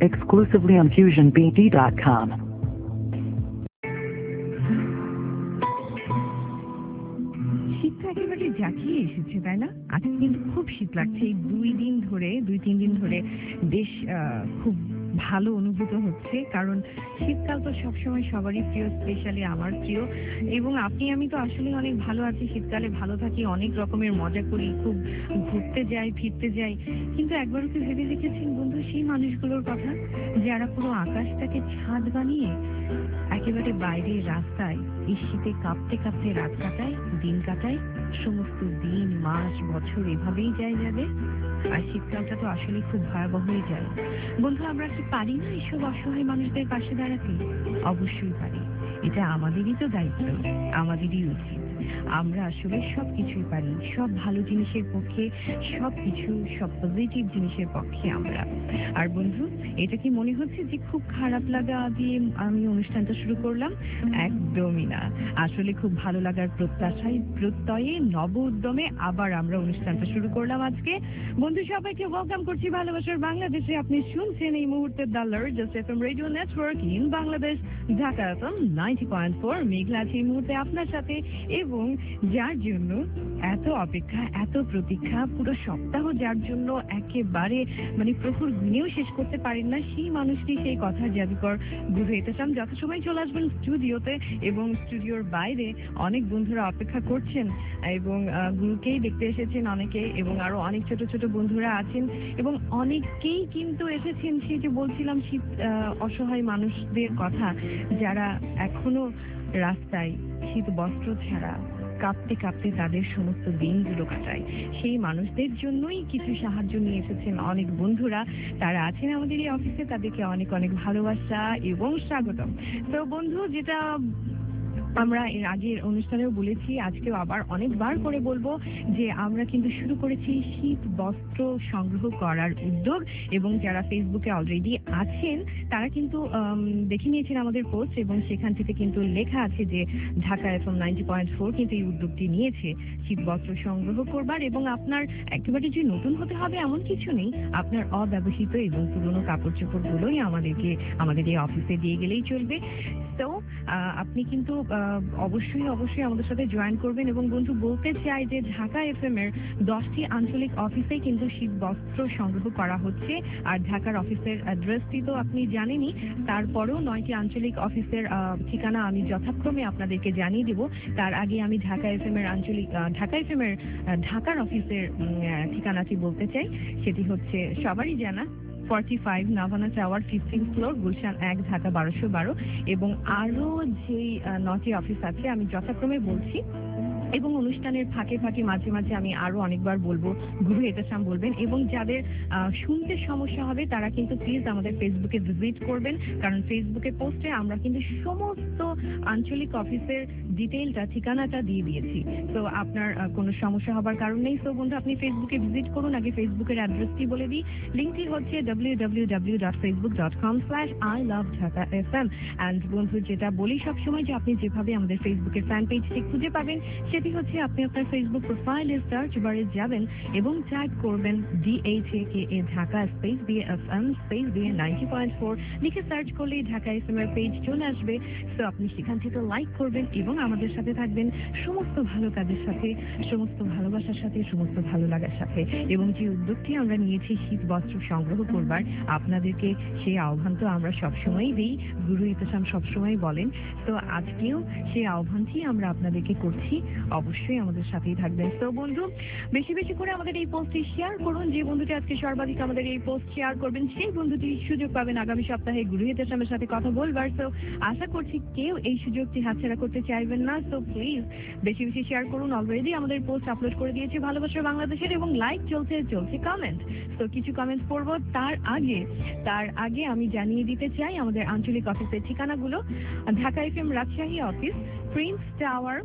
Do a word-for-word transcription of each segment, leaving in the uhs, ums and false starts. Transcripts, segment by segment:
exclusively on fusion b d dot com. শীতটা একেবারে জাঁকিয়ে এসেছে, তাই না? আজকে কিন্তু খুব শীত লাগছে। এই দুই দিন ধরে দুই তিন দিন ধরে বেশ খুব ভালো অনুভূত হচ্ছে, কারণ শীতকাল তো সবসময় সবারই প্রিয়, স্পেশালি আমার প্রিয়। এবং আপনি আমি তো আসলে অনেক ভালো আছি, শীতকালে ভালো থাকি, অনেক রকমের মজা করি, খুব ঘুরতে যাই, ফিরতে যাই। কিন্তু একবারও কি ভেবে দেখেছেন বন্ধু সেই মানুষগুলোর কথা যারা পুরো আকাশটাকে ছাদ বানিয়ে একেবারে বাইরে রাস্তায় এই শীতে কাঁপতে কাঁপতে রাত কাটায়, দিন কাটায়, সমস্ত দিন মাস বছর এভাবেই যায় যাবে। আর শীতকালটা তো আসলে খুব ভয়াবহই যায়। বন্ধু, আমরা কি পারি না এইসব অসহায় মানুষদের পাশে দাঁড়াতে? অবশ্যই পারি। এটা আমাদেরই তো দায়িত্ব, আমাদেরই উচিত। আমরা আসলে সব কিছুই পারি, সব ভালো জিনিসের পক্ষে, সব কিছু সব পজিটিভ জিনিসের পক্ষে আমরা। আর বন্ধু, এটা কি মনে হচ্ছে যে খুব খারাপ লাগা দিয়ে আমি অনুষ্ঠানটা শুরু করলাম? একদমই না। আসলে খুব ভালো লাগার প্রত্যাশায়, প্রত্যয়ে, নব উদ্যমে আবার আমরা অনুষ্ঠানটা শুরু করলাম আজকে। বন্ধু সবাইকে ওয়েলকাম করছি ভালোবাসার বাংলাদেশে। আপনি শুনছেন এই মুহূর্তে the largest FM radio network in Bangladesh, Dhaka FM ninety point four. মেঘলা আছে এই মুহূর্তে আপনার সাথে, এবং যার জন্য এত অপেক্ষা, এত প্রতীক্ষা, পুরো সপ্তাহ যার জন্য একেবারে মানে প্রহর গুনেও শেষ করতে পারেন না, সেই মানুষটি, সেই কথার জাদুকর গুরু এতেশাম যথাসময় চলে আসবেন স্টুডিওতে। এবং স্টুডিওর বাইরে অনেক বন্ধুরা অপেক্ষা করছেন এবং গুরুকেই দেখতে এসেছেন অনেকে, এবং আরো অনেক ছোট ছোট বন্ধুরা আছেন, এবং অনেকেই কিন্তু এসেছেন সেই যে বলছিলাম শীত অসহায় মানুষদের কথা, যারা এখনো রাস্তায় শীত বস্ত্র ছাড়া কাঁপতে কাঁপতে তাদের সমস্ত দিনগুলো কাটায়। সেই মানুষদের জন্যই কিছু সাহায্য নিয়ে এসেছেন অনেক বন্ধুরা। তারা আছেন আমাদের এই অফিসে, তাদেরকে অনেক অনেক ভালোবাসা এবং স্বাগতম। তো বন্ধু, যেটা আমরা এর আগের অনুষ্ঠানেও বলেছি, আজকেও আবার অনেকবার করে বলবো যে আমরা কিন্তু শুরু করেছি শীত বস্ত্র সংগ্রহ করার উদ্যোগ। এবং যারা ফেসবুকে অলরেডি আছেন তারা কিন্তু দেখে নিয়েছেন আমাদের পোস্ট, এবং সেখান থেকে কিন্তু লেখা আছে যে Dhaka FM ninety point four কিন্তু এই উদ্যোগটি নিয়েছে শীত বস্ত্র সংগ্রহ করবার। এবং আপনার একেবারে যে নতুন হতে হবে এমন কিছু নেই, আপনার অব্যবহৃত এবং পুরনো কাপড় চোপড়গুলোই আমাদেরকে আমাদের এই অফিসে দিয়ে গেলেই চলবে। তো আপনি কিন্তু অবশ্যই অবশ্যই আমাদের সাথে জয়েন করবেন। এবং বন্ধু, বলতে চাই যে ঢাকা এফএম এর দশটি আঞ্চলিক অফিসেই কিন্তু শীত বস্ত্র সংগ্রহ করা হচ্ছে। আর ঢাকার অফিসের অ্যাড্রেসটি তো আপনি জানেনই, তারপরেও নয়টি আঞ্চলিক অফিসের ঠিকানা আমি যথাক্রমে আপনাদেরকে জানিয়ে দেব। তার আগে আমি ঢাকা এফএম এর আঞ্চলিক ঢাকা এফএম এর ঢাকার অফিসের ঠিকানাটি বলতে চাই। সেটি হচ্ছে সবারই জানা forty five Navana tower, fifteen floor, Gulshan এক, ঢাকা বারোশো বারো। এবং আরো যেই নটি অফিস আছে আমি যথাক্রমে বলছি, এবং অনুষ্ঠানের ফাঁকে ফাঁকে মাঝে মাঝে আমি আরো অনেকবার বলবো, গুরু এতেশাম বলবেন। এবং যাদের শুনতে সমস্যা হবে তারা কিন্তু প্লিজ আমাদের ফেসবুকে ভিজিট করবেন, কারণ ফেসবুকে পোস্টে আমরা কিন্তু সমস্ত আঞ্চলিক অফিসের ডিটেইলটা, ঠিকানাটা দিয়ে দিয়েছি। তো আপনার কোনো সমস্যা হবার কারণ নেই। তো বন্ধু, আপনি ফেসবুকে ভিজিট করুন। আগে ফেসবুকের অ্যাড্রেসটি বলে দিই। লিঙ্কটি হচ্ছে W W W dot Facebook dot com slash I love Dhaka F M. And বন্ধু, যেটা বলি সবসময় যে আপনি যেভাবে আমাদের ফেসবুকের ফ্যান পেজটি খুঁজে পাবেন সেটি হচ্ছে আপনি আপনার ফেসবুক প্রোফাইলে সার্চ বারে যাবেন এবং টাইপ করবেন D H A K A Dhaka space দিয়ে এফ এম স্পেস দিয়ে নাইনটি পয়েন্ট ফোর লিখে সার্চ করলেই ঢাকা এফ এম এর পেজ চলে আসবে। তো আপনি সেখান থেকে লাইক করবেন এবং আমাদের সাথে থাকবেন সমস্ত ভালো কাজের সাথে, সমস্ত ভালোবাসার সাথে, সমস্ত ভালো লাগার সাথে। এবং যে উদ্যোগটি আমরা নিয়েছি শীত বস্ত্র সংগ্রহ করবার, আপনাদেরকে সেই আহ্বান তো আমরা সবসময়ই দিই, গুরু এতেশাম সবসময় বলেন। তো আজকেও সেই আহ্বানটি আমরা আপনাদেরকে করছি, অবশ্যই আমাদের সাথেই থাকবেন। তো বন্ধু, বেশি বেশি করে আমাদের এই পোস্টটি শেয়ার করুন। যে বন্ধুটি আজকে সর্বাধিক আমাদের এই পোস্ট শেয়ার করবেন সেই বন্ধুটি সুযোগ পাবেন আগামী সপ্তাহে গুরু এতেশামের সাথে কথা বলবার। তো আশা করছি কেউ এই সুযোগটি হাতছাড়া করতে চাইবেন না। তো প্লিজ বেশি বেশি শেয়ার করুন। অলরেডি আমাদের পোস্ট আপলোড করে দিয়েছে ভালোবাসার বাংলাদেশের, এবং লাইক চলছে চলছে কমেন্ট। তো কিছু কমেন্ট পড়বো। তার আগে তার আগে আমি জানিয়ে দিতে চাই আমাদের আঞ্চলিক অফিসের ঠিকানাগুলো। Dhaka FM Rajshahi office, Prince tower,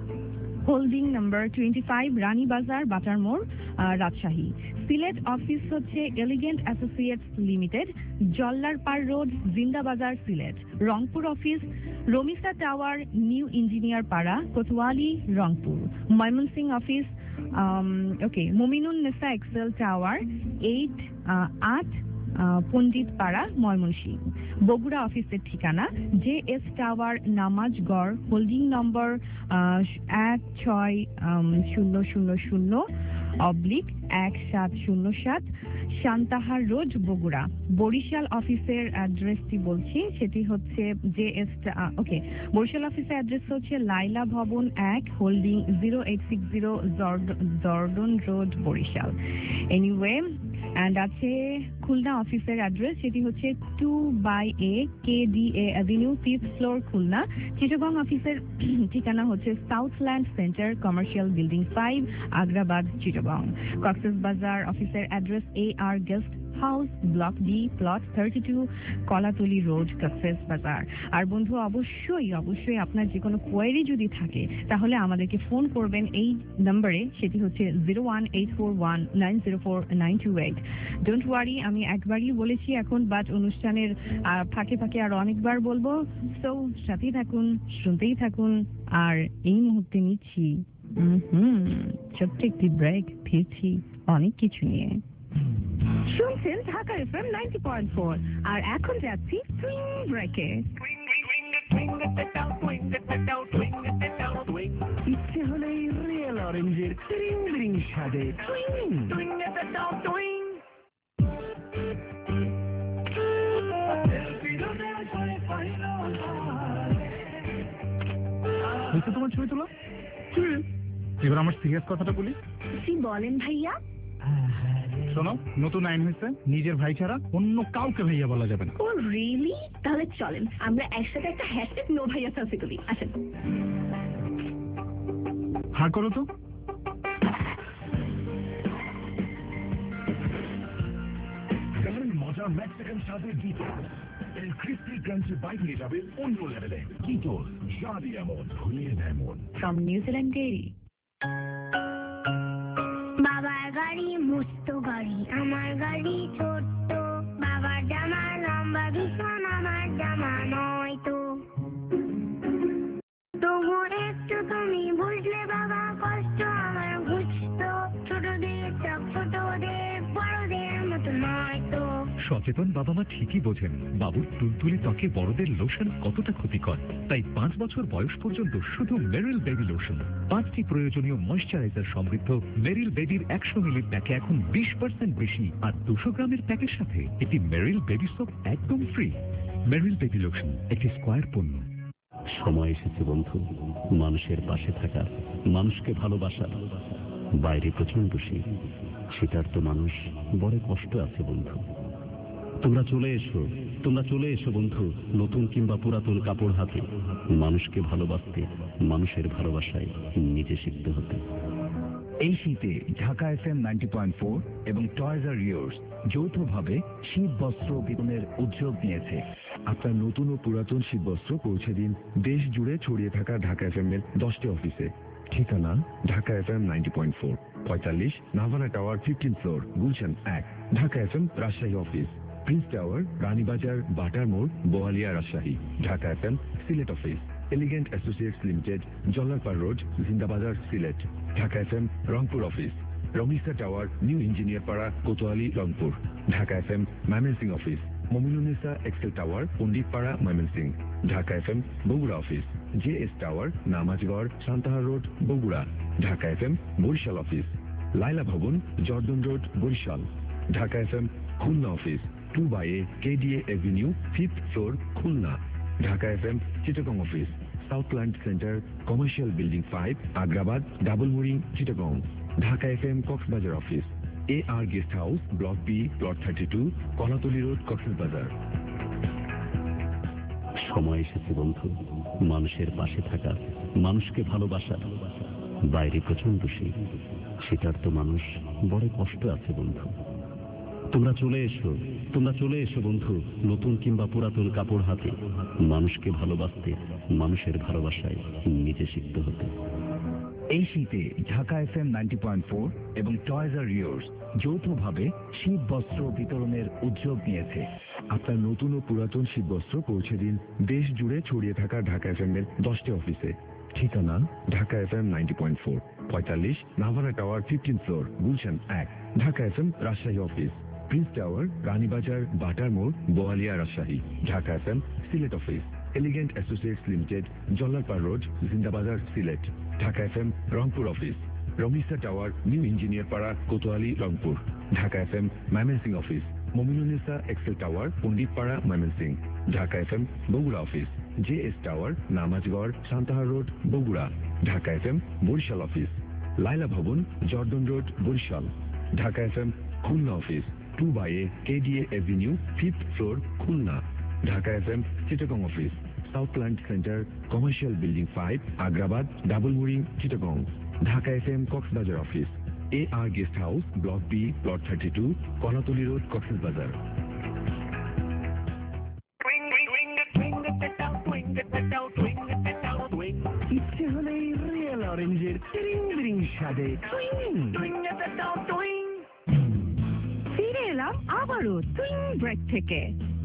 holding number twenty five, Rani Bazar, Batar Mor, Rajshahi. Sylhet office হচ্ছে elegant associates limited, Jallarpar road, Zinda Bazar, Sylhet. Rangpur office Ramisa tower, new engineer পাড়া, Kotwali, Rangpur. Mymensingh office okay Mominun Nesa Excel tower, eight আট পণ্ডিত পাড়া, ময়মনসিংহ। বগুড়া অফিসের ঠিকানা J S tower, Namazgarh, holding number এক ছয় শূন্য শূন্য শূন্য অবলিক এক সাত শূন্য সাত, সান্তাহার রোড, বগুড়া। বরিশাল অফিসের অ্যাড্রেসটি বলছি, সেটি হচ্ছে জে এস ওকে বরিশাল অফিসের অ্যাড্রেস হচ্ছে লাইলা ভবন এক, holding zero eight six zero, Jordan road, Barishal. Anyway, and আছে খুলনা অফিসের অ্যাড্রেস, সেটি হচ্ছে two by A K D A avenue, fifth floor, Khulna. Chittagong অফিসের ঠিকানা হচ্ছে Southland centre, commercial building five, Agrabad, Chittagong. Cox's Bazar অফিসের address A R guest house, block D, plot thirty two, Kolatoli road, Cox's Bazar. আর বন্ধু, অবশ্যই অবশ্যই আপনার যে কোনো কোয়েরি যদি থাকে তাহলে আমাদেরকে ফোন করবেন এই নম্বরে, সেটি হচ্ছে zero one eight four one nine zero four nine two eight. Don't worry, আমি একবারই বলেছি এখন, বাট অনুষ্ঠানের ফাঁকে ফাঁকে আর অনেকবার বলবো। সো সাথেই থাকুন, শুনতেই থাকুন। আর এই মুহূর্তে নিচ্ছি হুম ছোট্ট একটি ব্রেক, ফিরছি অনেক কিছু নিয়ে। শুনছেন Dhaka FM ninety point four, আর এখন যাচ্ছি সুইং ব্রেকে। ইচ্ছে হলেই রিয়েল অরেঞ্জের রিং রিং স্বাদে তোমার ছবি তোলা। এবার আমার সিরিয়াস কথাটা বলি। কি বলেন ভাইয়া? শোনো, নতুন আইন হয়েছে, নিজের ভাই ছাড়া অন্য কাউকে ভাইয়া বলা যাবে না। Oh really? তাহলে চলেন আমরা একসাথে একটা হ্যাশট্যাগ নো ভাইয়া সেলফি তুলি। আসেন। হ্যাঁ করো তো। মজার মেক্সিকান স্বাদের গিটোস, এই ক্রিস্পি ক্রাঞ্চি বাইক নিয়ে যাবে অন্য লেভেলে। গিটোস, স্বাদই এমন, ভুলিয়ে দেয় মন। From New Zealand dairy. বাবার গাড়ি মস্ত গাড়ি, আমার গাড়ি ছোট্ট। বাবার জামা লম্বা ভীষণ, আমার জামা নয় তো। তবু একটু তুমি বুঝলে বাবা কষ্ট আমার বুঝতো। ছোটদের চোখ ছোটদের, বড়দের মতো নয় তো। সচেতন বাবা মা ঠিকই বোঝেন বাবুর তুলতুলে ত্বকে বড়দের লোশন কতটা ক্ষতিকর। তাই পাঁচ বছর বয়স পর্যন্ত শুধু মেরিল বেবি লোশন। পাঁচটি প্রয়োজনীয় ময়েশ্চারাইজার সমৃদ্ধ মেরিল বেবির একশো মিলির প্যাকে এখন বিশ পার্সেন্ট বেশি, আর দুশো গ্রামের প্যাকের সাথে একটি মেরিল বেবি সোপ একদম ফ্রি। মেরিল বেবি লোশন একটি স্কয়ার পণ্য। সময় এসেছে বন্ধু মানুষের পাশে থাকার, মানুষকে ভালোবাসার। বাইরে প্রচন্ড শীত, শীতার্ত মানুষ বড় কষ্ট আছে বন্ধু। তোমরা চলে এসো, তোমরা চলে এসো বন্ধু, নতুন কিংবা পুরাতন কাপড় হাতে। মানুষকে ভালোবাসতে, মানুষের ভালোবাসায় নিজে শিখতে হতে। এই শীতে Dhaka F M ninety point four এবং টয়েজ আর ইয়োর্স যৌথভাবে শীত বস্ত্র বিতরণের উদ্যোগ নিয়েছে। আপনার নতুন ও পুরাতন শীত বস্ত্র পৌঁছে দিন দেশ জুড়ে ছড়িয়ে থাকা ঢাকা এফ এম এর দশটি অফিসে। ঠিকানা Dhaka F M ninety point four, পঁয়তাল্লিশ Navana tower, fifteen floor, Gulshan এক। Dhaka F M Rajshahi office, Prince tower, Ranibazar, butter মোড়, Boalia, Rajshahi. Dhaka F M Sylhet office, elegant associates limited, Jallarpar road, Zindabazar, Sylhet. Dhaka F M Rangpur office, Ramisa tower, new engineer পাড়া, Kotwali, Rangpur. Dhaka F M Mymensingh office, Mominunnesa Excel tower, Panditpara, Mymensingh. Dhaka F M Bogura office, J S tower, Namazgarh, Santahar road, Bogura. Dhaka F M Barishal office, Laila Bhaban, Jordan road, Barishal. Dhaka F M Khulna office, two by A KDA avenue, fifth floor, Khulna. Dhaka F M Chittagong office, Southland centre, commercial building five, Agrabad, double mooring, Chittagong. Dhaka F M Cox's Bazar office, A R guest house, block B, plot thirty two, Kolatoli road, Cox's Bazar. সময় এসেছে বন্ধু মানুষের পাশে থাকার, মানুষকে ভালোবাসার। বাইরে প্রচন্ড শীত, শীতার্ত মানুষ বড় কষ্ট আছে বন্ধু। তোমরা চলে এসো, তোমরা চলে এসো বন্ধু, নতুন কিংবা পুরাতন কাপড় হাতে। মানুষকে ভালোবাসতে, মানুষের ভালোবাসায় নিজে শিখতে হতে। এই শীতে Dhaka F M ninety point four এবং টয়েজ আর ইয়োর্স যৌথভাবে শীত বস্ত্র বিতরণের উদ্যোগ নিয়েছে। আপনার নতুন ও পুরাতন শীত বস্ত্র পৌঁছে দিন দেশ জুড়ে ছড়িয়ে থাকা ঢাকা এফ এম এর দশটি অফিসে। ঠিকানা Dhaka F M ninety point four, পঁয়তাল্লিশ Navana tower, fifteen floor, Gulshan এক। Dhaka F M Rajshahi office, Prince tower, Ranibazar, butter মোড়, Boalia, Rajshahi. Dhaka FM Sylhet office, elegant associates limited, Jallarpar road, Zindabazar, Sylhet. Dhaka FM Rangpur office, Ramisa tower, new engineer পাড়া, Kotwali, Rangpur. Dhaka FM Mymensingh office, Mominunnesa Excel tower, Panditpara, Mymensingh. Dhaka FM Bogura office, J S tower, Namazgarh, Santahar road, Bogura. Dhaka FM Barishal office, Laila Bhaban, Jordan road, Barishal. Dhaka FM Khulna office, two by A KDA avenue, fifth floor, Khulna. Dhaka FM Chittagong office, Southland centre, commercial building five, Agrabad, double mooring, Chittagong. Dhaka FM Cox's Bazar office, A R guest house, block B, plot thirty two, Kolatoli road, Cox's Bazar. ইচ্ছে হলেই real অরেঞ্জের ত্রিং ত্রিং স্বাদে ফিরে এলাম আবারও টুইং break থেকে।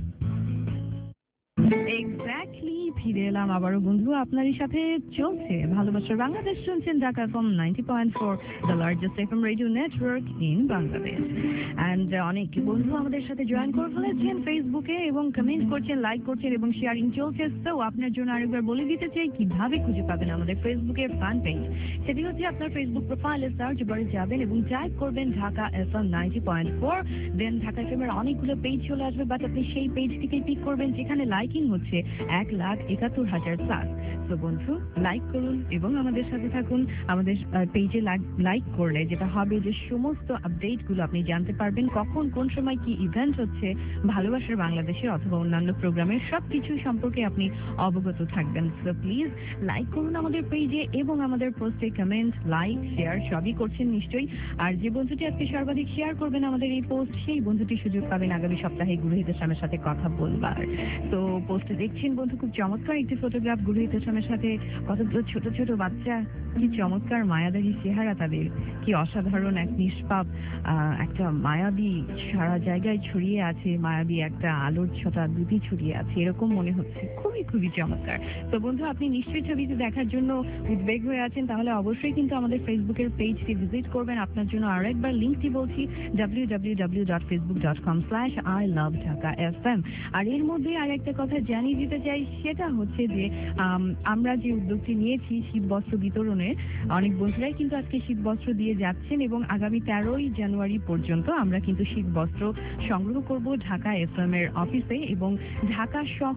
Exactly ফিরে এলাম আবারও বন্ধু, আপনারই সাথে চলছে ভালোবাসার বাংলাদেশ, শুনছেন Dhaka FM ninety point four, the largest FM radio network in Bangladesh. And অনেক বন্ধু আমাদের সাথে জয়েন করে ফেলেছেন ফেসবুকে এবং কমেন্ট করছেন, লাইক করছেন এবং শেয়ারিং চলছে। তো আপনার জন্য আরেকবার বলে দিতে চাই কিভাবে খুঁজে পাবেন আমাদের ফেসবুকের ফান পেজ। সেটি হচ্ছে আপনার ফেসবুক প্রোফাইলে সার্চ বারে যাবেন এবং টাইপ করবেন Dhaka FM ninety point four, then Dhaka FM এর অনেকগুলো পেজ চলে আসবে, বাট আপনি সেই পেজটিকে পিক করবেন যেখানে লাইকিং হচ্ছে এক লাখ একাত্তর হাজার প্লাস। তো বন্ধু লাইক করুন এবং আমাদের সাথে থাকুন। আমাদের পেজে লাইক করলে যেটা হবে যে সমস্ত আপডেট গুলো আপনি জানতে পারবেন, কখন কোন সময় কি ইভেন্ট হচ্ছে ভালোবাসার বাংলাদেশের অথবা অন্যান্য প্রোগ্রামের সবকিছু সম্পর্কে আপনি অবগত থাকবেন। সো প্লিজ লাইক করুন আমাদের পেজে এবং আমাদের পোস্টে কমেন্ট, লাইক, শেয়ার সবই করছেন নিশ্চয়ই। আর যে বন্ধুটি আজকে সর্বাধিক শেয়ার করবেন আমাদের এই পোস্ট, সেই বন্ধুটি সুযোগ পাবেন আগামী সপ্তাহে গুরুহিত ইসলামের সাথে কথা বলবার। তো পোস্টে দেখছেন বন্ধু খুব চমৎকার একটি ফটোগ্রাফ গুরুহিত ইসলামের সাথে, কতগুলো ছোট ছোট বাচ্চা, কি চমৎকার মায়াদারি চেহারা তাদের, কি অসাধারণ এক নিষ্পাপ একটা মায়াবী সারা জায়গায় ছড়িয়ে আছে, মায়াবী একটা আলোর ছটা দুটি ছড়িয়ে আছে, এরকম মনে হচ্ছে। খুবই খুবই চমৎকার। তো বন্ধু আপনি নিশ্চয়ই ছবিটি দেখার জন্য উদ্বেগ হয়ে আছেন, তাহলে অবশ্যই কিন্তু আমাদের ফেসবুকের পেজটি ভিজিট করবেন। আপনার জন্য আরো একবার লিঙ্কটি বলছি, W W W dot Facebook dot com slash I love Dhaka F M. আর এর মধ্যে আর একটা কথা জানিয়ে দিতে চাই, সেটা হচ্ছে যে আমরা যে উদ্যোগটি নিয়েছি শীত বস্ত্র বিতরণের, অনেক বন্ধুরাই কিন্তু আজকে শীত বস্ত্র দিয়ে যাচ্ছেন এবং আগামী তেরোই জানুয়ারি পর্যন্ত আমরা কিন্তু শীত বস্ত্র সংগ্রহ করব ঢাকা এফ এম এর অফিসে এবং ঢাকা সহ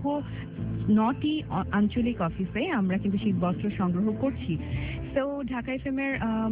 নটি আঞ্চলিক অফিসে আমরা কিন্তু শীত বস্ত্র সংগ্রহ করছি। তো ঢাকা এফ এম এর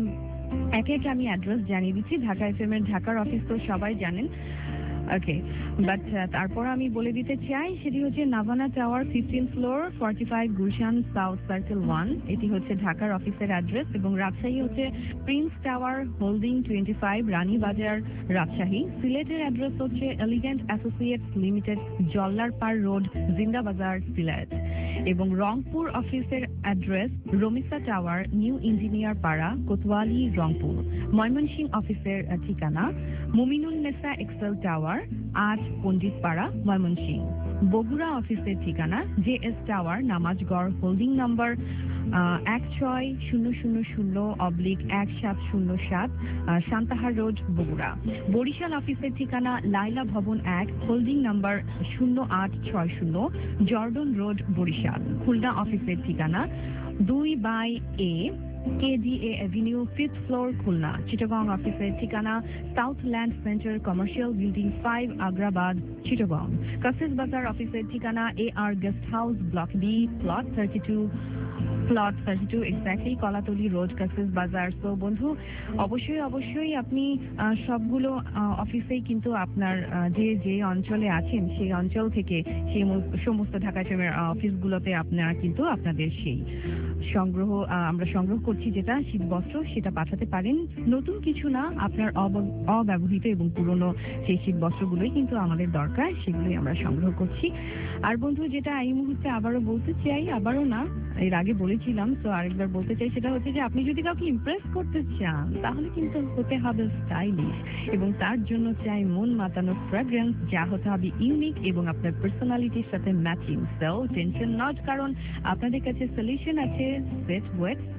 একে একে আমি অ্যাড্রেস জানিয়ে দিচ্ছি। ঢাকা এফ এম এর ঢাকার অফিস তো সবাই জানেন, ওকে, বাট তারপর আমি বলে দিতে চাই সেটি হচ্ছে Navana tower, fifteen floor, forty five Gulshan south circle one, এটি হচ্ছে ঢাকার অফিসের অ্যাড্রেস। এবং রাজশাহী হচ্ছে prince tower, holding twenty five, Ranibazar, Rajshahi. সিলেটের অ্যাড্রেস হচ্ছে elegant associates limited, Jallarpar road, Zindabazar, Sylhet. এবং রংপুর অফিসের address Ramisa tower, new engineer পাড়া, কোতোয়ালি, রংপুর। ময়মনসিংহ অফিসের ঠিকানা মুমিনুন্নেসা এক্সেল টাওয়ার, আট, পণ্ডিতপাড়া, ময়মনসিংহ। বগুড়া অফিসের ঠিকানা J S tower, Namazgarh, holding number এক ছয় শূন্য শূন্য শূন্য অবলিক এক সাত শূন্য সাত, সান্তাহার রোড, বগুড়া। বরিশাল অফিসের ঠিকানা লাইলা ভবন এক, হোল্ডিং নাম্বার শূন্য আট ছয় শূন্য, জর্ডন রোড, বরিশাল। খুলনা অফিসের ঠিকানা দুই by A KDA avenue, fifth floor, Khulna. Chittagong অফিসের ঠিকানা Southland centre, commercial building five, Agrabad, Chittagong. Cox's Bazar অফিসের ঠিকানা A R guest house, block B, plot thirty two, plot thirty two exactly, Kalatali road, Cox's Bazar. তো বন্ধু অবশ্যই অবশ্যই আপনি সবগুলো অফিসেই কিন্তু আপনার যে যে অঞ্চলে আছেন সেই অঞ্চল থেকে সেই সমস্ত ঢাকা এফএমের অফিসগুলোতে আপনারা কিন্তু আপনাদের সেই সংগ্রহ আমরা সংগ্রহ করছি যেটা শীত বস্ত্র, সেটা পাঠাতে পারেন। নতুন কিছু না, আপনার অব্যবহৃত এবং পুরনো সেই শীত বস্ত্রগুলোই কিন্তু আমাদের দরকার, সেগুলোই আমরা সংগ্রহ করছি। আর বন্ধু যেটা এই মুহূর্তে আবারও বলতে চাই, আবারও না এর আগে বলেছিলাম, তো আরেকবার বলতে চাই, সেটা হচ্ছে যে আপনি যদি কাউকে ইমপ্রেস করতে চান তাহলে কিন্তু হতে হবে স্টাইলিশ এবং তার জন্য চাই মন মাতানো ফ্র্যাগ্রেন্স, যা হতে হবে ইউনিক এবং আপনার পার্সোনালিটির সাথে ম্যাচিং। সো টেনশন নট, কারণ আপনাদের কাছে সলিউশন আছে সেট ওয়েট স্টাইল।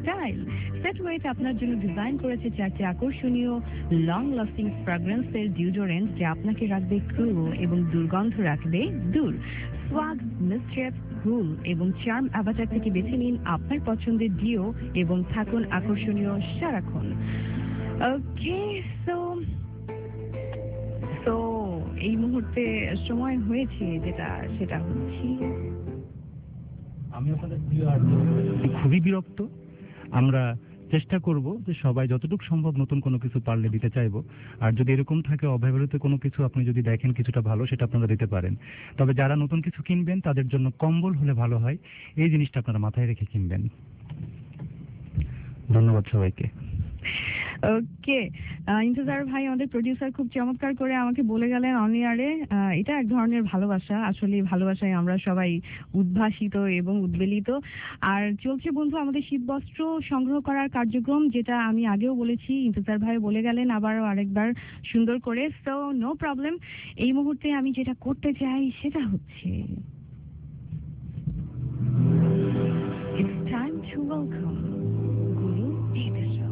সেটওয়েট আপনার জন্য ডিজাইন করেছে চারটি আকর্ষণীয় লং লাস্টিং ফ্র্যাগ্রেন্সের ডিওডোরেন্ট যা আপনাকে রাখবে কুল এবং দুর্গন্ধ রাখবে দূর। সোয়াগ, মিস্ট্রেস, কুল এবং চার্ম অ্যাভাটার থেকে বেছে নিন আপনার পছন্দের ডিও এবং থাকুন আকর্ষণীয় সারাক্ষণ। ওকে, সো সো এই মুহূর্তে সময় হয়েছে যেটা সেটা হচ্ছে আমি আপনাদের প্রিয় আর্টিস্ট খুবই বিরক্ত। আমরা চেষ্টা করব যে সবাই যতটুকু সম্ভব নতুন কোনো কিছু পারলে দিতে চাইবো। আর যদি এরকম থাকে অব্যবহৃত কোনো কিছু আপনি যদি দেখেন কিছুটা ভালো, সেটা আপনারা দিতে পারেন। তবে যারা নতুন কিছু কিনবেন তাদের জন্য কম্বল হলে ভালো হয়, এই জিনিসটা আপনারা মাথায় রেখে কিনবেন। ধন্যবাদ সবাইকে। ওকে, ইন্তজার ভাই আমাদের প্রোডিউসার খুব চমৎকার করে আমাকে বলে গেলেন অন এয়ারে, এটা এক ধরনের ভালোবাসা। আসলে ভালোবাসায় আমরা সবাই উদ্ভাসিত এবং উদ্বেলিত। আর চলছে বন্ধু আমাদের শীতবস্ত্র সংগ্রহ করার কার্যক্রম, যেটা আমি আগেও বলেছি, ইন্তজার ভাই বলে গেলেন আবারও আরেকবার সুন্দর করে। সো নো প্রবলেম, এই মুহূর্তে আমি যেটা করতে চাই সেটা হচ্ছে ইটস টাইম টু ওয়েলকাম গুরু ইতেশাম।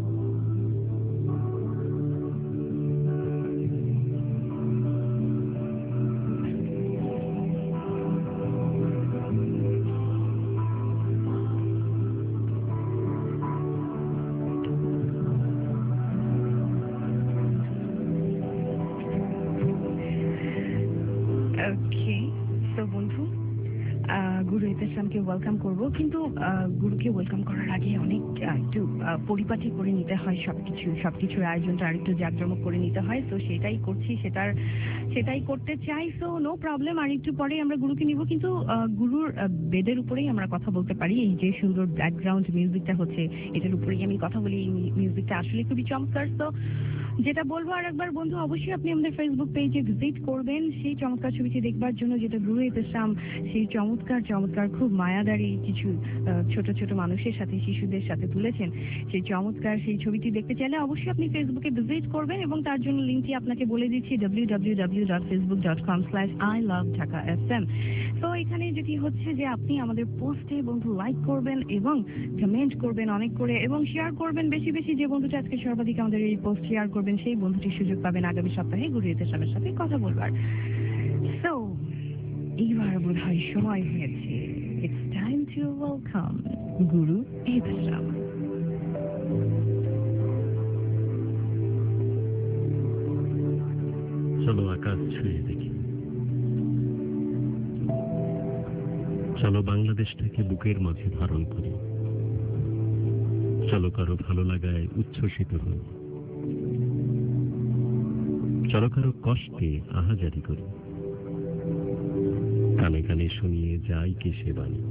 ওকে, তো বন্ধু গুরু ইতেশামকে ওয়েলকাম করব, কিন্তু গুরুকে ওয়েলকাম করার আগে অনেক একটু পরিপাটি করে নিতে হয় সবকিছু, সবকিছুর আয়োজনটা আরেকটু জাঁকজমক করে নিতে হয়। তো সেটাই করছি, সেটার সেটাই করতে চাই। সো নো প্রবলেম, আর একটু পরে আমরা গুরুকে নিব, কিন্তু গুরুর বেডের উপরেই আমরা কথা বলতে পারি। এই যে সুন্দর ব্যাকগ্রাউন্ড মিউজিকটা হচ্ছে, এটার উপরেই আমি কথা বলি। এই মিউজিকটা আসলে খুবই চমৎকার। তো যেটা বলবো আর একবার বন্ধু, অবশ্যই আপনি আমাদের ফেসবুক পেজে ভিজিট করবেন সেই চমৎকার ছবিটি দেখবার জন্য, যেটা গুরু ইতেশাম সেই চমৎকার চমৎকার খুব মায়াদারী কিছু ছোট ছোট মানুষের সাথে, শিশুদের সাথে তুলেছেন। সেই চমৎকার সেই ছবিটি দেখতে চাইলে অবশ্যই আপনি ফেসবুকে ভিজিট করবেন, এবং তার জন্য লিঙ্কটি আপনাকে বলে দিচ্ছি W W W dot Facebook dot com slash I love Dhaka F M. তো এখানে যেটি হচ্ছে যে আপনি আমাদের পোস্টে বন্ধু লাইক করবেন এবং কমেন্ট করবেন অনেক করে, এবং শেয়ার করবেন বেশি বেশি। যে বন্ধুটা আজকে সর্বাধিক আমাদের এই পোস্ট শেয়ার করবেন সেই বন্ধুটির সুযোগ পাবেন আগামী সপ্তাহে গুরু ইতেশামের সাথে কথা বলবার। সো এইবার বোধ হয় সময় হয়েছে, ইটস টাইম টু ওয়েলকাম গুরু ইতেশাম। চলো আকাশ ছুঁয়ে দেখি, চলো বাংলাদেশটাকে বুকের মাঝে ধারণ করি, চলো কারো ভালো লাগায় উচ্ছ্বসিত হই, চলো কারো কষ্টে আহাজারি করি, কানে কানে শুনিয়ে যাই কে সে বাণী।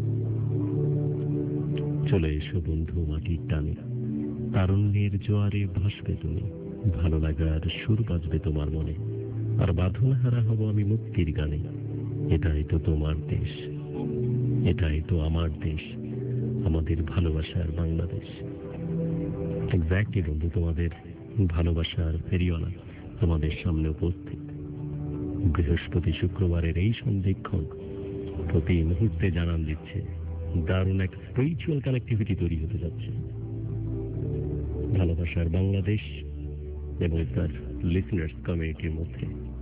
চলে এসো বন্ধু মাটির টানে, তারুণ্যের জোয়ারে ভাসবে তুমি, ভালো লাগার সুর বাজবে তোমার মনে, আর বাঁধনহারা হব আমি মুক্তির গানে। এটাই তো তোমার দেশ, এটাই তো আমার দেশ, আমাদের ভালোবাসার বাংলাদেশ। এক্স্যাক্টলি বন্ধু, তোমাদের ভালোবাসার ফেরিওয়ালা তোমাদের সামনে উপস্থিত। বৃহস্পতি শুক্রবারের এই সন্ধিক্ষণ প্রতি মুহূর্তে জানান দিচ্ছে দারুণ এক স্পিরিচুয়াল কানেক্টিভিটি তৈরি হতে যাচ্ছে ভালোবাসার বাংলাদেশ এবং তার লিসনার্স কমিউনিটির মধ্যে।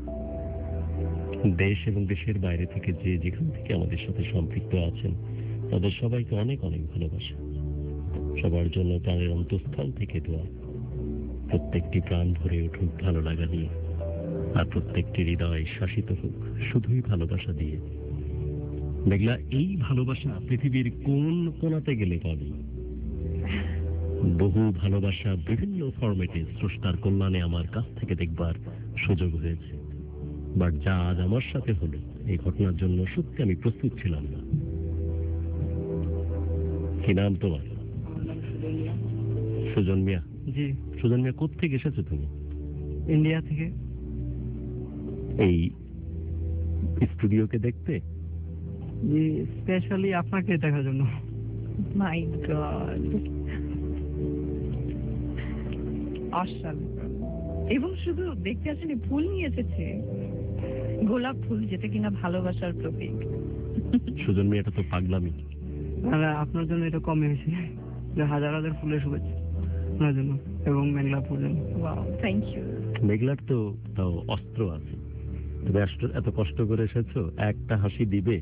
দেশ এবং দেশের বাইরে থেকে যে যেখান থেকে আমাদের সাথে সম্পৃক্ত আছেন তাদের সবাইকে অনেক অনেক ভালোবাসা। সবার জন্য প্রাণের অন্তঃস্থল থেকে দোয়া, প্রত্যেকটি প্রাণ ভরে উঠুক ভালো লাগা নিয়ে, আর প্রত্যেকটি হৃদয় শাসিত হোক শুধুই ভালোবাসা দিয়ে। দেখলা এই ভালোবাসা পৃথিবীর কোন কোনাতে গেলে পাবে। বহু ভালোবাসা বিভিন্ন ফরম্যাটে স্রষ্টার কল্যাণে আমার কাছ থেকে দেখবার সুযোগ হয়েছে, বাট যা আজ আমার সাথে হলো এই ঘটনার জন্য সত্যি আমি প্রস্তুত ছিলাম না। কি নাম তোমার? সুজন মিয়া। জি। সুজন মিয়া, কোত্থেকে এসেছো তুমি? ইন্ডিয়া থেকে। এই স্টুডিওকে দেখতে? জি, স্পেশালি আপনাকে দেখার জন্য। মাই গড, অসাধারণ। এবং শুধু দেখতে আসেনি, ফুল নিয়ে এসেছে, গোলাপ ফুল, যেটা কিনা ভালোবাসার প্রতীক। সুজন মিয়া, এটা তো পাগলামি। আপনার জন্য এটা কমে হয়েছে। যে হাজার হাজার ফুলের শুভেচ্ছা আপনার জন্য এবং মেঘলাপুর জন্য। Wow, thank you. মেঘলার তো তাও অস্ত্র আছে, তুমি এত- এত কষ্ট করে এসেছো, একটা হাসি দিবে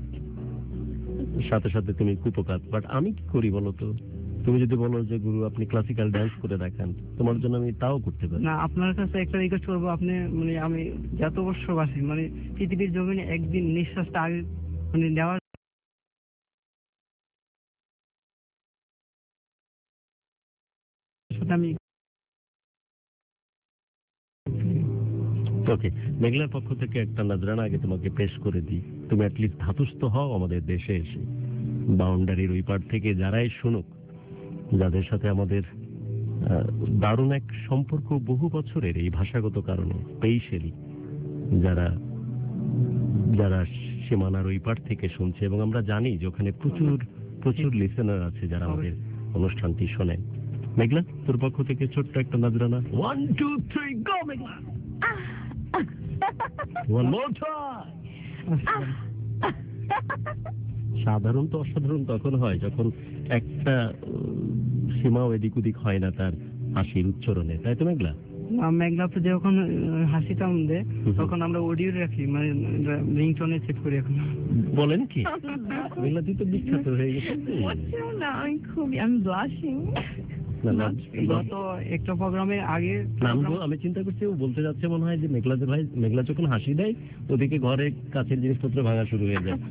সাথে সাথে তুমি কুপকাত। বাট আমি কি করি বলো তো, তুমি যদি বলো যে গুরু আপনি ক্লাসিক্যাল ডান্স করে দেখান, তোমার জন্য আমি তাও করতে পারি। না, আপনার কাছে একটা রিকোয়েস্ট করবো, আপনি মানে আমি যত বর্ষ বাসি মানে পৃথিবীর জমিনে একদিন নিঃশ্বাসটা আগে মানে নেওয়ার সাথে আমি ওকে, মেঘলার পক্ষ থেকে একটা নজরানা আগে তোমাকে পেশ করে দিই, তুমি অ্যাটলিস্ট ধাতুস্থ হও আমাদের দেশে এসে। বাউন্ডারির ওই পার থেকে যারাই শুনুক, যাদের সাথে আমাদের আহ, দারুণ এক সম্পর্ক বহু বছরের এই ভাষাগত কারণে, স্পেশালি যারা যারা সীমানার ওই পার থেকে শুনছে, এবং আমরা জানি যে ওখানে প্রচুর প্রচুর লিসেনার আছে যারা আমাদের অনুষ্ঠানটি শোনেন। মেঘলা, তোর পক্ষ থেকে ছোট্ট একটা নজরানা। One two three go Meghla. One more time. সাধারণত অসাধারণ তখন হয় যখন একটা উম, সীমাও এদিক ওদিক হয় না তার হাসির উচ্চারণে, তাই তো মেঘলা? মেঘলাতে যখন আহ, হাসিটা দেয় তখন আমরা অডিও রাখি, মানে রিংটোনে সেট করি এখন। বলেন কি মেঘলা, তুই তো বিখ্যাত হয়ে গেছে। বলছিও না, আমি খুবই আমি ব্লাশিং। না, না, গত একটা প্রোগ্রামে আগে না, আমি বল- আমি চিন্তা করছি ও বলতে যাচ্ছে মনে হয় যে মেঘলাদের ভাই, মেঘলা যখন হাসি দেয় ওদিকে ঘরে কাছের জিনিসপত্র ভাঙা শুরু হয়ে যায়।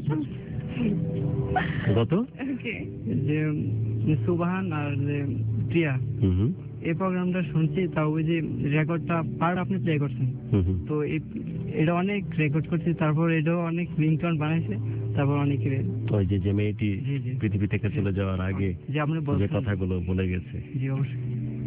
গত ওকে, যে সুবাহান আর যে প্রিয়া হুম হুম এই প্রোগ্রামটা শুনছি, তাও ওই যে রেকর্ডটা পার্ট আপনি প্লে করছেন, হুম হুম। তো এই- এটা অনেক রেকর্ড করছি, তারপর এটাও অনেক রিংটোন বানাইছে, তারপর অনেক ওই যে যে মেয়েটি জি, জি। পৃথিবী থেকে চলে যাওয়ার আগে যে আপনি যে বলছেন, কথাগুলো বলে গেছে, জি অবশ্যই।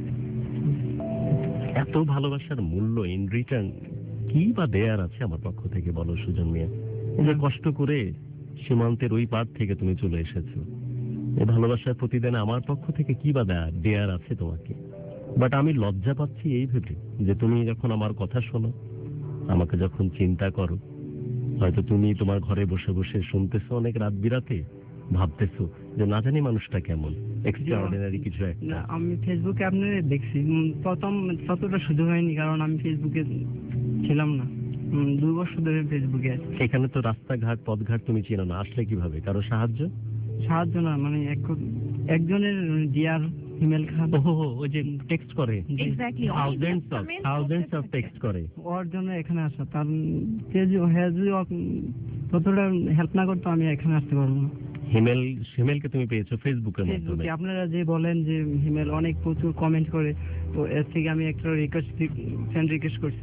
এত ভালোবাসার মূল্য ইন রিটার্ন কি বা দেয়ার আছে আমার পক্ষ থেকে, বলো সুজন মিয়া? এই যে কষ্ট করে সীমান্তের ওই পার থেকে তুমি চলে এসেছো, এই ভালোবাসার প্রতিদানে আমার পক্ষ থেকে কি বা দেয়ার দেয়ার আছে তোমাকে? বাট আমি লজ্জা পাচ্ছি এই ভেবে যে তুমি যখন আমার কথা শোনো, আমাকে যখন চিন্তা করো, হয়তো তুমি তোমার ঘরে বসে বসে শুনতেছো অনেক রাত বিরাতে, ভাবতেছো যে না জানি মানুষটা কেমন, এক্সট্রাঅর্ডিনারি কিছু একটা। না, আমি ফেসবুকে আপনার দেখছি, উম, প্রথম ততটা সুযোগ হয়নি কারণ আমি ফেসবুকে ছিলাম না, উম, দুই বছর ধরে ফেসবুকে আছি। এখানে তো রাস্তাঘাট পথঘাট তুমি চেনো না, আসলে কিভাবে? কারো সাহায্য? সাহায্য না, মানে এক- একজনের ডিয়ার ইমেল খান, ওহো, ওই যে টেক্সট করে, exactly, thousands of thousands of text করে। ওর জন্য এখানে আসা, তার সে যে- হ্যাঁ যদি ও- ততটা হেল্প না করতো আমি এখানে আসতে পারবো না। হিমেল, হিমেলকে তুমি পেয়েছো ফেসবুকের মাধ্যমে। ফেসবুকে আপনারা যে বলেন যে হিমেল অনেক প্রচুর কমেন্ট করে, তো এর থেকে আমি একটা রিকোয়েস্ট ফ্রেন্ড রিকোয়েস্ট করছি।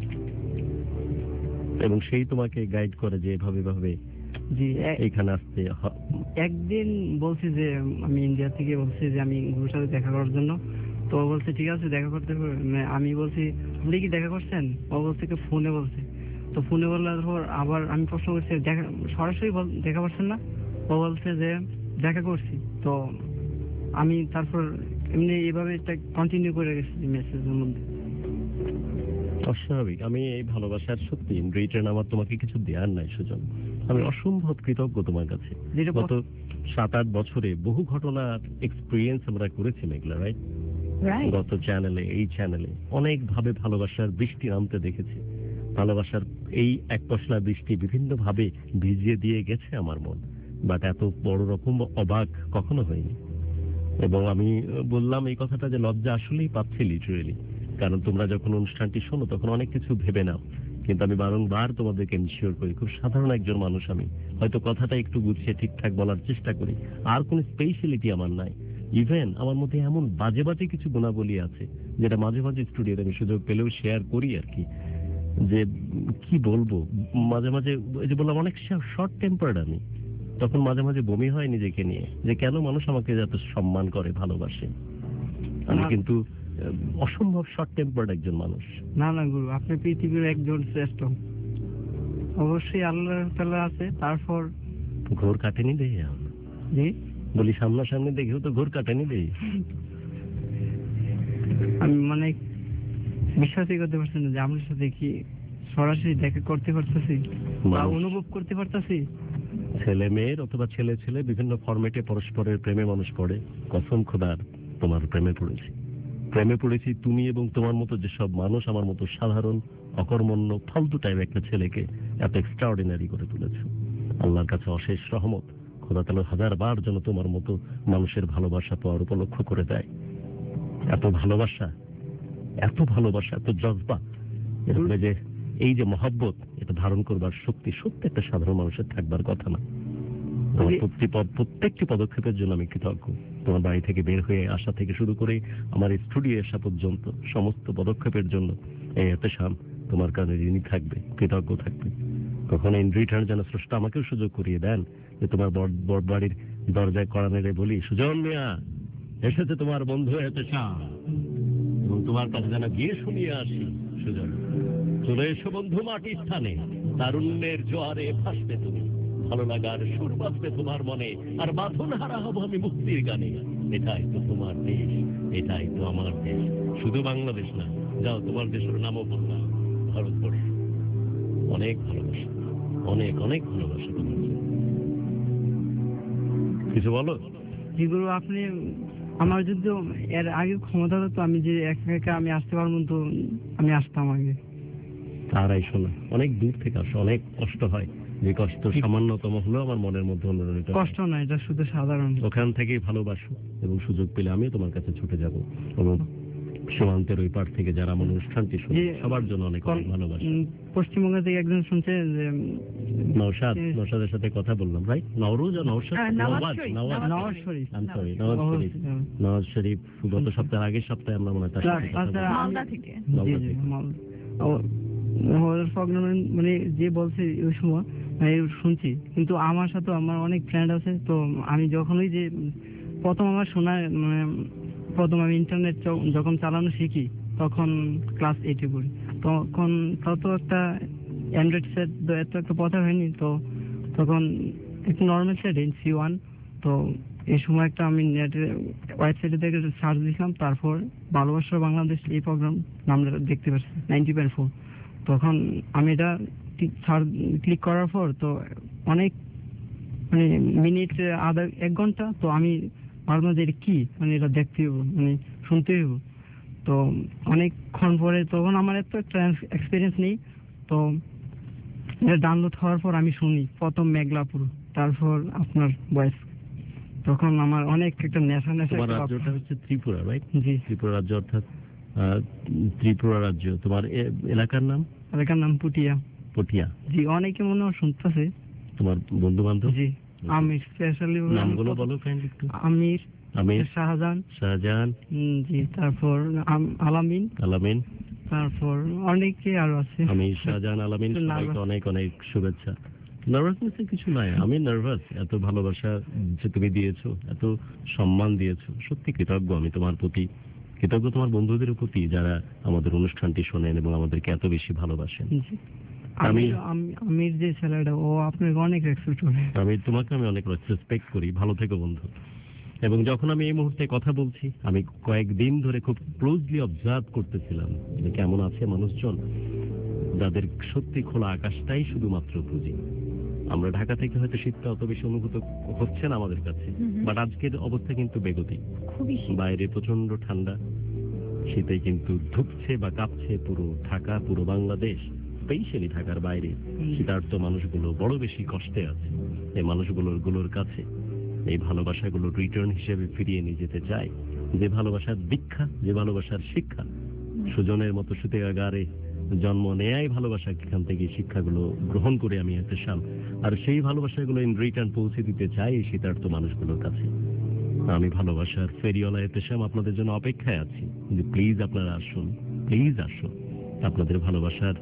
এবং সেই তোমাকে গাইড করে যে এভাবে ভাবে জি, এ- এখানে আসতে হ- একদিন বলছি যে আমি ইন্ডিয়া থেকে বলছি যে আমি গুরুর সাথে দেখা করার জন্য, তো ও বলছে ঠিক আছে দেখা করতে পারবে। মানে আমি বলছি আপনি কি দেখা করছেন? ও বলছে কি ফোনে বলছে, তো ফোনে বলার পর আবার আমি প্রশ্ন করছি দেখা সরাসরি বল- দেখা করছেন না? ও বলছে যে দেখা করছি। তো আমি তারপর এমনি এইভাবে কন্টিনিউ করে গেছি মেসেজের মধ্যে। অস্বাভাবিক। আমি এই ভালোবাসার সত্যি রিটার্ন আমার তোমাকে কিছু দেওয়ার নাই সুজন, আমি অসম্ভব কৃতজ্ঞ তোমার কাছে। যেটা গত সাত আট বছরে বহু ঘটনার এক্সপিরিয়েন্স আমরা করেছি মেঘলা, রাইট? রাইট, গত চ্যানেলে, এই চ্যানেলে অনেক ভাবে ভালোবাসার বৃষ্টি নামতে দেখেছি। ভালোবাসার এই এক পশলা বৃষ্টি বিভিন্ন ভাবে ভিজিয়ে দিয়ে গেছে আমার মন, বাট এত বড় রকম অবাক কখনো হয়নি। এবং আমি বললাম এই কথাটা যে লজ্জা আসলেই পাচ্ছি লিটারেলি, কারণ তোমরা যখন অনুষ্ঠানটি শোনো তখন অনেক কিছু ভেবে নাও, কিন্তু আমি বারংবার তোমাদেরকে এনশিওর করি খুব সাধারণ একজন মানুষ আমি, হয়তো কথাটা একটু গুছিয়ে ঠিকঠাক বলার চেষ্টা করি, আর কোনো স্পেশালিটি আমার নাই। ইভেন আমার মধ্যে এমন বাজে বাজে কিছু গুণাবলী আছে যেটা মাঝে মাঝে স্টুডিওতে আমি সুযোগ পেলেও শেয়ার করি আর কি, যে কি বলবো, মাঝে মাঝে ওই যে বললাম অনেক শর্ট টেম্পার্ড আমি, তখন মাঝে মাঝে বমি হয় নিজেকে নিয়ে যে কেন মানুষ আমাকে এত সম্মান করে ভালোবাসে। আমি কিন্তু আহ, অসম্ভব শর্ট টেম্পার্ড একজন মানুষ। না না গুরু, আপনি পৃথিবীর একজন শ্রেষ্ঠ, অবশ্যই আল্লাহ তাআলা আছে। তারপর ঘোর কাটেনি দেই জি বলি, সামনাসামনি দেখেও তো ঘোর কাটেনি দেই। আমি মানে বিশ্বাসই করতে পারছি না যে আপনার সাথে কি সরাসরি দেখা করতে পারতেছি বা অনুভব করতে পারতেছি। ছেলে মেয়ের অথবা ছেলে ছেলে বিভিন্ন ফরম্যাটে পরস্পরের প্রেমে মানুষ পড়ে। কসম খোদার তোমার প্রেমে পড়েছি, প্রেমে পড়েছি তুমি এবং তোমার মতো যেসব মানুষ আমার মতো সাধারণ অকর্মণ্য ফালতু টাইপ একটা ছেলেকে এত এক্সট্রাঅর্ডিনারি করে তুলেছ। আল্লাহর কাছে অশেষ রহমত, খোদা তাআলা হাজার বার যেন তোমার মতো মানুষের ভালোবাসা পাওয়ার উপলক্ষ করে দেয়। এত ভালোবাসা, এত ভালোবাসা, এত জজবা, এরপরে যে এই যে মহব্বত, এটা ধারণ করবার শক্তি সত্যি একটা সাধারণ মানুষের থাকবার কথা না। তোমার প্রতি প্রত্যেকটি পদক্ষেপের জন্য আমি কৃতজ্ঞ। তোমার বাড়ি থেকে বের হয়ে আসা থেকে শুরু করে আমার স্টুডিও আসা পর্যন্ত সমস্ত পদক্ষেপের জন্য এই এতেশাম তোমার কাছে ঋণী থাকবে, কৃতজ্ঞ থাকবে। কখনো ইন রিটার্ন যেন স্রষ্টা আমাকেও সুযোগ করিয়ে দেন যে তোমার বড় বাড়ির দরজায় কড়া নেড়ে বলি, সুজন মিয়া এসেছে তোমার বন্ধু এতেশাম, এবং তোমার কাছে যেন গিয়ে শুনিয়ে আসি, সুজন চলে এসো বন্ধু মাটির স্থানে, তারুণ্যের জোয়ারে ভাসবে তুমি, ভালো লাগার সুর বাজবে তোমার মনে, আর বাঁধন হারা হব আমি মুক্তির গানে। এটাই তো তোমার দেশ, এটাই তো আমার দেশ, শুধু বাংলাদেশ না। যাও তোমার দেশের নামও বললাম, ভারতবর্ষ। অনেক ভালোবাসা, অনেক অনেক ভালোবাসা তোমার। কিছু বলো? যেগুলো আপনি আমার যদি এর আগে ক্ষমতা হতো, আমি যে একা একা আমি আসতে পারবো তো আমি আসতাম আগে। তারাই শোনা, অনেক দূর থেকে আসো, অনেক কষ্ট হয়, যে কষ্ট সামান্যতম হলেও আমার মনের মধ্যে অনুরণিত। কষ্ট না, এটা শুধু সাধারণ। ওখান থেকেই ভালোবাসো, এবং সুযোগ পেলে আমি তোমার কাছে ছুটে যাব। এবং সীমান্তের ওই পার থেকে যারা আমার অনুষ্ঠানটি শুনে সবার জন্য অনেক অনেক ভালোবাসা। পশ্চিমবঙ্গ থেকে একজন শুনছে যে নওশাদ, নওশাদের সাথে কথা বললাম, রাইট? নওরোজ আর Nawshad, Nawaz, Nawaz, Nawaz Sharif, I am sorry, Nawaz Sharif, Nawaz Sharif গত সপ্তাহের আগের সপ্তাহে আমরা মনে হয় তার সাথে কথা বললাম। মালদা থেকে। জি জি মালদা, মানে যে বলছে ওই সময় শুনছি, কিন্তু আমার সাথে আমার অনেক ফ্রেন্ড আছে। তো আমি যখন ওই যে প্রথম আমার শোনা, মানে প্রথম আমি ইন্টারনেট যখন চালানো শিখি তখন ক্লাস এইটে পড়ি, তখন তত একটা অ্যান্ড্রয়েড সেট এত একটা পথা হয়নি। তো তখন একটু নর্মাল সেট সি ওয়ান। তো এই সময় একটা আমি নেটের ওয়েবসাইটে থেকে সার্চ দিলাম, তারপর ভালোবাসার বাংলাদেশ এই প্রোগ্রাম নামটা দেখতে পাচ্ছি নাইনটি পয়েন্ট ফোর। তখন আমি এটা ক্লিক করার পর তো অনেক মানে মিনিট আধা এক ঘন্টা, তো আমি ভাবলাম যে এটা কি, মানে এটা দেখতে হইব, মানে শুনতে হইব। তো অনেকক্ষণ পরে তখন আমার এত একটা এক্সপিরিয়েন্স নেই, তো এটা ডাউনলোড হওয়ার পর আমি শুনি প্রথম মেঘলাপুর, তারপর আপনার ভয়েস। তখন আমার অনেক একটা নেশা নেশা। তোমার রাজ্যটা হচ্ছে ত্রিপুরা, রাইট? জি, ত্রিপুরা রাজ্য, অর্থাৎ ত্রিপুরা রাজ্য। তোমার এলাকার নাম? এলাকার নাম পুটিয়া। পুটিয়া, জি। অনেকে মনে হয় শুনতেছে, তোমার বন্ধু বান্ধব? জি। আমির, স্পেশালি নামগুলো বলো ফ্রেন্ড একটু। আমির, আমির, শাহজাহান, শাহজাহান, জি। তারপর আলামিন, আলামিন, তারপর অনেকে আরো আছে। আমি শাহজাহান, আলামিন, সবাইকে অনেক অনেক শুভেচ্ছা। নার্ভাসনেসের কিছু নাই, আমি নার্ভাস। এত ভালোবাসা যে তুমি দিয়েছো, এত সম্মান দিয়েছো, সত্যি কৃতজ্ঞ আমি তোমার প্রতি, কৃতজ্ঞ তোমার বন্ধুদের প্রতি যারা আমাদের অনুষ্ঠানটি শোনেন এবং আমাদেরকে এত বেশি ভালোবাসেন। আমি আমির যে ছেলেটা, ও আপনাকে অনেক রেসপেক্ট করে। আমি তোমাকে আমি অনেক রেসপেক্ট করি। ভালো থেকো বন্ধু। এবং যখন আমি এই মুহূর্তে কথা বলছি, আমি কয়েকদিন ধরে খুব ক্লোজলি অবজার্ভ করতেছিলাম যে কেমন আছে মানুষজন যাদের সত্যি খোলা আকাশটাই শুধুমাত্র পুঁজি। আমরা ঢাকা থেকে হয়তো শীতটা অত বেশি অনুভূত হচ্ছে না আমাদের কাছে, বাট আজকের অবস্থা কিন্তু বেগতিক। বাইরে প্রচন্ড ঠান্ডা, শীতে কিন্তু ধুকছে বা কাঁপছে পুরো ঢাকা, পুরো বাংলাদেশ, স্পেশালি ঢাকার বাইরে শীতার্থ মানুষগুলো বড় বেশি কষ্টে আছে। এই মানুষগুলোর গুলোর কাছে এই ভালোবাসাগুলো রিটার্ন হিসেবে ফিরিয়ে নিয়ে যেতে চাই। যে ভালোবাসার দীক্ষা, যে ভালোবাসার শিক্ষা, সুজনের মতো সুতেগারে জন্ম নেয়াই ভালোবাসা, এখান থেকে শিক্ষাগুলো গ্রহণ করে আমি এতেশাম, আর সেই ভালোবাসাগুলো ইন রিটার্ন পৌঁছে দিতে চাই এই শীতার্থ মানুষগুলোর কাছে। আমি ভালোবাসার ফেরিওয়ালা এতেশাম আপনাদের জন্য অপেক্ষায় আছি যে প্লিজ আপনারা আসুন, প্লিজ আসুন। আপনাদের ভালোবাসার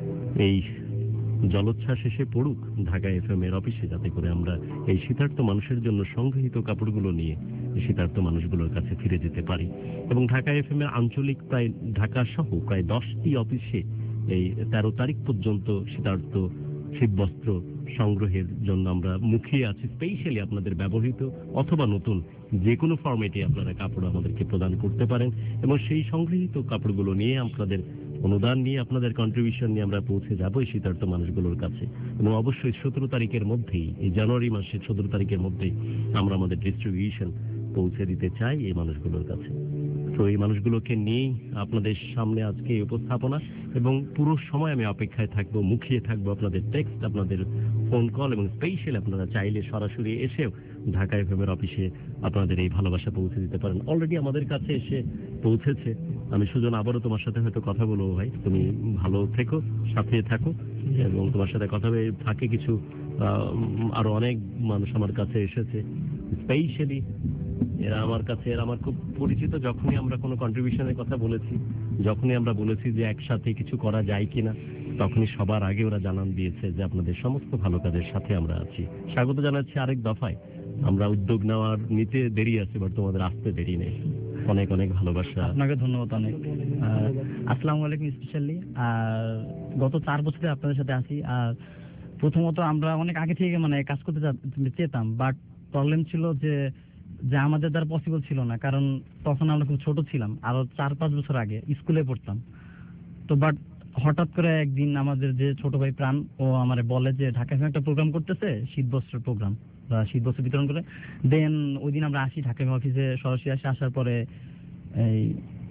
এই জলোচ্ছ্বাস এসে পড়ুক ঢাকা এফএম এর অফিসে, যাতে করে আমরা এই শীতার্থ মানুষের জন্য সংগৃহীত কাপড়গুলো নিয়ে শীতার্থ মানুষগুলোর কাছে ফিরে যেতে পারি। এবং ঢাকা এফএম এর আঞ্চলিক প্রায় ঢাকা সহ প্রায় দশটি অফিসে এই তেরো তারিখ পর্যন্ত শীতার্থ শীতবস্ত্র সংগ্রহের জন্য আমরা মুখিয়ে আছি। স্পেশালি আপনাদের ব্যবহৃত অথবা নতুন যে কোনো ফরম্যাটে আপনারা কাপড় আমাদেরকে প্রদান করতে পারেন, এবং সেই সংগৃহীত কাপড়গুলো নিয়ে আপনাদের অনুদান নিয়ে, আপনাদের কন্ট্রিবিউশন নিয়ে আমরা পৌঁছে যাবো এই শীতার্ত মানুষগুলোর কাছে। এবং অবশ্যই সতেরো তারিখের মধ্যেই, এই জানুয়ারি মাসের সতেরো তারিখের মধ্যেই আমরা আমাদের ডিস্ট্রিবিউশন পৌঁছে দিতে চাই এই মানুষগুলোর কাছে। তো এই মানুষগুলোকে নিয়েই আপনাদের সামনে আজকে এই উপস্থাপনা, এবং পুরো সময় আমি অপেক্ষায় থাকবো, মুখিয়ে থাকবো আপনাদের টেক্সট, আপনাদের ফোন কল, এবং স্পেশালি আপনারা চাইলে সরাসরি এসেও ঢাকা এফএম এর অফিসে আপনাদের এই ভালোবাসা পৌঁছে দিতে পারেন। অলরেডি আমাদের কাছে এসে পৌঁছেছে। আমি সুজন আবারও তোমার সাথে হয়তো কথা বলবো ভাই, তুমি ভালো থেকো, সাথে থাকো, এবং তোমার সাথে কথা বলে থাকে কিছু আরো অনেক মানুষ আমার কাছে এসেছে, স্পেশালি এরা আমার কাছে, এরা আমার খুব পরিচিত। যখনই আমরা কোনো কন্ট্রিবিউশনের কথা বলেছি, যখনই আমরা বলেছি যে একসাথে কিছু করা যায় কিনা, তখনই সবার আগে ওরা জানান দিয়েছে যে আপনাদের সমস্ত ভালো কাজের সাথে আমরা আছি। স্বাগত জানাচ্ছি আরেক দফায়। আমরা উদ্যোগ নেওয়ার নিতে দেরি আছে, বাট তোমাদের আসতে দেরি নেই। অনেক অনেক ভালোবাসা। আপনাকে ধন্যবাদ অনেক। আসসালামু আলাইকুম। স্পেশালি গত চার বছরে আপনাদের সাথে আছি। আর প্রথমত আমরা অনেক আগে থেকে মানে কাজ করতে চেতাম, বাট প্রবলেম ছিল যে যে আমাদের দ্বারা পসিবল ছিল না, কারণ তখন আমরা খুব ছোট ছিলাম, আরো চার পাঁচ বছর আগে স্কুলে পড়তাম। তো বাট হঠাৎ করে একদিন আমাদের যে ছোট ভাই প্রাণ, ও আমার বলে যে ঢাকা এফএম একটা প্রোগ্রাম করতেছে, শীত বস্ত্রের প্রোগ্রাম বা শীত বস্ত্র বিতরণ করে। দেন ওই দিন আমরা আসি ঢাকা অফিসে, সরাসরি আসি। আসার পরে এই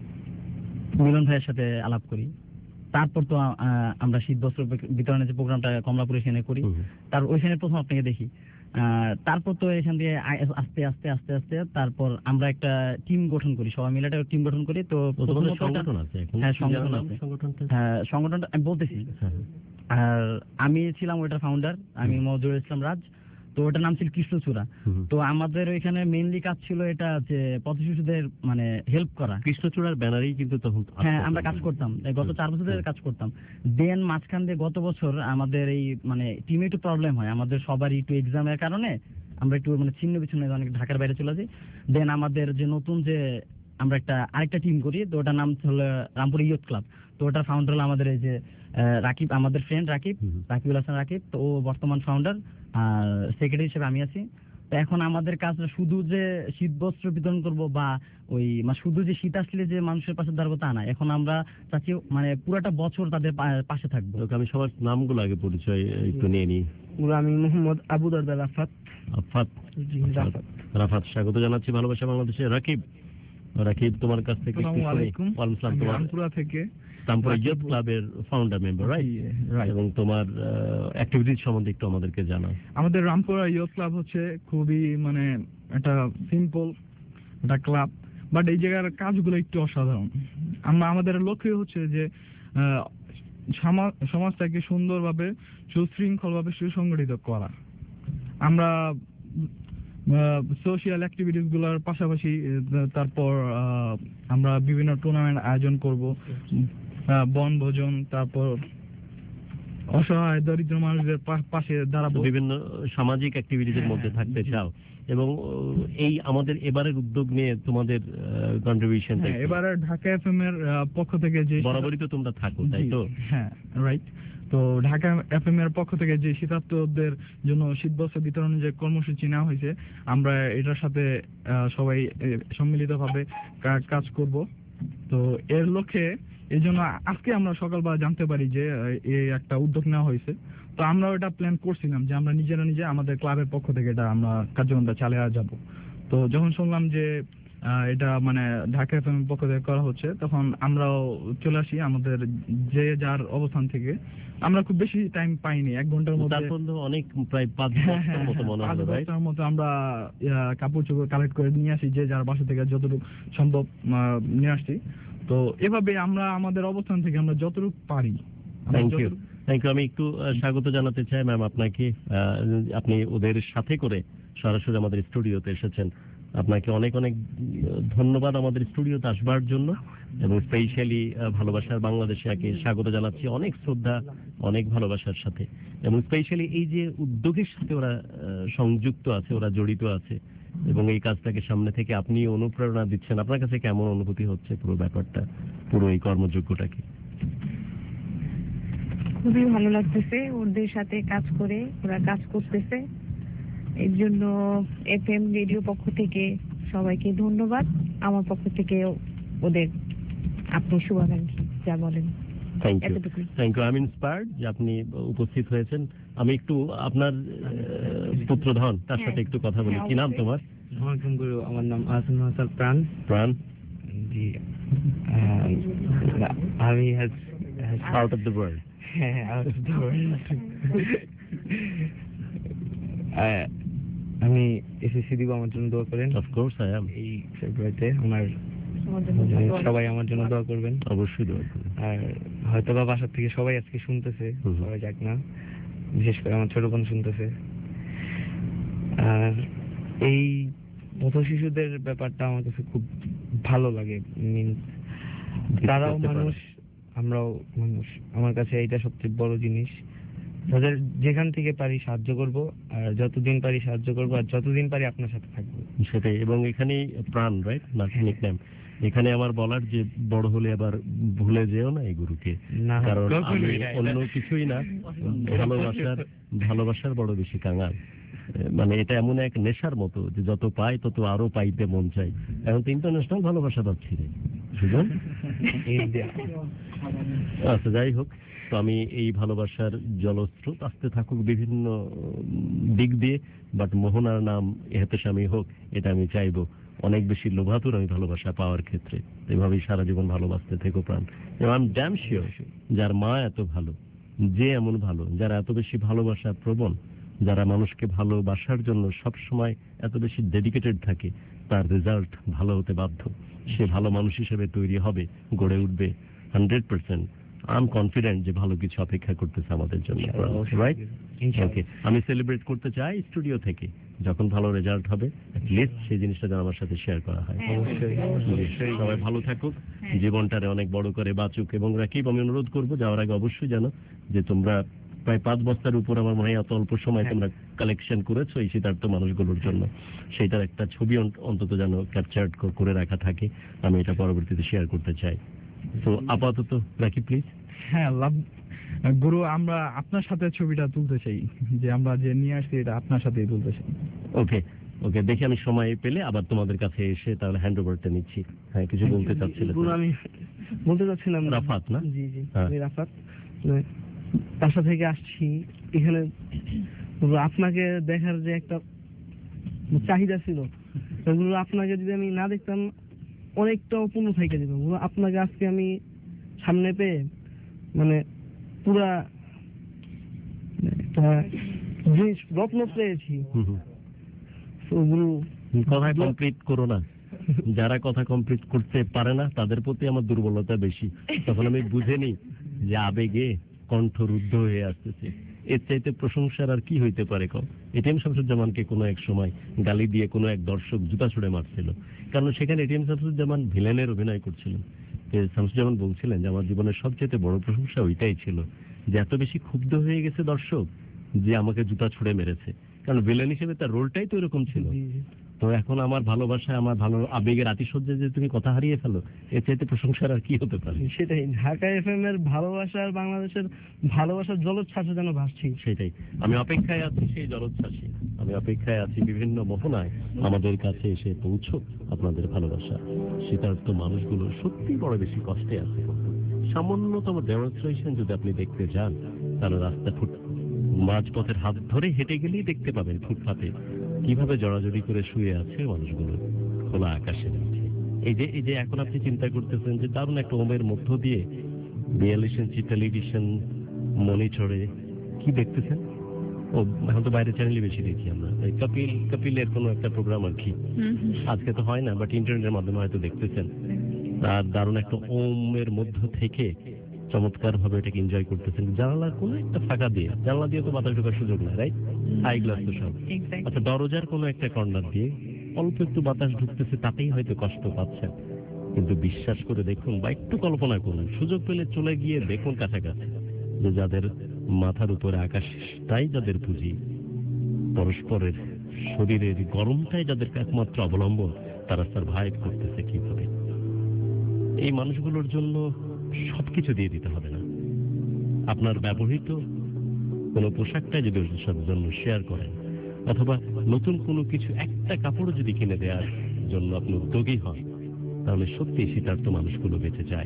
মিলন ভাইয়ের সাথে আলাপ করি। তারপর তো আমরা শীত বস্ত্র বিতরণের যে প্রোগ্রামটা কমলাপুরে এখানে করি, তার ওইখানে প্রথম আপনাকে দেখি। তারপর তো এখান দিয়ে আস্তে আস্তে আস্তে আস্তে তারপর আমরা একটা টিম গঠন করি, সবাই মিলে একটা টিম গঠন করি। তো সংগঠন আছে, হ্যাঁ সংগঠন আছে, হ্যাঁ সংগঠনটা আমি বলতেছি। আর আমি ছিলাম ওইটার ফাউন্ডার, আমি মজুরুল ইসলাম রাজ। তো ওটার নাম ছিল কৃষ্ণচূড়া। তো আমাদের ওইখানে মেইনলি কাজ ছিল এটা যে পথ শিশুদের মানে হেল্প করা। কৃষ্ণচূড়ার ব্যানারেই কিন্তু তখন হ্যাঁ আমরা কাজ করতাম, গত চার বছর ধরে কাজ করতাম। দেন মাঝখান দিয়ে গত বছর আমাদের এই মানে টিমে একটু প্রবলেম হয়, আমাদের সবারই একটু এক্সামের কারণে আমরা একটু মানে ছিন্ন বিচ্ছিন্ন অনেক ঢাকার বাইরে চলে যাই। দেন আমাদের যে নতুন যে আমরা একটা আরেকটা টিম করি, তো ওটার নাম হলো রামপুর ইয়ুথ ক্লাব। তো ওটার ফাউন্ডার হলো আমাদের এই যে রাকিব, আমাদের ফ্রেন্ড রাকিব, রাকিবুল হাসান রাকিব। তো ও বর্তমান ফাউন্ডার, আর সেক্রেটারি হিসেবে আমি আছি। তো এখন আমাদের কাজটা শুধু যে শীত বস্ত্র বিতরণ করব বা ওই শুধু যে শীত আসলে যে মানুষের পাশে দাঁড়াবো তা না, এখন আমরা চাচ্ছি মানে পুরোটা বছর তাদের পাশে থাকবো। আমি সবার নামগুলো আগে পরিচয় একটু নিয়ে নিই। আমি মোহাম্মদ আবু দারদা রাফাত। আফাত রাফাত, স্বাগত জানাচ্ছি ভালোবাসা বাংলাদেশে। রাকিব, রাকিব তোমার কাছ থেকে রামপুরা থেকে, রামপুরা ইয়ুথ ক্লাবের ফাউন্ডার মেম্বার, রাইট? এবং তোমার অ্যাক্টিভিটিজ সম্বন্ধে একটু আমাদেরকে জানাও। আমাদের রামপুরা ইয়ুথ ক্লাব হচ্ছে খুবই মানে একটা সিম্পল একটা ক্লাব, বাট এই জায়গার কাজগুলো একটু অসাধারণ। আমরা আমাদের লক্ষ্য হচ্ছে যে সমাজটাকে সুন্দরভাবে সুশৃঙ্খলভাবে সুসংগঠিত করা। আমরা সোশিয়াল অ্যাক্টিভিটিস গুলোর পাশাপাশি তারপর আমরা বিভিন্ন টুর্নামেন্ট আয়োজন করব, বনভোজন, তারপর অসহায় দরিদ্র মানুষদের পাশে দাঁড়াবো, বিভিন্ন সামাজিক অ্যাক্টিভিটিসের মধ্যে থাকতে চাও। এবং এই আমাদের এবারের উদ্যোগ নিয়ে তোমাদের কন্ট্রিবিউশন, এবারে ঢাকা এফএম এর পক্ষ থেকে যে বরাবরই তো তোমরা থাকো, তাই তো? হ্যাঁ রাইট। তো ঢাকা এফএম এর পক্ষ থেকে যে শীতার্তদের জন্য শীতবস্ত্র বিতরণের যে কর্মসূচি নেওয়া হয়েছে, আমরা এটার সাথে সবাই সম্মিলিতভাবে কাজ করব। তো এর লক্ষ্যে এই জন্য আজকে আমরা সকালবেলা জানতে পারি যে এই একটা উদ্যোগ নেওয়া হয়েছে। তো আমরা ওটা প্ল্যান করছিলাম যে আমরা নিজেরা নিজে আমাদের ক্লাবের পক্ষ থেকে এটা আমরা কার্যক্রমটা চালিয়ে যাব। তো যখন শুনলাম যে এটা মানে ঢাকা এফএম এর পক্ষ থেকে করা হচ্ছে, তখন আমরাও চলে আসি আমাদের যে যার অবস্থান থেকে। আমরা খুব বেশি টাইম পাইনি, এক ঘন্টার মধ্যে অনেক প্রায় পাঁচ বছরের মতো মনে হয়, পাঁচ বছরের মতো আমরা কাপড় চোপড় কালেক্ট করে নিয়ে আসি, যে যার বাসা থেকে যতটুকু সম্ভব নিয়ে আসছি। তো এভাবে আমরা আমাদের অবস্থান থেকে আমরা যতটুকু পারি। Thank you, thank you. আমি একটু স্বাগত জানাতে চাই ম্যাম আপনাকে। আপনি ওদের সাথে করে সরাসরি আমাদের স্টুডিওতে এসেছেন, আপনাকে অনেক অনেক ধন্যবাদ আমাদের স্টুডিওতে আসবার জন্য। এবং স্পেশালি ভালোবাসার বাংলাদেশে একে স্বাগত জানাচ্ছি অনেক শ্রদ্ধা, অনেক ভালোবাসার সাথে। এবং স্পেশালি এই যে উদ্যোগের সাথে ওরা সংযুক্ত আছে, ওরা জড়িত আছে, এবং এই কাজটাকে সামনে থেকে আপনি অনুপ্রেরণা দিচ্ছেন। আপনার কাছে কেমন অনুভূতি হচ্ছে পুরো ব্যাপারটা, পুরো এই কর্মযোগ্যটাকে? খুবই ভালো লাগতেছে ওদের সাথে কাজ করে, ওরা কাজ করতেছে। এর জন্য এফএম রেডিও পক্ষ থেকে সবাইকে ধন্যবাদ, আমার পক্ষ থেকে ওদের আপনি শুভাকাঙ্ক্ষী যা বলেন। থ্যাংক ইউ এতটুকুই। Thank you I am inspired যে আপনি উপস্থিত হয়েছেন। আমি একটু আপনার আহ, পুত্রধন তার সাথে একটু কথা বলি। কি নাম তোমার? ওয়ালাইকুম গুরু, আমার নাম আহসান হাসান প্রাণ। প্রাণ, জি, আমি has out of the world. হ্যাঁ, আউট অফ দ্য ওয়ার্ল্ড। আমি এসএসসি দিব, আমার জন্য দোয়া করেন। Of course I am. এই ফেব্রুয়ারিতে আমার সবাই আমার জন্য দোয়া করবেন। অবশ্যই দোয়া করবেন। আর হয়তো বা বাসার থেকে সবাই আজকে শুনতেছে, সবাই যাক না, বিশেষ করে আমার ছোট বোন শুনতেছে। আর এই পথ শিশুদের ব্যাপারটা আমার কাছে খুব ভালো লাগে। মিনস তারাও মানুষ, আমরাও মানুষ। আমার কাছে এইটা সবচেয়ে বড় জিনিস। তাদের যেখান থেকে পারি সাহায্য করব, আর যতদিন পারি সাহায্য করব, আর যতদিন পারি আপনার সাথে থাকবো। সেটাই। এবং এখানে প্রাণ, রাইট, নিকনেম। এখানে আমার বলার যে বড় হলে আবার ভুলে যেও না এই গুরুকে, কারণ আমি অন্য কিছুই না, ভালোবাসার ভালোবাসার বড় বেশি কাঙাল। মানে এটা এমন এক নেশার মতো যে যত পাই তত আরো পাইতে মন চাই। এখন তো ইন্টারন্যাশনাল ভালোবাসা পাচ্ছি রে সুজন। আচ্ছা, যাই হোক, তো আমি এই ভালোবাসার জলস্রোত আসতে থাকুক বিভিন্ন দিক দিয়ে, বাট মোহনার নাম এহতেশামী হোক, এটা আমি চাইবো। অনেক বেশি লোভাতুর আমি ভালোবাসা পাওয়ার ক্ষেত্রে। এভাবেই সারা জীবন ভালোবাসতে থেকো প্রাণ। এবং আমি ড্যাম শিওর যার মা এত ভালো, যে এমন ভালো, যারা এত বেশি ভালোবাসা প্রবণ, যারা মানুষকে ভালোবাসার জন্য সব সময় এত বেশি ডেডিকেটেড থাকে, তার রেজাল্ট ভালো হতে বাধ্য। সে ভালো মানুষ হিসেবে তৈরি হবে, গড়ে উঠবে hundred percent. I am confident যে ভালো কিছু অপেক্ষা করতেছে আমাদের জন্য, রাইট? ওকে, আমি সেলিব্রেট করতে চাই স্টুডিও থেকে যখন ভালো রেজাল্ট হবে, লিস্ট সেই জিনিসটা যেন আমার সাথে শেয়ার করা হয়। অবশ্যই সবাই ভালো থাকুক, জীবনটারে অনেক বড় করে বাঁচুক। এবং রাকিব, আমি অনুরোধ করবো যাওয়ার আগে অবশ্যই জানো যে তোমরা প্রায় পাঁচ বস্তার উপর আমার মনে হয় এত অল্প সময় তোমরা কালেকশন করেছো এই শীতার্থ মানুষগুলোর জন্য, সেটার একটা ছবি অন্তত যেন ক্যাপচার করে রাখা থাকে। আমি এটা পরবর্তীতে শেয়ার করতে চাই। তো আপাতত রাকিব প্লিজ। হ্যাঁ, লাভ গুরু, আমরা আপনার সাথে ছবিটা তুলতে চাই, যে আমরা যে নিয়ে আসছি এটা আপনার সাথেই তুলতে চাই। ওকে ওকে, দেখি আমি সময় পেলে আবার তোমাদের কাছে এসে তাহলে হ্যান্ড ওভারটা নিচ্ছি। হ্যাঁ, কিছু বলতে চাচ্ছিলেন? আমি বলতে চাচ্ছিলাম রাফাত না? জি জি, আমি রাফাত, বাসা থেকে আসছি এখানে। আপনাকে দেখার যে একটা চাহিদা ছিল, আপনাকে যদি আমি না দেখতাম অনেকটা অপূর্ণ থেকে যেত। আপনাকে আজকে আমি সামনে পেয়ে মানে পুরা জিনিস রত্ন পেয়েছি। কথা কমপ্লিট করো না, যারা কথা কমপ্লিট করতে পারে না তাদের প্রতি আমার দুর্বলতা বেশি। তখন আমি বুঝে নিই যে আবেগে কণ্ঠ রুদ্ধ হয়ে আসতেছে। এর চাইতে প্রশংসার আর কি হইতে পারে কম? এটিএম শামসুজ্জামানকে কোনো এক সময় গালি দিয়ে কোনো এক দর্শক জুতা ছুড়ে মারছিল, কারণ সেখানে এটিএম শামসুজ্জামান ভিলেনের অভিনয় করছিলেন। শামসুজ্জামান বলছিলেন যে আমার জীবনের সবচেয়ে বড় প্রশংসা ওইটাই ছিল যে এত বেশি ক্ষুব্ধ হয়ে গেছে দর্শক যে আমাকে জুতা ছুড়ে মেরেছে, কারণ ভিলেন হিসেবে তার রোলটাই তো এরকম ছিল। তো এখন আমার ভালোবাসায়, আমার ভালো আবেগের আতিশয্যে যে তুমি কথা হারিয়ে ফেলো, এর চাইতে প্রশংসার আর কি হতে পারে? সেটাই, ঢাকা এফএম এর ভালোবাসার, বাংলাদেশের ভালোবাসার জলোচ্ছ্বাসে যেন ভাসছি। সেটাই, আমি অপেক্ষায় আছি সেই জলোচ্ছ্বাসে। আমি অপেক্ষায় আছি বিভিন্ন মোহনায় আমাদের কাছে এসে পৌঁছক আপনাদের ভালোবাসা। শীতার্থ মানুষগুলো সত্যি বড় বেশি কষ্টে আছে। সামান্যতম ডেমনস্ট্রেশন যদি আপনি দেখতে যান, তাহলে রাস্তা ফুট মাঝপথের হাত ধরে হেঁটে গেলেই দেখতে পাবেন ফুটপাতে কিভাবে জড়াজড়ি করে শুয়ে আছে মানুষগুলো খোলা আকাশের নিচে। এই যে এই যে এখন আপনি চিন্তা করতেছেন যে দারুণ একটা ওমের মধ্য দিয়ে বিয়াল্লিশ ইঞ্চি টেলিভিশন মনিটরে কি দেখতেছেন? ও এখন তো বাইরে চ্যানেলে বেশি দেখি আমরা, কপিল কপিলের কোনো একটা প্রোগ্রাম আর কি। আজকে তো হয় না, বাট ইন্টারনেটের মাধ্যমে হয়তো দেখতেছেন। আর দারুণ একটা ওমের মধ্য থেকে চমৎকার ভাবে এটাকে এনজয় করতেছেন। জানালার কোনো একটা ফাঁকা দিয়ে, জানলা দিয়ে তো বাতাস ঢোকার সুযোগ নাই, রাইট? হাই গ্লাস তো সব। আচ্ছা, দরজার কোনো একটা কর্নার দিয়ে অল্প একটু বাতাস ঢুকতেছে, তাতেই হয়তো কষ্ট পাচ্ছেন। কিন্তু বিশ্বাস করে দেখুন বা একটু কল্পনা করুন, সুযোগ পেলে চলে গিয়ে দেখুন কাছাকাছি, যে যাদের মাথার উপরে আকাশটাই যাদের পুঁজি, পরস্পরের শরীরের গরমটাই যাদের একমাত্র অবলম্বন, তারা সারভাইভ করতেছে কিভাবে। এই মানুষগুলোর জন্য সবকিছু দিয়ে দিতে হবে না। আপনার ব্যবহৃত কোনো পোশাকটা যদি ওদের জন্য শেয়ার করেন, অথবা নতুন কোনো কিছু একটা কাপড় যদি কিনে দেওয়ার জন্য আপনি উদ্যোগী হন, তাহলে সত্যি শীতার্থ মানুষগুলো বেঁচে যায়।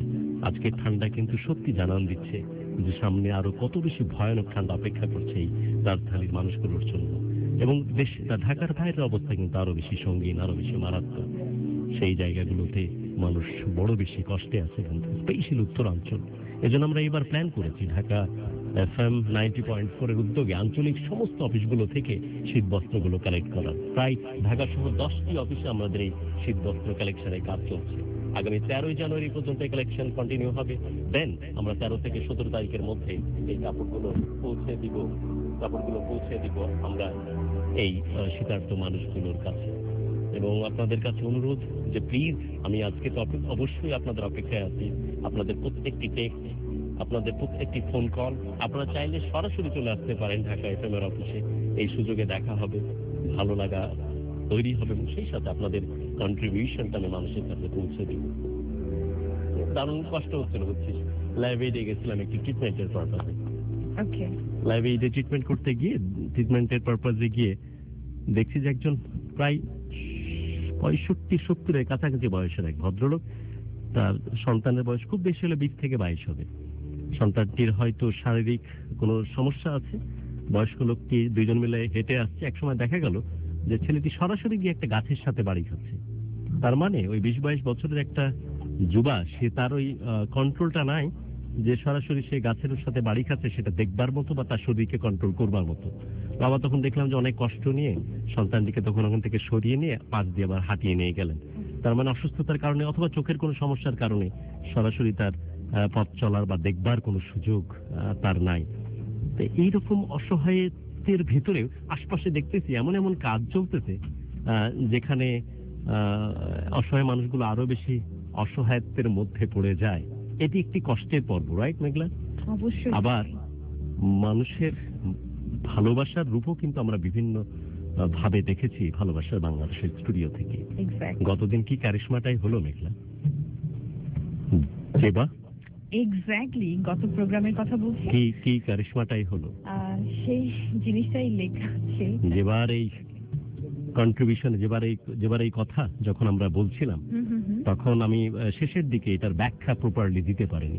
আজকে ঠান্ডা কিন্তু সত্যি জানান দিচ্ছে যে সামনে আরো কত বেশি ভয়ানক ঠান্ডা অপেক্ষা করছে এই রাজধানীর মানুষগুলোর জন্য। এবং দেশ ঢাকার বাইরের অবস্থা কিন্তু আরো বেশি সঙ্গীন, আরো বেশি মারাত্মক। সেই জায়গাগুলোতে মানুষ বড় বেশি কষ্টে আছে, কিন্তু স্পেশাল উত্তরাঞ্চল। এজন্য আমরা এবার প্ল্যান করেছি Dhaka F M ninety point four এর উদ্যোগে আঞ্চলিক সমস্ত অফিসগুলো থেকে শীতবস্ত্রগুলো কালেক্ট করার। প্রায় ঢাকা সহ দশটি অফিসে আমাদের এই শীতবস্ত্র কালেকশনের কাজ চলছে। আগামী তেরোই জানুয়ারি পর্যন্ত কালেকশন কন্টিনিউ হবে। দেন আমরা তেরো থেকে সতেরো তারিখের মধ্যে এই কাপড়গুলো পৌঁছে দিব কাপড়গুলো পৌঁছে দিব আমরা এই শীতার্থ মানুষগুলোর কাছে। এবং আপনাদের কাছে অনুরোধ যে প্লিজ, আমি আজকে তো অবশ্যই আপনাদের অপেক্ষায় আছি। আপনাদের প্রত্যেকটি টেক্সট, আপনাদের প্রত্যেকটি ফোন কল, আপনারা চাইলে সরাসরি চলে আসতে পারেন ঢাকা এফএম এর অফিসে। এই সুযোগে দেখা হবে, ভালো লাগা তৈরি হবে এবং সেই সাথে আপনাদের কন্ট্রিবিউশনটা আমি মানুষের কাছে পৌঁছে দিব। দারুণ কষ্ট হচ্ছিল বুঝছিস। লাইভ এইডে গেছিলাম একটি ট্রিটমেন্টের পারপাসে। ওকে। লাইভ এইডে ট্রিটমেন্ট করতে গিয়ে, ট্রিটমেন্টের পারপাসে গিয়ে দেখছি যে একজন প্রায় পঁয়ষট্টি সত্তরের কাছাকাছি বয়সের এক ভদ্রলোক, তার সন্তানের বয়স খুব বেশি হলে বিশ থেকে বাইশ হবে। সন্তানটির হয়তো শারীরিক কোনো সমস্যা আছে। বয়স্ক লোকটি দুইজন মিলে হেঁটে আসছে। একসময় দেখা গেল যে ছেলেটি সরাসরি গিয়ে একটা গাছের সাথে বাড়ি খাচ্ছে। তার মানে ওই বিশ বাইশ বছরের একটা যুবা, সে তার ওই কন্ট্রোলটা নাই যে সরাসরি সে গাছের সাথে বাড়ি খাচ্ছে সেটা দেখবার মতো বা তার শরীরকে কন্ট্রোল করবার মতো। বাবা তখন দেখলাম যে অনেক কষ্ট নিয়ে সন্তানটিকে তখন ওখান থেকে সরিয়ে নিয়ে পাশ দিয়ে আবার হাঁটিয়ে নিয়ে গেলেন। তার মানে অসুস্থতার কারণে অথবা চোখের কোনো সমস্যার কারণে সরাসরি তার পথ চলার বা দেখবার কোনো সুযোগ তার নাই। তো এইরকম অসহায়ত্বের ভিতরে আশপাশে দেখতেছি এমন এমন কাজ চলতেছে যেখানে অসহায় মানুষগুলো আরো বেশি অসহায়ত্বের মধ্যে পড়ে যায়। এটি একটি কষ্টের পর্ব, রাইট মেঘলা? অবশ্যই। আবার মানুষের ভালোবাসার রূপও কিন্তু আমরা বিভিন্ন ভাবে দেখেছি ভালোবাসার বাংলাদেশের স্টুডিও থেকে। গতদিন কি কারিশমাটাই হলো মেঘলা? জেবা এক্স্যাক্টলি, গত প্রোগ্রামের কথা বলছি। কি কি কারিশমাটাই হলো? সেই জিনিসটাই লেখা আছে। যেবার এই কন্ট্রিবিউশন, যেবার এই যেবার এই কথা যখন আমরা বলছিলাম, তখন আমি শেষের দিকে এটার ব্যাখ্যা প্রপারলি দিতে পারিনি।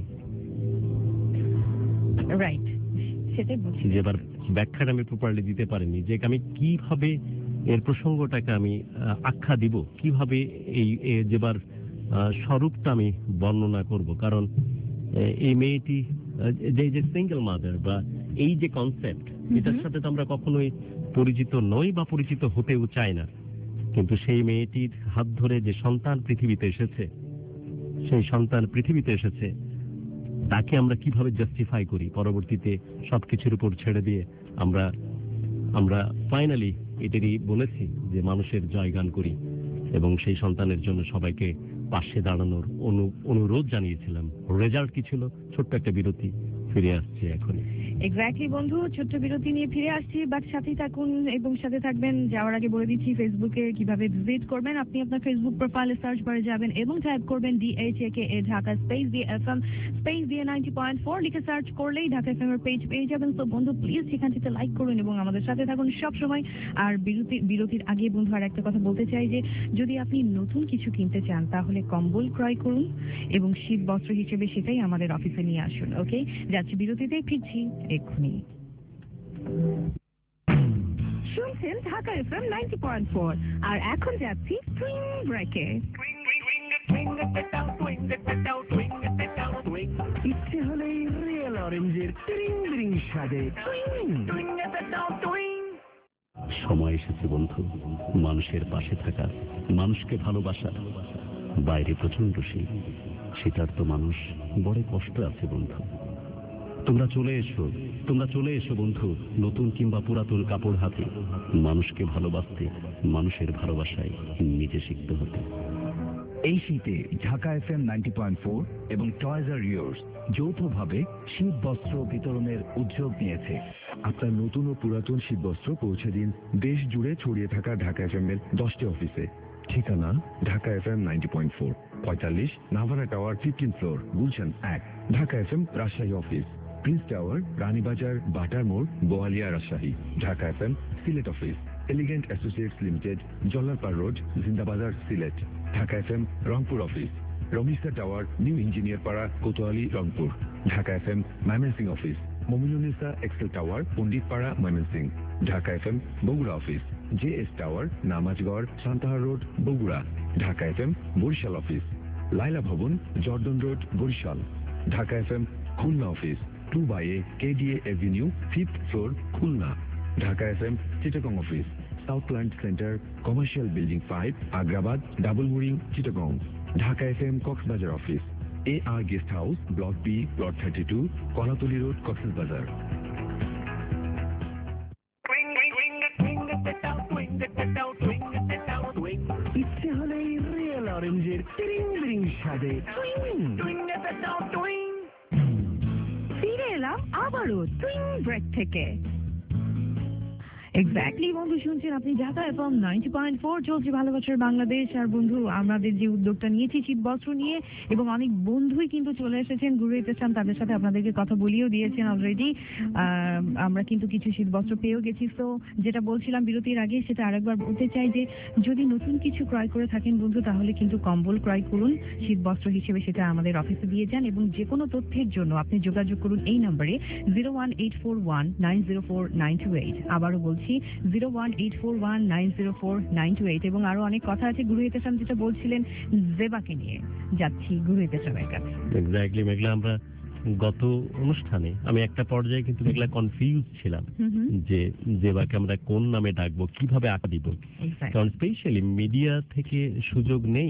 রাইট, সেটাই বলছি। যেবার ব্যাখ্যাটা আমি প্রপারলি দিতে পারিনি যে আমি কিভাবে এর প্রসঙ্গটাকে আমি আখ্যা দিব, কিভাবে এই যেবার স্বরূপটা আমি বর্ণনা করব। কারণ এই মেয়েটি যে যে সিঙ্গেল মাদার বা এই যে কনসেপ্ট, এটার সাথে তো আমরা কখনোই পরিচিত নই বা পরিচিত হতেও চাই না। কিন্তু সেই মেয়েটির হাত ধরে যে সন্তান পৃথিবীতে এসেছে, সেই সন্তান পৃথিবীতে এসেছে তাকে আমরা কিভাবে জাস্টিফাই করি, পরবর্তীতে সবকিছুর উপর ছেড়ে দিয়ে আমরা আমরা ফাইনালি এটারই বলেছি যে মানুষের জয়গান করি এবং সেই সন্তানের জন্য সবাইকে পাশে দাঁড়ানোর অনুরোধ জানিয়েছিলাম। রেজাল্ট কি ছিল? ছোট্ট একটা বিরতি, ফিরে আসছে এখনই। এক্স্যাক্টলি বন্ধু, ছোট্ট বিরতি নিয়ে ফিরে আসছি, বাট সাথেই থাকুন এবং সাথে থাকবেন। যাওয়ার আগে বলে দিচ্ছি ফেসবুকে কিভাবে ভিজিট করবেন। আপনি আপনার ফেসবুক প্রোফাইলে সার্চ বারে যাবেন এবং টাইপ করবেন D H A K A Dhaka space দিয়ে এফ এম স্পেস দিয়ে নাইনটি পয়েন্ট ফোর লিখে সার্চ করলেই ঢাকা এফ এম এর পেজ পেয়ে যাবেন। তো বন্ধু প্লিজ সেখানটিতে লাইক করুন এবং আমাদের সাথে থাকুন সব সময়। আর বিরতি বিরতির আগে বন্ধু আর একটা কথা বলতে চাই যে যদি আপনি নতুন কিছু কিনতে চান তাহলে কম্বল ক্রয় করুন এবং শীত বস্ত্র হিসেবে সেটাই আমাদের অফিসে নিয়ে আসুন। ওকে, যাচ্ছি বিরতিতে, ফিরছি এক্ষুনি। শুনছেন Dhaka F M ninety point four আর এখন যাচ্ছি টুইং ব্রেকে। ইচ্ছে হলেই রিয়েল অরেঞ্জের ট্রিং ট্রিং স্বাদে সময় এসেছে বন্ধু মানুষের পাশে থাকার, মানুষকে ভালোবাসা। বাইরে প্রচন্ড শীত, শীতার্ত মানুষ বড় কষ্ট আছে বন্ধু। তোমরা চলে এসো, তোমরা চলে এসো বন্ধু, নতুন কিংবা পুরাতন কাপড় হাতে। মানুষকে ভালোবাসতে, মানুষের ভালোবাসায় নিজে শিখতে হতে। এই শীতে Dhaka F M ninety point four এবং টয়েজ আর ইয়োর্স যৌথভাবে শীত বস্ত্র বিতরণের উদ্যোগ নিয়েছে। আপনার নতুন ও পুরাতন শীতবস্ত্র পৌঁছে দিন দেশ জুড়ে ছড়িয়ে থাকা ঢাকা এফ এম এর দশটি অফিসে। ঠিকানা Dhaka F M ninety point four, পঁয়তাল্লিশ Navana tower, fifteen floor, Gulshan এক। Dhaka F M Rajshahi office, Prince tower, Ranibazar, butter মোড়, Boalia, Rajshahi. Dhaka F M Sylhet office, elegant associates limited, Jallarpar road, Zindabazar, Sylhet. Dhaka F M Rangpur office, Ramisa tower, new engineer পাড়া, Kotwali, Rangpur. Dhaka F M Mymensingh office, Mominunnesa Excel tower, Pandit Para, Mymensingh. Dhaka F M Bogura office, J S tower, Namazgarh, Santahar road, Bogura. Dhaka F M Barishal office, Laila Bhaban, Jordan road, Barishal. Dhaka F M Khulna office, two by A KDA avenue, fifth floor, Khulna. Dhaka F M Chittagong office, Southland centre, commercial building five, Agrabad, double mooring, Chittagong. Dhaka F M Cox's Bazar office, A R guest house, block B, plot thirty two, Kolatoli road, Cox's Bazar. ইচ্ছে হলেই real অরেঞ্জের টিরিং বিরিং স্বাদে ফিরে এলাম আবারও টুইং break থেকে। Exactly বন্ধু, শুনছেন আপনি Dhaka FM ninety point four, চলছে ভালোবাসার বাংলাদেশ। আর বন্ধু, আমাদের যে উদ্যোগটা নিয়েছি শীত বস্ত্র নিয়ে, এবং অনেক বন্ধুই কিন্তু চলে এসেছেন ঘুরে যেতে চান, তাদের সাথে আপনাদেরকে কথা বলিয়েও দিয়েছেন অলরেডি। আমরা কিন্তু কিছু শীত বস্ত্র পেয়েও গেছি। তো যেটা বলছিলাম বিরতির আগে, সেটা আরেকবার বলতে চাই যে যদি নতুন কিছু ক্রয় করে থাকেন বন্ধু, তাহলে কিন্তু কম্বল ক্রয় করুন শীত বস্ত্র হিসেবে, সেটা আমাদের অফিসে দিয়ে যান। এবং যে কোনো তথ্যের জন্য আপনি যোগাযোগ করুন এই নম্বরে zero one eight four one nine zero four nine two eight. আবারও বলছি zero one eight four one nine zero four nine two eight. এবং আরো অনেক কথা আছে গুরু হিতেশাম, যেটা বলছিলেন জেবাকে নিয়ে। যাচ্ছি গুরু হিতেশামের কাছে। এক্স্যাক্টলি মেঘলা, আমরা গত অনুষ্ঠানে আমি একটা পর্যায়ে কিন্তু মেঘলা কনফিউজ ছিলাম যে জেবাকে আমরা কোন নামে ডাকবো, কিভাবে আঁকা দিব। কারণ স্পেশালি মিডিয়া থেকে সুযোগ নেই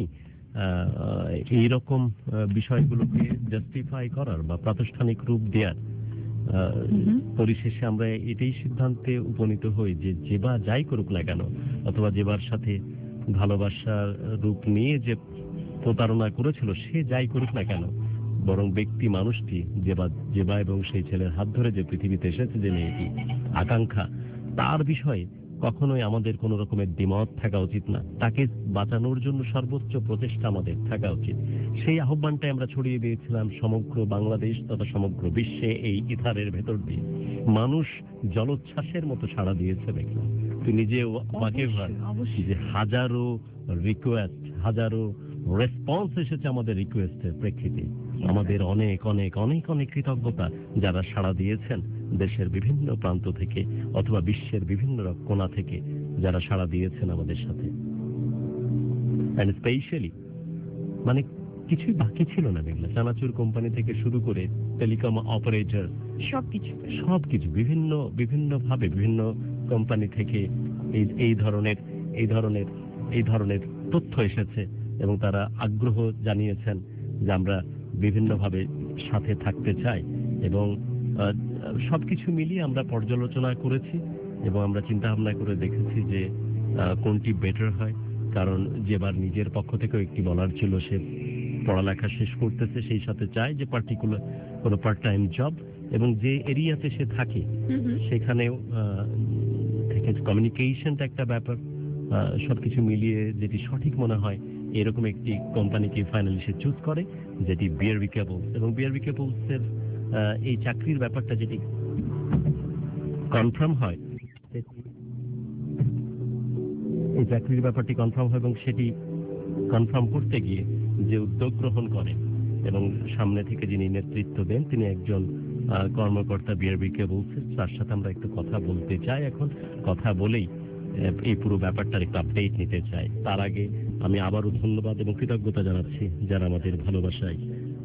এইরকম বিষয়গুলোকে জাস্টিফাই করার বা প্রাতিষ্ঠানিক রূপ দেওয়ার। পরিশেষে আমরা এটাই সিদ্ধান্তে উপনীত হই যে জেবা যাই করুক না কেন, অথবা জেবার সাথে ভালোবাসার রূপ নিয়ে যে প্রতারণা করেছিল সে যাই করুক না কেন, বরং ব্যক্তি মানুষটি জেবা জেবা এবং সেই ছেলের হাত ধরে যে পৃথিবীতে এসেছে যে মেয়েটি, আকাঙ্ক্ষা, তার বিষয়ে কখনোই আমাদের কোন রকমের দ্বিমত থাকা উচিত না। তাকে বাঁচানোর জন্য সর্বোচ্চ প্রচেষ্টা আমাদের থাকা উচিত। সেই আহ্বানটাই আমরা ছড়িয়ে দিয়েছিলাম সমগ্র বাংলাদেশ তথা সমগ্র বিশ্বে। এই ইথারের ভেতর দিয়ে মানুষ জলোচ্ছ্বাসের মতো সাড়া দিয়েছে। দেখলাম তুই নিজেও আমাকে যে হাজারো রিকোয়েস্ট, হাজারো রেসপন্স এসেছে আমাদের রিকোয়েস্টের প্রেক্ষিতে। আমাদের অনেক অনেক অনেক অনেক কৃতজ্ঞতা যারা সাড়া দিয়েছেন দেশের বিভিন্ন প্রান্ত থেকে অথবা বিশ্বের বিভিন্ন কোণা থেকে যারা সাড়া দিয়েছেন আমাদের সাথে। এন্ড স্পেশালি মানে কিছুই বাকি ছিল না মেঘলা, চানাচুর কোম্পানি থেকে শুরু করে টেলিকম অপারেটর, সবকিছু সবকিছু বিভিন্ন বিভিন্ন ভাবে বিভিন্ন কোম্পানি থেকে এই এই ধরনের এই ধরনের এই ধরনের তথ্য এসেছে এবং তারা আগ্রহ জানিয়েছেন যে আমরা বিভিন্নভাবে সাথে থাকতে চাই। এবং সবকিছু মিলিয়ে আমরা পর্যালোচনা করেছি এবং আমরা চিন্তা ভাবনা করে দেখেছি যে কোনটি বেটার হয়। কারণ যেবার নিজের পক্ষ থেকেও একটি বলার ছিল, সে পড়ালেখা শেষ করতেছে, সেই সাথে চায় যে পার্টিকুলার কোনো পার্ট টাইম জব, এবং যে এরিয়াতে সে থাকে সেখানেও থেকে কমিউনিকেশনটা একটা ব্যাপার। সবকিছু মিলিয়ে যেটি সঠিক মনে হয় এরকম একটি কোম্পানিকে ফাইনালি সে চুজ করে, যেটি বিআরবি কেবলস। এবং বিআরবি কেবলস এর এই চাকরির ব্যাপারটা যেটি কনফার্ম হয়, এই চাকরির ব্যাপারটি কনফার্ম হয় এবং সেটি কনফার্ম করতে গিয়ে যে উদ্যোগ গ্রহণ করেন এবং সামনে থেকে যিনি নেতৃত্ব দেন তিনি একজন কর্মকর্তা বিআরবি কেবলস। তার সাথে আমরা একটু কথা বলতে চাই। এখন কথা বলেই এই পুরো ব্যাপারটার একটু আপডেট নিতে চাই। তার আগে আমি আবারও ধন্যবাদ এবং কৃতজ্ঞতা জানাচ্ছি যারা আমাদের ভালোবাসায়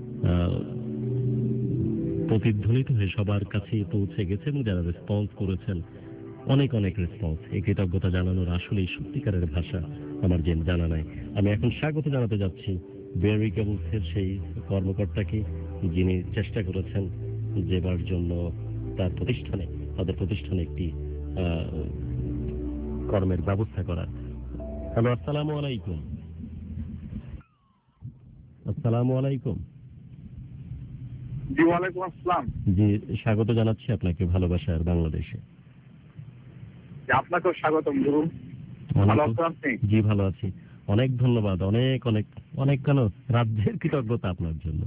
প্রতিধ্বনিত হয়ে সবার কাছে পৌঁছে গেছে এবং যারা রেসপন্স করেছেন, অনেক অনেক রেসপন্স। এই কৃতজ্ঞতা জানানোর আসলে সত্যিকারের ভাষা আমার যে জানা নাই। আমি এখন স্বাগত জানাতে যাচ্ছি বিআরবি কেবলসের সেই কর্মকর্তাকে যিনি চেষ্টা করেছেন যেবার জন্য তার প্রতিষ্ঠানে তাদের প্রতিষ্ঠানে একটি কর্মের ব্যবস্থা করার। হ্যালো, আসসালামু আলাইকুম। আসসালামু আলাইকুম। জি, ওয়ালাইকুম আসসালাম। জি, স্বাগত জানাচ্ছি আপনাকে ভালোবাসার বাংলাদেশে। আপনাকেও স্বাগতম গুরু। ভালো আছেন আপনি? জি, ভালো আছি। অনেক ধন্যবাদ, অনেক অনেক অনেক কেন রাজ্যের কৃতজ্ঞতা আপনার জন্য।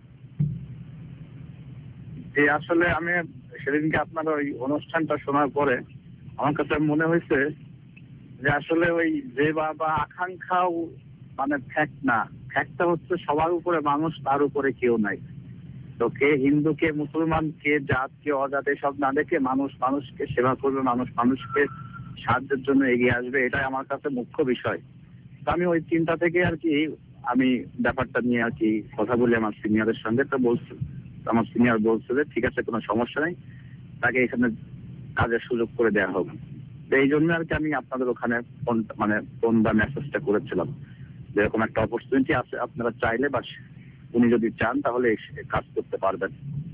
জি, আসলে আমি সেদিনকে আপনার ওই অনুষ্ঠানটা শোনার পরে আমার কাছে মনে হয়েছে যে আসলে ওই যে বাবা আকাঙ্ক্ষাও মানে ফ্যাক্ট না, একটা হচ্ছে সবার উপরে মানুষ, তার উপরে কেউ নাই। তো কে হিন্দু, কে মুসলমান, কে জাত, কে অজাত, এসব না দেখে মানুষ মানুষকে সেবা করবে, মানুষ মানুষকে সাহায্যের জন্য এগিয়ে আসবে, এটাই আমার কাছে মুখ্য বিষয়। তো আমি ওই চিন্তা থেকে আর কি আমি ব্যাপারটা নিয়ে আর কি কথা বলি আমার সিনিয়রের সঙ্গে। তো বলছি, আমার সিনিয়র বলছে যে ঠিক আছে, কোনো সমস্যা নেই, তাকে এখানে কাজের সুযোগ করে দেওয়া হবে। তো এই জন্য আর কি আমি আপনাদের ওখানে ফোন মানে ফোন বা মেসেজটা করেছিলাম, যেরকম একটা অপরচুনিটি আছে, আপনারা চাইলে বা উনি যদি চান তাহলে এসে কাজ করতে পারবেন।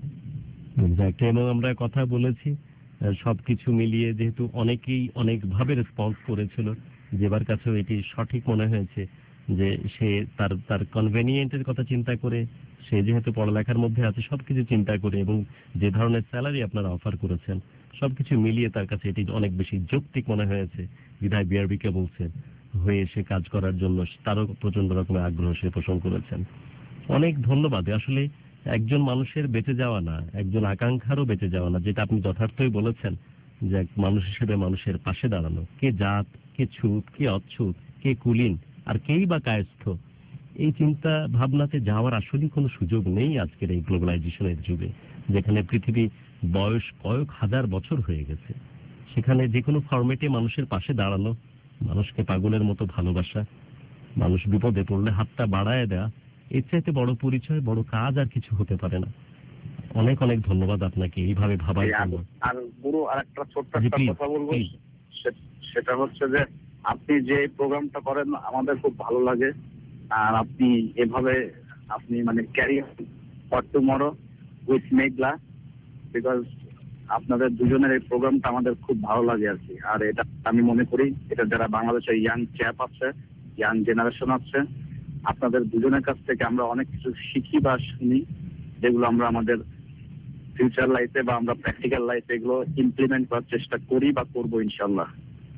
এবং আমরা কথা বলেছি সবকিছু মিলিয়ে, যেহেতু অনেকেই অনেক ভাবে রেসপন্স করেছিল, যেবার কাছেও এটি সঠিক মনে হয়েছে যে সে তার তার কনভেনিয়েন্টের কথা চিন্তা করে, সে যেহেতু পড়ালেখার মধ্যে আছে, সবকিছু চিন্তা করে এবং যে ধরনের স্যালারি আপনারা অফার করেছেন সবকিছু মিলিয়ে তার কাছে এটি অনেক বেশি যৌক্তিক মনে হয়েছে। বিধায় বিআরবিকে বলছেন হয়ে এসে কাজ করার জন্য তারও প্রচন্ড রকমের আগ্রহ সে পোষণ করেছেন। অনেক ধন্যবাদ। আসলে একজন মানুষের বেঁচে যাওয়া না, একজন আকাঙ্ক্ষারও বেঁচে যাওয়া না, যেটা আপনি যথার্থই বলেছেন যে এক মানুষ হিসেবে মানুষের পাশে দাঁড়ানো, কে জাত, কে ছুত, কে অচ্ছুত, কে কুলীন, আর কেই বা কায়স্থ, এই চিন্তা ভাবনাতে যাওয়ার আসলে কোনো সুযোগ নেই আজকের এই গ্লোবালাইজেশনের যুগে, যেখানে পৃথিবী বয়স কয়েক হাজার বছর হয়ে গেছে। সেখানে যে কোনো ফরম্যাটে মানুষের পাশে দাঁড়ানো, মানুষকে পাগলের মতো ভালোবাসা, মানুষ বিপদে পড়লে হাতটা বাড়ায় দেয়া, এর চাইতে বড় পরিচয়, বড় কাজ আর কিছু হতে পারে না। অনেক অনেক ধন্যবাদ আপনাকে এইভাবে ভাবার জন্য। আর গুরু, আর একটা ছোট্ট একটা কথা বলবো, সেটা হচ্ছে যে আপনি যে প্রোগ্রামটা করেন আমাদের খুব ভালো লাগে, আর আপনি এভাবে আপনি মানে career for tomorrow with Meghla, because আপনাদের দুজনের এই প্রোগ্রামটা আমাদের খুব ভালো লাগে আর কি। আর এটা আমি মনে করি এটা যারা বাংলাদেশের ইয়াং চ্যাপ আছে, ইয়াং জেনারেশন আছে, আপনাদের দুজনের কাছ থেকে আমরা অনেক কিছু শিখি বা শুনি, যেগুলো আমরা আমাদের ফিউচার লাইফে বা আমরা প্র্যাকটিক্যাল লাইফে এগুলো ইমপ্লিমেন্ট করার চেষ্টা করি বা করবো ইনশাল্লাহ।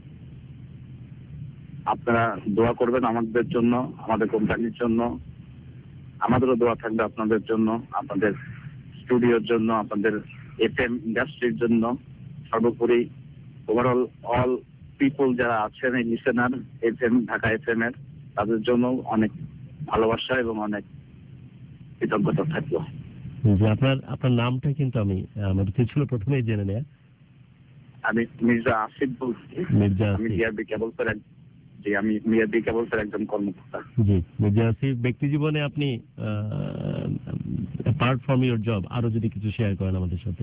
আপনারা দোয়া করবেন আমাদের জন্য, আমাদের কোম্পানির জন্য, আমাদেরও দোয়া থাকবে আপনাদের জন্য, আপনাদের স্টুডিওর জন্য, আপনাদের এফএম ইন্ডাস্ট্রির জন্য, সর্বোপরি ওভারঅল অল পিপল যারা আছেন এই লিসেনার এফএম ঢাকা এফএম এর, তাদের জন্য অনেক ভালোবাসা এবং অনেক কৃতজ্ঞতা থাকলো। আপনার আপনার নামটা কিন্তু আমি আমার উচিত ছিল প্রথমেই জেনে নেয়া। আমি মির্জা আসিফ বলছি। মির্জা আমি বিআরবি কেবলসের এক জি আমি বিআরবি কেবলসের একজন কর্মকর্তা। জি মির্জা আসিফ, ব্যক্তি জীবনে আপনি অ্যাপার্ট ফ্রম ইওর জব আরো যদি কিছু শেয়ার করেন আমাদের সাথে।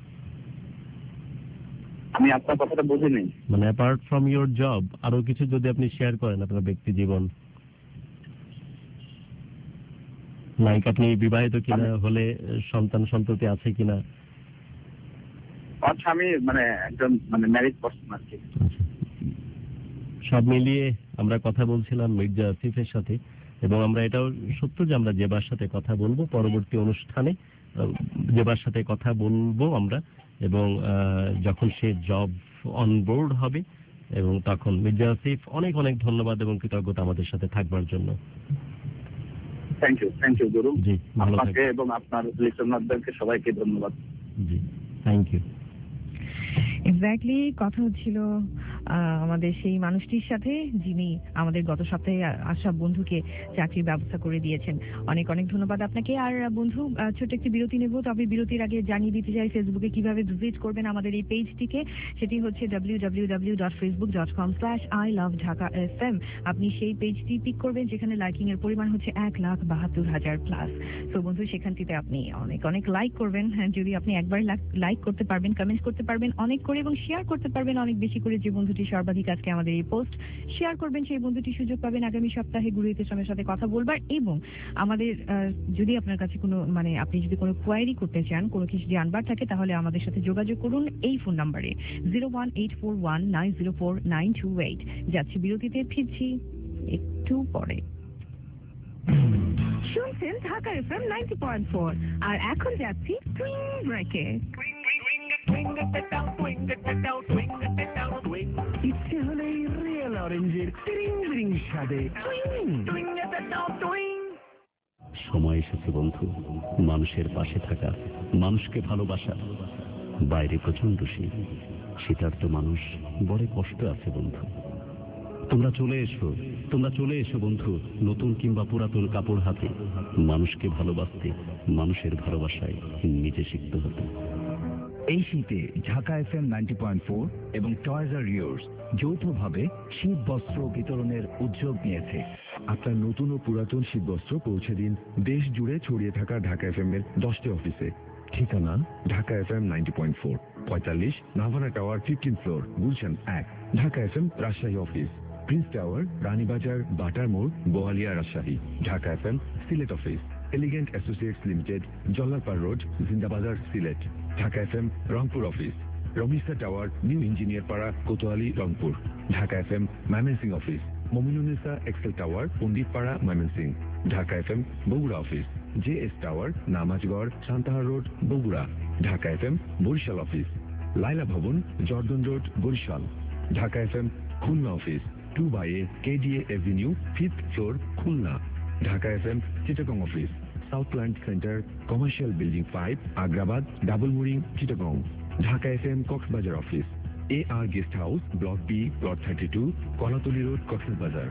আমি আপনার কথাটা বুঝিনি। মানে অ্যাপার্ট ফ্রম ইওর জব আরো কিছু যদি আপনি শেয়ার করেন আপনার ব্যক্তি জীবন, লাইক আপনি বিবাহিত কিনা, হলে সন্তান সন্ততি আছে কিনা। আচ্ছা, আমি মানে একজন মানে ম্যারিড পারসন আর কি। সব মিলিয়ে আমরা কথা বলছিলাম মির্জা আসিফের সাথে, এবং আমরা এটাও সত্য যে আমরা জেবার সাথে কথা বলবো পরবর্তী অনুষ্ঠানে, জেবার সাথে কথা বলবো আমরা, এবং যখন সে জব অন বোর্ড হবে, এবং তখন মির্জা আসিফ অনেক অনেক ধন্যবাদ এবং কৃতজ্ঞতা আমাদের সাথে থাকবার জন্য। থ্যাংক ইউ, থ্যাংক ইউ গুরু। জি, ভালো আপনাকে থাকবেন এবং আপনার লিসেনারদেরকে সবাইকে ধন্যবাদ। জি, থ্যাংক ইউ। এক্স্যাক্টলি কথা হচ্ছিল আমাদের সেই মানুষটির সাথে যিনি আমাদের গত সপ্তাহে আসা বন্ধুকে চাকরির ব্যবস্থা করে দিয়েছেন। অনেক অনেক ধন্যবাদ আপনাকে। আর বন্ধু, ছোট একটি বিরতি নেব, তবে বিরতির আগে জানিয়ে দিতে চাই ফেসবুকে কিভাবে ভিজিট করবেন আমাদের এই পেজটিকে। সেটি হচ্ছে W W W dot Facebook dot com slash I love Dhaka F M. আপনি সেই পেজটি পিক করবেন যেখানে লাইকিং এর পরিমাণ হচ্ছে এক লাখ বাহাত্তর হাজার প্লাস। তো বন্ধু, সেখানটিতে আপনি অনেক অনেক লাইক করবেন। হ্যাঁ, যদি আপনি একবার লাইক করতে পারবেন, কমেন্ট করতে পারবেন অনেক করে, এবং শেয়ার করতে পারবেন অনেক বেশি করে। যে বন্ধুটি সর্বাধিক আজকে আমাদের এই পোস্ট শেয়ার করবেন সেই বন্ধুটি সুযোগ পাবেন আগামী সপ্তাহে গুরু ইতিসমের সাথে কথা বলবার। এবং আমাদের যদি আপনার কাছে কোনো মানে আপনি যদি কোনো কোয়ারি করতে চান, কোনো কিছু জানবার থাকে, তাহলে আমাদের সাথে যোগাযোগ করুন এই ফোন নাম্বারে zero one eight four one nine zero four nine two eight. যাচ্ছি বিরতিতে, ফিরছি একটু পরে। শুনছেন Dhaka FM ninety point four, আর এখন যাচ্ছি টুইং ব্রেকে। ইচ্ছে হলেই রিয়েল অরেঞ্জের ট্রিং ট্রিং স্বাদে সময় এসেছে বন্ধু মানুষের পাশে থাকা, মানুষকে ভালোবাসা। বাইরে প্রচন্ড শীত, শীতার্ত মানুষ বড় কষ্ট আছে বন্ধু। তোমরা চলে এসো তোমরা চলে এসো বন্ধু, নতুন কিংবা পুরাতন কাপড় হাতে। মানুষকে ভালোবাসতে, মানুষের ভালোবাসায় নিজে শিখতে হতো। এই শীতে Dhaka F M ninety point four এবং টয়েজ আর ইয়োর্স যৌথভাবে শীত বস্ত্র বিতরণের উদ্যোগ নিয়েছে। আপনার নতুন ও পুরাতন শীতবস্ত্র পৌঁছে দিন দেশ জুড়ে ছড়িয়ে থাকা ঢাকা এফ এম এর দশটি অফিসে। ঠিকানা Dhaka F M ninety point four, পঁয়তাল্লিশ Navana tower, fifteen floor, Gulshan এক। Dhaka F M Rajshahi office, Prince tower, Ranibazar, butter মোড়, Boalia, Rajshahi. Dhaka F M Sylhet office, elegant associates limited, Jallarpar road, Zindabazar, Sylhet. Dhaka F M Rangpur office, Ramisa tower, new engineer পাড়া, Kotwali, Rangpur. Dhaka F M Mymensingh office, Mominunnisa Excel tower, Panditpara, Mymensingh. Dhaka F M Bogura office, J S tower, Namazgarh, Santahar road, Bogura. Dhaka F M Barishal office, Laila Bhaban, Jordan road, Barishal. Dhaka F M Khulna office, two by A KDA avenue, fifth floor, Khulna. Dhaka F M Chittagong office, Southland centre, commercial building five, Agrabad, double mooring, Chittagong. Dhaka F M Cox's Bazar office, A R guest house, block B, plot thirty two, Kolatoli road, Cox's Bazar.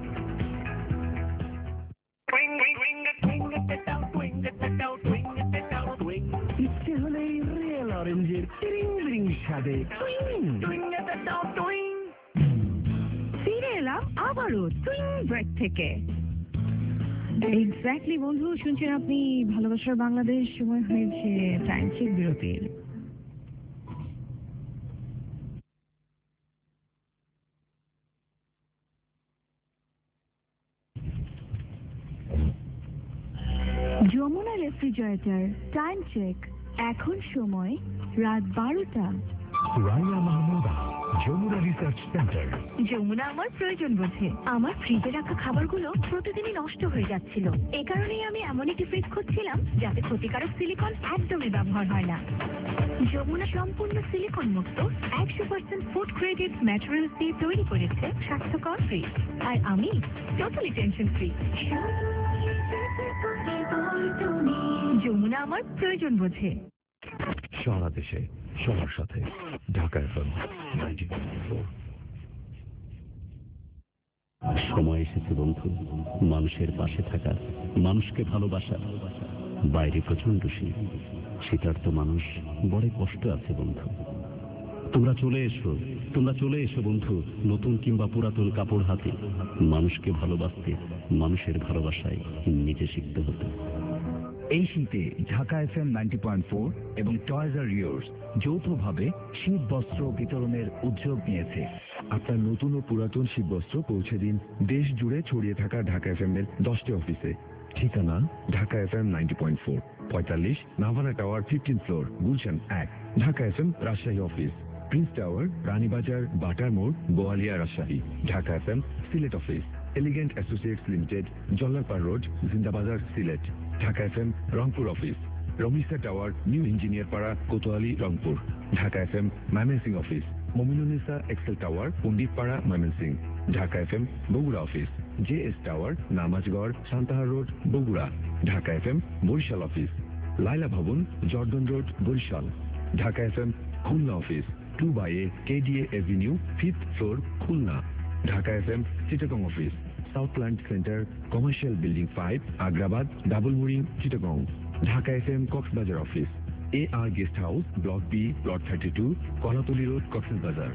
ইচ্ছে হলেই real অরেঞ্জের টিরিং বিরিং স্বাদে ফিরে এলাম আবারও টুইং break থেকে। Exactly বন্ধু, শুনছেন আপনি ভালোবাসার বাংলাদেশ। সময় হয়েছে টাইম চেক বিরতির। যমুনা রেফ্রিজারেটর টাইম চেক, এখন সময় রাত বারোটা। Raiya Mahmuda, Jamuna research centre. যমুনা আমার প্রয়োজন বোঝে। আমার ফ্রিজে রাখা খাবারগুলো প্রতিদিনই নষ্ট হয়ে যাচ্ছিল। এ কারণেই আমি এমন একটি ফ্রিজ খুঁজছিলাম যাতে ক্ষতিকারক সিলিকন একদমই ব্যবহার হয় না। যমুনা সম্পূর্ণ সিলিকন মুক্ত একশো পার্সেন্ট ফুড গ্রেডেড ম্যাটেরিয়ালস দিয়ে তৈরি করেছে স্বাস্থ্যকর ফ্রিজ। আর আমি টোটালি টেনশন ফ্রি। যমুনা আমার প্রয়োজন বোঝে। সারা দেশে সবার সাথে Dhaka F M ninety point four. সময় এসেছে বন্ধু, মানুষের পাশে থাকা, মানুষকে ভালোবাসা। বাইরে প্রচন্ড শীত, শীতার্থ মানুষ বড় কষ্ট আছে বন্ধু। তোমরা চলে এসো তোমরা চলে এসো বন্ধু, নতুন কিংবা পুরাতন কাপড় হাতে। মানুষকে ভালোবাসতে, মানুষের ভালোবাসায় নিজে শিখতে হতো। এই শীতে Dhaka F M ninety point four এবং টয়েজ আর ইয়োর্স যৌথভাবে শীত বস্ত্র বিতরণের উদ্যোগ নিয়েছে। আপনার নতুন ও পুরাতন শীতবস্ত্র পৌঁছে দিন দেশ জুড়ে ছড়িয়ে থাকা ঢাকা এফ এম এর দশটি অফিসে। ঠিকানা Dhaka F M ninety point four, পঁয়তাল্লিশ Navana tower, fifteen floor, Gulshan এক। Dhaka F M Rajshahi office, Prince tower, Ranibazar, butter মোড়, Boalia, Rajshahi. Dhaka F M Sylhet office, elegant associates limited, Jallarpar road, Zindabazar, Sylhet. Dhaka F M Rangpur office, Ramisa tower, new engineer পাড়া, Kotwali, Rangpur. Dhaka F M Mymensingh office, Mominunnisa Excel tower, Panditpara, Mymensingh. Dhaka F M Bogura office, J S tower, Namazgarh, Santahar road, Bogura. Dhaka F M Barishal office, Laila Bhaban, Jordan road, Barishal. Dhaka F M Khulna office, two by A KDA avenue, fifth floor, Khulna. Dhaka F M Chittagong office, Southland centre, commercial building five, Agrabad, double mooring, Chittagong. Dhaka F M Cox's Bazar office, A R guest house, block B, plot thirty two, Kolatoli road, Cox's Bazar.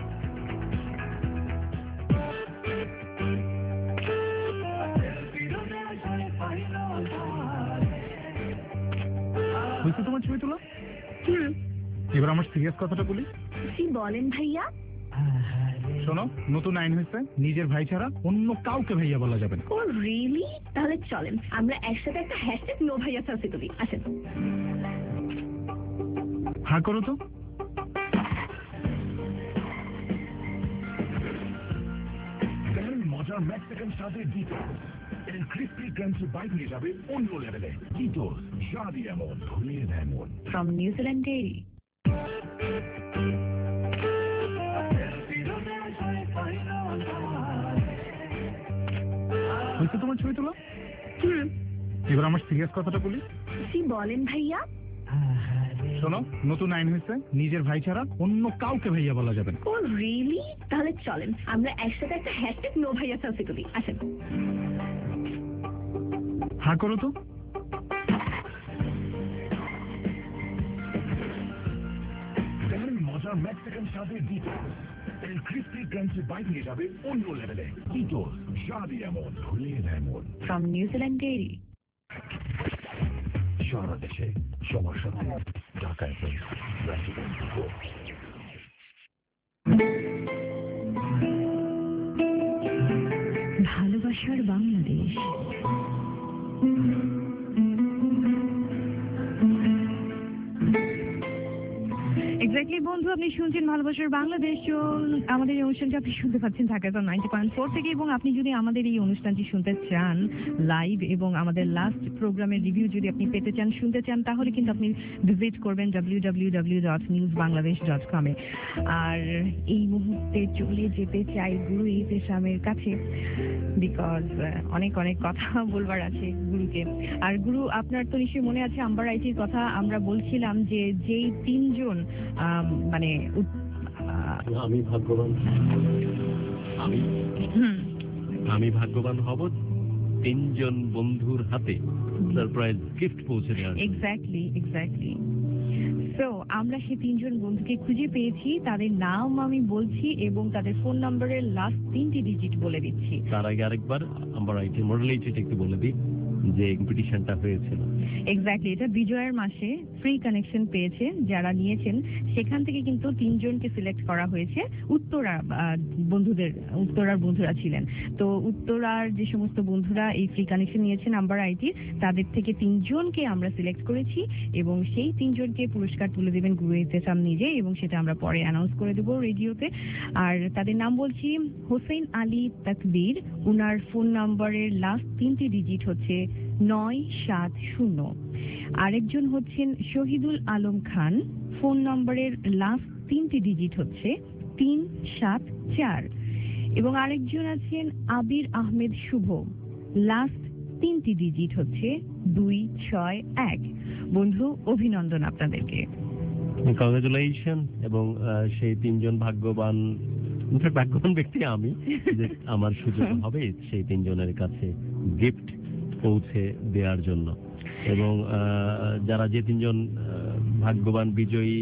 হয়েছে তোমার ছবি তোলা? এবার আমার serious কথাটা বলি। কি বলেন ভাইয়া? শোনো, নতুন আইন হয়েছে, নিজের ভাই ছাড়া অন্য কাউকে ভাইয়া বলা যাবে না। Oh really? তাহলে চলেন আমরা একসাথে একটা হ্যাশট্যাগ নো ভাইয়া সেলফি তুলি। আসেন। হ্যাঁ করো তো। মজার মেক্সিকান স্বাদের ডিটোস, এই ক্রিস্পি ক্রাঞ্চি বাইট নিয়ে যাবে অন্য লেভেলে। ডিটোস স্বাদই এমন, ঘুরিয়ে দেয় মন। From New Zealand dairy. হয়েছে তোমার ছবি তোলা? এবার আমার সিরিয়াস কথাটা বলি। কি বলেন ভাইয়া? শোনো, নতুন আইন হয়েছে, নিজের ভাই ছাড়া অন্য কাউকে ভাইয়া বলা যাবে না। Oh really? তাহলে চলেন আমরা একসাথে একটা হ্যাশট্যাগ নো ভাইয়া সেলফি তুলি। আসেন। হ্যাঁ করো তো। দারুণ মজার মেক্সিকান স্বাদের ডিটোস, এই ক্রিস্পি ক্রাঞ্চি বাইট নিয়ে যাবে অন্য লেভেলে। ডিটোস, স্বাদই এমন, ভুলিয়ে দেয় মন। From New Zealand Dairy. সারা দেশে সবার সাথে Dhaka FM ninety point four. ভালোবাসার বাংলাদেশ। এক্স্যাক্টলি বন্ধু, আপনি শুনছেন ভালোবাসার বাংলাদেশ। আমাদের এই অনুষ্ঠানটি আপনি শুনতে পাচ্ছেন Dhaka FM ninety point four থেকে। এবং আপনি যদি আমাদের এই অনুষ্ঠানটি শুনতে চান লাইভ এবং আমাদের লাস্ট প্রোগ্রামের রিভিউ যদি আপনি পেতে চান, শুনতে চান, তাহলে কিন্তু আপনি ভিজিট করবেন W W W dot news Bangladesh dot com এ। আর এই মুহূর্তে চলে যেতে চাই গুরু ইহতেশামের কাছে, বিকজ অনেক অনেক কথা বলবার আছে গুরুকে। আর গুরু, আপনার তো নিশ্চয়ই মনে আছে আম্বার আইটির কথা। আমরা বলছিলাম যে যেই তিনজন মানে আমি ভাগ্যবান আমি আমি ভাগ্যবান হব তিনজন বন্ধুর হাতে সারপ্রাইজ গিফট পৌঁছে দেওয়ার। এক্স্যাক্টলি এক্স্যাক্টলি সো আমরা সেই তিনজন বন্ধুকে খুঁজে পেয়েছি। তাদের নাম আমি বলছি এবং তাদের ফোন নম্বরের লাস্ট তিনটি ডিজিট বলে দিচ্ছি। তার আগে আরেকবার আমার আইটি মডেল এইচটা একটু বলে দিই যে কম্পিটিশনটা হয়েছিল। এক্স্যাক্টলি, এটা বিজয়ের মাসে ফ্রি কানেকশন পেয়েছে যারা নিয়েছেন, সেখান থেকে কিন্তু তিনজনকে সিলেক্ট করা হয়েছে। উত্তরা বন্ধুদের উত্তরার বন্ধুরা ছিলেন, তো উত্তরার যে সমস্ত বন্ধুরা এই ফ্রি কানেকশন নিয়েছেন নাম্বার আইটি, তাদের থেকে তিনজনকে আমরা সিলেক্ট করেছি এবং সেই তিনজনকে পুরস্কার তুলে দেবেন গুরু ইহতেশাম নিজে, এবং সেটা আমরা পরে অ্যানাউন্স করে দেবো রেডিওতে। আর তাদের নাম বলছি, হোসেন আলী তাকবীর, উনার ফোন নম্বরের লাস্ট তিনটি ডিজিট হচ্ছে নয় সাত শূন্য। আরেকজন হচ্ছেন শহীদুল আলম খান, ফোন নম্বরের লাস্ট তিনটি ডিজিট হচ্ছে তিন সাত চার। এবং আরেকজন আছেন আবির আহমেদ শুভ, লাস্ট তিনটি ডিজিট হচ্ছে দুই ছয় এক। বন্ধু, অভিনন্দন আপনাদেরকে। কংগ্রেচুলেশন। এবং সেই তিনজন ভাগ্যবান ভাগ্যবান ব্যক্তি আমি, যে আমার সুযোগ হবে সেই তিনজনের কাছে গিফট পৌঁছে দেওয়ার জন্য। এবং যারা যে তিনজন ভাগ্যবান বিজয়ী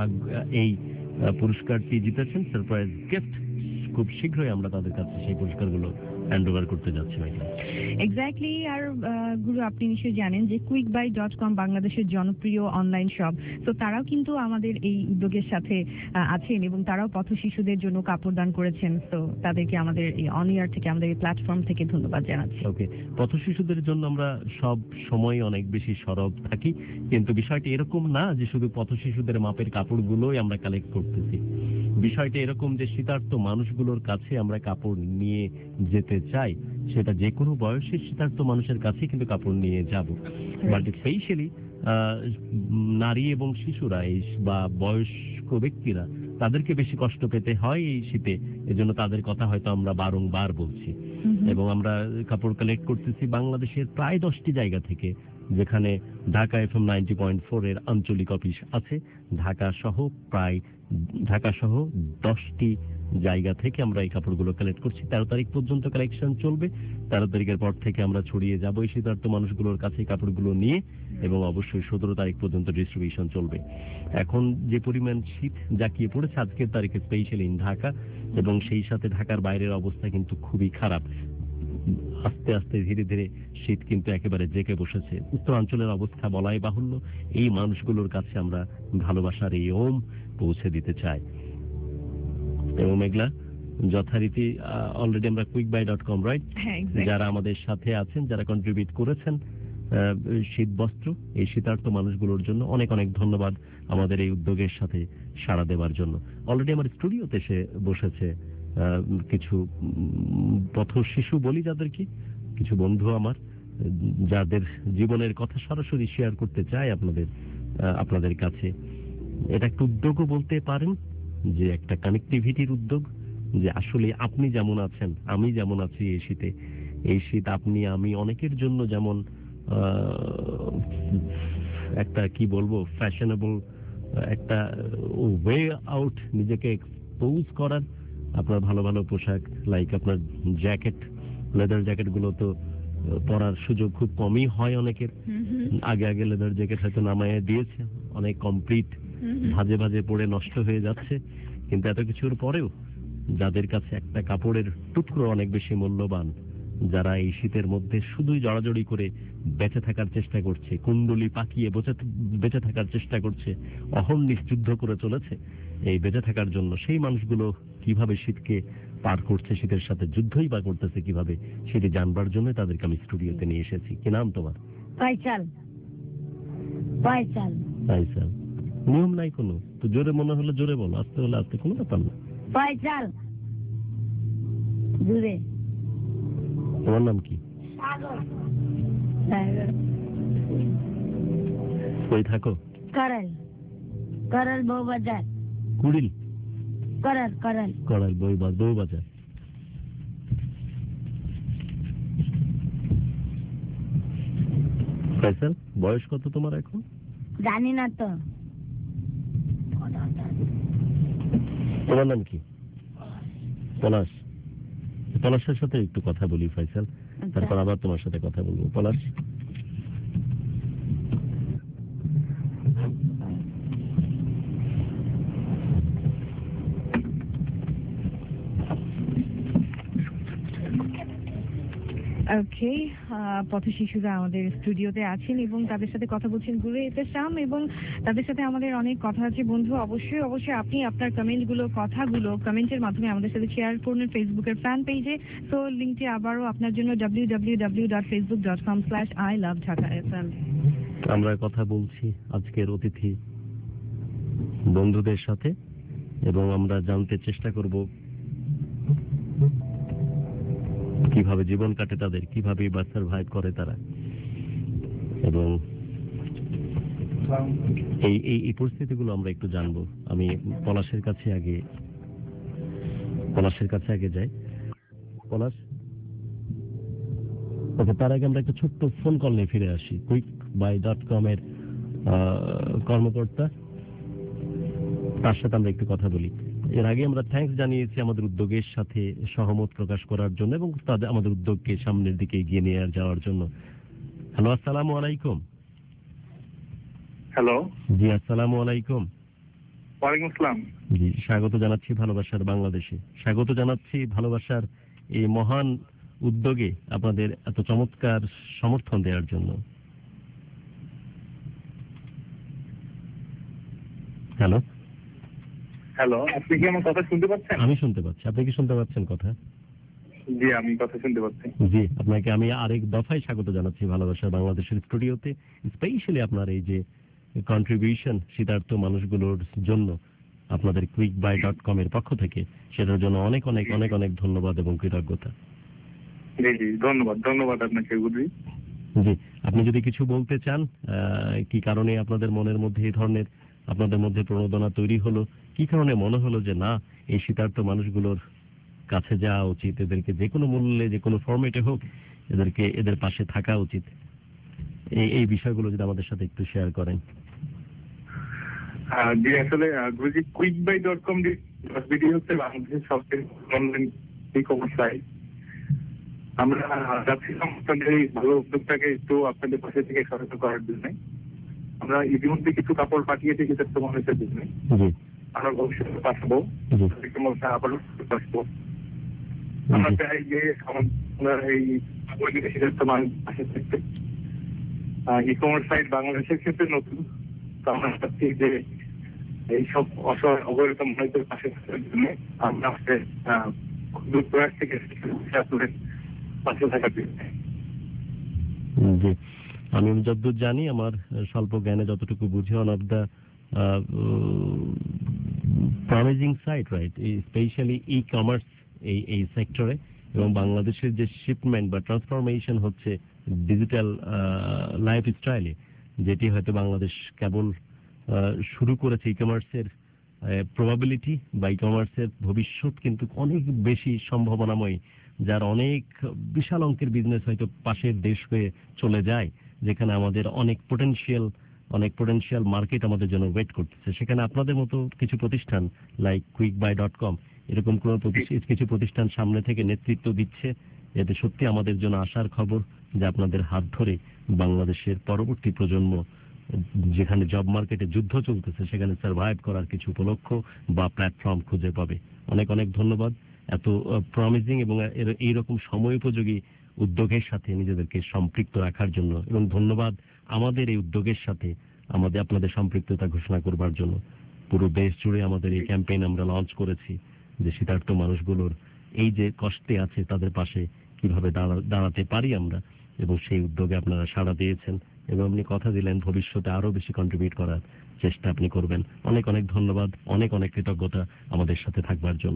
এই পুরস্কারটি জিতেছেন সারপ্রাইজ গিফট, খুব শীঘ্রই আমরা তাদের কাছে সেই পুরস্কারগুলো হ্যান্ড ওভার করতে যাচ্ছি। এক্স্যাক্টলি। আর গুরু, আপনি নিশ্চয়ই জানেন যে কুইক বাই ডট কম বাংলাদেশের জনপ্রিয় অনলাইন শপ, তো তারাও কিন্তু আমাদের এই উদ্যোগের সাথে আছেন এবং তারাও পথ শিশুদের জন্য কাপড় দান করেছেন। তো তাদেরকে আমাদের এই অন এয়ার থেকে, আমাদের এই প্ল্যাটফর্ম থেকে ধন্যবাদ জানাচ্ছি। ওকে, পথ শিশুদের জন্য আমরা সব সময় অনেক বেশি সরব থাকি, কিন্তু বিষয়টি এরকম না যে শুধু পথ শিশুদের মাপের কাপড়গুলোই আমরা কালেক্ট করতেছি। বিষয়টা এরকম যে শীতার্থ মানুষগুলোর কাছে আমরা কাপড় নিয়ে যেতে চাই, সেটা যে কোনো বয়সের শীতার্থ মানুষের কাছে কিন্তু কাপড় নিয়ে যাব। বাট স্পেশালি নারী এবং শিশুরা বা বয়স্ক ব্যক্তিরা, তাদেরকে বেশি কষ্ট পেতে হয় এই শীতে, এজন্য তাদের কথা হয়তো আমরা বারংবার বলছি। এবং আমরা কাপড় কালেক্ট করতেছি বাংলাদেশের প্রায় দশটি জায়গা থেকে, যেখানে Dhaka FM ninety point four এর আঞ্চলিক অফিস আছে। ঢাকা সহ প্রায় ঢাকা সহ দশটি জায়গা থেকে আমরা এই কাপড়গুলো কালেক্ট করছি। তেরো তারিখ পর্যন্ত কালেকশন চলবে। তেরো তারিখের পর থেকে আমরা ছড়িয়ে যাবো এই শীতার্থ মানুষগুলোর কাছে কাপড়গুলো নিয়ে, এবং অবশ্যই সতেরো তারিখ পর্যন্ত ডিস্ট্রিবিউশন চলবে। এখন যে পরিমাণ শীত জাঁকিয়ে পড়েছে আজকের তারিখে স্পেশালি ইন ঢাকা, এবং সেই সাথে ঢাকার বাইরের অবস্থা কিন্তু খুবই খারাপ। আস্তে আস্তে ধীরে ধীরে শীত কিন্তু একেবারে জেঁকে বসেছে। উত্তরাঞ্চলের অবস্থা বলাই বাহুল্য। এই মানুষগুলোর কাছে আমরা ভালোবাসার এই ওম পৌঁছে দিতে চাই। এবং মেঘলা, যথারীতি অলরেডি আমরা quick buy dot com right, যারা আমাদের সাথে আছেন, যারা কন্ট্রিবিউট করেছেন শীত বস্ত্র, এই শীতার্থ মানুষগুলোর জন্য অনেক অনেক ধন্যবাদ আমাদের এই উদ্যোগের সাথে সাড়া দেওয়ার জন্য। অলরেডি আমার স্টুডিওতে এসে বসেছে কিছু পথ শিশু বলি যাদেরকে, কিছু বন্ধু আমার, যাদের জীবনের কথা সরাসরি শেয়ার করতে চাই আপনাদের আপনাদের কাছে। এটা একটা উদ্যোগও বলতে পারেন, যে একটা কানেক্টিভিটির উদ্যোগ, যে আসলে আপনি যেমন আছেন, আমি যেমন আছি এই শীতে, এই শীত আপনি আমি অনেকের জন্য যেমন একটা কি বলবো ফ্যাশনেবল একটা ওয়ে আউট, নিজেকে এক্সপোজ করার। আপনার ভালো ভালো পোশাক, লাইক আপনার জ্যাকেট, লেদার জ্যাকেট গুলো তো পরার সুযোগ খুব কমই হয় অনেকের। আগে আগে লেদার জ্যাকেট হয়তো নামাইয়া দিয়েছে, অনেক কমপ্লিট ভাজে ভাজে পড়ে নষ্ট হয়ে যাচ্ছে। কিন্তু এত কিছুর পরেও যাদের কাছে একটা কাপড়ের টুকরো অনেক বেশি মূল্যবান, যারা এই শীতের মধ্যে শুধুই জড়াজড়ি করে বেঁচে থাকার চেষ্টা করছে, কুণ্ডলি পাকিয়ে বেঁচে থাকার চেষ্টা করছে, অহর্নিশ যুদ্ধ করে চলেছে এই বেঁচে থাকার জন্য, সেই মানুষগুলো কিভাবে শীতকে পার করছে, শীতের সাথে যুদ্ধই বা করতেছে কিভাবে, সেটি জানবার জন্য তাদেরকে আমি স্টুডিওতে নিয়ে এসেছি। কি নাম তোমার? ফয়সাল। ফয়সাল। ফয়সাল। নিয়ম নাই কোনো, তো জোরে মনে হলে জোরে বলো, আস্তে হলে আস্তে, কোনো ব্যাপার না। ফয়সাল। জোরে। তোমার নাম কি? কই থাকো? করল। করল বউ বাজার। কুড়িল? করল করল। করল বউ বউ বাজার। ফয়সাল, বয়স কত তোমার এখন? জানি না তো। তোমার নাম কি? পলাশ। পলাশের সাথে একটু কথা বলি ফয়সাল, তারপর আবার তোমার সাথে কথা বলবো। পলাশ, ওকে, পথ শিশুরা আমাদের স্টুডিওতে আছেন এবং তাদের সাথে কথা বলছেন গুরু এতেশাম, এবং তাদের সাথে আমাদের অনেক কথা আছে। বন্ধু, অবশ্যই অবশ্যই আপনি আপনার কমেন্টগুলো, কথাগুলো কমেন্টের মাধ্যমে আমাদের সাথে শেয়ার করুন ফেসবুকের ফ্যান পেজে। তো লিঙ্কটি আবারও আপনার জন্য W W W dot Facebook dot com slash I love Dhaka FM. আমরা কথা বলছি আজকের অতিথি বন্ধুদের সাথে, এবং আমরা জানতে চেষ্টা করব কিভাবে জীবন কাটে তাদের, কিভাবে বা সারভাইভ করে তারা, এবং এই এই পরিস্থিতিগুলো আমরা একটু জানবো। আমি পলাশের কাছে আগে পলাশের কাছে আগে যাই। পলাশ, ওকে, তার আগে আমরা একটা ছোট্ট ফোন কল নিয়ে ফিরে আসি। কুইক বাই ডট কম এর কর্মকর্তা, তার সাথে আমরা একটু কথা বলি। এর আগে আমরা থ্যাঙ্কস জানিয়েছি আমাদের উদ্যোগের সাথে সহমত প্রকাশ করার জন্য এবং তাদের আমাদের উদ্যোগকে সামনের দিকে এগিয়ে নিয়ে যাওয়ার জন্য। হ্যালো, আসসালামু আলাইকুম। হ্যালো। জি, আসসালামু আলাইকুম। ওয়ালাইকুম আসসালাম। জি, স্বাগত জানাচ্ছি ভালোবাসার বাংলাদেশে, স্বাগত জানাচ্ছি ভালোবাসার এই মহান উদ্যোগে আপনাদের এত চমৎকার সমর্থন দেওয়ার জন্য। হ্যালো। হ্যালো, আপনি কি আমার কথা শুনতে পাচ্ছেন? আমি শুনতে পাচ্ছি, আপনি কি শুনতে পাচ্ছেন কথা? জি, আমি কথা শুনতে পাচ্ছি। জি, আপনাকে আমি আরেক দফায় স্বাগত জানাচ্ছি ভালোবাসার বাংলাদেশের স্টুডিওতে। স্পেশালি আপনার এই যে কন্ট্রিবিউশন শীতার্থ মানুষগুলোর জন্য আপনাদের কুইক বাই ডট কম এর পক্ষ থেকে, সেটার জন্য অনেক অনেক অনেক অনেক ধন্যবাদ এবং কৃতজ্ঞতা। জি জি, ধন্যবাদ ধন্যবাদ আপনাকে গুরুজি। জি, আপনি যদি কিছু বলতে চান, কি কারণে আপনাদের মনের মধ্যে এই ধরনের আপনাদের মধ্যে প্রণোদনা তৈরি হলো, কি কারণে মনে হলো যে না, এই শীতার্থ মানুষগুলোর কাছে যাওয়া উচিত, এদেরকে যে কোনো মূল্যে যে কোনো ফরম্যাটে হোক এদেরকে এদের পাশে থাকা উচিত, এই এই বিষয়গুলো যদি আমাদের সাথে একটু শেয়ার করেন। জি, আসলে Guruji, quick buy dot com video হচ্ছে বাংলাদেশের সবচেয়ে অনলাইন ই কমার্স সাইট। আমরা যাচ্ছিলাম আপনাদের এই ভালো উদ্যোগটাকে একটু আপনাদের পাশে থেকে সহায়তা করার জন্য। আমরা ইতিমধ্যে কিছু কাপড় পাঠিয়েছি শীতার্থ মানুষের জন্য। আমরা ভবিষ্যতে পাঠাবো, আবারও পাঠাবো। আমরা চাই যে আমরা এই শীতার্থ মানুষ পাশে থাকতে। ই কমার্স সাইট বাংলাদেশের ক্ষেত্রে নতুন, তো আমরা চাচ্ছি যে এইসব অসহায় অবহেলিত মানুষদের পাশে থাকার জন্য আমরা ক্ষুদ্র প্রয়াস থেকে আপনাদের পাশে থাকার জন্য। জি, আমি যতদূর জানি, আমার স্বল্প জ্ঞানে যতটুকু বুঝি, one of the promising site, right, specially e commerce এই এই সেক্টরে, এবং বাংলাদেশের যে শিপমেন্ট বা ট্রান্সফরমেশন হচ্ছে ডিজিটাল লাইফ স্টাইলে, যেটি হয়তো বাংলাদেশ কেবল শুরু করেছে। ই কমার্সের প্রবাবিলিটি বা ই কমার্সের ভবিষ্যৎ কিন্তু অনেক বেশি সম্ভাবনাময়, যার অনেক বিশাল অঙ্কের বিজনেস হয়তো পাশের দেশ হয়ে চলে যায়, যেখানে আমাদের অনেক পোটেনশিয়াল অনেক পোটেনশিয়াল মার্কেট আমাদের জন্য ওয়েট করতেছে। সেখানে আপনাদের মতো কিছু প্রতিষ্ঠান like quick buy dot com এরকম কোন কিছু প্রতিষ্ঠান সামনে থেকে নেতৃত্ব দিচ্ছে, এতে সত্যি আমাদের জন্য আশার খবর যে আপনাদের হাত ধরে বাংলাদেশের পরবর্তী প্রজন্ম যেখানে জব মার্কেটে যুদ্ধ চলতেছে সেখানে সার্ভাইভ করার কিছু উপলক্ষ বা প্ল্যাটফর্ম খুঁজে পাবে। অনেক অনেক ধন্যবাদ এত প্রমিজিং এবং এইরকম সময় উপযোগী উদ্যোগের সাথে নিজেদেরকে সম্পৃক্ত রাখার জন্য, এবং ধন্যবাদ আমাদের এই উদ্যোগের সাথে আমাদের আপনাদের সম্পৃক্ততা ঘোষণা করবার জন্য। পুরো দেশ জুড়ে আমাদের এই ক্যাম্পেইন আমরা লঞ্চ করেছি যে শীতার্ত মানুষগুলোর এই যে কষ্টে আছে তাদের পাশে কিভাবে দাঁড়াতে পারি আমরা, এবং সেই উদ্যোগে আপনারা সাড়া দিয়েছেন এবং আপনি কথা দিলেন ভবিষ্যতে আরো বেশি কন্ট্রিবিউট করার চেষ্টা আপনি করবেন। অনেক অনেক ধন্যবাদ, অনেক অনেক কৃতজ্ঞতা আমাদের সাথে থাকবার জন্য।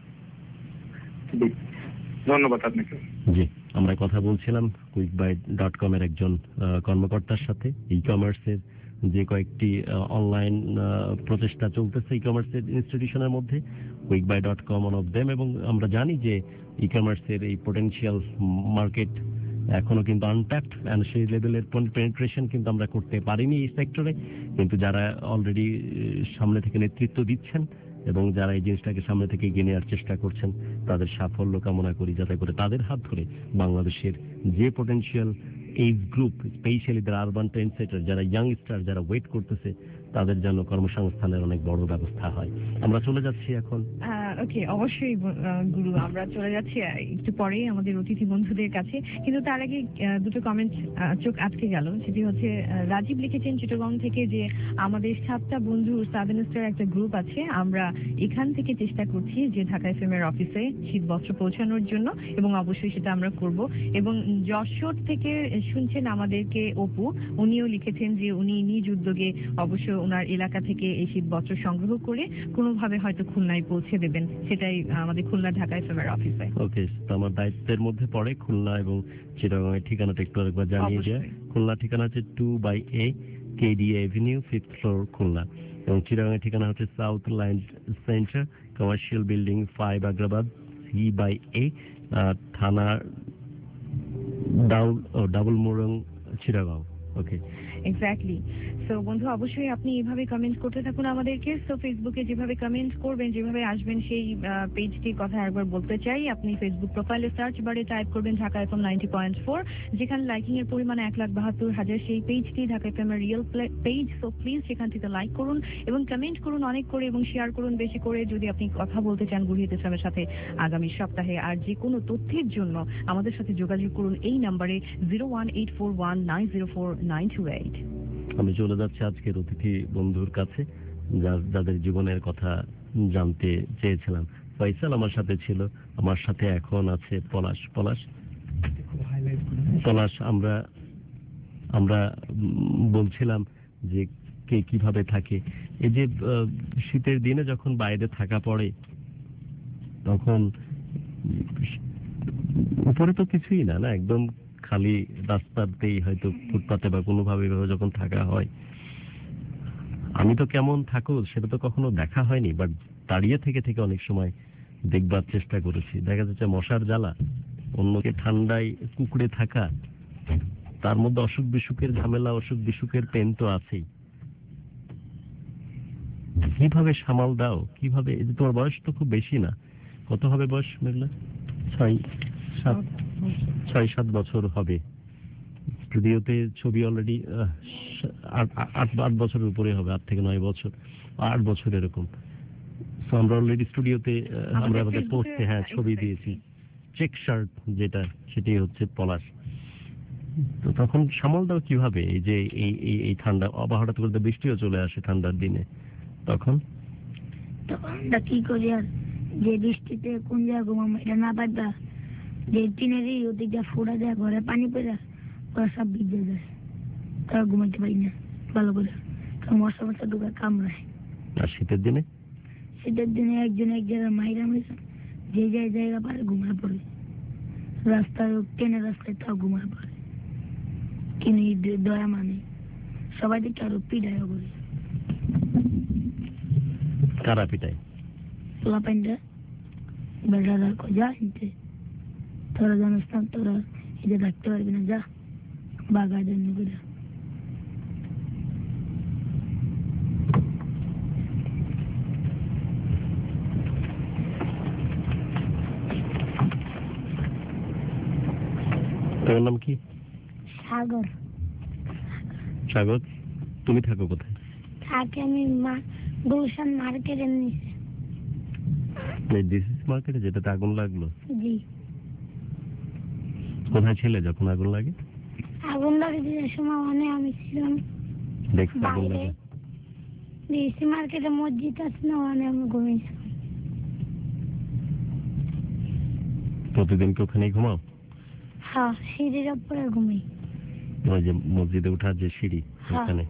ধন্যবাদ আপনাকে। জি, আমরা কথা বলছিলাম কুইক বাই ডট কম এর একজন কর্মকর্তার সাথে। ই কমার্সের যে কয়েকটি অনলাইন প্রচেষ্টা চলতেছে ই কমার্সের ইনস্টিটিউশনের মধ্যে quick buy dot com one of them, এবং আমরা জানি যে ই কমার্সের এই পোটেনশিয়াল মার্কেট এখনো কিন্তু আনট্যাপড, এন্ড সেই লেভেলের পেনিট্রেশন কিন্তু আমরা করতে পারিনি এই সেক্টরে। কিন্তু যারা অলরেডি সামনে থেকে নেতৃত্ব দিচ্ছেন এবং যারা এই জিনিসটাকে সামনে থেকে এগিয়ে নেওয়ার চেষ্টা করছেন তাদের সাফল্য কামনা করি, যাতে করে তাদের হাত ধরে বাংলাদেশের যে পোটেনশিয়াল এজ গ্রুপ, স্পেশালি যারা আরবান ট্রেন্ড সেটার, যারা ইয়াংস্টার, যারা ওয়েট করতেছে, তাদের জন্য কর্মসংস্থানের অনেক বড় ব্যবস্থা হয়। আমরা চলে যাচ্ছি এখন। ওকে, অবশ্যই গুরু, আমরা চলে যাচ্ছি একটু পরেই আমাদের অতিথি বন্ধুদের কাছে, কিন্তু তার আগে দুটো কমেন্ট চোখ আটকে গেল। সেটি হচ্ছে রাজীব লিখেছেন চিটাগং থেকে যে আমাদের সাতটা বন্ধু সেভেন স্টার একটা গ্রুপ আছে, আমরা এখান থেকে চেষ্টা করছি যে ঢাকা এফএম এর অফিসে শীত বস্ত্র পৌঁছানোর জন্য, এবং অবশ্যই সেটা আমরা করব। এবং যশোর থেকে শুনছেন আমাদেরকে অপু, উনিও লিখেছেন যে উনি নিজ উদ্যোগে অবশ্য ওনার এলাকা থেকে এই শীত বস্ত্র সংগ্রহ করে কোনোভাবে হয়তো খুলনায় পৌঁছে দেবেন, সেটাই আমাদের খুলনা ঢাকা এফএম এর অফিসে। ওকে, আমার দায়িত্বের মধ্যে পড়ে খুলনা এবং চিটাগং এর ঠিকানাটা একটু আরেকবার জানিয়ে দেয়। খুলনা ঠিকানা হচ্ছে two by A KDA avenue, fifth floor, Khulna. এবং চিটাগং এর ঠিকানা হচ্ছে south line centre, commercial building, five Agrabad, C by A, থানা double mooring, Chittagong. Okay, exactly. So বন্ধু, অবশ্যই আপনি এইভাবে কমেন্ট করতে থাকুন আমাদেরকে। সো ফেসবুকে যেভাবে কমেন্ট করবেন, যেভাবে আসবেন, সেই পেজটির কথা একবার বলতে চাই। আপনি ফেসবুক প্রোফাইলে সার্চ বারে টাইপ করবেন Dhaka FM ninety point four, যেখানে লাইকিং এর পরিমাণ এক লাখ বাহাত্তর হাজার। সেই পেজটি ঢাকা এফএম এর রিয়েল পেজ। সো প্লিজ সেখান থেকে লাইক করুন এবং কমেন্ট করুন অনেক করে, এবং শেয়ার করুন বেশি করে। যদি আপনি কথা বলতে চান গুরহিত ইসলামের সাথে আগামী সপ্তাহে, আর যে কোনো তথ্যের জন্য আমাদের সাথে যোগাযোগ করুন এই নাম্বারে zero one eight four one nine zero four nine two eight. আমি চলে যাচ্ছি আজকের অতিথি বন্ধুর কাছে, যাদের জীবনের কথা জানতে চেয়েছিলাম। ফয়সাল আমার সাথে ছিল, আমার সাথে এখন আছে পলাশ। পলাশ পলাশ আমরা আমরা বলছিলাম যে কে কিভাবে থাকে। এই যে শীতের দিনে যখন বাইরে থাকা পড়ে, তখন উপরে তো কিছুই না না একদম খালি রাস্তাতেই হয়তো ফুটপাতে বা কোনোভাবে যখন থাকা হয়, আমি তো কেমন থাকো সেটা তো কখনো দেখা হয়নি, বাট দাঁড়িয়ে থেকে থেকে অনেক সময় দেখবার চেষ্টা করেছি। দেখা যাচ্ছে মশার জ্বালা, অন্যকে ঠান্ডায় কুকুরে থাকা, তার মধ্যে অসুখ বিসুখের ঝামেলা, অসুখ বিসুখের পেন তো আছেই। কিভাবে সামাল দাও, কিভাবে? এই যে তোমার বয়স তো খুব বেশি না, কত হবে বয়স মেঘলা? ছয় সাত ছয় সাত বছর হবে। স্টুডিওতে ছবি অলরেডি আট আট বছরের উপরে হবে, আট থেকে নয় বছর, আট বছর এরকম। তো আমরা অলরেডি স্টুডিওতে আমরা আমাদের পোস্টে হ্যাঁ ছবি দিয়েছি। চেক শার্ট যেটা, সেটাই হচ্ছে পলাশ। তো তখন সামাল দাও কিভাবে? এই যে এই এই ঠান্ডা, আবার হঠাৎ করে বৃষ্টিও চলে আসে ঠান্ডার দিনে, তখন তখন আমরা কি করি? আর যে বৃষ্টিতে কোন জায়গায় ঘুমাবো এটা না পারবা, যে টিনেরই ওদিকে ফোড়া যায়, ঘরে পানি পড়া, ওরা সব ভিজে যায়, তারা ঘুমাইতে পারি না ভালো করে, কারণ মশা মশা ঢুকে কামড়ায়। আর শীতের দিনে শীতের দিনে একজন এক জায়গায় মাইরা মেরেছে, যে যে জায়গা পারে ঘুমায় পড়ে, রাস্তায় ট্রেনের রাস্তায় তাও ঘুমায় পড়ে। কিনি দয়া মানে সবাই দেখে আরো পিড়ায় করে। কারা পিটায়? লাপাইন্ডা বেড়ারা যা নিতে, তোরা জানিস না, তোরা এতে থাকতে পারবি না, যা বাগায় জন্য করে। তোমার নাম কি? সাগর। সাগর, তুমি থাকো কোথায়? থাকে আমি গুলশান মার্কেটের নিচে। ডিসিসি মার্কেটে, যেটাতে আগুন লাগলো? জি। কোথায় ছিলে যখন আগুন লাগে? আগুন লাগে যে সময় মানে আমি ছিলাম দেখছি আগুন লাগে। ডিসি মার্কেটে মসজিদ আছে না, ওখানে আমি ঘুমিয়েছিলাম। প্রতিদিন কি ওখানেই ঘুমাও? হ্যাঁ, সিঁড়ির উপরে ঘুমাই। ওই যে মসজিদে ওঠার যে সিঁড়ি, ওখানে।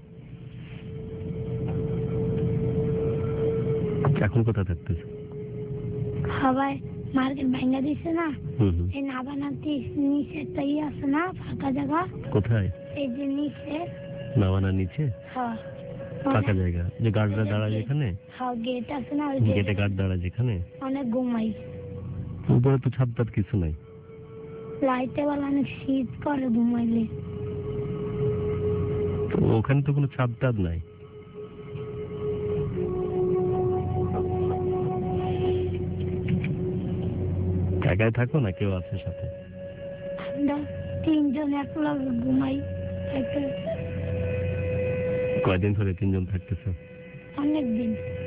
এখন কোথায় থাকতেছে? সবাই মার্কেট ভাঙা দিছে না, এই নাবানাতে নিচে একটা ইয়ে আছে না, ফাঁকা জায়গা। কোথায়? এই যে নিচে নাবানার নিচে হ্যাঁ ফাঁকা জায়গা, যে গার্ডরা দাঁড়ায় যেখানে। হ্যাঁ, গেট আছে না, গেটে গার্ড দাঁড়ায় যেখানে। অনেক ঘুমাই। উপরে তো ছাদ টাদ কিছু নাই। লাইটে বেলা অনেক শীত করে ঘুমাইলে। তো ওখানে তো কোনো ছাদ টাদ নাই। একাই থাকো না কেউ আছে সাথে? আমরা তিনজন একলা ঘুমাই। কয়দিন ধরে তিনজন থাকতেছ? অনেক দিন।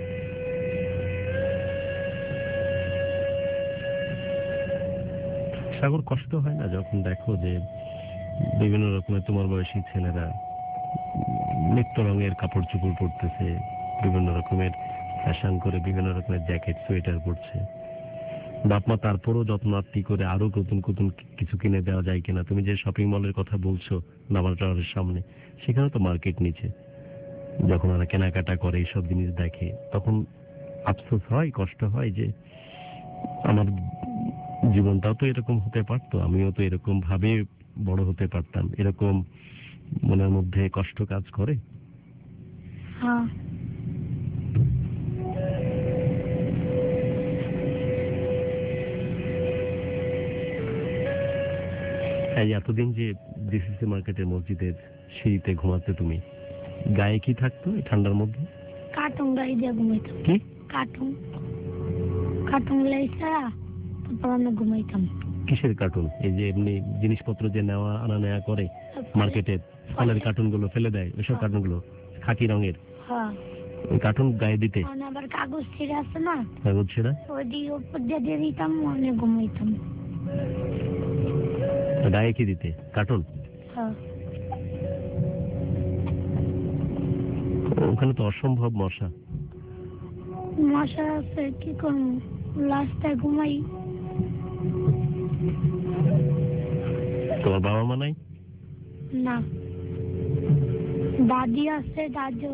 সাগর, কষ্ট হয় না যখন দেখো যে বিভিন্ন রকমের তোমার বয়সী ছেলেরা নিত্য রঙের কাপড় চোপড় পরতেছে, বিভিন্ন রকমের ফ্যাশন করে বিভিন্ন রকমের জ্যাকেট সোয়েটার পরছে, বাপ মা তারপরও যত্নার্থী করে আরো নতুন নতুন কিছু কিনে দেওয়া যায় কিনা? তুমি যে শপিং মলের কথা বলছো নাভানা টাওয়ারের সামনে, সেখানে তো মার্কেট নিচে। যখন ওরা কেনাকাটা করে এইসব জিনিস দেখে, তখন আফসোস হয়, কষ্ট হয় যে আমার জীবনটাও তো এরকম হতে পারতো, আমিও তো এরকম ভাবে বড় হতে পারতাম। এরকম মনের মধ্যে কষ্ট কাজ করে। হ্যাঁ, এই এতদিন যে ডিসিসি মার্কেটের মসজিদের সিঁড়িতে ঘুমাতে, তুমি গায়ে কি থাকতো এই ঠান্ডার মধ্যে? কার্টুন গাড়ি দিয়ে ঘুমাইতাম। কি কার্টুন? কার্টুন লাইছা তারপর আমরা ঘুমাইতাম। কিসের কার্টুন? এই যে এমনি জিনিসপত্র যে নেওয়া আনা নেওয়া করে মার্কেটে, ফলের কার্টুন গুলো ফেলে দেয়, ওইসব কার্টুন গুলো খাকি রঙের, হ্যাঁ, ওই কার্টুন গায়ে দিতে। আবার কাগজ ছিঁড়ে আছে না, কাগজ ছেঁড়া, ওই দিয়ে উপর দিয়ে দিয়ে দিতাম, অনেক ঘুমাইতাম। গায়ে কি দিতে? কার্টুন? হ্যাঁ। ওখানে তো অসম্ভব মশা। মশা আছে, কি করবো, রাস্তায় ঘুমাই। তোমার বাবা মা নাই? না, দাদি আছে, দাদি।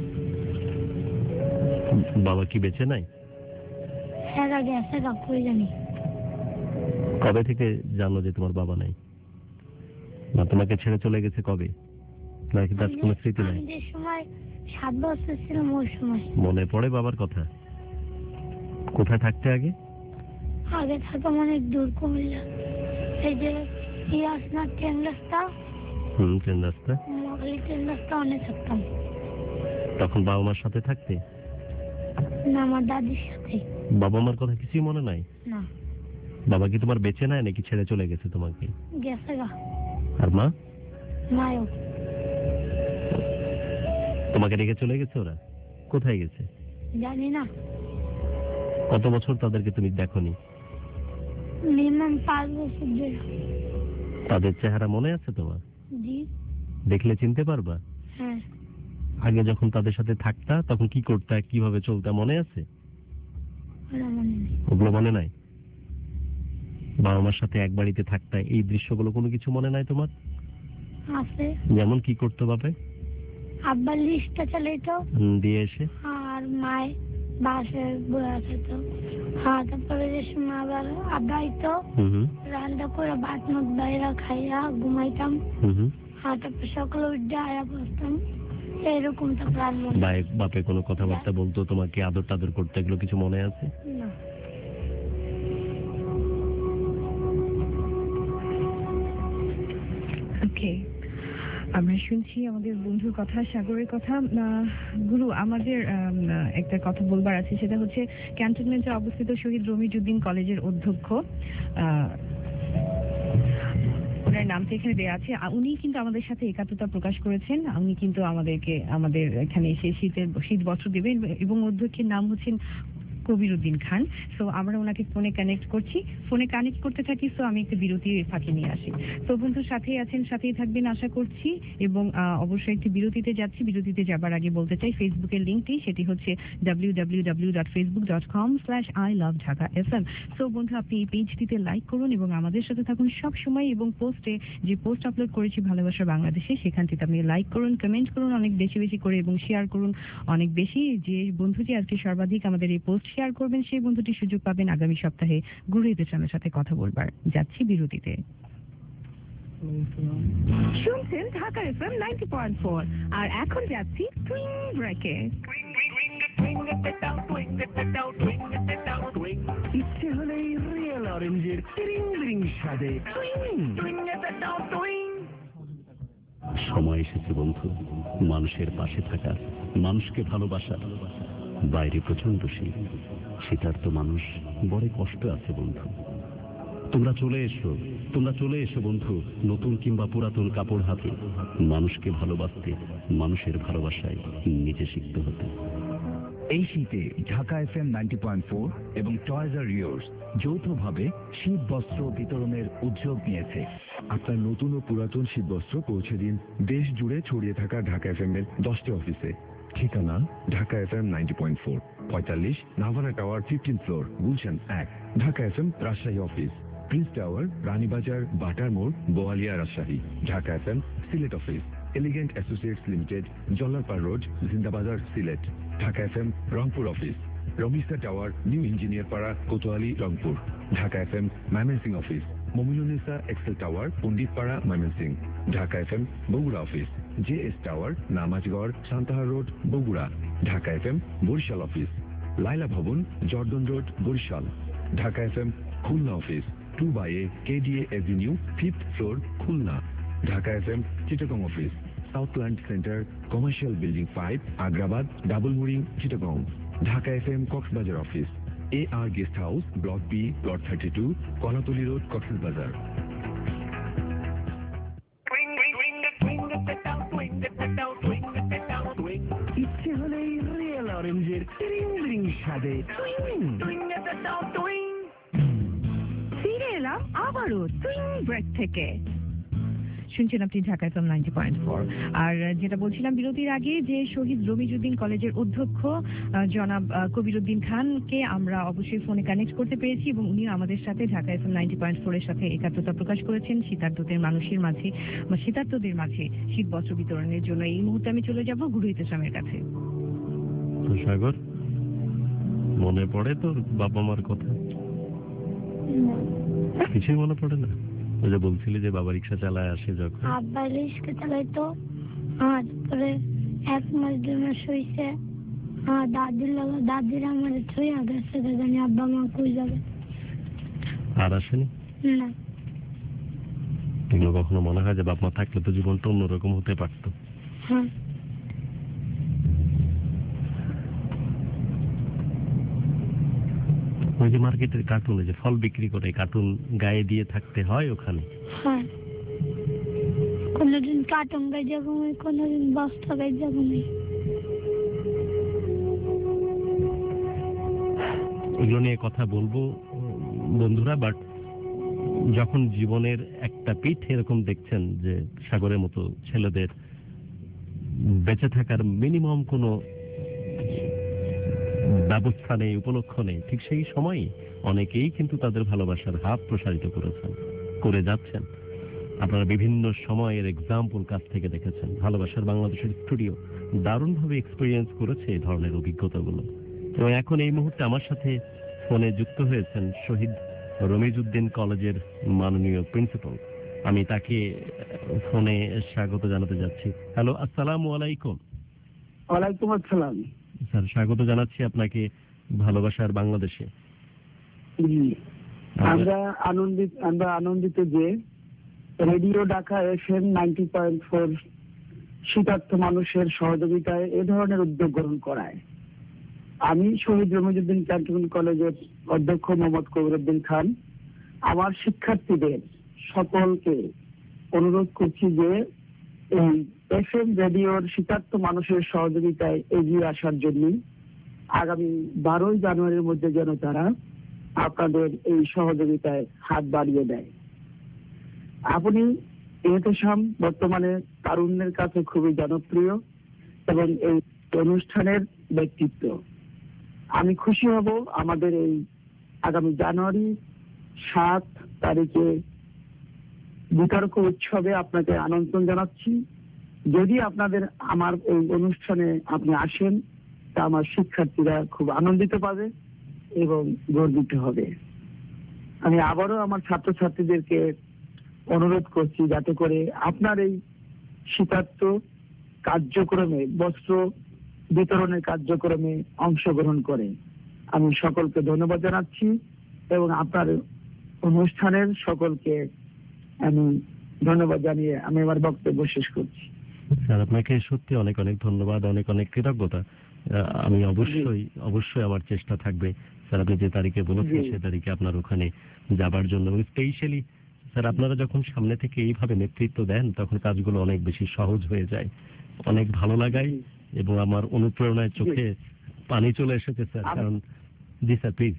বাবা কি বেঁচে নাই? এরা গেছে কই জানি। কবে থেকে জানো যে তোমার বাবা নাই? না তোমাকে ছেড়ে চলে গেছে কবে? নাকি তার কোনো স্মৃতি নাই? যে সময় সাত বছর ছিলাম ওই সময়। মনে পড়ে বাবার কথা? কোথায় থাকতে আগে? আগে থাকতাম অনেক দূর, কুমিল্লা। এই যে ইয়াস না ট্রেন রাস্তা, হুম, ট্রেন রাস্তা, মোগলি ট্রেন রাস্তা, অনেক থাকতাম। তখন বাবা মার সাথে থাকতে? না, আমার দাদির সাথে। বাবা মার কথা কিছুই মনে নাই? না। বাবা কি তোমার বেঁচে নাই নাকি ছেড়ে চলে গেছে তোমাকে? গেছে গা। আর মা? মায়ও। তোমাকে রেখে চলে গেছে ওরা? কোথায় গেছে জানি না। কত বছর তাদেরকে তুমি দেখোনি? মিনিমাম পাঁচ বছর ধরে। তাদের চেহারা মনে আছে তোমার? জি। দেখলে চিনতে পারবা? হ্যাঁ। আগে যখন তাদের সাথে থাকতা তখন কি করতা, কিভাবে চলতা, মনে আছে? ওগুলো মনে নাই? বাবা মার সাথে এক বাড়িতে থাকতা, এই দৃশ্যগুলো কোনো কিছু মনে নাই তোমার? আছে। যেমন কি করতে পারবে? আব্বা লিস্টটা চালাইতো দিয়ে এসে, আর মায় বাসে বয়া খেত। হ্যাঁ, তারপরে যে সময় আবার আব্বা আইতো, রান্না করে ভাত মত বাইরা খাইয়া ঘুমাইতাম। হ্যাঁ, তারপর সকালে উঠে আয়া বসতাম, এরকম। তারপর আর মনে বাপে কোনো কথাবার্তা বলতো, তোমাকে আদর টাদর করতে, এগুলো কিছু মনে আছে? না। ওকে, আমরা শুনছি আমাদের বন্ধুর কথা, সাগরের কথা। গুরু, আমাদের একটা কথা বলবার আছে, সেটা হচ্ছে ক্যান্টনমেন্টে অবস্থিত শহীদ রমিজউদ্দিন কলেজের অধ্যক্ষ, ওনার নামটা এখানে দেওয়া আছে। আ, উনি কিন্তু আমাদের সাথে একাত্মতা প্রকাশ করেছেন। উনি কিন্তু আমাদেরকে আমাদের এখানে এসে শীতের শীত বস্ত্র দেবেন এবং অধ্যক্ষের নাম হচ্ছেন কবিরউদ্দিন খান। সো আমরা ওনাকে ফোনে কানেক্ট করছি, ফোনে কানেক্ট করতে থাকি। সো আমি একটু বিরতি ফাঁকি নিয়ে আসি। তো বন্ধুর সাথেই আছেন, সাথেই থাকবেন আশা করছি। এবং আহ, অবশ্যই একটি বিরতিতে যাচ্ছি। বিরতিতে যাবার আগে বলতে চাই ফেসবুকের লিঙ্কটি, সেটি হচ্ছে W W W dot Facebook dot com slash I love Dhaka F M. So বন্ধু, আপনি এই পেজটিতে লাইক করুন এবং আমাদের সাথে থাকুন সব সময়। এবং পোস্টে যে পোস্ট আপলোড করেছি ভালোবাসা বাংলাদেশে, সেখানটিতে আপনি লাইক করুন, কমেন্ট করুন অনেক বেশি বেশি করে এবং শেয়ার করুন অনেক বেশি। যে বন্ধুটি আজকে সর্বাধিক আমাদের এই পোস্ট শেয়ার করবেন সেই বন্ধুটি সুযোগ পাবেন আগামী সপ্তাহে গুরুহিত স্বামীর সাথে কথা বলবার। যাচ্ছি বিরতিতে। শুনছেন Dhaka FM ninety point four আর এখন যাচ্ছি টুইং ব্রেকে। ইচ্ছে হলেই রিয়েল অরেঞ্জের টিরিং বিরিং স্বাদে সময় এসেছে বন্ধু মানুষের পাশে থাকার, মানুষকে ভালোবাসার। বাইরে প্রচন্ড শীত, শীতার্ত মানুষ বড় কষ্ট আছে বন্ধু। তোমরা চলে এসো, তোমরা চলে এসো বন্ধু, নতুন কিংবা পুরাতন কাপড় হাতে। মানুষকে ভালোবাসতে, মানুষের ভালোবাসায় নিজে শিখতে হতে। এই শীতে Dhaka F M ninety point four এবং টয়েজ আর ইয়োর্স যৌথভাবে শীত বস্ত্র বিতরণের উদ্যোগ নিয়েছে। আপনার নতুন ও পুরাতন শীতবস্ত্র পৌঁছে দিন দেশ জুড়ে ছড়িয়ে থাকা ঢাকা এফ এম এর দশটি অফিসে। ঠিকানা Dhaka F M ninety point four, পঁয়তাল্লিশ Navana tower, fifteen floor, Gulshan এক। Dhaka F M Rajshahi office, Prince tower, Ranibazar, butter মোড়, Boalia, Rajshahi. Dhaka F M Sylhet office, elegant associates limited, Jallarpar road, Zindabazar, Sylhet. Dhaka F M Rangpur office, Ramisa tower, new engineer পাড়া, Kotwali, Rangpur. Dhaka F M Mymensingh office, Mominunnisa Excel tower, Panditpara, Mymensingh. Dhaka F M Bogura office, J S tower, Namazgarh, Santahar road, Bogura. Dhaka F M Barishal office, Laila Bhaban, Jordan road, Barishal. Dhaka F M Khulna office, two by A KDA avenue, fifth floor, Khulna. Dhaka F M Chittagong office, Southland centre, commercial building five, Agrabad, double mooring, Chittagong. Dhaka F M Cox's Bazar office, A R guest house, block B, plot thirty two, Kolatoli road, Cox's Bazar. ইচ্ছে হলেই real অরেঞ্জের টিরিং বিরিং স্বাদে ফিরে এলাম আবারও টুইং break থেকে। শুনছেন আপনি Dhaka FM ninety point four. আর যেটা বলছিলাম বিরতির আগে, যে শহীদ রমিজউদ্দিন কলেজের অধ্যক্ষ আহ, জনাব আহ, কবিরউদ্দিন খানকে আমরা অবশ্যই ফোনে কানেক্ট করতে পেরেছি এবং উনি আমাদের সাথে Dhaka FM ninety point four এর সাথে একাত্মতা প্রকাশ করেছেন শীতার্তদের মানুষের মাঝে বা শীতার্তদের মাঝে শীত বস্ত্র বিতরণের জন্য। এই মুহূর্তে আমি চলে যাব গুরুহিত স্বামীর কাছে। তো সাগর, মনে পড়ে তোর বাবা মার কথা? কিছুই মনে পড়ে না? ওই যে বলছিলি যে বাবা রিক্সা চালায় আসে যখন। আব্বা রিক্সা চালাইতো, আর পরে এক মাস দুই মাস হয়েছে আমার দাদির লাগা, দাদির আমার ছুঁয়ে গেছে, জানি আব্বা মা কই যাবে। আর আসেনি না। এগুলো কখনো মনে হয় যে বাপ মা থাকলে তো জীবনটা অন্যরকম হতে পারতো? হ্যাঁ। ওই যে মার্কেটের কার্টুনে যে ফল বিক্রি করে, কার্টুন গায়ে দিয়ে থাকতে হয় ওখানে? হ্যাঁ। কোনদিন কার্টুন গায়ে যাবো, কোনদিন বস্তা গায়ে যাবো না। এগুলো নিয়ে কথা বলবো বন্ধুরা, বাট যখন জীবনের একটা পিঠ এরকম দেখছেন যে সাগরের মতো ছেলেদের বেঁচে থাকার মিনিমাম কোনো ব্যবস্থা নেই, উপলক্ষ নেই, ঠিক সেই সময় অনেকেই কিন্তু তাদের ভালোবাসার হাত প্রসারিত করেছেন, করে যাচ্ছেন। আপনারা বিভিন্ন সময়ের এক্সাম্পল কাছ থেকে দেখেছেন। ভালোবাসার বাংলাদেশের স্টুডিও দারুণভাবে এক্সপিরিয়েন্স করেছে এই ধরনের অভিজ্ঞতাগুলো। এবং এখন এই মুহূর্তে আমার সাথে ফোনে যুক্ত হয়েছেন শহীদ রমিজউদ্দিন কলেজের মাননীয় প্রিন্সিপাল। আমি তাকে ফোনে স্বাগত জানাতে যাচ্ছি। হ্যালো, আসসালামু আলাইকুম। ওয়ালাইকুম আসসালাম স্যার, স্বাগত জানাচ্ছি আপনাকে ভালোবাসার বাংলাদেশে। আমরা আনন্দিত আমরা আনন্দিত যে radio Dhaka FM ninety point four শীতার্থ মানুষের সহযোগিতায় এ ধরনের উদ্যোগ গ্রহণ করায়। আমি শহীদ রমিজউদ্দিন ক্যান্টনমেন্ট কলেজের অধ্যক্ষ মোহাম্মদ কবিরউদ্দিন খান আমার শিক্ষার্থীদের সকলকে অনুরোধ করছি যে এই এফ এম রেডিওর শীতার্থ মানুষের সহযোগিতায় এগিয়ে আসার জন্য আগামী বারোই জানুয়ারির মধ্যে যেন তারা আপনাদের এই সহযোগিতায় হাত বাড়িয়ে দেয়। আপনি এহতেশাম বর্তমানে তারুণ্যের কাছে খুবই জনপ্রিয় এবং এই অনুষ্ঠানের ব্যক্তিত্ব। আমি খুশি হব আমাদের এই আগামী জানুয়ারি সাত তারিখে বিতর্ক উৎসবে আপনাকে আমন্ত্রণ জানাচ্ছি। যদি আপনাদের আমার এই অনুষ্ঠানে আপনি আসেন তা আমার শিক্ষার্থীরা খুব আনন্দিত পাবে এবং গর্বিত হবে। আমি আবারও আমার ছাত্রছাত্রীদেরকে অনুরোধ করছি যাতে করে আপনার এই শীতার্থ কার্যক্রমে, বস্ত্র বিতরণের কার্যক্রমে অংশগ্রহণ করে। আমি সকলকে ধন্যবাদ জানাচ্ছি এবং আপনার অনুষ্ঠানের সকলকে আমি ধন্যবাদ জানিয়ে আমি আমার বক্তব্য শেষ করছি। স্যার, আপনাকে সত্যি অনেক অনেক ধন্যবাদ, অনেক অনেক কৃতজ্ঞতা। আমি অবশ্যই অবশ্যই আমার চেষ্টা থাকবে স্যার, আপনি যে তারিখে বলেছেন সে তারিখে আপনার ওখানে যাবার জন্য। এবং স্পেশালি স্যার, আপনারা যখন সামনে থেকে এইভাবে নেতৃত্ব দেন তখন কাজগুলো অনেক বেশি সহজ হয়ে যায়। অনেক ভালো লাগায় এবং আমার অনুপ্রেরণায় চোখে পানি চলে এসেছে স্যার। কারণ জি স্যার, প্লিজ।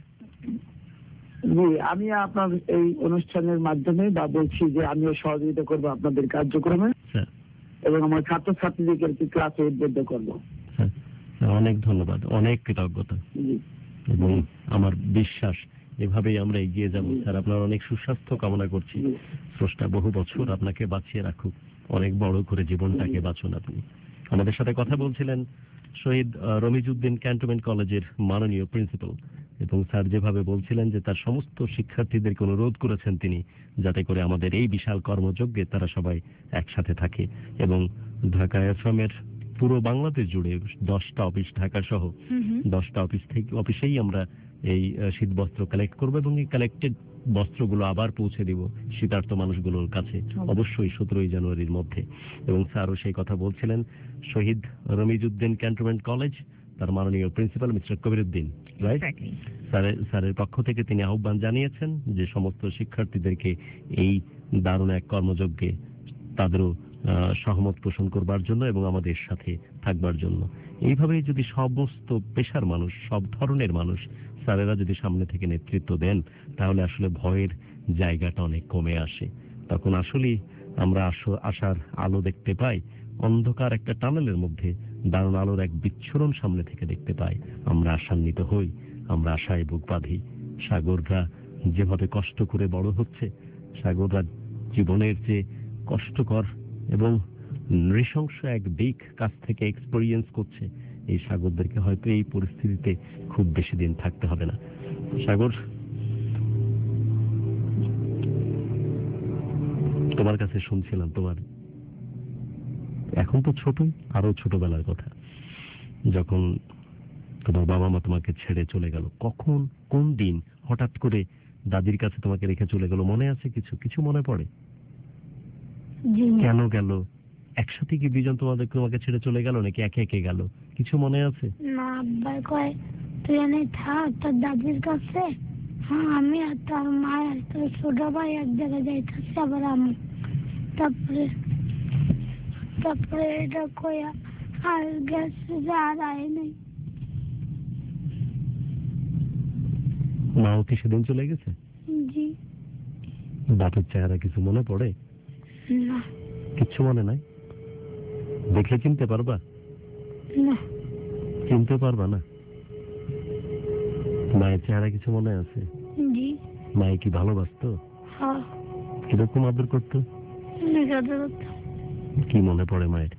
জি, আমি আপনার এই অনুষ্ঠানের মাধ্যমে বা বলছি যে আমিও সহযোগিতা করবো আপনাদের কার্যক্রমে এবং আমার ছাত্রছাত্রীদেরকে ক্লাসে উদ্বুদ্ধ করবো। অনেক ধন্যবাদ, অনেক কৃতজ্ঞতা এবং আমার বিশ্বাস এভাবেই আমরা এগিয়ে যাব স্যার। আপনার অনেক সুস্বাস্থ্য কামনা করছি। স্রষ্টা বহু বছর আপনাকে বাঁচিয়ে রাখুক, অনেক বড় করে জীবনটাকে বাঁচুন আপনি। আমাদের সাথে কথা বলছিলেন শহীদ রমিজউদ্দিন ক্যান্টনমেন্ট কলেজের মাননীয় প্রিন্সিপাল এবং স্যার যেভাবে বলছিলেন যে তার সমস্ত শিক্ষার্থীদেরকে অনুরোধ করেছেন তিনি যাতে করে আমাদের এই বিশাল কর্মযজ্ঞে তারা সবাই একসাথে থাকে এবং ঢাকা এফএম এর পুরো বাংলাদেশ জুড়ে দশটা অফিস, ঢাকা সহ দশটা অফিস থেকে অফিসেই আমরা এই শীত বস্ত্র কালেক্ট করবো এবং এই কালেক্টেড বস্ত্রগুলো আবার পৌঁছে দিব শীতার্থ মানুষগুলোর কাছে অবশ্যই সতেরোই জানুয়ারির মধ্যে। এবং স্যারও সেই কথা বলছিলেন শহীদ রমিজউদ্দিন ক্যান্টনমেন্ট কলেজ তার মাননীয় প্রিন্সিপাল মিস্টার কবিরউদ্দিন, রাইট? স্যারের স্যারের পক্ষ থেকে তিনি আহ্বান জানিয়েছেন যে সমস্ত শিক্ষার্থীদেরকে এই দারুণ এক কর্মযজ্ঞে তাদেরও সহমত পোষণ করবার জন্য এবং আমাদের সাথে থাকবার জন্য। এইভাবেই যদি সমস্ত পেশার মানুষ, সব ধরনের মানুষ, স্যারেরা যদি সামনে থেকে নেতৃত্ব দেন তাহলে আসলে ভয়ের জায়গাটা অনেক কমে আসে। তখন আসলেই আমরা আশার আলো দেখতে পাই। অন্ধকার একটা টানেলের মধ্যে দারুণ আলোর এক বিচ্ছুরণ সামনে থেকে দেখতে পাই। আমরা আশান্বিত হই, আমরা আশায় বুক বাঁধি। সাগররা যেভাবে কষ্ট করে বড় হচ্ছে, সাগররা জীবনের যে কষ্টকর এবং নৃশংস এক দিক কাছ থেকে এক্সপেরিয়েন্স করছে, এই সাগরদেরকে হয়তো এই পরিস্থিতিতে খুব বেশি দিন থাকতে হবে না। সাগর, তোমার কাছে শুনছিলাম তোমার এখন তো ছোটই, আরো ছোটবেলার কথা, যখন তোমার বাবা মা তোমাকে ছেড়ে চলে গেল। কখন, কোন দিন হঠাৎ করে দাদির কাছে তোমাকে রেখে চলে গেল, মনে আছে কিছু? কিছু মনে পড়ে? কেন গেল? একসাথে কি দুজন তোমাদের তোমাকে ছেড়ে চলে গেল নাকি একে একে গেল? কিছু মনে আছে? না, আব্বা কয় তুই এনে থাক তোর দাদির কাছে, হ্যাঁ আমি আর তোর মা আর তোর ছোট ভাই এক জায়গায় যাইতেছে, আবার আমি। তারপরে তারপরে এটা কয়া আর গেছে যে আর আয় নাই। মাও কি সেদিন চলে গেছে? জি। বাপের চেহারা কিছু মনে পড়ে? না। কিচ্ছু মনে নাই? দেখে চিনতে পারবা? না। চিনতে পারবা না? মায়ের চেহারা কিছু মনে আছে? জি। মায়ে কি ভালোবাসতো? হ্যাঁ। কিরকম আদর করতো? কি মনে পড়ে মায়ের?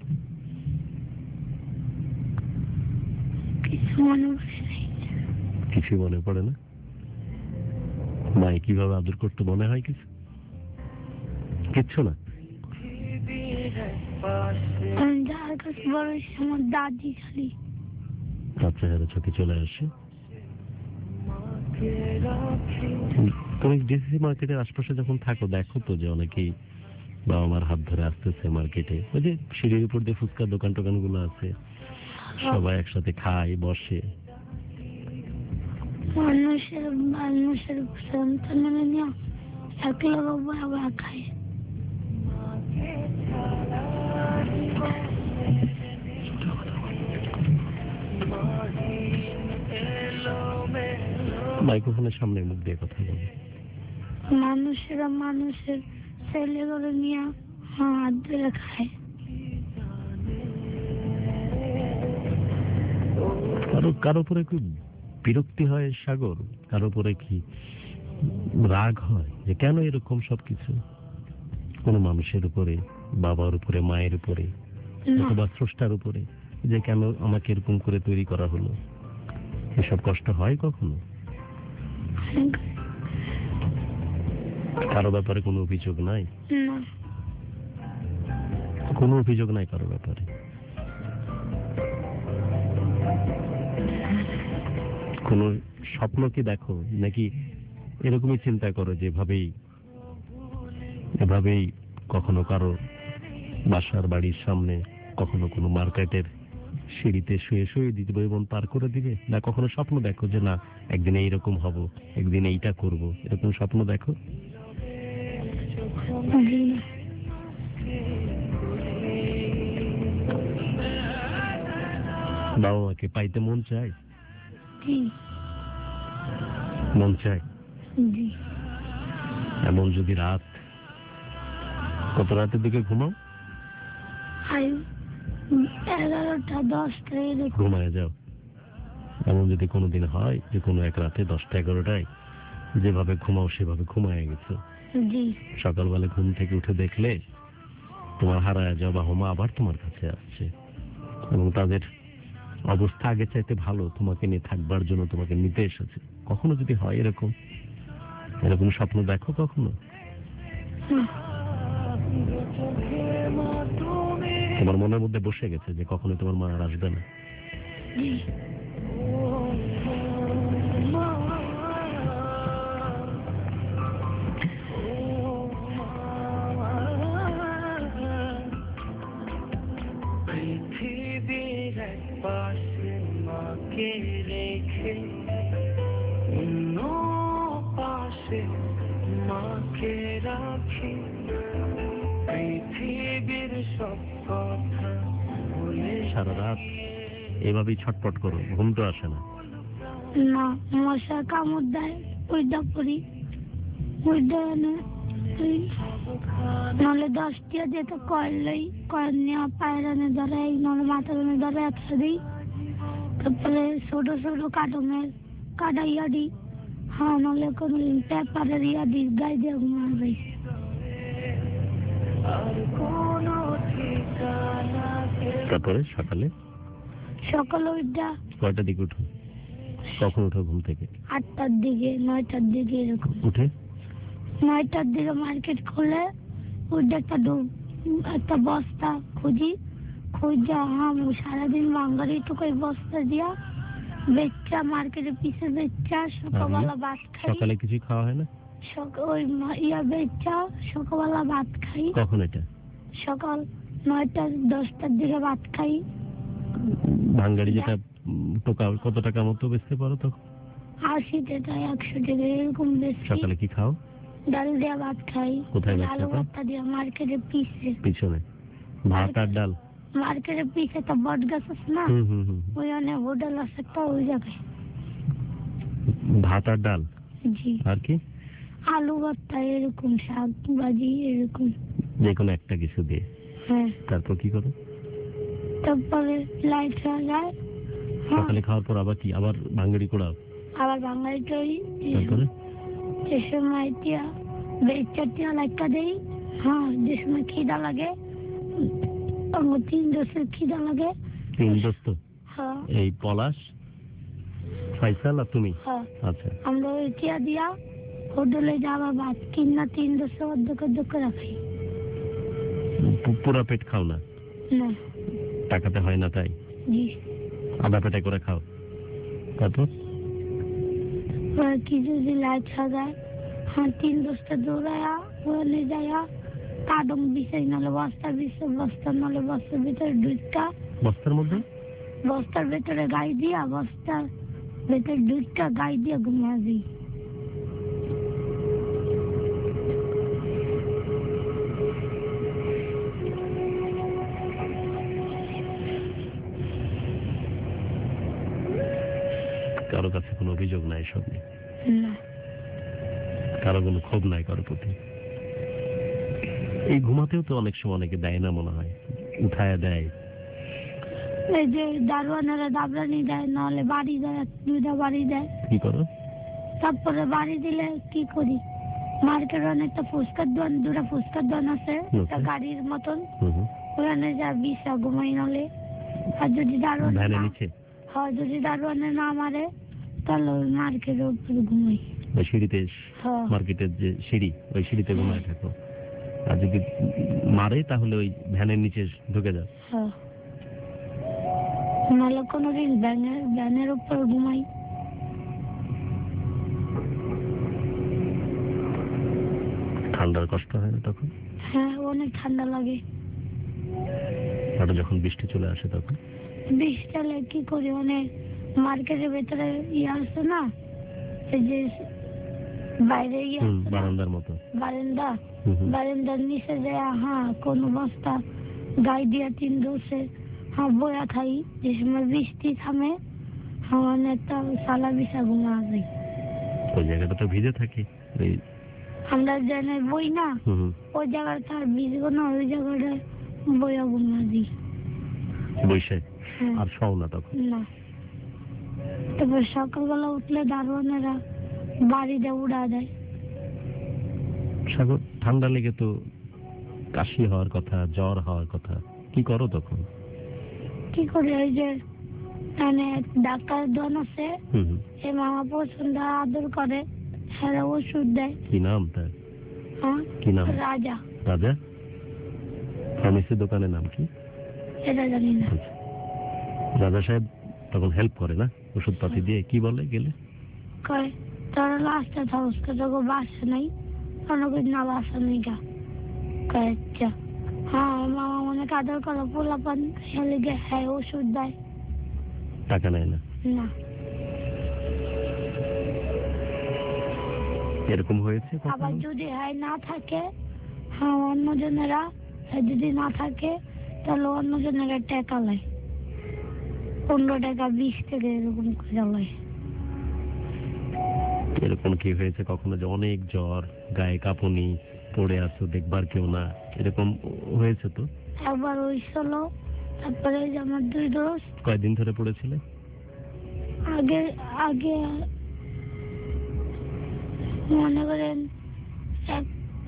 কিছু মনে পড়ে নাই। কিছু মনে পড়ে না? মায়ে কিভাবে আদর করতো মনে হয় কিছু? কিচ্ছু না? যার কাছে বড় আমার দাদি খালি। আচ্ছা, এর চোখে চলে আসে। তুমি ডিসিসি মার্কেটের আশপাশে যখন থাকো দেখো তো যে অনেকেই বাবা মার হাত ধরে আসতেছে মার্কেটে, ওই যে সিঁড়ির উপর দিয়ে ফুচকার দোকান টোকান গুলো আছে, সবাই একসাথে খায় বসে। মানুষের মানুষের সন্তান নিয়ে একলা বাবা খায়। মাইক্রোফোনের সামনে মুখ দিয়ে কথা বলে। মানুষেরা মানুষের ছেলেগুলো নিয়ে হাত ধরে খায়। কারো কারো উপরে কি বিরক্তি হয় সাগর? কারো উপরে কি রাগ হয় যে কেন এরকম সবকিছু? কোন মানুষের উপরে, বাবার উপরে, মায়ের উপরে, অথবা স্রষ্টার উপরে, যে কেন আমাকে এরকম করে তৈরি করা হলো, এসব কষ্ট হয় কখনো? কারো ব্যাপারে কোনো অভিযোগ নাই? কোনো অভিযোগ নাই কারো ব্যাপারে? কোন স্বপ্ন কি দেখো, নাকি এরকমই চিন্তা করো যেভাবেই এভাবেই কখনো কারো বাসার বাড়ির সামনে, কখনো কোনো মার্কেটের সিঁড়িতে শুয়ে শুয়ে জীবন পার করে দিবে? না কখনো স্বপ্ন দেখো যে না একদিন এইরকম হব, একদিন এইটা করব, এরকম স্বপ্ন দেখো? বাবা মাকে পাইতে মন চায়? মন চায়? এমন যদি রাত, কত রাতের দিকে ঘুমাও? এগারোটা দশটা ঘুমায় যাও। এমন যদি কোনোদিন হয় যে কোনো এক রাতে দশটা এগারোটায় যেভাবে ঘুমাও সেভাবে ঘুমায় গেছো, সকালবেলা ঘুম থেকে উঠে দেখলে তোমার হারায় যাওয়া বাবা মা আবার তোমার কাছে আসছে এবং তাদের অবস্থা আগে চাইতে ভালো, তোমাকে নিয়ে থাকবার জন্য তোমাকে নিতে এসেছে, কখনো যদি হয় এরকম, এরকম স্বপ্ন দেখো কখনো? তোমার মনের মধ্যে বসে গেছে যে কখনো তোমার মা আর আসবে না? পৃথিবীর এক পাশে মাকে রেখে অন্য পাশে মাকে রাখি, পৃথিবীর সব কথা বলে। সারা রাত এভাবেই ছটপট করো, ঘুম তো আসে না? না, মশা কামড় দেয়, ওইটা করি, ওইটা নাহলে দশটিয়া যেত কয়েল লই, কয়েল নেওয়া পায়রানে ধরাই, নাহলে মাথারানে ধরে একটা দিই, তারপরে ছোট ছোট কাটনের কাটা ইয়া দিই, হ্যাঁ নাহলে কোনো পেপারের ইয়া দিই, গায়ে দিয়ে ঘুমা যাই। তারপরে সকালে সকালে ওইটা কয়টার দিকে উঠো? কখন উঠো ঘুম থেকে? আটটার দিকে, নয়টার দিকে এরকম উঠে নয়টার দিকে মার্কেট খুলে ওইটা একটা একটা বস্তা খুঁজি, খুঁজা হাম সারাদিন বাঙ্গারি টুকাই বস্তা দিয়া বেচা মার্কেটে পিছে বেচা, সকালবেলা ভাত খাই। সকালে কিছু খাওয়া হয় না? ওই ইয়া বেচা সকালবেলা ভাত খাই। কখন এটা? সকাল নয়টা দশটার দিকে ভাত খাই। ভাঙ্গারি যেটা টোকা কত টাকা মতো বেচতে পারো তখন? আশি টাকা একশো টাকা এরকম বেচি। সকালে কি খাও? ডাল দিয়া ভাত খাই। কোথায় আলু ভর্তা দিয়া মার্কেটের পিছে। পিছনে ভাত আর ডাল? মার্কেটের পিছে তো বট গাছ আছে না, ওই অনেক হোটেল আছে তো ওই জায়গায়। ভাত আর ডাল? জি। আর কি? আলু ভর্তা এরকম, শাক ভাজি এরকম, যে কোনো একটা কিছু দিয়ে। হ্যাঁ। তারপর কি করো? তারপরে লাইট হয়ে যায়। সকালে খাওয়ার পর আবার কি? আবার ভাঙ্গারি কোড়াও? আবার ভাঙ্গারি করি। তারপরে যে সময় টিয়া বেচার টিয়া লাইটটা দেই। হ্যাঁ, যে সময় খিদা লাগে, আমার তিন দোষের খিদা লাগে। তিন দোস্ত? হ্যাঁ। এই পলাশ, ফয়সাল আর তুমি? হ্যাঁ। আচ্ছা। আমরা ওই টিয়া দিয়া হোটেলে যাওয়া ভাত কিনা তিন দোষে অর্ধেক অর্ধেক করে খাই। পুরা পেট খাও না? না। টাকাতে হয় না তাই? জি। আধা পেটে করে খাও। তারপর কি যদি লাইট সাজায়, হ্যাঁ তিন দশটা দৌড়ায়া ওখানে যায়া কাটন বিছাই, নাহলে বস্তার বিছে, বস্তা নাহলে বস্তার ভিতরে ঢুকা, বস্তার মধ্যে বস্তার ভেতরে গাই দিয়া, বস্তার ভেতরে ঢুকা গাই দিয়া ঘুমিয়ে যাই। কাছে কোনো অভিযোগ নাই এসব নিয়ে? না। কারো কোনো ক্ষোভ নাই কারো প্রতি? এই ঘুমাতেও তো অনেক সময় অনেকে দেয় না মনে হয়, উঠায় দেয়। এই যে দারোয়ানেরা দাবরানি দেয়, নাহলে বাড়ি দেয়, দুইটা বাড়ি দেয়। কি করো? তারপরে বাড়ি দিলে কি করি, মার্কেটে অনেকটা ফুচকার দোকান, দুটা ফুচকার দোকান আছে, একটা গাড়ির মতন, ওখানে যা বিশা ঘুমাই নাহলে। আর যদি দারোয়ান হ্যাঁ যদি দারোয়ানে না মারে তাহলে ওই মার্কেটের উপরে ঘুমাই। ওই সিঁড়িতে, মার্কেটের যে সিঁড়ি, ওই সিঁড়িতে ঘুমায় থাকো। আর যদি মারে তাহলে ওই ভ্যানের নিচে ঢুকে যাও। হ্যাঁ, নাহলে কোনোদিন ভ্যানের ভ্যানের উপর ঘুমাই। ঠান্ডার কষ্ট হয় না তখন? হ্যাঁ, অনেক ঠান্ডা লাগে। আর যখন বৃষ্টি চলে আসে তখন? বৃষ্টি হলে কি করি, অনেক মার্কেটের ভেতরে ইয়ে আসছে না, এই যে বাইরে ইয়ে বারান্দার মতো বারান্দা, বারান্দার নিচে যায়, হ্যাঁ কোন বস্তা গায়ে দিয়ে তিন দোষে হ্যাঁ বয়া খাই। যে সময় বৃষ্টি থামে হ্যাঁ অনেকটা সালা বিছা ঘুমা যায়। ওই জায়গাটা তো ভিজে থাকে, আমরা জানে বই না, ওই জায়গাটা আর ভিজবো না, ওই জায়গাটা বইয়া ঘুমা দিই বৈশাখ। আর শও না তখন? না। তারপর সকালবেলা উঠলে দারোয়ানেরা বাড়িতে উড়া দেয়। সাগর, ঠান্ডা লেগে তো কাশি হওয়ার কথা, জ্বর হওয়ার কথা, কি করো তখন? কি করে, ওই যে মানে ডাক্তার দোকান আছে, সে মামা পছন্দ আদর করে, হ্যাঁ ওষুধ দেয়। কি নাম তার? হ্যাঁ, কি নাম? রাজা। রাজা? ফার্মেসির দোকানের নাম কি? এটা জানি না। রাজা সাহেব তখন হেল্প করে না ওষুধপাতি দিয়ে? কি বলে গেলে? কয় তোরা লাস্টে থাকস, তোকে বাসা নাই, অনেক না বাসা নেই গা। কয় আচ্ছা। হ্যাঁ, মামা অনেক আদর করে, পোলাপান হেলে গে, হ্যাঁ ওষুধ দেয়। টাকা নেয় না? না। এরকম হয়েছে? আবার যদি হ্যাঁ না থাকে, হ্যাঁ অন্যজনেরা যদি না থাকে তাহলে অন্যজনেরা টাকা লাই, পনেরো টাকা বিশ টাকা এরকম করে লাই। এরকম কি হয়েছে কখনো যে অনেক জ্বর, গায়ে কাঁপুনি, পড়ে আছো, দেখবার কেউ না, এরকম হয়েছে? তো একবার হয়েছিল। তারপরে আমার দুই দোস্ত। কয়দিন ধরে পড়েছিলে? আগে আগে মনে করেন এক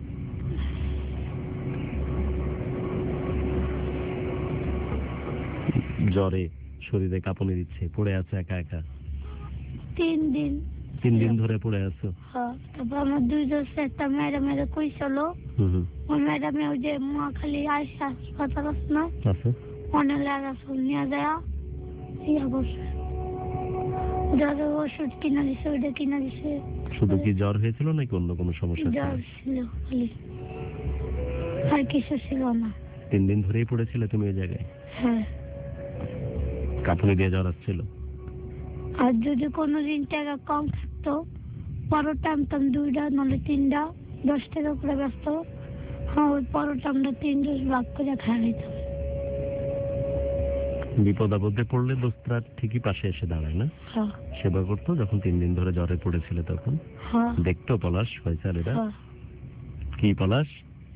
জ্বরে শরীরে কাঁপুনি দিচ্ছে, পড়ে আছে একা একা? তিন দিন। তিন দিন ধরে পড়ে আছো? হ্যাঁ। তারপর আমার দুই দোস্ত একটা ম্যাডামের কইছিল, ওই ম্যাডামে ওই যে মহাখালী আয়সা হাসপাতাল আছে না, অনেক লাগা নিয়ে যায় ইয়া করছে, জ্বর ওষুধ কিনা দিছে, ওইটা কিনা দিছে। শুধু কি জ্বর হয়েছিল নাকি অন্য কোনো সমস্যা? জ্বর ছিল খালি, আর কিছু ছিল না। তিন দিন ধরেই পড়েছিলে তুমি ওই জায়গায়? হ্যাঁ। কাঁপুনি দিয়ে জ্বর আসছিল? আর যদি কোনোদিন টাকা কম থাকতো, পরোটা আনতাম দুইটা নাহলে তিনটা, দশ টাকা করে ব্যস্ত। হ্যাঁ, ওই পরোটা আমরা তিন দোষ ভাগ করে খাই নিতাম। বিপদ আপদে পড়লে দোস্তরা ঠিকই পাশে এসে দাঁড়ায় না? সেবা করতো। যখন তিন দিন ধরে জ্বরে পড়েছিল তখন দেখতো পলাশ, ফয়সাল এরা? কি পলাশ?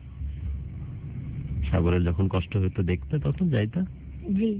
সাগরের যখন কষ্ট হইতো দেখতে তখন যাইতা? জি।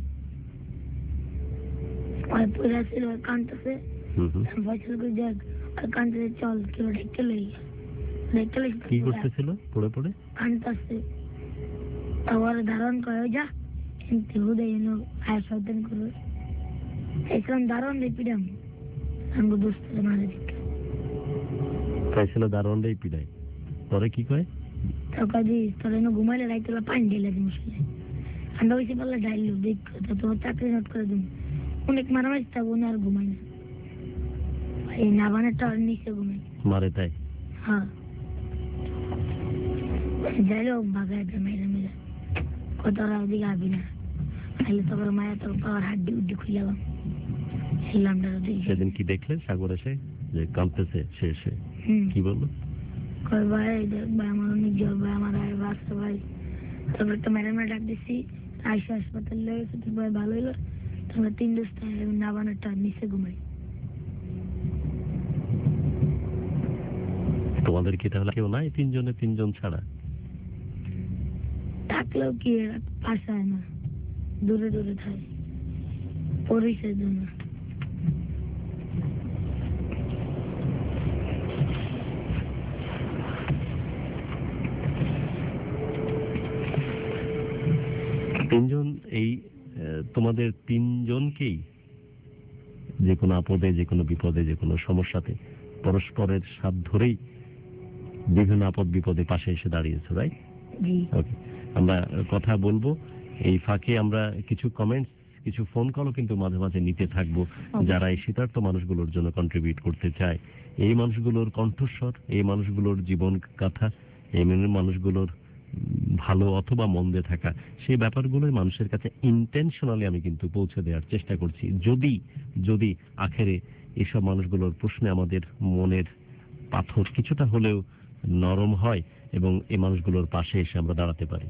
আর পুরা ছিল কান্তাছে, ফয়সাল কই দেখ আর কান্তাছে, চল কেউ দেখতে লই দেখতে লই। কি করতেছিল পড়ে পড়ে? কান্তাছে। আবার ধারণ করে যা কিন্তু হুদাই নো আয় সাবধান করো, এখন ধারণ দিয়ে পিড়াম আমগো দোস্তের মারে দিকে। ফয়সাল ধারণ দিয়ে পিড়ায়, পরে কি কয়? তো কাজে তোর এনে ঘুমাইলে রাইতেলা পানি ঢেলে দিন শুনে, আমরা ওইসে বললে ডাইলো দেখ তোমার চাকরি নোট করে দিন। অনেক মারামারি থাকবো না, আর ঘুমাই না, এই নাবানের টার নিচে ঘুমাই। মারে তাই? হ্যাঁ, যাইলো ভাগায় মেরে মেরে কতরা ওদিকে আবি না, তাহলে তোর মায়া তোর পাওয়ার হাড্ডি উড্ডি খুলে গেলাম। সেদিন কি দেখলে সাগর এসে যে কাঁদতেছে, সে এসে কি বললো? কয় ভাই দেখ ভাই আমার অনেক জ্বর ভাই, আমার আর বাচ্চা ভাই। তারপর একটা ম্যাডামে ডাক দিছি, আইসা হাসপাতাল লেগেছে, ভাই ভালো হইলো। তোমরা তিন দোস্ত নাবানের টার নিচে ঘুমাই। তোমাদের কি তাহলে কেউ নাই তিনজনে তিনজন ছাড়া? থাকলেও কি এরা পাশায় না, দূরে দূরে থাকে, পরিচয় দেয় না। তিনজন এই তোমাদের তিনজনকেই যে কোনো আপদে, যে কোনো বিপদে, যে কোনো সমস্যাতে পরস্পরের সাথ ধরেই বিভিন্ন আপদ বিপদে পাশে এসে দাঁড়িয়েছে, রাইট? ওকে, আমরা কথা বলবো এই ফাঁকে। আমরা কিছু কমেন্টস, কিছু ফোন কলও কিন্তু মাঝে মাঝে নিতে থাকবো, যারা এই শীতার্থ মানুষগুলোর জন্য কন্ট্রিবিউট করতে চায়। এই মানুষগুলোর কণ্ঠস্বর, এই মানুষগুলোর জীবন গাথা, এই মানুষগুলোর ভালো অথবা মন্দে থাকা, সেই ব্যাপারগুলোই মানুষের কাছে ইন্টেনশনালি আমি কিন্তু পৌঁছে দেওয়ার চেষ্টা করছি। যদি যদি আখেরে এসব মানুষগুলোর প্রশ্নে আমাদের মনের পাথর কিছুটা হলেও নরম হয় এবং এই মানুষগুলোর পাশে এসে আমরা দাঁড়াতে পারি।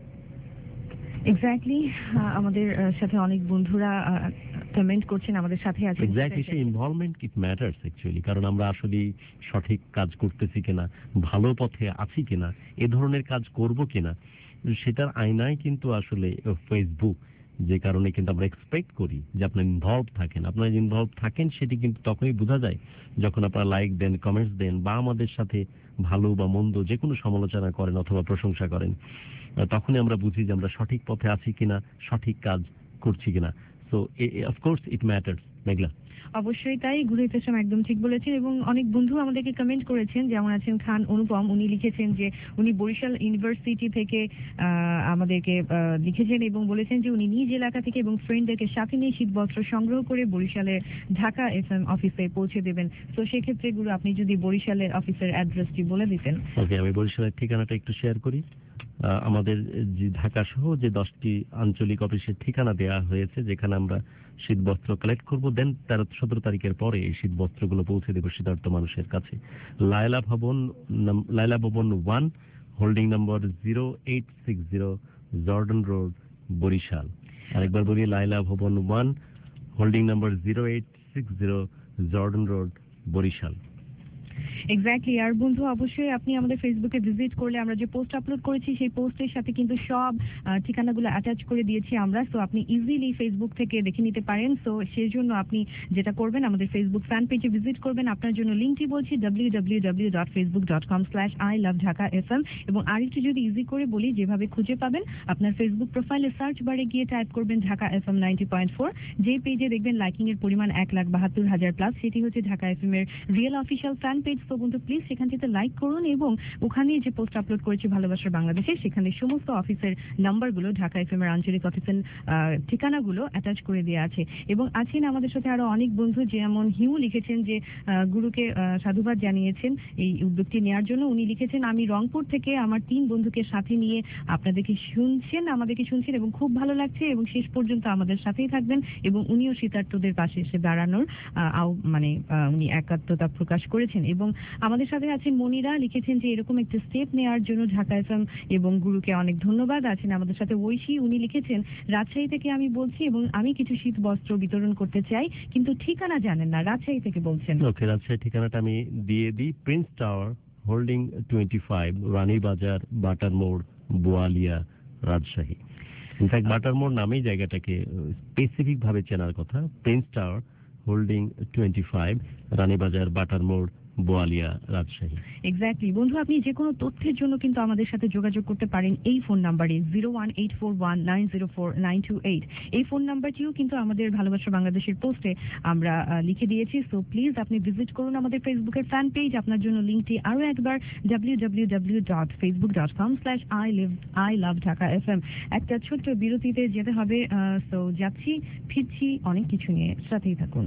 এক্স্যাক্টলি, আমাদের সাথে অনেক বন্ধুরা কমেন্ট করছেন, আমাদের সাথে আছেন। এক্স্যাক্টলি, সেই ইনভলভমেন্ট ইট ম্যাটার্স অ্যাকচুয়ালি, কারণ আমরা আসলে সঠিক কাজ করতেছি কিনা, ভালো পথে আছি কিনা, এ ধরনের কাজ করব কিনা, সেটার আয়নায় কিন্তু আসলে ফেসবুক, যে কারণে কিন্তু আমরা এক্সপেক্ট করি যে আপনার ইনভলভ থাকেন। আপনারা ইনভলভ থাকেন সেটি কিন্তু তখনই বোঝা যায় যখন আপনারা লাইক দেন, কমেন্টস দেন, বা আমাদের সাথে ভালো বা মন্দ যে কোনো সমালোচনা করেন অথবা প্রশংসা করেন। তখনই আমরা বুঝি যে আমরা সঠিক পথে আছি কিনা, সঠিক কাজ করছি কিনা। So of course it matters. Meghla? অবশ্যই তাই, গুরু ইসলাম একদম ঠিক বলেছেন। এবং অনেক বন্ধু আমাদেরকে কমেন্ট করেছেন, যেমন আছেন খান অনুপম, উনি লিখেছেন যে উনি বরিশাল ইউনিভার্সিটি থেকে আমাদেরকে লিখেছেন এবং বলেছেন যে উনি নিজ এলাকা থেকে এবং ফ্রেন্ডদেরকে সাথে নিয়ে শীত বস্ত্র সংগ্রহ করে বরিশালের ঢাকা এফ এম অফিসে পৌঁছে দেবেন। তো সেক্ষেত্রে গুরু আপনি যদি বরিশালের অফিসের অ্যাড্রেসটি বলে দিতেন। ওকে, আমি বরিশালের ঠিকানাটা একটু শেয়ার করি। আমাদের যে ঢাকা সহ যে দশটি আঞ্চলিক অফিসের ঠিকানা দেওয়া হয়েছে, যেখানে আমরা শীত বস্ত্র কালেক্ট করবো, দেন তেরো সতেরো তারিখের পরে এই শীত বস্ত্রগুলো পৌঁছে দেবো শীতার্থ মানুষের কাছে। Laila Bhaban, Laila Bhaban one, holding number zero eight six zero, Jordan road, Barishal. আরেকবার বলি, Laila Bhaban one, holding number zero eight six zero, Jordan road, Barishal. Exactly. আর বন্ধু, অবশ্যই আপনি আমাদের ফেসবুকে ভিজিট করলে আমরা যে পোস্ট আপলোড করেছি সেই পোস্টের সাথে কিন্তু সব ঠিকানাগুলো অ্যাটাচ করে দিয়েছি আমরা। সো আপনি ইজিলি ফেসবুক থেকে দেখে নিতে পারেন। সো সেই জন্য আপনি যেটা করবেন, আমাদের ফেসবুক ফ্যান পেজে ভিজিট করবেন। আপনার জন্য লিঙ্কটি বলছি W W W dot Facebook dot com slash I love Dhaka F M. এবং আরেকটু যদি ইজি করে বলি, যেভাবে খুঁজে পাবেন, আপনার ফেসবুক প্রোফাইলে সার্চ বারে গিয়ে টাইপ করবেন Dhaka F M ninety point four. যে পেজে দেখবেন লাইকিং এর পরিমাণ এক লাখ বাহাত্তর হাজার প্লাস, সেটি হচ্ছে ঢাকা এফ এম এর রিয়েল অফিসিয়াল ফ্যান পেজ। তো বন্ধু প্লিজ সেখান থেকে লাইক করুন এবং ওখানে যে পোস্ট আপলোড করেছি ভালোবাসার বাংলাদেশে, সেখানে সমস্ত অফিসের নাম্বারগুলো, ঢাকা এফএম এর আঞ্চলিক অফিসের ঠিকানাগুলো অ্যাটাচ করে দেওয়া আছে। এবং আছেন আমাদের সাথে আরো অনেক বন্ধু, যেমন হিউ লিখেছেন যে গুরুকে সাধুবাদ জানিয়েছেন এই উদ্যোগটি নেওয়ার জন্য। উনি লিখেছেন, আমি রংপুর থেকে আমার তিন বন্ধুকে সাথে নিয়ে আপনাদেরকে শুনছেন, আমাদেরকে শুনছেন এবং খুব ভালো লাগছে এবং শেষ পর্যন্ত আমাদের সাথেই থাকবেন। এবং উনিও শীতার্থদের পাশে এসে দাঁড়ানোর মানে উনি একাত্মতা প্রকাশ করেছেন। এবং আমাদের সাথে আছেন মনিরা, লিখেছেন যে এরকম একটা স্টেপ নেওয়ার জন্য ঢাকা এফএম এবং গুরুকে অনেক ধন্যবাদ। আছেন আমাদের সাথে ঐশী, উনি লিখেছেন রাজশাহী থেকে আমি বলছি এবং আমি কিছু শীত বস্ত্র বিতরণ করতে চাই, কিন্তু ঠিকানা জানেন না, রাজশাহী থেকে বলছেন। ওকে, রাজশাহী ঠিকানাটা আমি দিয়ে দিই। Prince tower, holding twenty five, Ranibazar, butter মোড়, বোয়ালিয়া, রাজশাহী। ইনফ্যাক্ট বাটার মোড় নামেই জায়গাটাকে স্পেসিফিক ভাবে চেনার কথা। Prince tower, holding twenty five, Ranibazar, butter মোড়, বোয়ালিয়া, রাজশাহী। এক্স্যাক্টলি। বন্ধু, আপনি যে কোনো তথ্যের জন্য কিন্তু আমাদের সাথে যোগাযোগ করতে পারেন এই ফোন নাম্বারে zero one eight four one nine zero four nine two eight. এই ফোন নাম্বারটিও কিন্তু আমাদের ভালোবাসা বাংলাদেশের পোস্টে আমরা লিখে দিয়েছি। সো প্লিজ আপনি ভিজিট করুন আমাদের ফেসবুকের ফ্যান পেজ। আপনার জন্য লিঙ্কটি আরো একবার W W W dot Facebook dot com slash I live I love Dhaka F M. একটা ছোট্ট বিরতিতে যেতে হবে। সো যাচ্ছি, ফিরছি অনেক কিছু নিয়ে, সাথেই থাকুন।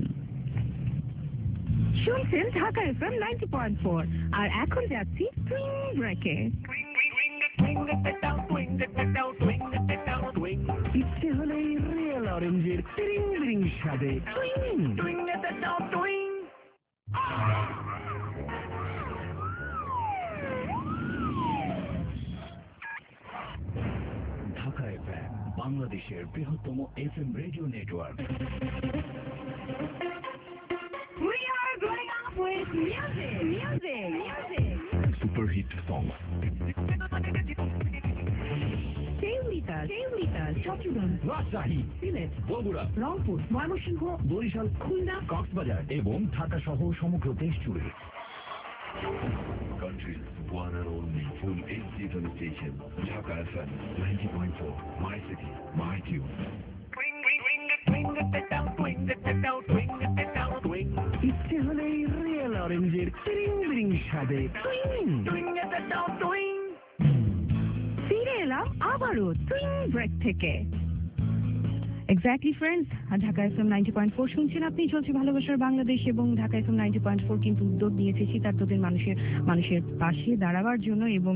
শুনছেন Dhaka F M ninety point four. আর এখন যাচ্ছি টুইং ব্রেকে। ইচ্ছে হলেই রিয়েল অরেঞ্জের টিরিং বিরিং স্বাদে ঢাকা এফ এম, বাংলাদেশের বৃহত্তম F M radio network. We are going up. with music, music, music. Super hit song. Stay with us, stay with us. Chattogram, Rajshahi, Sylhet, Bogura, Rangpur, Mymensingh, Barishal, Khulna, Cox's Bazar এবং ঢাকা সহ সমগ্র দেশ জুড়ে country's one and only full H D station, Dhaka F M ninety point four, my city, my tune. ইচ্ছে হলেই real অরেঞ্জের টিরিং বিরিং স্বাদে ফিরে এলাম আবারও টুইং ব্রেক থেকে। Exactly friends, Dhaka FM ninety point four শুনছেন আপনি। চলছে ভালোবাসার বাংলাদেশ এবং Dhaka FM ninety point four কিন্তু উদ্যোগ নিয়েছে শীতার্তদের মানুষের মানুষের পাশে দাঁড়াবার জন্য। এবং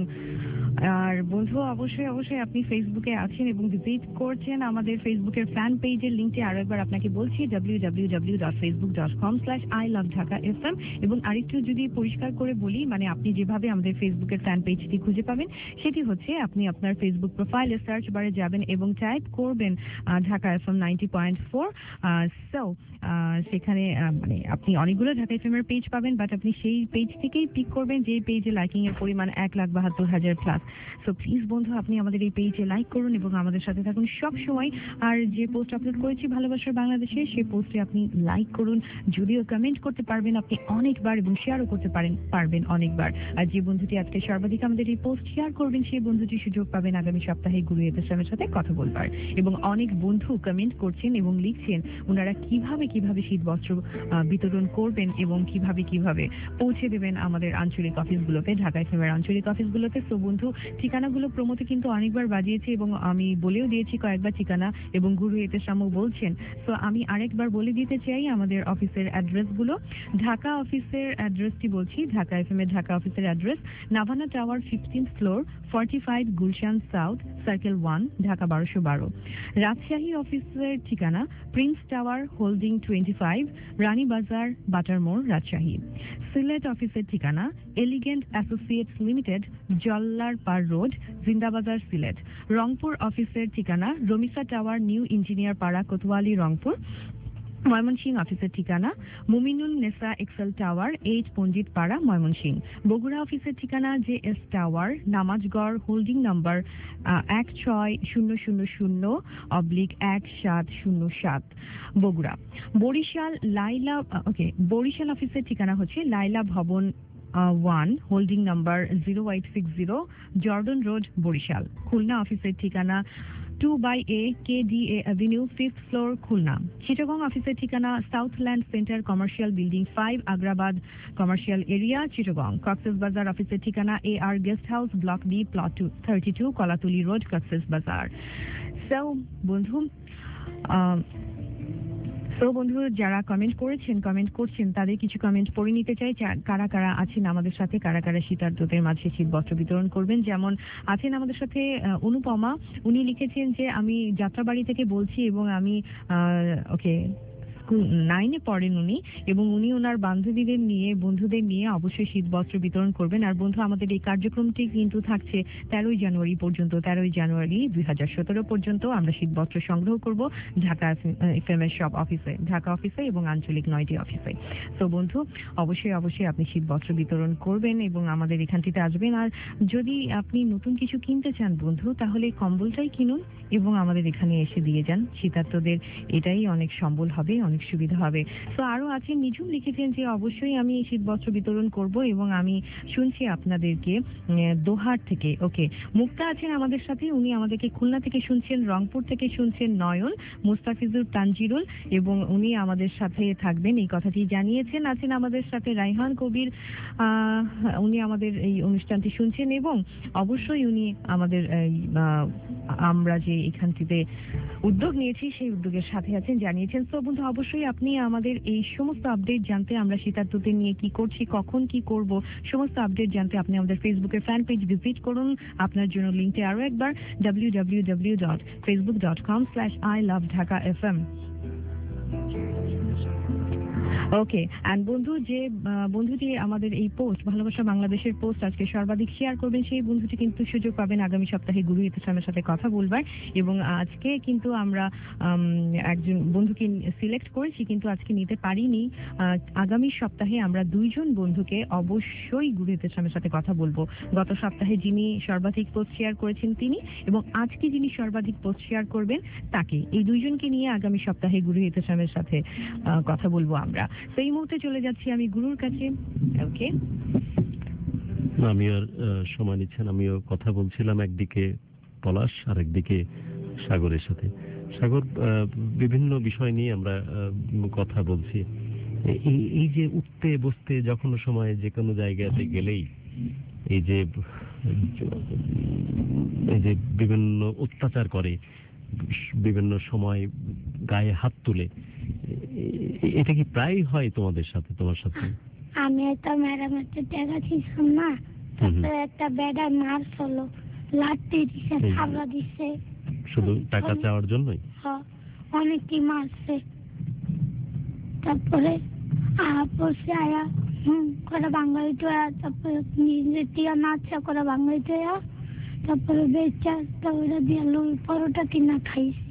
আর বন্ধু, অবশ্যই অবশ্যই আপনি ফেসবুকে আছেন এবং ভিজিট করছেন আমাদের ফেসবুকের ফ্যান পেজের লিঙ্কটি আরো একবার আপনাকে বলছি, W W W dot Facebook dot com slash I love Dhaka F M. এবং আরেকটু যদি পরিষ্কার করে বলি, মানে আপনি যেভাবে আমাদের ফেসবুকের ফ্যান পেজটি খুঁজে পাবেন সেটি হচ্ছে আপনি আপনার ফেসবুক প্রোফাইলে সার্চ বারে যাবেন এবং টাইপ করবেন Dhaka F M ninety point four. So সেখানে মানে আপনি অনেকগুলো ঢাকা এফ এম এর পেজ পাবেন, বাট আপনি সেই পেজ থেকেই পিক করবেন যে পেজে লাইকিং এর পরিমাণ এক লাখ বাহাত্তর হাজার প্লাস। সো প্লিজ বন্ধু, আপনি আমাদের এই পেজে লাইক করুন এবং আমাদের সাথে থাকুন সব সময়। আর যে পোস্ট আপলোড করেছি ভালোবাসার বাংলাদেশে, সেই পোস্টে আপনি লাইক করুন, যদিও কমেন্ট করতে পারবেন আপনি অনেকবার এবং শেয়ারও করতে পারেন পারবেন অনেকবার। আর যে বন্ধুটি আজকে সর্বাধিক আমাদের এই পোস্ট শেয়ার করবেন, সেই বন্ধুটি সুযোগ পাবেন আগামী সপ্তাহে গুরু ইসলামের সাথে কথা বলবার। এবং অনেক বন্ধু কমেন্ট করছেন এবং লিখছেন ওনারা কিভাবে কিভাবে শীত বস্ত্র বিতরণ করবেন এবং কিভাবে কিভাবে পৌঁছে দেবেন আমাদের আঞ্চলিক অফিসগুলোতে, ঢাকা এফএমের আঞ্চলিক অফিসগুলোতে। সো বন্ধু, ঠিকানাগুলো প্রমোতে কিন্তু অনেকবার বাজিয়েছি এবং আমি বলেও দিয়েছি কয়েকবার ঠিকানা, এবং গুরু ইসলামও বলছেন। তো আমি আরেকবার বলে দিতে চাই আমাদের অফিসের অ্যাড্রেসগুলো। ঢাকা অফিসের অ্যাড্রেসটি বলছি, ঢাকা এফএম এর ঢাকা অফিসের address Navana tower fifteenth floor, forty five Gulshan south, circle one, Dhaka বারোশো বারো। রাজশাহী অফিসের ঠিকানা prince tower holding twenty five, Rani Bazar, বাটারমোড়, রাজশাহী। সিলেট অফিসের ঠিকানা elegant associates limited, Jallar Par road, Zindabazar, Sylhet. Rangpur অফিসের ঠিকানা রমিসা টাওয়ার, নিউ ইঞ্জিনিয়ার পাড়া, কোতোয়ালি, রংপুর। ময়মনসিংহ অফিসের ঠিকানা Muminul Nesa Excel tower, eight Pandit Para, Mymensingh. Bogura অফিসের ঠিকানা J S tower, Namazgarh, holding number এক ছয় শূন্য শূন্য শূন্য অবলিক এক সাত শূন্য সাত, বগুড়া। বরিশাল লাইলা ওকে বরিশাল অফিসের ঠিকানা হচ্ছে Laila Bhaban one, holding number zero eight six zero, Jordan road, Barishal. Khulna অফিসের ঠিকানা two by A K D A avenue, fifth floor, Khulna. Chittagong অফিসের ঠিকানা Southland centre commercial building five, Agrabad commercial area, Chittagong. Cox's Bazar অফিসের ঠিকানা A R guest house, block D, plot two thirty two, Kalatoli road, Cox's Bazar. So বন্ধু, তো বন্ধু যারা কমেন্ট করেছেন কমেন্ট করছেন তাদের কিছু কমেন্ট পড়ে নিতে চাই। কারা কারা আছেন আমাদের সাথে, কারা কারা শীতার্তদের মাঝে শীত বস্ত্র বিতরণ করবেন। যেমন আছেন আমাদের সাথে অনুপমা, উনি লিখেছেন যে আমি যাত্রাবাড়ি থেকে বলছি এবং আমি ওকে নাইনে পড়েন উনি, এবং উনি ওনার বান্ধবীদের নিয়ে বন্ধুদের নিয়ে অবশ্যই শীত বস্ত্র বিতরণ করবেন। আর বন্ধু, আমাদের এই কার্যক্রমটি কিন্তু থাকছে তেরোই জানুয়ারি পর্যন্ত, তেরোই জানুয়ারি দুই হাজার সতেরো পর্যন্ত আমরা শীত বস্ত্র সংগ্রহ করব ঢাকা এফএম এর সব অফিসে, ঢাকা অফিসে এবং আঞ্চলিক নয়টি অফিসে। তো বন্ধু, অবশ্যই অবশ্যই আপনি শীত বস্ত্র বিতরণ করবেন এবং আমাদের এখানটিতে আসবেন। আর যদি আপনি নতুন কিছু কিনতে চান বন্ধু, তাহলে কম্বলটাই কিনুন এবং আমাদের এখানে এসে দিয়ে যান। শীতার্তদের এটাই অনেক সম্বল হবে, অনেক সুবিধা হবে। তো আরো আছেন নিঝুম, লিখেছেন যে অবশ্যই আমি শীত বস্ত্র বিতরণ করব এবং আমি শুনছি আপনাদেরকে দোহার থেকে। ওকে, মুক্তা আছেন আমাদের সাথে, উনি আমাদেরকে খুলনা থেকে শুনছেন, রংপুর থেকে শুনছেন নয়ন, মুস্তাফিজুর তানজিরুল, এবং উনি আমাদের সাথে থাকবেন এই কথাটি জানিয়েছেন। আছেন আমাদের সাথে রাইহান কবির, উনি আমাদের এই অনুষ্ঠানটি শুনছেন এবং অবশ্যই উনি আমাদের আমরা যে এখানটিতে উদ্যোগ নিয়েছি সেই উদ্যোগের সাথে আছেন, জানিয়েছেন। তো বন্ধু, অবশ্যই আপনি আমাদের এই সমস্ত আপডেট জানতে, আমরা শীতার্তদের নিয়ে কি করছি, কখন কি করব, সমস্ত আপডেট জানতে আপনি আমাদের ফেসবুকের ফ্যান পেজ ভিজিট করুন। আপনার জন্য লিঙ্কটি আরো একবার W W W dot Facebook dot com slash I love Dhaka F M. Okay, and বন্ধু যে আহ, বন্ধুটি আমাদের এই পোস্ট ভালোবাসা বাংলাদেশের পোস্ট আজকে সর্বাধিক শেয়ার করবেন, সেই বন্ধুটি কিন্তু সুযোগ পাবেন আগামী সপ্তাহে গুরু ইতিসামের সাথে কথা বলবার। এবং আজকে কিন্তু আমরা উম, একজন বন্ধুকে সিলেক্ট করেছি, কিন্তু আজকে নিতে পারিনি। আহ, আগামী সপ্তাহে আমরা দুইজন বন্ধুকে অবশ্যই গুরু ইতিসামের সাথে কথা বলবো। গত সপ্তাহে যিনি সর্বাধিক পোস্ট শেয়ার করেছেন তিনি, এবং আজকে যিনি সর্বাধিক পোস্ট শেয়ার করবেন তাকে, এই দুইজনকে নিয়ে আগামী সপ্তাহে গুরু ইতিসামের সাথে আহ, কথা বলবো আমরা। তো এই মুহূর্তে চলে যাচ্ছি আমি গুরুর কাছে। ওকে, আমি আর আহ, সময় নিচ্ছেন, আমিও কথা বলছিলাম একদিকে পলাশ আর একদিকে সাগরের সাথে। সাগর, আহ, বিভিন্ন বিষয় নিয়ে আমরা আহ, কথা বলছি। এই এই যে উঠতে বসতে যখন সময় যে কোনো জায়গাতে গেলেই এই যে এই যে বিভিন্ন অত্যাচার করে, বিভিন্ন সময় গায়ে হাত তুলে, এটা কি প্রায় হয় তোমাদের সাথে, তোমার সাথে? আমি একটা ম্যাডামের টাকা ছিলাম না, তারপরে একটা বেডা মার্চ হলো, লাঠি দিছে, থাবড়া দিছে, শুধু টাকা চাওয়ার জন্যই? হ্যাঁ, অনেকই মারছে। তারপরে আয়া পড়ছে, আয়া হুম করে বাঙালিতে আয়া, তারপরে নিজে টিয়া নাচা করে বাঙালিতে আয়া, তারপরে বেচা তারপরে দিয়ে লুল পরোটা কিনা খাইছি।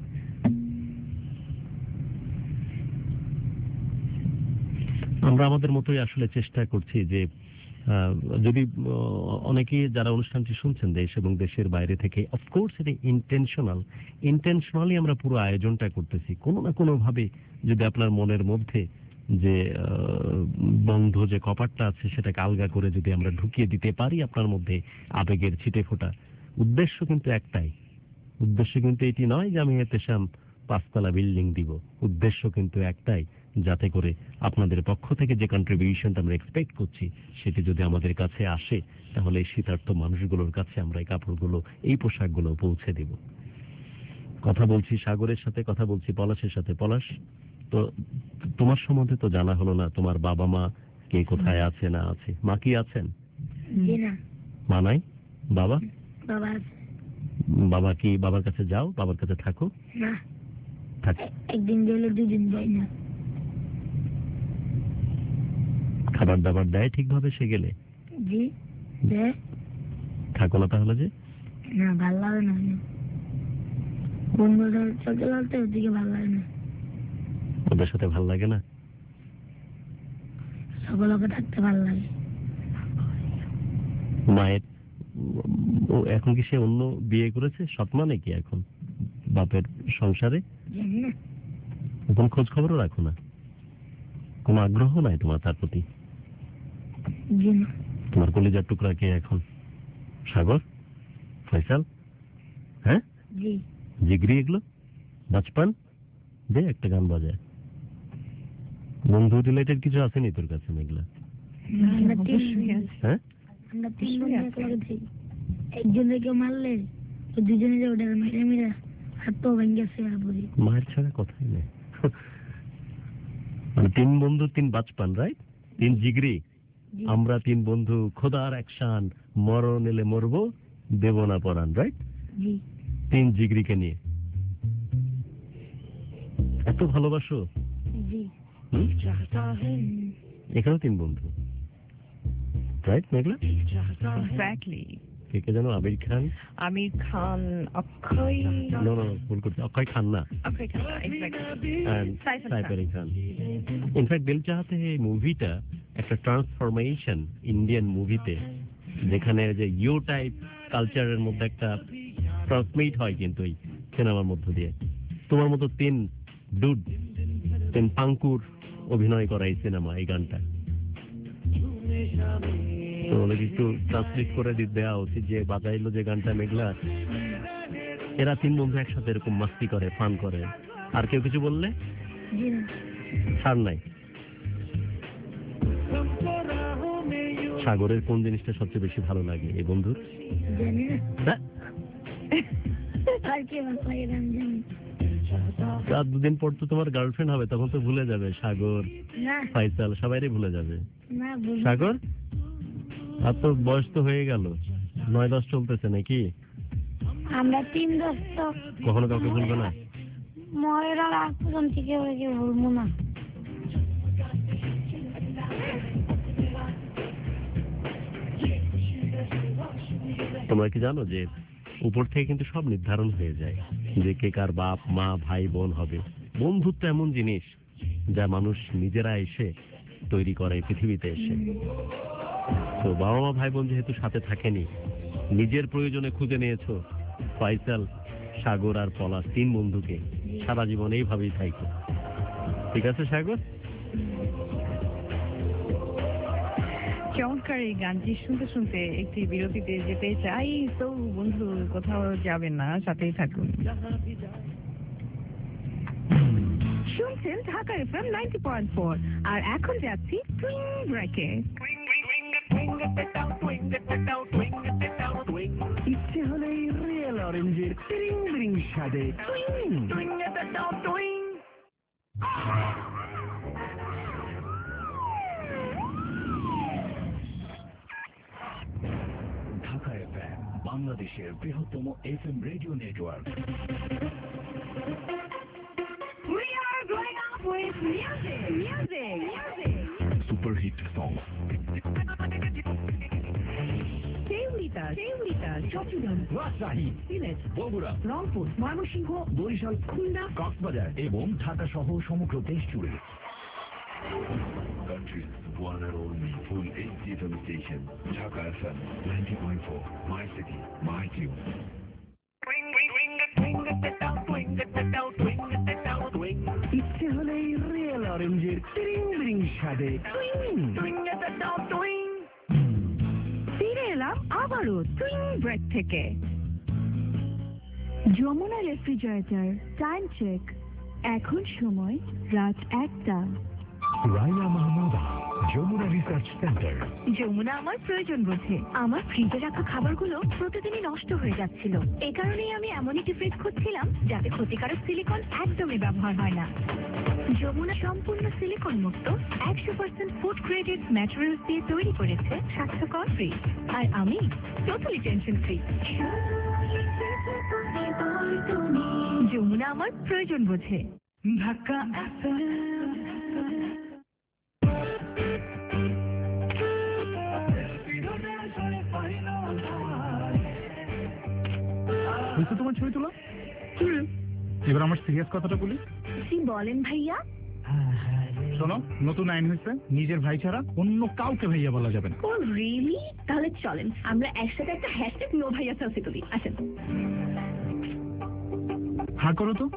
আমরা আমাদের মতোই আসলে চেষ্টা করছি যে আহ, যদি আহ, অনেকেই যারা অনুষ্ঠানটি শুনছেন দেশ এবং দেশের বাইরে থেকে, অফকোর্স এটা ইন্টেনশনাল ইন্টেনশনালি আমরা পুরো আয়োজনটা করতেছি। কোনো না কোনো ভাবে যদি আপনার মনের মধ্যে যে আহ, বন্ধ যে কপাটটা আছে সেটাকে আলগা করে যদি আমরা ঢুকিয়ে দিতে পারি আপনার মধ্যে আবেগের ছিটে ফোটা, উদ্দেশ্য কিন্তু একটাই। উদ্দেশ্য কিন্তু এটি নয় যে আমি এতেশাম পাঁচতলা বিল্ডিং দিব, উদ্দেশ্য কিন্তু একটাই, যাতে করে আপনাদের পক্ষ থেকে যে কন্ট্রিবিউশনটা আমরা এক্সপেক্ট করছি সেটি যদি আমাদের কাছে আসে, তাহলে এই শীতার্থ মানুষগুলোর কাছে আমরা এই কাপড়গুলো, এই পোশাকগুলো পৌঁছে দেব। কথা বলছি সাগরের সাথে, কথা বলছি পলাশের সাথে। পলাশ, তো তোমার সম্বন্ধে তো জানা হলো না, তোমার বাবা মা কে কোথায় আছে না আছে? মা কি আছেন? জি না। মা নাই? বাবা? বাবা আছে। বাবা কি, বাবার কাছে যাও, বাবার কাছে থাকো? না, থাকো। একদিন গেলে দুদিন যাই না। খাবার দাবার দেয় ঠিকভাবে সে গেলে? জি দেয়। থাকো না তাহলে যে? না, ভাল লাগে না। বন্ধুদের সাথে লাগতে ওদিকে ভাল লাগে না। ওদের সাথে ভাল লাগে না? সকলকে থাকতে ভাল লাগে। মায়ের ও এখন কি সে অন্য বিয়ে করেছে? সৎমা নাকি এখন বাপের সংসারে? জানি না। কোন খোঁজ খবরও রাখো না? কোন আগ্রহ নাই তোমার তার প্রতি? জি না। তোমার কলিজার টুকরা কে এখন? সাগর? ফয়সাল? হ্যাঁ, জি। জিগরি এগুলো বাচপান দে, একটা গান বাজায়। বন্ধু রিলেটেড কিছু আসেনি তোর কাছে মেঘলা? হ্যাঁ, আমরা তিন বন্ধু একলগে থাকি। একজনকে মারলে ও দুজনে যে ওটা মেরে মেরে হাত পা ভেঙে গেছে। মায়ের ছাড়া কথাই নেই। মানে তিন বন্ধু, তিন বাচপান, রাইট? তিন জিগরি। আমরা তিন বন্ধু, খোদার অ্যাকশন, মরণ এলে মরবো, দেব না পরাণ, রাইট? জি। তিন জিগরিকে নিয়ে এত ভালোবাসো? জি। এখানে তিন বন্ধু, রাইট মেঘলা? এক্স্যাক্টলি। কে কে জানো? আমির খান, আমির খান, অক্ষয়, নো নো ভুল করছি, অক্ষয় খান না, Akshay Khan, exactly, and Saif Ali Khan. In fact Dil Chahta হে মুভিটা একটা ট্রান্সফরমেশন ইন্ডিয়ান মুভিতে, যেখানে যে ইউ টাইপ কালচারের মধ্যে একটা ট্রান্সমিট হয় কিন্তু এই সিনেমার মধ্য দিয়ে। তোমার মতো তিন ডুড, তিন পাঙ্কুর অভিনয় করা এই সিনেমা, এই গানটা তো একটু ট্রান্সলেট করে দেওয়া উচিত, যে বাজাইলো যে গানটা মেঘলা, এরা তিন বন্ধু একসাথে এরকম মাস্তি করে, ফান করে। আর কেউ কিছু বললে ছাড় নাই। সাগরের কোন জিনিসটা সবচেয়ে বেশি ভালো লাগে এই বন্ধুর? আর দুদিন পর তো তোমার গার্লফ্রেন্ড হবে, তখন তো ভুলে যাবে সাগর, ফয়সাল, সবাইরে ভুলে যাবে। সাগর, আর তো বয়স তো হয়ে গেল, নয় দশ চলতেছে নাকি? আমরা তিন দোস্ত কখনো কাউকে ভুলবে না? মরের আগ পর্যন্ত কেউ ভুলবো না। তোমরা কি জানো যে উপর থেকে কিন্তু সব নির্ধারণ হয়ে যায়, যে কে কার বাপ মা ভাই বোন হবে। বন্ধুত্ব এমন জিনিস যা মানুষ নিজেরা এসে তৈরি করে এই পৃথিবীতে এসে। তো বাবা মা ভাই বোন যেহেতু সাথে থাকেনি, নিজের প্রয়োজনে খুঁজে নিয়েছো ফয়সাল, সাগর আর পলাশ তিন বন্ধুকে, সারা জীবন এইভাবেই থাকো। ঠিক আছে সাগর? চমৎকার এই গানটি শুনতে শুনতে একটি বিরতিতে যেতে চাই। তো বন্ধু কোথাও যাবেন না, সাথেই থাকুন। শুনছেন Dhaka FM ninety point four, আর এখন যাচ্ছি টুইং ব্রেকে। ইচ্ছে হলেই রিয়েল অরেঞ্জের টিরিং বিরিং স্বাদে ঢাকা এফএম, বাংলাদেশের বৃহত্তম FM radio network. Superhit song Chattogram, Rajshahi, Sylhet, Bogura, Rangpur, Mymensingh, Barishal, Khulna, Cox's Bazar এবং ঢাকা সহ সমগ্র দেশ জুড়ে। Country's one and only full H D F M station, Dhaka F M ninety point four, my city, my tune. ইচ্ছে হলেই রিয়েল অরেঞ্জের টিরিং বিরিং স্বাদে ফিরে এলাম আবারও টুইং ব্রেক থেকে। যমুনা রেফ্রিজারেটর টাইম চেক, এখন সময় রাত একটা। Raina Mahmuda, Jamuna research centre. যমুনা আমার প্রয়োজন বোঝে। আমার ফ্রিজে রাখা খাবারগুলো প্রতিদিনই নষ্ট হয়ে যাচ্ছিল। এ কারণেই আমি এমন একটি ফ্রিজ খুঁজছিলাম যাতে ক্ষতিকারক সিলিকন একদমই ব্যবহার হয় না। যমুনা সম্পূর্ণ সিলিকন মুক্ত একশো পার্সেন্ট ফুড গ্রেডেড ম্যাটেরিয়ালস দিয়ে তৈরি করেছে স্বাস্থ্যকর ফ্রিজ, আর আমি টোটালি টেনশন ফ্রি। যমুনা আমার প্রয়োজন বোঝে। ঢাকা তোমার ছবি তোলা। এবার আমার সিরিয়াস কথাটা বলি। কি বলেন ভাইয়া? শোনো, নতুন আইন হয়েছে, নিজের ভাই ছাড়া অন্য কাউকে ভাইয়া বলা যাবে না। Oh really? তাহলে চলেন আমরা একসাথে একটা হ্যাশট্যাগ নো ভাইয়া সেলফি তুলি। আসেন। হ্যাঁ করো তো।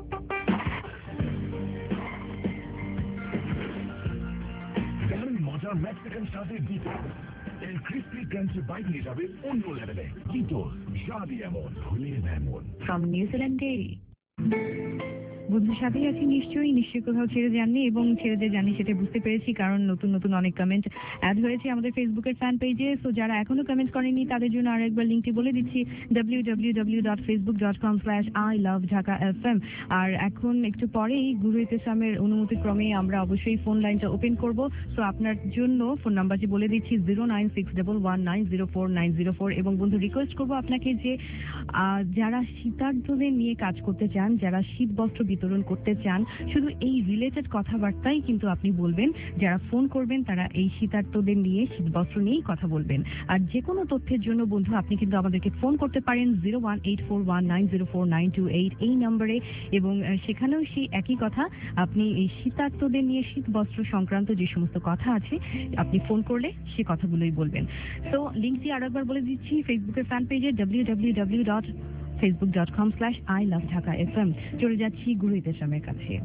দারুণ মজার মেক্সিকান স্বাদের ডিটোস, এল ক্রিস্পি ক্রাঞ্চি বাইট নিয়ে যাবে অন্য লেভেলে। ডিটোস, স্বাদই এমন, ভুলিয়ে এমন। From New Zealand dairy. বন্ধুর সাথেই আছি, নিশ্চয়ই নিশ্চয়ই কোথাও ছেড়ে যাননি, এবং ছেড়ে যে জানি সেটা বুঝতে পেরেছি, কারণ নতুন নতুন অনেক কমেন্ট অ্যাড হয়েছে আমাদের ফেসবুকের ফ্যান পেজে। সো যারা এখনো কমেন্ট করেনি তাদের জন্য আরেকবার লিঙ্কটি বলে দিচ্ছি, W W W dot Facebook dot com slash I love Dhaka F M. আর এখন একটু পরেই গুরু ইতেসামের অনুমতি ক্রমে আমরা অবশ্যই ফোন লাইনটা ওপেন করব। সো আপনার জন্য ফোন নাম্বারটি বলে দিচ্ছি, zero nine six double one nine zero four nine zero four. এবং বন্ধু রিকোয়েস্ট করবো আপনাকে যে যারা শীতার্তদের নিয়ে কাজ করতে চান, যারা শীত বস্ত্র বিতরণ করতে চান, শুধু এই রিলেটেড কথাবার্তাই কিন্তু আপনি বলবেন। যারা ফোন করবেন তারা এই শীতার্তদের নিয়ে, শীত বস্ত্র নিয়েই কথা বলবেন। আর যে কোনো তথ্যের জন্য বন্ধু আপনি কিন্তু আমাদেরকে ফোন করতে পারেন zero one eight four one nine zero four nine two eight এই নম্বরে। এবং সেখানেও সেই একই কথা, আপনি এই শীতার্তদের নিয়ে, শীত বস্ত্র সংক্রান্ত যে সমস্ত কথা আছে, আপনি ফোন করলে সে কথাগুলোই বলবেন। তো লিঙ্কটি আরো একবার বলে দিচ্ছি, ফেসবুকের ফ্যান পেজে W W W dot Facebook dot com slash I love Dhaka F M. চলে যাচ্ছি গুরু ইতেসামের কাছে।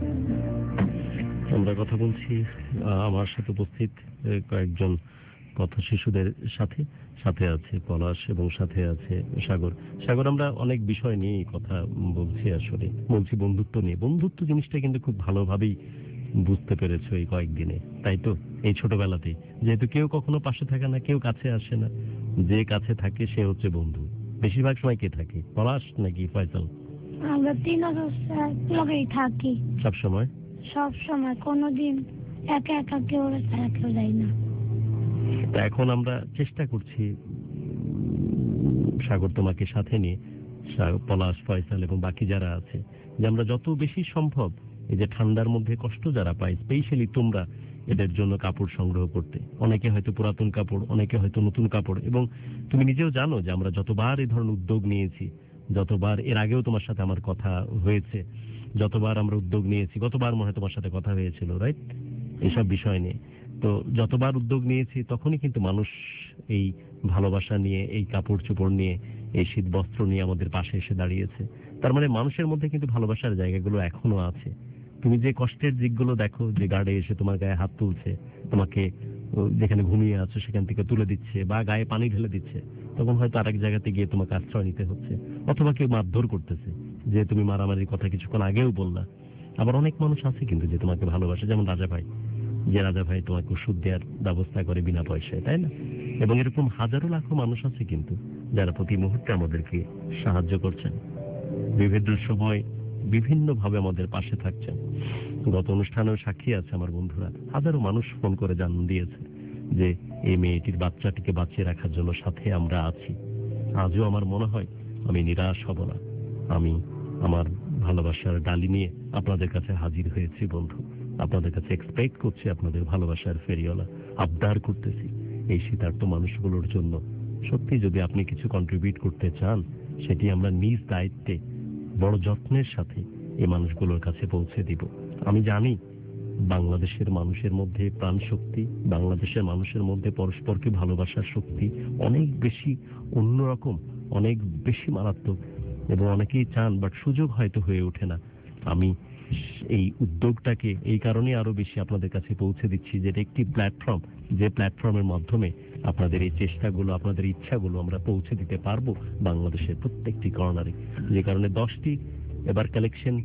আমরা কথা বলছি আমার সাথে উপস্থিত কয়েকজন কথা শিশুদের সাথে, সাথে আছে পলাশ এবং সাথে আছে সাগর। সাগর, আমরা অনেক বিষয় নিয়ে কথা বলছি, আসলে বলছি বন্ধুত্ব নিয়ে। বন্ধুত্ব জিনিসটা কিন্তু খুব ভালোভাবেই বুঝতে পেরেছো এই কয়েকদিনে, তাই তো? এই ছোটবেলাতেই, যেহেতু কেউ কখনো পাশে থাকে না, কেউ কাছে আসে না, যে কাছে থাকে সে হচ্ছে বন্ধু। বেশিরভাগ সময় কে থাকে, পলাশ নাকি ফয়সাল? আমরা তিনজন লগেই থাকি সব সময়। সব সময়, কোনোদিন একা একা কেউ ছাড়া কেউ যায় না। এখন আমরা চেষ্টা করছি সাগর তোমাকে সাথে নিয়ে, পলাশ, ফয়সাল এবং বাকি যারা আছে, যে আমরা যত বেশি সম্ভব এই যে ঠান্ডার মধ্যে কষ্ট যারা পাই, স্পেশালি তোমরা এদের জন্য কাপড় সংগ্রহ করতে। অনেকে হয়তো পুরাতন কাপড়, অনেকে হয়তো নতুন কাপড়। এবং তুমি নিজেও জানো যে আমরা যতবার এই ধরনের উদ্যোগ নিয়েছি, যতবার এর আগেও তোমার সাথে আমার কথা হয়েছে, যতবার আমরা উদ্যোগ নিয়েছি, গতবার মনে হয় তোমার সাথে কথা হয়েছিল, রাইট, এইসব বিষয় নিয়ে। তো যতবার উদ্যোগ নিয়েছি তখনই কিন্তু মানুষ এই ভালোবাসা নিয়ে, এই কাপড় চোপড় নিয়ে, এই শীত বস্ত্র নিয়ে আমাদের পাশে এসে দাঁড়িয়েছে। তার মানে মানুষের মধ্যে কিন্তু ভালোবাসার জায়গাগুলো এখনো আছে। তুমি যে কষ্টের দিকগুলো দেখো, যে গার্ডে এসে তোমার গায়ে হাত তুলছে, তোমাকে যেখানে ঘুমিয়ে আছো সেখান থেকে তুলে দিচ্ছে বা গায়ে পানি ঢেলে দিচ্ছে, তখন হয়তো আরেক জায়গাতে গিয়ে তোমাকে আশ্রয় নিতে হচ্ছে, অথবা কেউ মারধর করতেছে, যে তুমি মারামারির কথা কিছুক্ষণ আগেও বললা। আবার অনেক মানুষ আছে কিন্তু যে তোমাকে ভালোবাসে, যেমন রাজা ভাই, যে রাজা ভাই তোমাকে ওষুধ দেওয়ার ব্যবস্থা করে বিনা পয়সায়, তাই না? এবং এরকম হাজারো লাখো মানুষ আছে কিন্তু যারা প্রতি মুহূর্তে আমাদেরকে সাহায্য করছেন, বিভিন্ন সময় বিভিন্ন ভাবে আমাদের পাশে থাকছেন। গত অনুষ্ঠানেও সাক্ষী আছে আমার বন্ধুরা, হাজারো মানুষ ফোন করে জানান দিয়েছে যে এই মেয়েটির বাচ্চাটিকে বাঁচিয়ে রাখার জন্য সাথে আমরা আছি। আজও আমার মনে হয় আমি নিরাশ হব না, আমি আমার ভালোবাসার ডালি নিয়ে আপনাদের কাছে হাজির হয়েছি বন্ধু। আপনাদের কাছে এক্সপেক্ট করছি আপনাদের ভালোবাসার ফেরিওয়ালা, আবদার করতেছি এই শীতার্থ মানুষগুলোর জন্য। সত্যি যদি আপনি কিছু কন্ট্রিবিউট করতে চান, সেটি আমরা নিজ দায়িত্বে বড় যত্নের সাথে এই মানুষগুলোর কাছে পৌঁছে দিব। আমি জানি বাংলাদেশের মানুষের মধ্যে প্রাণ শক্তি, বাংলাদেশের মানুষের মধ্যে পরস্পরকে ভালোবাসার শক্তি অনেক বেশি অন্যরকম, অনেক বেশি মারাত্মক, এবং অনেকেই চান, বাট সুযোগ হয়তো হয়ে ওঠে না। আমি এই উদ্যোগটাকে এই কারণে আরো বেশি আপনাদের কাছে পৌঁছে দিচ্ছি যে এটা একটি প্ল্যাটফর্ম, যে প্ল্যাটফর্মের মাধ্যমে আপনাদের এই চেষ্টাগুলো, আপনাদের ইচ্ছাগুলো আমরা পৌঁছে দিতে পারবো বাংলাদেশের প্রত্যেকটি কর্নারে। যে কারণে দশটি এবার কালেকশন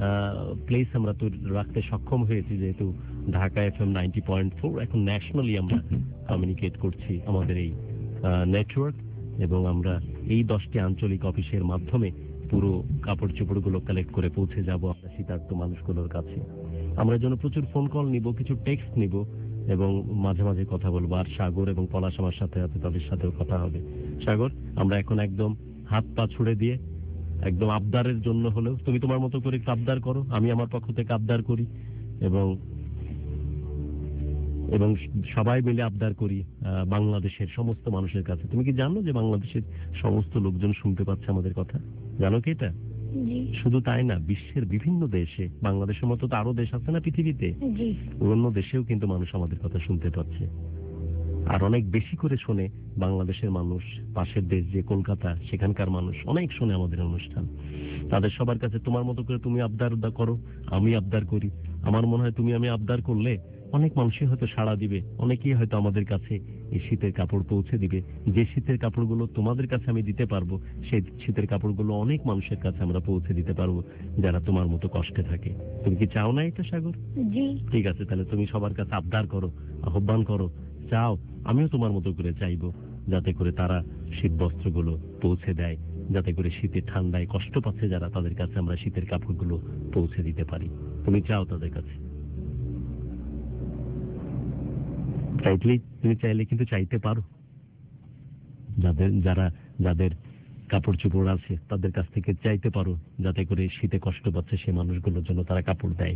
প্লেস আমরা তো রাখতে সক্ষম হয়েছি, যেহেতু Dhaka F M ninety point four এখন ন্যাশনালি আমরা কমিউনিকেট করছি আমাদের এই নেটওয়ার্ক, এবং আমরা এই দশটি আঞ্চলিক অফিসের মাধ্যমে পুরো কাপড় চোপড়গুলো কালেক্ট করে পৌঁছে যাব আমরা শীতার্থ মানুষগুলোর কাছে। আমরা যেন প্রচুর ফোন কল নিব, কিছু টেক্সট নিব, এবং মাঝে মাঝে কথা বলবো। আর সাগর এবং পলাশ আমার সাথে আছে, তাদের সাথেও কথা হবে। সাগর, আমরা এখন একদম হাত পা ছুড়ে দিয়ে একদম আবদারের জন্য হলেও তুমি তোমার মতো করে একটু আবদার করো, আমি আমার পক্ষ থেকে আবদার করি, এবং এবং সবাই মিলে আবদার করি বাংলাদেশের সমস্ত মানুষের কাছে। তুমি কি জানো যে বাংলাদেশের সমস্ত লোকজন শুনতে পাচ্ছে আমাদের কথা? জানো কি এটা? শুধু তাই না, বিশ্বের বিভিন্ন দেশে, বাংলাদেশের মতো তো আরো দেশ আছে না পৃথিবীতে, অন্য দেশেও কিন্তু মানুষ আমাদের কথা শুনতে পাচ্ছে। আর অনেক বেশি করে শোনে বাংলাদেশের মানুষ, পাশের দেশ যে কলকাতা, সেখানকার মানুষ অনেক শোনে আমাদের অনুষ্ঠান। তাদের সবার কাছে তোমার মতো করে তুমি আবদার করো, আমি আবদার করি। আমার মনে হয় তুমি আমি আবদার করলে অনেক মানুষই হয়তো সাড়া দিবে, অনেকেই হয়তো আমাদের কাছে এই শীতের কাপড় পৌঁছে দিবে। যে শীতের কাপড়গুলো তোমাদের কাছে আমি দিতে পারবো, সেই শীতের কাপড়গুলো অনেক মানুষের কাছে আমরা পৌঁছে দিতে পারবো যারা তোমার মতো কষ্টে থাকে। তুমি কি চাও না এটা সাগর? ঠিক আছে, তাহলে তুমি সবার কাছে আবদার করো, আহ্বান করো, চাও, আমিও তোমার মতো করে চাইবো, যাতে করে তারা শীত বস্ত্রগুলো পৌঁছে দেয়, যাতে করে শীতের ঠান্ডায় কষ্ট পাচ্ছে যারা, তাদের কাছে আমরা শীতের কাপড়গুলো পৌঁছে দিতে পারি। তুমি চাও তাদের কাছে? চাইলেই, তুমি চাইলে কিন্তু চাইতে পারো, যাদের যারা যাদের কাপড় চোপড় আছে তাদের কাছ থেকে চাইতে পারো, যাতে করে শীতে কষ্ট পাচ্ছে সেই মানুষগুলোর জন্য তারা কাপড় দেয়।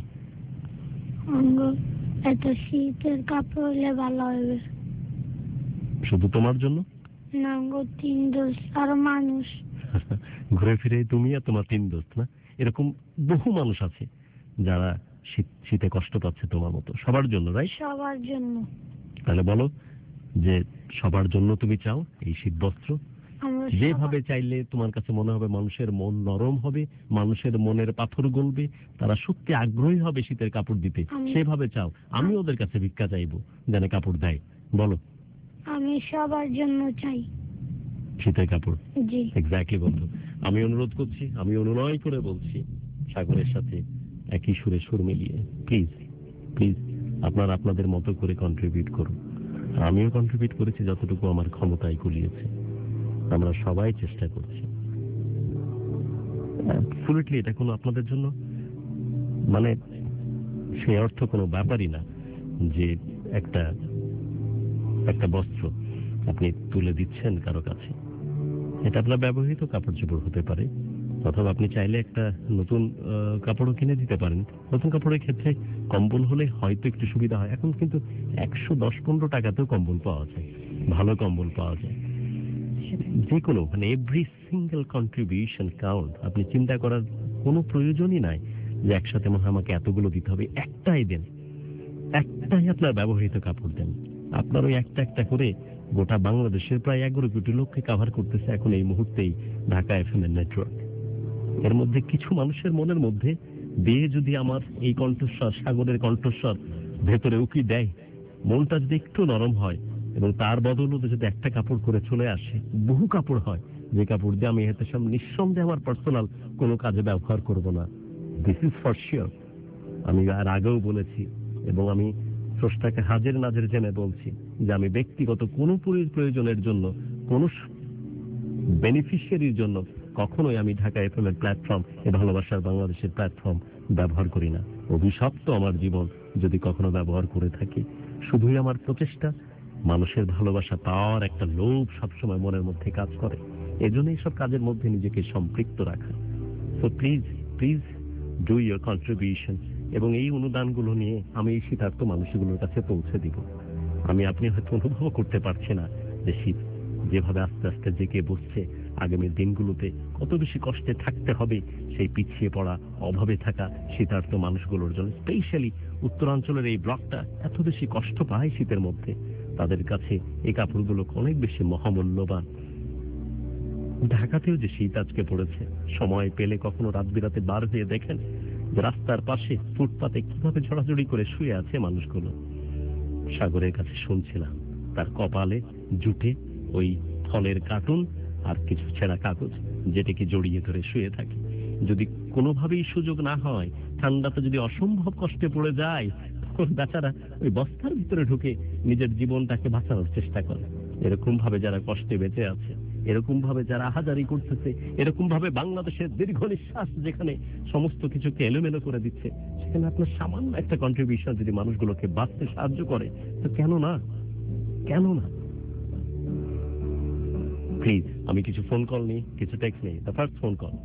এত শীতের কাপড় হলে ভালো হবে। শুধু তোমার জন্য না, তিন দোস্ত আর মানুষ ঘুরে ফিরে তুমি আর তোমার তিন দোস্ত না, এরকম বহু মানুষ আছে যারা শীত শীতে কষ্ট পাচ্ছে তোমার মতো, সবার জন্য, রাইট? সবার জন্য। তাহলে বলো যে সবার জন্য তুমি চাও এই শীত বস্ত্র। যেভাবে চাইলে তোমার কাছে মনে হবে মানুষের মন নরম হবে, মানুষের মনের পাথর গলবে, তারা সত্যি আগ্রহী হবে শীতের কাপড় দিতে, সেভাবে চাও। আমি ওদের কাছে ভিক্ষা চাইবো যেন কাপড় দেয়। বলো। আমি সবার জন্য চাই শীতের কাপড়। জি এক্স্যাক্টলি বন্ধু, আমি অনুরোধ করছি, আমি অনুনয় করে বলছি সাগরের সাথে একই সুরে সুর মিলিয়ে, প্লিজ প্লিজ আপনারা আপনাদের মতো করে কন্ট্রিবিউট করুন। আমিও কন্ট্রিবিউট করেছি যতটুকু আমার ক্ষমতায় কুলিয়েছে। আমরা সবাই চেষ্টা করছি। অ্যাবসলিউটলি এটা কোনো আপনাদের জন্য মানে সে অর্থ কোনো ব্যাপারই না যে একটা একটা বস্ত্র আপনি তুলে দিচ্ছেন কারো কাছে। এটা আপনার ব্যবহৃত কাপড় চোপড় হতে পারে, অথবা আপনি চাইলে একটা নতুন আহ, কাপড়ও কিনে দিতে পারেন। নতুন কাপড়ের ক্ষেত্রে কম্বল হলে হয়তো একটু সুবিধা হয়। এখন কিন্তু একশো দশ পনেরো টাকাতেও কম্বল পাওয়া যায়, ভালো কম্বল পাওয়া যায়। যে কোনো মানে এভরি সিঙ্গেল কন্ট্রিবিউশন কাউন্ট। আপনি চিন্তা করার কোনো প্রয়োজনই নাই যে একসাথে মনে হয় আমাকে এতগুলো দিতে হবে। একটাই দেন, একটাই আপনার ব্যবহৃত কাপড় দেন। আপনার ওই একটা একটা করে গোটা বাংলাদেশের প্রায় এগারো কোটি লোককে কাভার করতেছে এখন এই মুহূর্তেই ঢাকা এফএম এর নেটওয়ার্ক। এর মধ্যে কিছু মানুষের মনের মধ্যে দিয়ে যদি আমার এই কণ্ঠস্বর, সাগরের কণ্ঠস্বর ভেতরে উকি দেয়, মনটা যদি একটু নরম হয় এবং তার বদৌলতে যদি একটা কাপড় করে চলে আসে, বহু কাপড় হয় যে কাপড় দিয়ে আমি এতে সামনে নিঃসন্দেহে আমার পার্সোনাল কোনো কাজে ব্যবহার করব না। This is for sure. আমি আর আগেও বলেছি এবং আমি স্রষ্টাকে হাজির নাজির জেনে বলছি যে আমি ব্যক্তিগত কোনো প্রয়োজনের জন্য, কোনো বেনিফিশিয়ারির জন্য কখনোই আমি ঢাকা এফএম এর প্ল্যাটফর্ম, এ ভালোবাসার বাংলাদেশের প্ল্যাটফর্ম ব্যবহার করি না। অভিশপ্ত আমার জীবন যদি কখনো ব্যবহার করে থাকি। শুধুই আমার প্রচেষ্টা, মানুষের ভালোবাসা পাওয়ার একটা লোভ সবসময় মনের মধ্যে কাজ করে, এজন্য এইসব কাজের মধ্যে নিজেকে সম্পৃক্ত রাখা। So please please do your contribution. এবং এই অনুদানগুলো নিয়ে আমি এই শীতার্থ মানুষগুলোর কাছে পৌঁছে দিব। আমি আপনি হয়তো অনুভব করতে পারছি না যে শীত যেভাবে আস্তে আস্তে জেগে বসছে, আগামী দিনগুলোতে কত বেশি কষ্টে থাকতে হবে সেই পিছিয়ে পড়া, অভাবে থাকা শীতার্থ মানুষগুলোর জন্য। স্পেশালি উত্তরাঞ্চলের এই ব্লকটা এত বেশি কষ্ট পায় শীতের মধ্যে, তাদের কাছে এই কাপড়গুলো অনেক বেশি মহামূল্যবান। ঢাকাতেও যে শীত আজকে পড়েছে, সময় পেলে কখনো রাত বিরাতে বার হয়ে দেখেন রাস্তার পাশে ফুটপাতে কিভাবে ঝড়াঝড়ি করে শুয়ে আছে মানুষগুলো। সাগরের কাছে শুনছিলাম তার কপালে জুটে ওই ফলের কার্টুন আর কিছু ছেঁড়া কাগজ, যেটাকে জড়িয়ে ধরে শুয়ে থাকে। যদি কোনোভাবেই সুযোগ না হয়, ঠান্ডাতে যদি অসম্ভব কষ্টে পড়ে যায়, তখন বেচারা ওই বস্তার ভিতরে ঢুকে নিজের জীবনটাকে বাঁচানোর চেষ্টা করে। এরকম ভাবে যারা কষ্টে বেঁচে আছে, এরকম ভাবে যারা আহাজারি করতেছে, এরকম ভাবে বাংলাদেশের দীর্ঘ নিঃশ্বাস যেখানে সমস্ত কিছুকে এলোমেলো করে দিচ্ছে, সেখানে আপনার সামান্য একটা কন্ট্রিবিউশন যদি মানুষগুলোকে বাঁচতে সাহায্য করে, তো কেন না, কেন না? প্লিজ, আমি কিছু ফোন কল নিই, কিছু টেক্সট নিই। The first phone call.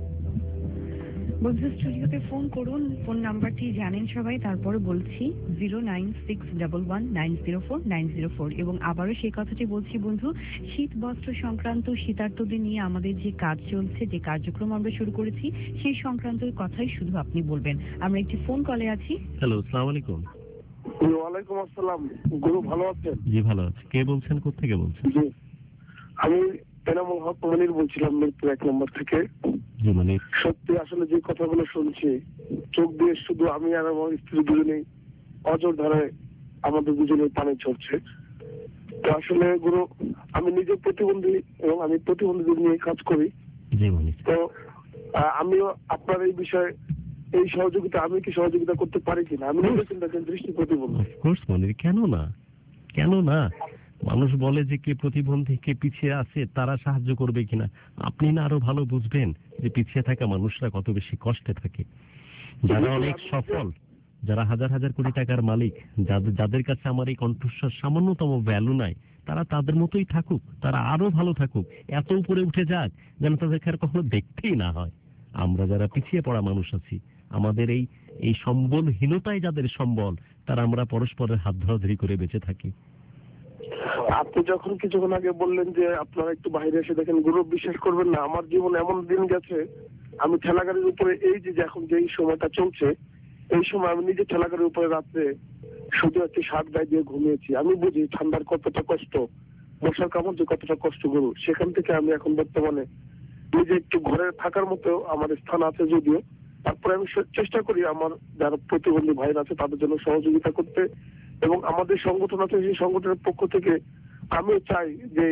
বন্ধু স্টুডিওতে ফোন করুন, ফোন নাম্বারটি জানেন সবাই, তারপরে বলছি zero nine six double one nine zero four nine zero four. এবং আবারও সেই কথাটি বলছি বন্ধু, শীত বস্ত্র সংক্রান্ত শীতার্তদের নিয়ে আমাদের যে কাজ চলছে, যে কার্যক্রম আমরা শুরু করেছি, সেই সংক্রান্ত কথাই শুধু আপনি বলবেন। আমরা একটি ফোন কলে আছি। হ্যালো, আসসালামু আলাইকুম। ওয়ালাইকুম আসসালাম। গুরু ভালো আছেন? জি ভালো আছি। কে বলছেন, কোত্থেকে বলছেন? জি, আমি এনামুল হক মনির বলছিলাম, মিরপুর এক নম্বর থেকে। জি মনির। সত্যি আসলে যে কথাগুলো শুনছি, চোখ দিয়ে শুধু আমি আর আমার স্ত্রী দুজনেই অজর ধারায় আমাদের দুজনের পানি ঝরছে। তো আসলে গুরু, আমি নিজে প্রতিবন্ধী এবং আমি প্রতিবন্ধীদের নিয়ে কাজ করি। জি মনির। তো আহ, আমিও আপনার এই বিষয়ে এই সহযোগিতা, আমি কি সহযোগিতা করতে পারি কিনা? আমি নিজে চিন্তা করি, দৃষ্টি প্রতিবন্ধী। অফকোর্স মনির, কেন না, কেন না? মানুষ বলে যে কে প্রতিবন্ধী, কে পিছিয়ে আছে, তারা সাহায্য করবে কিনা। আপনি না আরো ভালো বুঝবেন যে পিছিয়ে থাকা মানুষরা কত বেশি কষ্টে থাকে। যারা অনেক সফল, যারা হাজার হাজার কোটি টাকার মালিক, যাদের যাদের কাছে আমার এই কণ্ঠস্বর সামান্যতম ভ্যালু নাই, তারা তাদের মতোই থাকুক, তারা আরো ভালো থাকুক, এত উপরে উঠে যাক যেন তাদেরকে আর কখনো দেখতেই না হয়। আমরা যারা পিছিয়ে পড়া মানুষ আছি, আমাদের এই এই সম্বলহীনতায় যাদের সম্বল, তারা আমরা পরস্পরের হাত ধরাধরি করে বেঁচে থাকি। আপনি যখন কিছুক্ষণ আগে বললেন যে আপনারা একটু বাইরে এসে দেখেন, গুরু বিশ্বাস করবেন না, আমার জীবন এমন দিন গেছে, আমি ঠেলাগাড়ির উপরে এই যে এখন যে সময়টা চলছে, এই সময় আমি নিজে ঠেলাগাড়ির উপরে রাত্রে শুধু একটি শার্ট গায়ে দিয়ে ঘুমিয়েছি। আমি বুঝি ঠান্ডার কতটা কষ্ট, মশার কামড় যে কতটা কষ্ট গুরু। সেখান থেকে আমি এখন বর্তমানে নিজে একটু ঘরে থাকার মতো আমার স্থান আছে যদিও, তারপরে আমি চেষ্টা করি আমার যারা প্রতিবন্ধী ভাইরা আছে তাদের জন্য সহযোগিতা করতে। এবং আমাদের সংগঠন আছে, সেই সংগঠনের পক্ষ থেকে আমিও চাই যে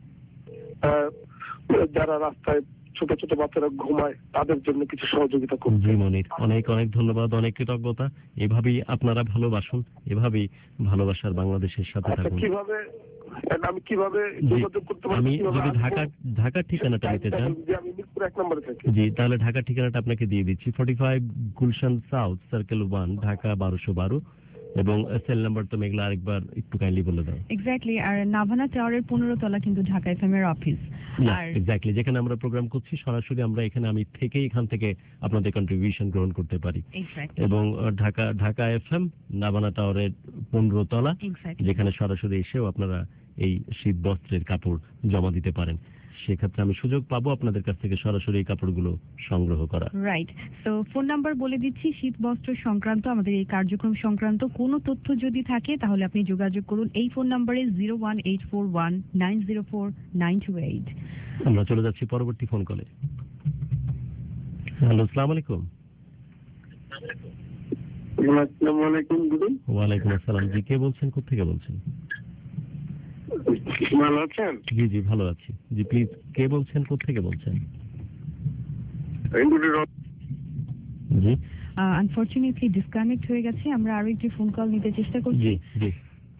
যারা রাস্তায় ছোট ছোট বাচ্চারা ঘুমায় তাদের জন্য কিছু সহযোগিতা করতে। জি মনির, অনেক অনেক ধন্যবাদ, অনেক কৃতজ্ঞতা। এভাবেই আপনারা ভালোবাসুন, এভাবেই ভালোবাসার বাংলাদেশের সাথে থাকুন। কিভাবে আমি কিভাবে যোগাযোগ করতে পারি? আমি যদি ঢাকা ঢাকার ঠিকানাটা নিতে চান, আমি মিরপুর এক নম্বরে থাকি। জি, তাহলে ঢাকার ঠিকানাটা আপনাকে দিয়ে দিচ্ছি। Forty five Gulshan south circle one, Dhaka বারোশো বারো। এবং সেল নাম্বার তো মেঘলা আরেকবার একটু কাইন্ডলি বলে দাও। এক্স্যাক্টলি, আর নাভানা টাওয়ারের পনেরো তলা কিন্তু ঢাকা এফএম এর অফিস। আর এক্স্যাক্টলি যেখানে আমরা প্রোগ্রাম করছি সরাসরি আমরা এখানে আমি থেকে এখান থেকে আপনাদের কন্ট্রিবিউশন গ্রহণ করতে পারি। এবং ঢাকা ঢাকা এফএম নাভানা টাওয়ারের পনেরো তলা, যেখানে সরাসরি এসেও আপনারা এই শীত বস্ত্রের কাপড় জমা দিতে পারেন। সেক্ষেত্রে আমি সুযোগ পাবো আপনাদের কাছ থেকে সরাসরি এই কাপড়গুলো সংগ্রহ করা। রাইট, তো ফোন নাম্বার বলে দিচ্ছি, শীত বস্ত্র সংক্রান্ত আমাদের এই কার্যক্রম সংক্রান্ত কোনো তথ্য যদি থাকে তাহলে আপনি যোগাযোগ করুন এই ফোন নাম্বারে zero one eight four one nine zero four nine two eight. আমরা চলে যাচ্ছি পরবর্তী ফোন কলে। হ্যালো, আসসালামু আলাইকুম। আসসালামু আলাইকুম দিদি। ওয়ালাইকুম আসসালাম। জি, কে বলছেন, কোত্থেকে বলছেন? ভালো আছেন? জি জি ভালো আছি। জি প্লিজ, কে বলছেন, কোত্থেকে বলছেন? জি আনফরচুনেটলি ডিসকানেক্ট হয়ে গেছে, আমরা আরো একটি ফোন কল নিতে চেষ্টা করছি। জি জি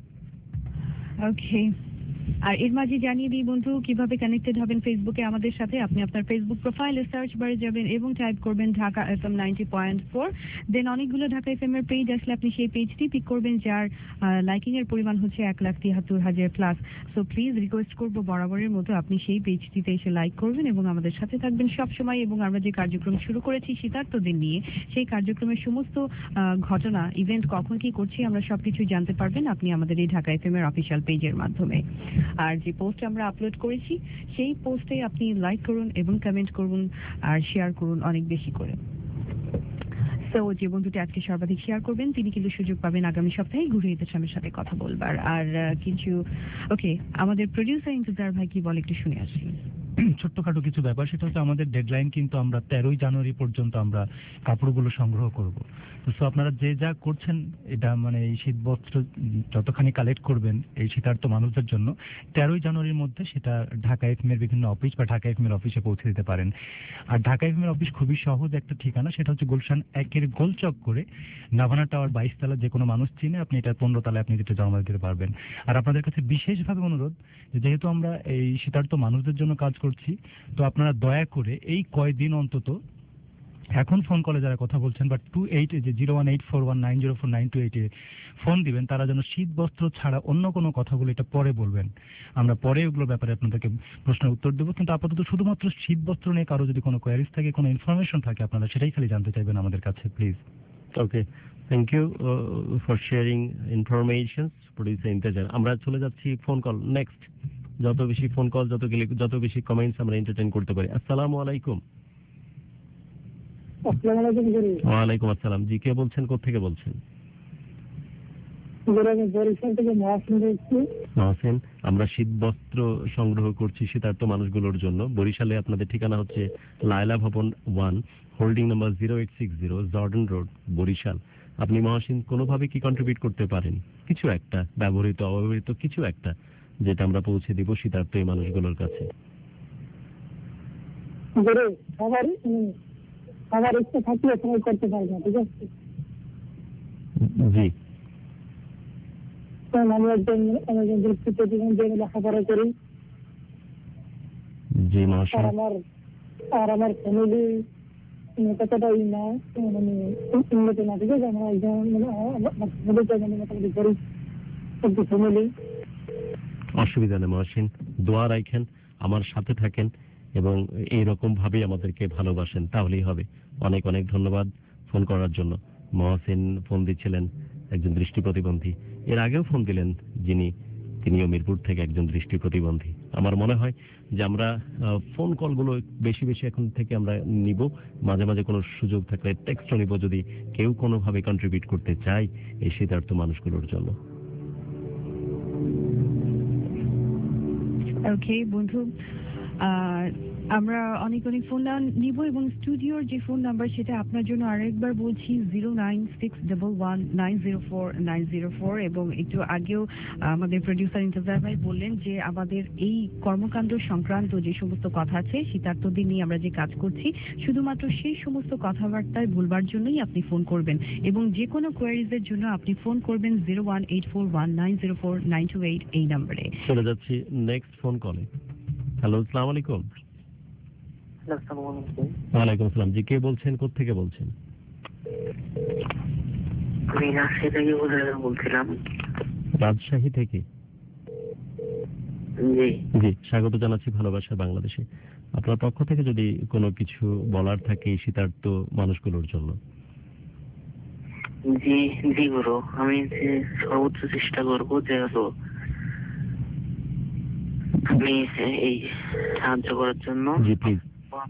ওকে, আর এর মাঝে জানিয়ে দিই বন্ধু কিভাবে কানেক্টেড হবেন ফেসবুকে আমাদের সাথে। আপনি আপনার ফেসবুক প্রোফাইলে সার্চ বারে যাবেন এবং টাইপ করবেন Dhaka FM ninety point four. Then অনেকগুলো ঢাকা এফএম এর পেজ আসলে আপনি সেই পেজটি পিক করবেন যার লাইকিং এর পরিমাণ হচ্ছে এক লাখ তিয়াত্তর হাজার প্লাস। সো প্লিজ রিকোয়েস্ট করবো বরাবরের মতো আপনি সেই পেজটিতে এসে লাইক করবেন এবং আমাদের সাথে থাকবেন সব সময়। এবং আমরা যে কার্যক্রম শুরু করেছি শীতার্তদের নিয়ে, সেই কার্যক্রমের সমস্ত ঘটনা, ইভেন্ট, কখন কি করছি আমরা সবকিছু জানতে পারবেন আপনি আমাদের এই ঢাকা এফএম এর অফিসিয়াল পেজের মাধ্যমে। আর যে পোস্ট আমরা আপলোড করেছি সেই পোস্টে আপনি লাইক করুন এবং কমেন্ট করুন আর শেয়ার করুন অনেক বেশি করে। সো যে বন্ধুটি আজকে সর্বাধিক শেয়ার করবেন তিনি কিন্তু সুযোগ পাবেন আগামী সপ্তাহে ঘুরে ইতিসামের সাথে কথা বলবার। আর কিছু ওকে, আমাদের প্রডিউসার ইন্তজার ভাই কি বলে একটু শুনে আসি। ছোট্টখাটো কিছু ব্যাপার, সেটা হচ্ছে আমাদের ডেডলাইন কিন্তু আমরা তেরোই জানুয়ারি পর্যন্ত আমরা কাপড়গুলো সংগ্রহ করব। তো আপনারা যে যা করছেন এটা মানে এই শীত বস্ত্র যতখানি কালেক্ট করবেন এই শীতার্থ মানুষদের জন্য তেরোই জানুয়ারির মধ্যে সেটা ঢাকা এফএম এর বিভিন্ন অফিস বা ঢাকা এফএম এর অফিসে পৌঁছে দিতে পারেন। আর ঢাকা এফএম এর অফিস খুবই সহজ একটা ঠিকানা, সেটা হচ্ছে গুলশান একের গোলচক করে নাভানা টাওয়ার বাইশ তলা, যে কোনো মানুষ চিনে আপনি এটা পনেরো তলায় আপনি যেটা জমা দিতে পারবেন। আর আপনাদের কাছে বিশেষভাবে অনুরোধ, যেহেতু আমরা এই শীতার্থ মানুষদের জন্য কাজ করছি, তো আপনারা দয়া করে এই কয়দিন অন্তত এখন ফোন কলে যারা কথা বলছেন বা টু এইট যে zero one eight four one nine zero four nine two এইটে ফোন দিবেন, তারা যেন শীত বস্ত্র ছাড়া অন্য কোনো কথাগুলো এটা পরে বলবেন। আমরা পরে ওগুলোর ব্যাপারে আপনাদেরকে প্রশ্নের উত্তর দেবো, কিন্তু আপাতত শুধুমাত্র শীত বস্ত্র নিয়ে কারো যদি কোনো কোয়ারিজ থাকে, কোনো ইনফরমেশন থাকে, আপনারা সেটাই খালি জানতে চাইবেন আমাদের কাছে please. Okay, thank you for sharing information producer Intezar. আমরা চলে যাচ্ছি ফোন কল নেক্সট। যত বেশি ফোন কল, যত গেলে যত বেশি কমেন্টস আমরা এন্টারটেইন করতে পারি। আসসালামু আলাইকুম। আসসালামু আলাইকুম। ওয়ালাইকুম আসসালাম। জি, কে বলছেন, কোত্থেকে বলছেন? বরিশাল থেকে মহসিন বলছি। মহসিন, আমরা শীত বস্ত্র সংগ্রহ করছি শীতার্থ মানুষগুলোর জন্য। বরিশালে আপনাদের ঠিকানা হচ্ছে Laila Bhaban one, holding number zero eight six zero, Jordan road, Barishal. আপনি মহসিন কোনোভাবে কি কন্ট্রিবিউট করতে পারেন কিছু একটা, ব্যবহৃত অব্যবহৃত কিছু একটা, যেটা আমরা পৌঁছে দিব শীতার্থ এই মানুষগুলোর কাছে? আমার ইচ্ছা থাকলে সময় করতে পারবো, ঠিক আছে? জি, আমি একজন একজন প্রতিদিন যে লেখাপড়া করি। জি মহাশয়। আমার আর আমার ফ্যামিলি কতটা না মানে উন্নত না, ঠিক আছে? আমার একজন মোটামুটি করি ফ্যামিলি। অসুবিধা নেই মহসিন, দোয়া রাখেন, আমার সাথে থাকেন এবং এইরকম ভাবেই আমাদেরকে ভালোবাসেন, তাহলেই হবে। অনেক অনেক ধন্যবাদ ফোন করার জন্য। মহসিন ফোন দিচ্ছিলেন একজন দৃষ্টি প্রতিবন্ধী, এর আগেও ফোন দিলেন যিনি, তিনিও মিরপুর থেকে একজন দৃষ্টি প্রতিবন্ধী। আমার মনে হয় যে আমরা ফোন কলগুলো বেশি বেশি এখন থেকে আমরা নিব, মাঝে মাঝে কোনো সুযোগ থাকলে টেক্সটও নিব যদি কেউ কোনোভাবে কন্ট্রিবিউট করতে চায় এই শীতার্থ মানুষগুলোর জন্য। ওকে বন্ধু, আমরা অনেক অনেক ফোন নিব এবং স্টুডিওর যে ফোন নাম্বার সেটা আপনার জন্য আরেকবার বলছি zero nine six double one nine zero four nine zero four. এবং একটু আগেও আমাদের প্রডিউসার ইন্তজার ভাই বললেন যে আমাদের এই কর্মকাণ্ড সংক্রান্ত যে সমস্ত কথা আছে, শীতার্থদের নিয়ে আমরা যে কাজ করছি, শুধুমাত্র সেই সমস্ত কথাবার্তায় বলবার জন্যই আপনি ফোন করবেন এবং যে কোনো কোয়ারিজের জন্য আপনি ফোন করবেন zero one eight four one nine zero four nine two eight এই নাম্বারে। চলে যাচ্ছি নেক্সট ফোন কলে। হ্যালো, আসসালামু আলাইকুম। ওয়ালাইকুম আসসালাম। জি, কে বলছেন, কোত্থেকে বলছেন? আমি রাজশাহী থেকে বলছিলাম। রাজশাহী থেকে? জি জি, স্বাগত জানাচ্ছি ভালোবাসা বাংলাদেশে। আপনার পক্ষ থেকে যদি কোনো কিছু বলার থাকে শীতার্ত মানুষগুলোর জন্য। জি জি গুরু, আমি যে সর্বোচ্চ চেষ্টা করবো যে হলো আপনি এই সাহায্য করার জন্য। জি প্লিজ।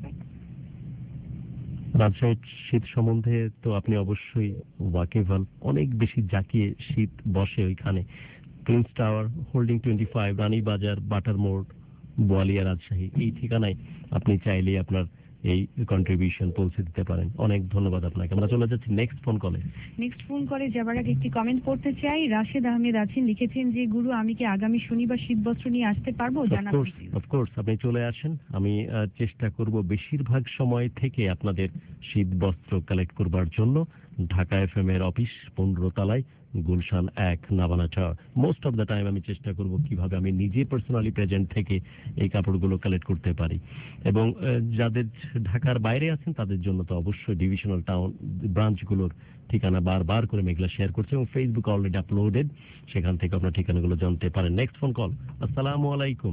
রাজশাহীর শীত সম্বন্ধে তো আপনি অবশ্যই ওয়াকিবহাল। অনেক বেশি জাকিয়ে শীত বসে ওইখানে। Prince tower, holding twenty five, Ranibazar, butter মোড়, বোয়ালিয়া, রাজশাহী, এই ঠিকানায় আপনি চাইলে আপনার এই কন্ট্রিবিউশন পৌঁছে দিতে পারেন। অনেক ধন্যবাদ আপনাকে। আমরা চলে যাচ্ছি নেক্সট ফোন কলে। নেক্সট ফোন করে যাবার আগে একটি কমেন্ট পড়তে চাই। রাশেদ আহমেদ আছেন, লিখেছেন যে গুরু আমি কি আগামী শনিবার শীতবস্ত্র নিয়ে আসতে পারবো? জানাবেন। অফকোর্স আপনি চলে আসেন। আমি আহ, চেষ্টা করব বেশিরভাগ সময় থেকে আপনাদের শীত বস্ত্র কালেক্ট করবার জন্য। ঢাকা এফ এম এর অফিস পনেরো তলায়, গুলশান এক, Navana tower. Most of the time আমি চেষ্টা করব কিভাবে আমি নিজে পার্সোনালি প্রেজেন্ট থেকে এই কাপড়গুলো কালেক্ট করতে পারি। এবং আহ, যাদের ঢাকার বাইরে আছেন তাদের জন্য তো অবশ্যই ডিভিশনাল টাউন ব্রাঞ্চগুলোর ঠিকানা বারবার করে মেঘলা শেয়ার করছে এবং ফেসবুক অলরেডি আপলোডেড, সেখান থেকে আপনার ঠিকানাগুলো জানতে পারেন। Next phone call. আসসালামু আলাইকুম।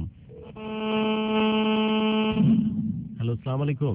হ্যালো, আসসালামু আলাইকুম।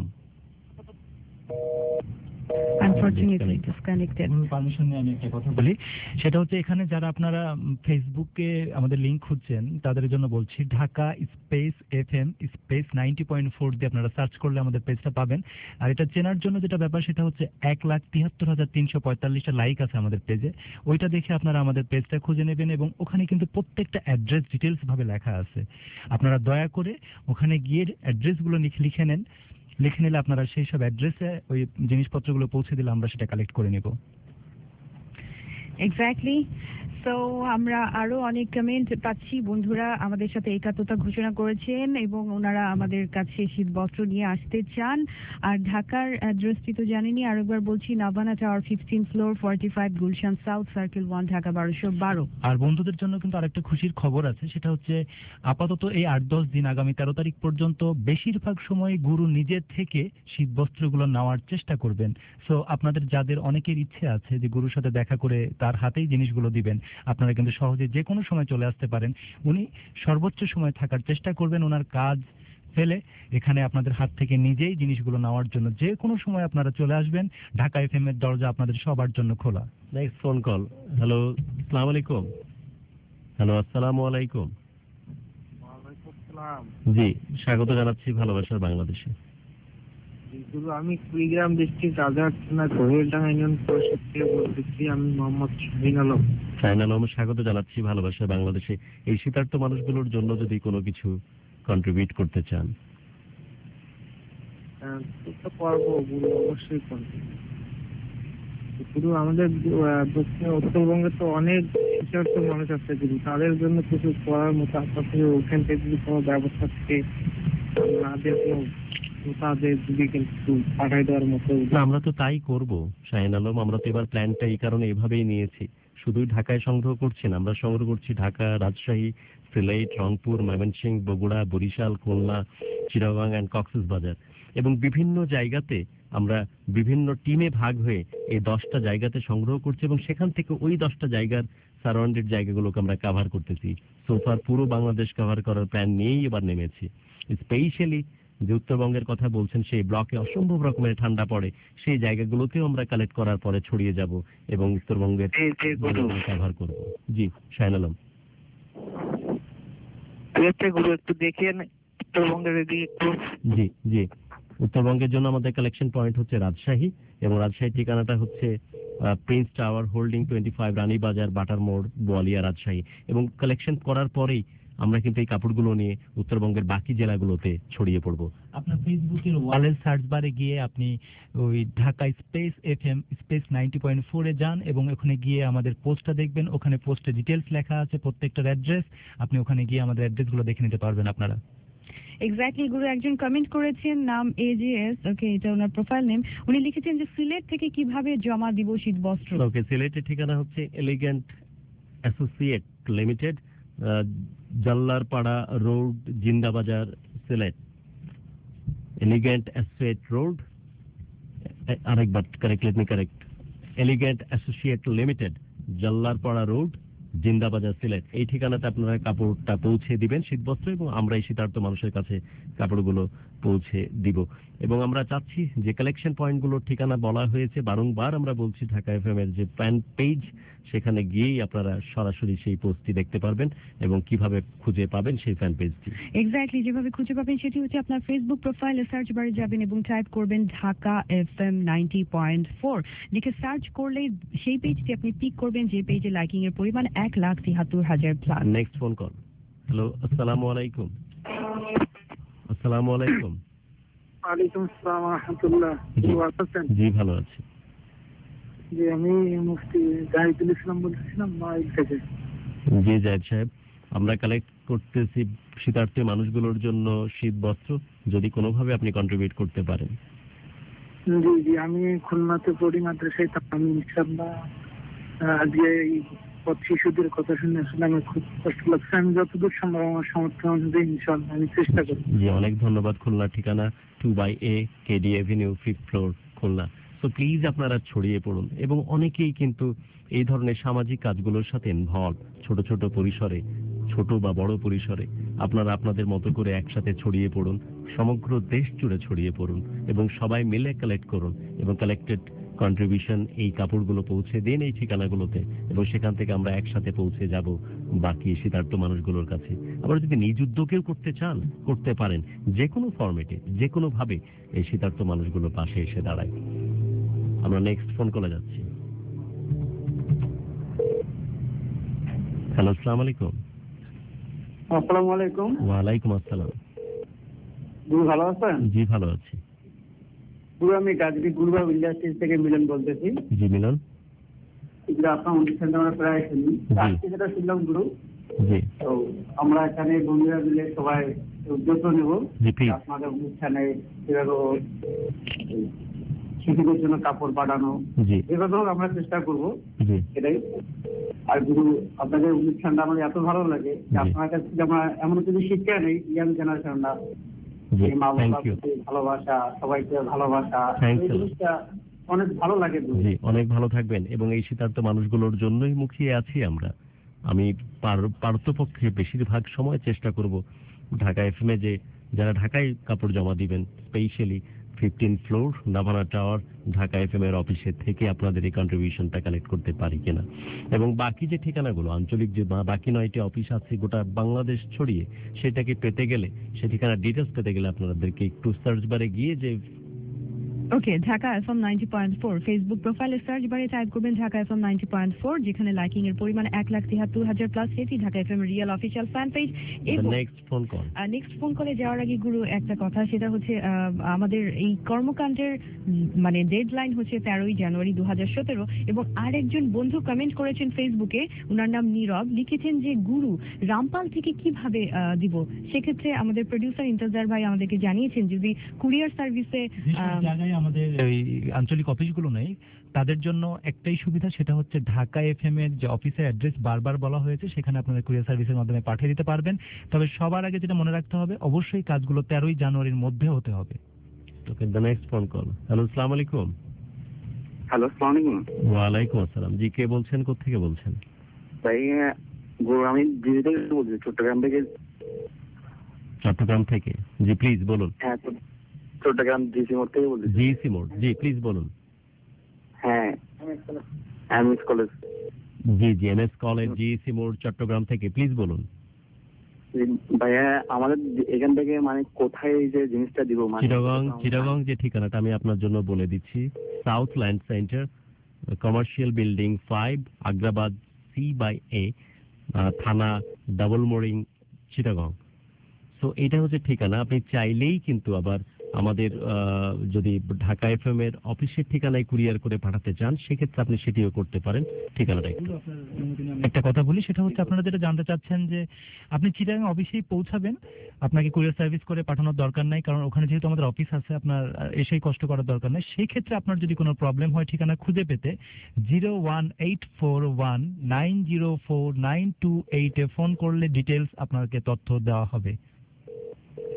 Unfortunately disconnected. পারমিশন নিয়ে আমি একটা কথা বলি, সেটা হচ্ছে এখানে যারা আপনারা ফেসবুকে আমাদের লিংক খুঁজছেন তাদের জন্য বলছি, Dhaka space FM space ninety point four দিয়ে আপনারা সার্চ করলে আমাদের পেজটা পাবেন। আর এটা চেনার জন্য যেটা ব্যাপার সেটা হচ্ছে এক লাখ তিয়াত্তর হাজার তিনশো পঁয়তাল্লিশটা লাইক আছে আমাদের পেজে। ওইটা দেখে আপনারা আমাদের পেজটা খুঁজে নেবেন এবং ওখানে কিন্তু প্রত্যেকটা অ্যাড্রেস ডিটেলস ভাবে লেখা আছে। আপনারা দয়া করে ওখানে গিয়ে অ্যাড্রেসগুলো লিখে নেন। লিখে নিলে আপনারা সেই সব অ্যাড্রেসে ওই জিনিসপত্রগুলো পৌঁছে দিলে আমরা সেটা কালেক্ট করে নেব। এক্স্যাক্টলি। সো আমরা আরো অনেক কমেন্ট পাচ্ছি। বন্ধুরা আমাদের সাথে একাত্মতা ঘোষণা করেছেন এবং ওনারা আমাদের কাছে শীত বস্ত্র নিয়ে আসতে চান। আর ঢাকার অ্যাড্রেসটি তো জানেনি, আরেকবার বলছি, Navana tower fifteen floor, forty five, Gulshan south, circle one, Dhaka বারোশো বারো। আর বন্ধুদের জন্য কিন্তু আরেকটা খুশির খবর আছে, সেটা হচ্ছে আপাতত এই আট দশ দিন আগামী তেরো তারিখ পর্যন্ত বেশিরভাগ সময় গুরু নিজের থেকে শীত বস্ত্রগুলো নেওয়ার চেষ্টা করবেন। সো আপনাদের যাদের অনেকের ইচ্ছে আছে যে গুরুর সাথে দেখা করে তার হাতেই জিনিসগুলো দিবেন, আপনারা কিন্তু সহজে যে কোনো সময় চলে আসতে পারেন। উনি সর্বোচ্চ সময় থাকার চেষ্টা করবেন ওনার কাজ ফেলে এখানে আপনাদের হাত থেকে নিজেই জিনিসগুলো নেওয়ার জন্য। যে কোনো সময় আপনারা চলে আসবেন, ঢাকা এফএম এর দরজা আপনাদের সবার জন্য খোলা। Next phone call. হ্যালো, আসসালামু আলাইকুম। হ্যালো, আসসালামু আলাইকুম। জি, স্বাগত জানাচ্ছি ভালোবাসার বাংলাদেশে। আমি কুড়িগ্রাম ডিস্ট্রিক্ট আজাদ থানা কোহেলডাঙ্গা ইউনিয়ন পরিষদ থেকে বলতেছি। আমি মোহাম্মদ শাহিন আলম। শাহিন আলম, স্বাগত জানাচ্ছি ভালোবাসার বাংলাদেশে। এই শীতার্থ মানুষগুলোর জন্য যদি কোনো কিছু কন্ট্রিবিউট করতে চান। তো পারবো গুরু, অবশ্যই করবো গুরু। আমাদের দক্ষিণ উত্তরবঙ্গে তো অনেক শীতার্থ মানুষ আছে গুরু, তাদের জন্য কিছু করার মতো আপনার থেকে ওখান থেকে যদি কোনো ব্যবস্থা থেকে আমাদের কোনো তাদের যদি কিন্তু পাঠাই দেওয়ার মতো। আমরা তো তাই করব শাহিন আলম। আমরা তো এবার প্ল্যানটা এই কারণে এভাবেই নিয়েছি, শুধুই ঢাকায় সংগ্রহ করছি না, আমরা সংগ্রহ করছি ঢাকা, রাজশাহী, সিলেট, রংপুর, ময়মনসিংহ, বগুড়া, বরিশাল, খুলনা, চিটাগাং এন্ড কক্সবাজার এবং বিভিন্ন জায়গাতে আমরা বিভিন্ন টিমে ভাগ হয়ে এই দশটা জায়গাতে সংগ্রহ করছি এবং সেখান থেকে ওই দশটা জায়গার সারাউন্ডেড জায়গাগুলোকে আমরা কভার করতেছি। সোফার পুরো বাংলাদেশ কভার করার প্ল্যান নিয়েই এবার নেমেছি। স্পেশালি যে উত্তরবঙ্গের কথা বলছেন, সেই ব্লকে অসম্ভব রকমের ঠান্ডা পড়ে, সেই জায়গাগুলোতেও আমরা কালেক্ট করার পরে ছড়িয়ে যাব এবং উত্তরবঙ্গের কভার করব। জি শাহিন আলম। গুরু একটু দেখেন উত্তরবঙ্গের এদিকে একটু। জি জি, উত্তরবঙ্গের জন্য আমাদের কালেকশন পয়েন্ট হচ্ছে রাজশাহী এবং রাজশাহীর ঠিকানাটা হচ্ছে prince tower, holding twenty five, Ranibazar, butter মোড়, বোয়ালিয়া, রাজশাহী। এবং কালেকশন করার পরেই আমরা কিন্তু এই কাপড়গুলো নিয়ে উত্তরবঙ্গের বাকি জেলাগুলোতে ছড়িয়ে পড়বো। আপনার ফেসবুকের ওয়ালের সার্চ বারে গিয়ে আপনি ওই Dhaka space FM space ninety point four এ যান এবং ওখানে গিয়ে আমাদের পোস্টটা দেখবেন। ওখানে পোস্টে ডিটেলস লেখা আছে, প্রত্যেকটার অ্যাড্রেস। আপনি ওখানে গিয়ে আমাদের অ্যাড্রেসগুলো দেখে নিতে পারবেন আপনারা। এক্স্যাক্টলি গুরু, একজন কমেন্ট করেছেন, নাম এজিএস, ওকে, এটা ওনার প্রোফাইল নেম। উনি লিখেছেন যে সিলেট থেকে কিভাবে জমা দিব শীত বস্ত্র। ওকে, সিলেটের ঠিকানা হচ্ছে elegant associate limited, Jallarpar road, Zindabazar, Sylhet. Elegant associate road, আরেকবার correct, let me correct, elegant associate limited, Jallarpar road, Zindabazar, Sylhet. এই ঠিকানাতে আপনারা কাপড়টা পৌঁছে দিবেন, শীতবস্ত্র, এবং আমরা এই শীতার্থ মানুষের কাছে কাপড়গুলো পৌঁছে দিব। এবং আমরা চাচ্ছি যে কালেকশন পয়েন্টগুলোর ঠিকানা বলা হয়েছে, বারংবার আমরা বলছি, ঢাকা এফএম এর যে ফ্যান পেজ, সেখানে গিয়েই আপনারা সরাসরি সেই পোস্টটি দেখতে পারবেন এবং কিভাবে খুঁজে পাবেন সেই ফ্যান পেজটি। এক্স্যাক্টলি যেভাবে খুঁজে পাবেন সেটি হচ্ছে আপনার ফেসবুক প্রোফাইলে সার্চ বারে যাবেন এবং টাইপ করবেন Dhaka FM ninety point four, লিখে সার্চ করলে সেই পেজটি আপনি পিক করবেন, যে পেজে লাইকিং এর পরিমাণ এক লাখ তিয়াত্তর হাজার plus. Next phone call. Hello, আসসালামু আলাইকুম। আসসালামু আলাইকুম। ওয়ালাইকুম আসসালাম ওয়া রাহমাতুল্লাহ। জি, ভালো আছি। জি, আমি মুফতি জাহিদুল ইসলাম বলছিলাম মাইল থেকে। জি জাহিদ সাহেব, আমরা কালেক্ট করতেছি শীতার্থী মানুষগুলোর জন্য শীত বস্ত্র, যদি কোনোভাবে আপনি কন্ট্রিবিউট করতে পারেন। জি জি, আমি খুলনাতে পড়ি মাদ্রাসায়, আমি ইনশাআল্লাহ আজকে এই পথ শিশুদের কথা শুনে আসলে আমি খুব কষ্ট লাগছে। আমি যতদূর সম্ভব আমার সামর্থ্য অনুযায়ী ইনশাআল্লাহ আমি চেষ্টা করব। জি, অনেক ধন্যবাদ। খুলনার ঠিকানা two by A KD avenue, fifth floor, Khulna. তো প্লিজ আপনারা ছড়িয়ে পড়ুন, এবং অনেকেই কিন্তু এই ধরনের সামাজিক কাজগুলোর সাথে ইনভলভ, ছোট ছোট পরিসরে, ছোট বা বড় পরিসরে। আপনারা আপনাদের মতো করে একসাথে ছড়িয়ে পড়ুন, সমগ্র দেশ জুড়ে ছড়িয়ে পড়ুন, এবং সবাই মিলে কালেক্ট করুন, এবং কালেক্টেড কন্ট্রিবিউশন এই কাপড়গুলো পৌঁছে দিন এই ঠিকানাগুলোতে, এবং সেখান থেকে আমরা একসাথে পৌঁছে যাব বাকি শীতার্থ মানুষগুলোর কাছে। আবার যদি নিজ উদ্যোগেও করতে চান, করতে পারেন, যে কোনো ফরম্যাটে, যে কোনো ভাবে এই শীতার্থ মানুষগুলো পাশে এসে দাঁড়ায়। আমরা নেক্সট ফোন কলে যাচ্ছি। হ্যালো, আসসালামু আলাইকুম। আসসালামু আলাইকুম। ওয়ালাইকুম আসসালাম। গুরু ভালো আছেন? জি, ভালো আছি। গুরু, আমি গাজী গুরুবাবু ইন্ডাস্ট্রিজ থেকে মিলন বলতেছি। জি মিলন। এগুলো আপনার অনুষ্ঠানটা আমরা প্রায় শুনি, আজকে যেটা শুনলাম গুরু, জি, তো আমরা এখানে বন্ধুরা মিলে সবাই উদ্যোগ নেব আপনাদের অনুষ্ঠানে কিভাবে শিশুদের জন্য কাপড় পাঠানো, এভাবে হোক আমরা চেষ্টা করবো, এটাই। আর গুরু, আপনাদের অনুষ্ঠানটা আমাদের এত ভালো লাগে যে আপনার কাছ থেকে আমরা এমন কিছু শিক্ষা নেই, ইয়াং জেনারেশনরা মা বাবার প্রতি ভালোবাসা, সবাইকে ভালোবাসা, এই জিনিসটা অনেক ভালো লাগে। জি, অনেক ভালো থাকবেন, এবং এই শীতার্থ মানুষগুলোর জন্যই মুখিয়ে আছি আমরা। আমি পারতপক্ষে বেশিরভাগ সময় চেষ্টা করব ঢাকা এফএমে যে যারা ঢাকায় কাপড় জমা দিবেন, specially fifteen floor Navana tower Dhaka FM এর অফিসের থেকে আপনাদের এই কন্ট্রিবিউশনটা কালেক্ট করতে পারি কিনা, এবং বাকি যে ঠিকানাগুলো আঞ্চলিক যে বাকি নয়টি অফিস আছে গোটা বাংলাদেশ ছড়িয়ে, সেটাকে পেতে গেলে, সে ঠিকানার ডিটেলস পেতে গেলে আপনাদেরকে একটু সার্চ বারে গিয়ে যে okay Dhaka FM ninety point four Facebook প্রোফাইলে সার্চ বারে টাইপ করবেন Dhaka FM ninety point four, যেখানে লাইকিং এর পরিমাণ এক লাখ তিয়াত্তর হাজার প্লাস। সেটি Dhaka FM real official fan page. Next phone call. Next phone কলে যাওয়ার আগে গুরু একটা কথা, সেটা হচ্ছে আমাদের এই কর্মকাণ্ডের মানে ডেডলাইন হচ্ছে তেরোই জানুয়ারি দু হাজার সতেরো, এবং আরেকজন বন্ধু কমেন্ট করেছেন ফেসবুকে, ওনার নাম নীরব, লিখেছেন যে গুরু রামপাল থেকে কিভাবে দিব। সেক্ষেত্রে আমাদের প্রডিউসার ইন্তেজার ভাই আমাদেরকে জানিয়েছেন যদি কুরিয়ার সার্ভিসে আমাদের ওই আঞ্চলিক অফিসগুলো নেই, তাদের জন্য একটাই সুবিধা, সেটা হচ্ছে ঢাকা এফএম এর যে অফিসের অ্যাড্রেস বারবার বলা হয়েছে, সেখানে আপনাদের কুরিয়ার সার্ভিসের মাধ্যমে পাঠিয়ে দিতে পারবেন। তবে সবার আগে যেটা মনে রাখতে হবে, অবশ্যই কাজগুলো তেরোই জানুয়ারির মধ্যে হতে হবে। Okay, the next phone call. Hello, আসসালামু আলাইকুম। হ্যালো, আসসালামু আলাইকুম। ওয়ালাইকুম আসসালাম। জি, কে বলছেন, কোথা থেকে বলছেন? ভাই, আমি দিল্লি থেকে বলছি, চট্টগ্রাম থেকে। চট্টগ্রাম থেকে? জি, প্লিজ বলুন। হ্যাঁ, চট্টগ্রাম জিসি মোড় থেকে বলছি। জিসি মোড়, জি প্লিজ বলুন। হ্যাঁ, এমএস কলেজ। জি জি, এমএস কলেজ, জিসি মোড়, চট্টগ্রাম থেকে, প্লিজ বলুন। ভাইয়া, আমাদের এখান থেকে মানে কোথায় এই যে জিনিসটা দিব? চিটাগং। চিটাগং যে ঠিকানাটা আমি আপনার জন্য বলে দিচ্ছি, south land centre, commercial building five, Agrabad, C by A, থানা ডাবল মোরিং, চিটাগং। তো এটা হচ্ছে ঠিকানা। আপনি চাইলেই কিন্তু আবার আমাদের যদি ঢাকা এফএম এর অফিসের ঠিকানায় কুরিয়ার করে পাঠাতে চান, সেক্ষেত্রে আপনি সেটিও করতে পারেন। ঠিকানাটা একটা কথা বলি, সেটা হচ্ছে আপনারা যেটা জানতে চাচ্ছেন যে আপনি চিটাগাং অফিসেই পৌঁছাবেন, আপনাকে কুরিয়ার সার্ভিস করে পাঠানোর দরকার নাই, কারণ ওখানে যেহেতু আমাদের অফিস আছে, আপনার এসেই কষ্ট করার দরকার নেই। সেই ক্ষেত্রে আপনার যদি কোনো প্রবলেম হয় ঠিকানা খুঁজে পেতে, zero one eight four one nine zero four nine two এইটে ফোন করলে ডিটেলস আপনাকে তথ্য দেওয়া হবে।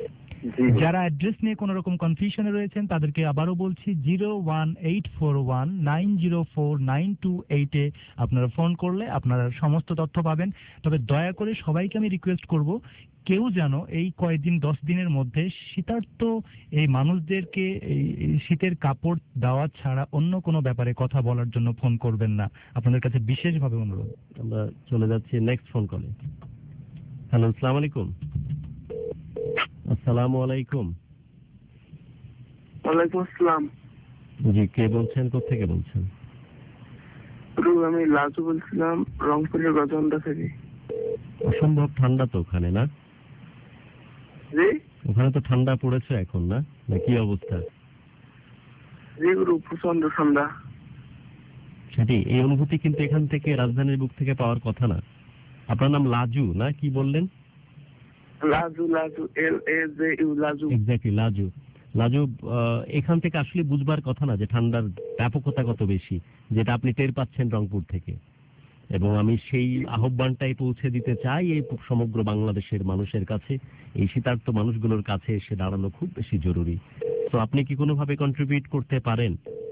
যারা অ্যাড্রেস নিয়ে কোনো রকম কনফিউশনে রয়েছেন তাদেরকে আবারও বলছি zero one eight four one nine zero four nine two এইটে আপনারা ফোন করলে আপনারা সমস্ত তথ্য পাবেন। তবে দয়া করে সবাইকে আমি রিকোয়েস্ট করব, কেউ যেন এই কয়েকদিন দশ দিনের মধ্যে শীতার্ত এই মানুষদেরকে এই শীতের কাপড় দেওয়া ছাড়া অন্য কোনো ব্যাপারে কথা বলার জন্য ফোন করবেন না, আপনাদের কাছে বিশেষভাবে অনুরোধ। আমরা চলে যাচ্ছি নেক্সট ফোন কলে। হ্যালো, আসসালামু আলাইকুম। আসসালামু আলাইকুম। ওয়ালাইকুম আসসালাম। জি, কে বলছেন, কোথেকে বলছেন? আমি লাজু বলছিলাম, রংপুরের গজন্দা থেকে। অসম্ভব ঠান্ডা তো ওখানে, না? জি, ওখানে তো ঠান্ডা পড়েছে এখন, না? না কি অবস্থা? জি গুরু, প্রচন্ড ঠান্ডা। সেটি, এই অনুভূতি কিন্তু এখান থেকে রাজধানীর বুক থেকে পাওয়ার কথা না। আপনার নাম লাজু, না কি বললেন? Laju, Laju, L A J U, Laju. Exactly, Laju. Laju, এখান থেকে আসলে বুঝবার কথা না যে ঠান্ডার ব্যাপকতা কত বেশি, যেটা আপনি টের পাচ্ছেন রংপুর থেকে। এবং আমি সেই আহ্বানটাই পৌঁছে দিতে চাই এই সমগ্র বাংলাদেশের মানুষের কাছে। এই শীতার্ত মানুষগুলোর কাছে এসে দাঁড়ানো খুব বেশি জরুরি। তো আপনি কি কোনোভাবে কন্ট্রিবিউট করতে পারেন?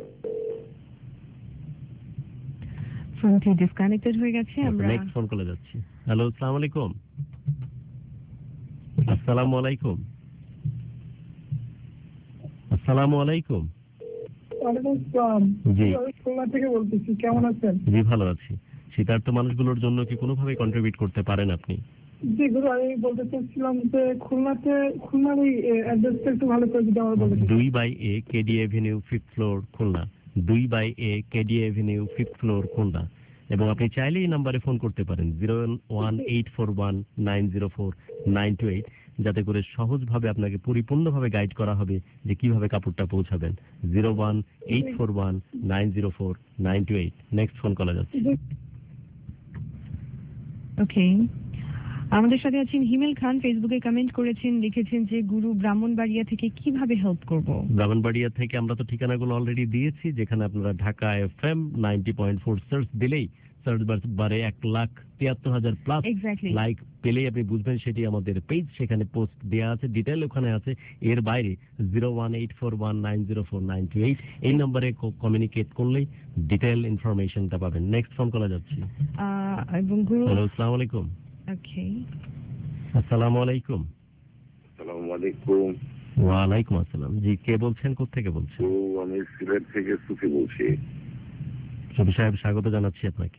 ফোনটি ডিসকানেক্টেড হয়ে গেছে। আমরা নেক্সট ফোন কলে যাচ্ছি। হ্যালো, আসসালামু আলাইকুম। আসসালামু আলাইকুম। আসসালামু আলাইকুম। ওয়ালাইকুম আসসালাম। জি, আমি খুলনা থেকে বলতেছি, কেমন আছেন? জি ভালো আছি। শীতার্ত মানুষগুলোর জন্য কি কোনোভাবে কন্ট্রিবিউট করতে পারেন আপনি? জি গুরু, আমি বলতে চাচ্ছিলাম যে খুলনাতে, খুলনার এই অ্যাড্রেসটা একটু ভালো করে যদি আমার বলেন। দুই by A KD avenue fifth floor Khulna. দুই by A KD avenue fifth floor Khulna. এবং আপনি চাইলে এই নাম্বারে ফোন করতে পারেন zero one eight four one nine zero four nine two eight, যাতে করে সহজভাবে আপনাকে পরিপূর্ণভাবে গাইড করা হবে যে কিভাবে কাপড়টা পৌঁছাবেন। Zero one eight four one nine zero four nine two eight. Next phone করা যাচ্ছে। ওকে, আমাদের সাথে আছেন হিমেল খান। ফেসবুকে কমেন্ট করেছেন, লিখেছেন যে গুরু ব্রাহ্মণবাড়িয়া থেকে কিভাবে হেল্প করব। ব্রাহ্মণবাড়িয়া থেকে আমরা তো ঠিকানাগুলো অলরেডি দিয়েছি, যেখানে আপনারা Dhaka FM ninety point four search দিলেই সার্চ বারে এক লাখ তিয়াত্তর হাজার প্লাস লাইক পেলেই আপনি বুঝবেন সেটি আমাদের পেজ। সেখানে পোস্ট দেওয়া আছে, ডিটেল ওখানে আছে। এর বাইরে zero one eight four one nine zero four nine two eight এই নম্বরে কমিউনিকেট করলেই ডিটেল ইনফরমেশনটা পাবেন। নেক্সট ফোন করা যাচ্ছে। এবং গুরু, হ্যালো, আসসালামু আলাইকুম। ওকে, আসসালামু আলাইকুম। আসসালামু আলাইকুম। ওয়ালাইকুম আসসালাম। জি, কে বলছেন, কোত্থেকে বলছেন? আমি সিলেট থেকে সুফি বলছি। সুফি সাহেব, স্বাগত জানাচ্ছি আপনাকে।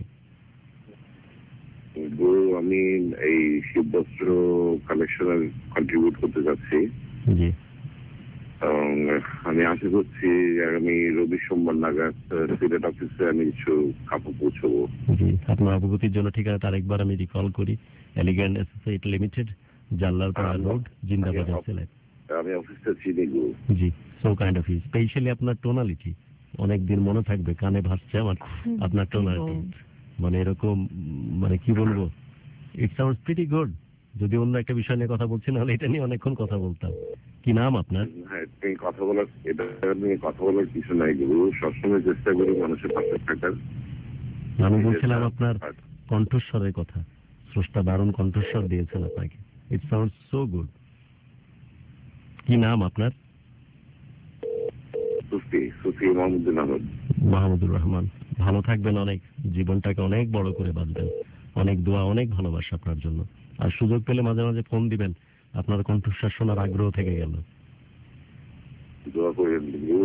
আমি এই শীত বস্ত্র কালেকশনে কন্ট্রিবিউট করতে যাচ্ছি। জি, এবং আমি আশা করছি আগামী রবি সোমবার নাগাদ সিলেট অফিসে আমি কিছু কাপড় পৌঁছবো। জি, আপনার অবগতির জন্য ঠিকানাটা আরেকবার আমি রিকল করি। Elegant associate limited, Jallarpar road, Zindabazar, Sylhet. আমি অফিসটা চিনি গো। জি, so kind of you. Specially আপনার টোনালিটি অনেকদিন মনে থাকবে, কানে ভাসছে আমার আপনার টোনালিটি। মানে এরকম, মানে কি বলবো, ইট সাউন্ডস প্রিটি গুড। যদি অন্য একটা বিষয় নিয়ে কথা বলছি, নাহলে এটা নিয়ে অনেকক্ষণ কথা বলতাম। কি নাম আপনার? হ্যাঁ, কথা বলার, এটা নিয়ে কথা বলার কিছু নাই গুরু। সবসময় চেষ্টা করি মানুষের পাশে থাকার। আমি বলছিলাম আপনার কণ্ঠস্বরের কথা। স্রষ্টা দারুণ কণ্ঠস্বর দিয়েছেন আপনাকে। It sounds so good. কি নাম আপনার? সুফি, সুফি মাহমুদুল আহমদ। মাহমুদুর রহমান। ভালো থাকবেন, অনেক জীবনটাকে অনেক বড় করে বাঁচবেন। অনেক দোয়া, অনেক ভালোবাসা আপনার জন্য। আর সুযোগ পেলে মাঝে মাঝে ফোন দিবেন, আপনার কণ্ঠস্বর শোনার আগ্রহ থেকে গেল। দোয়া করেন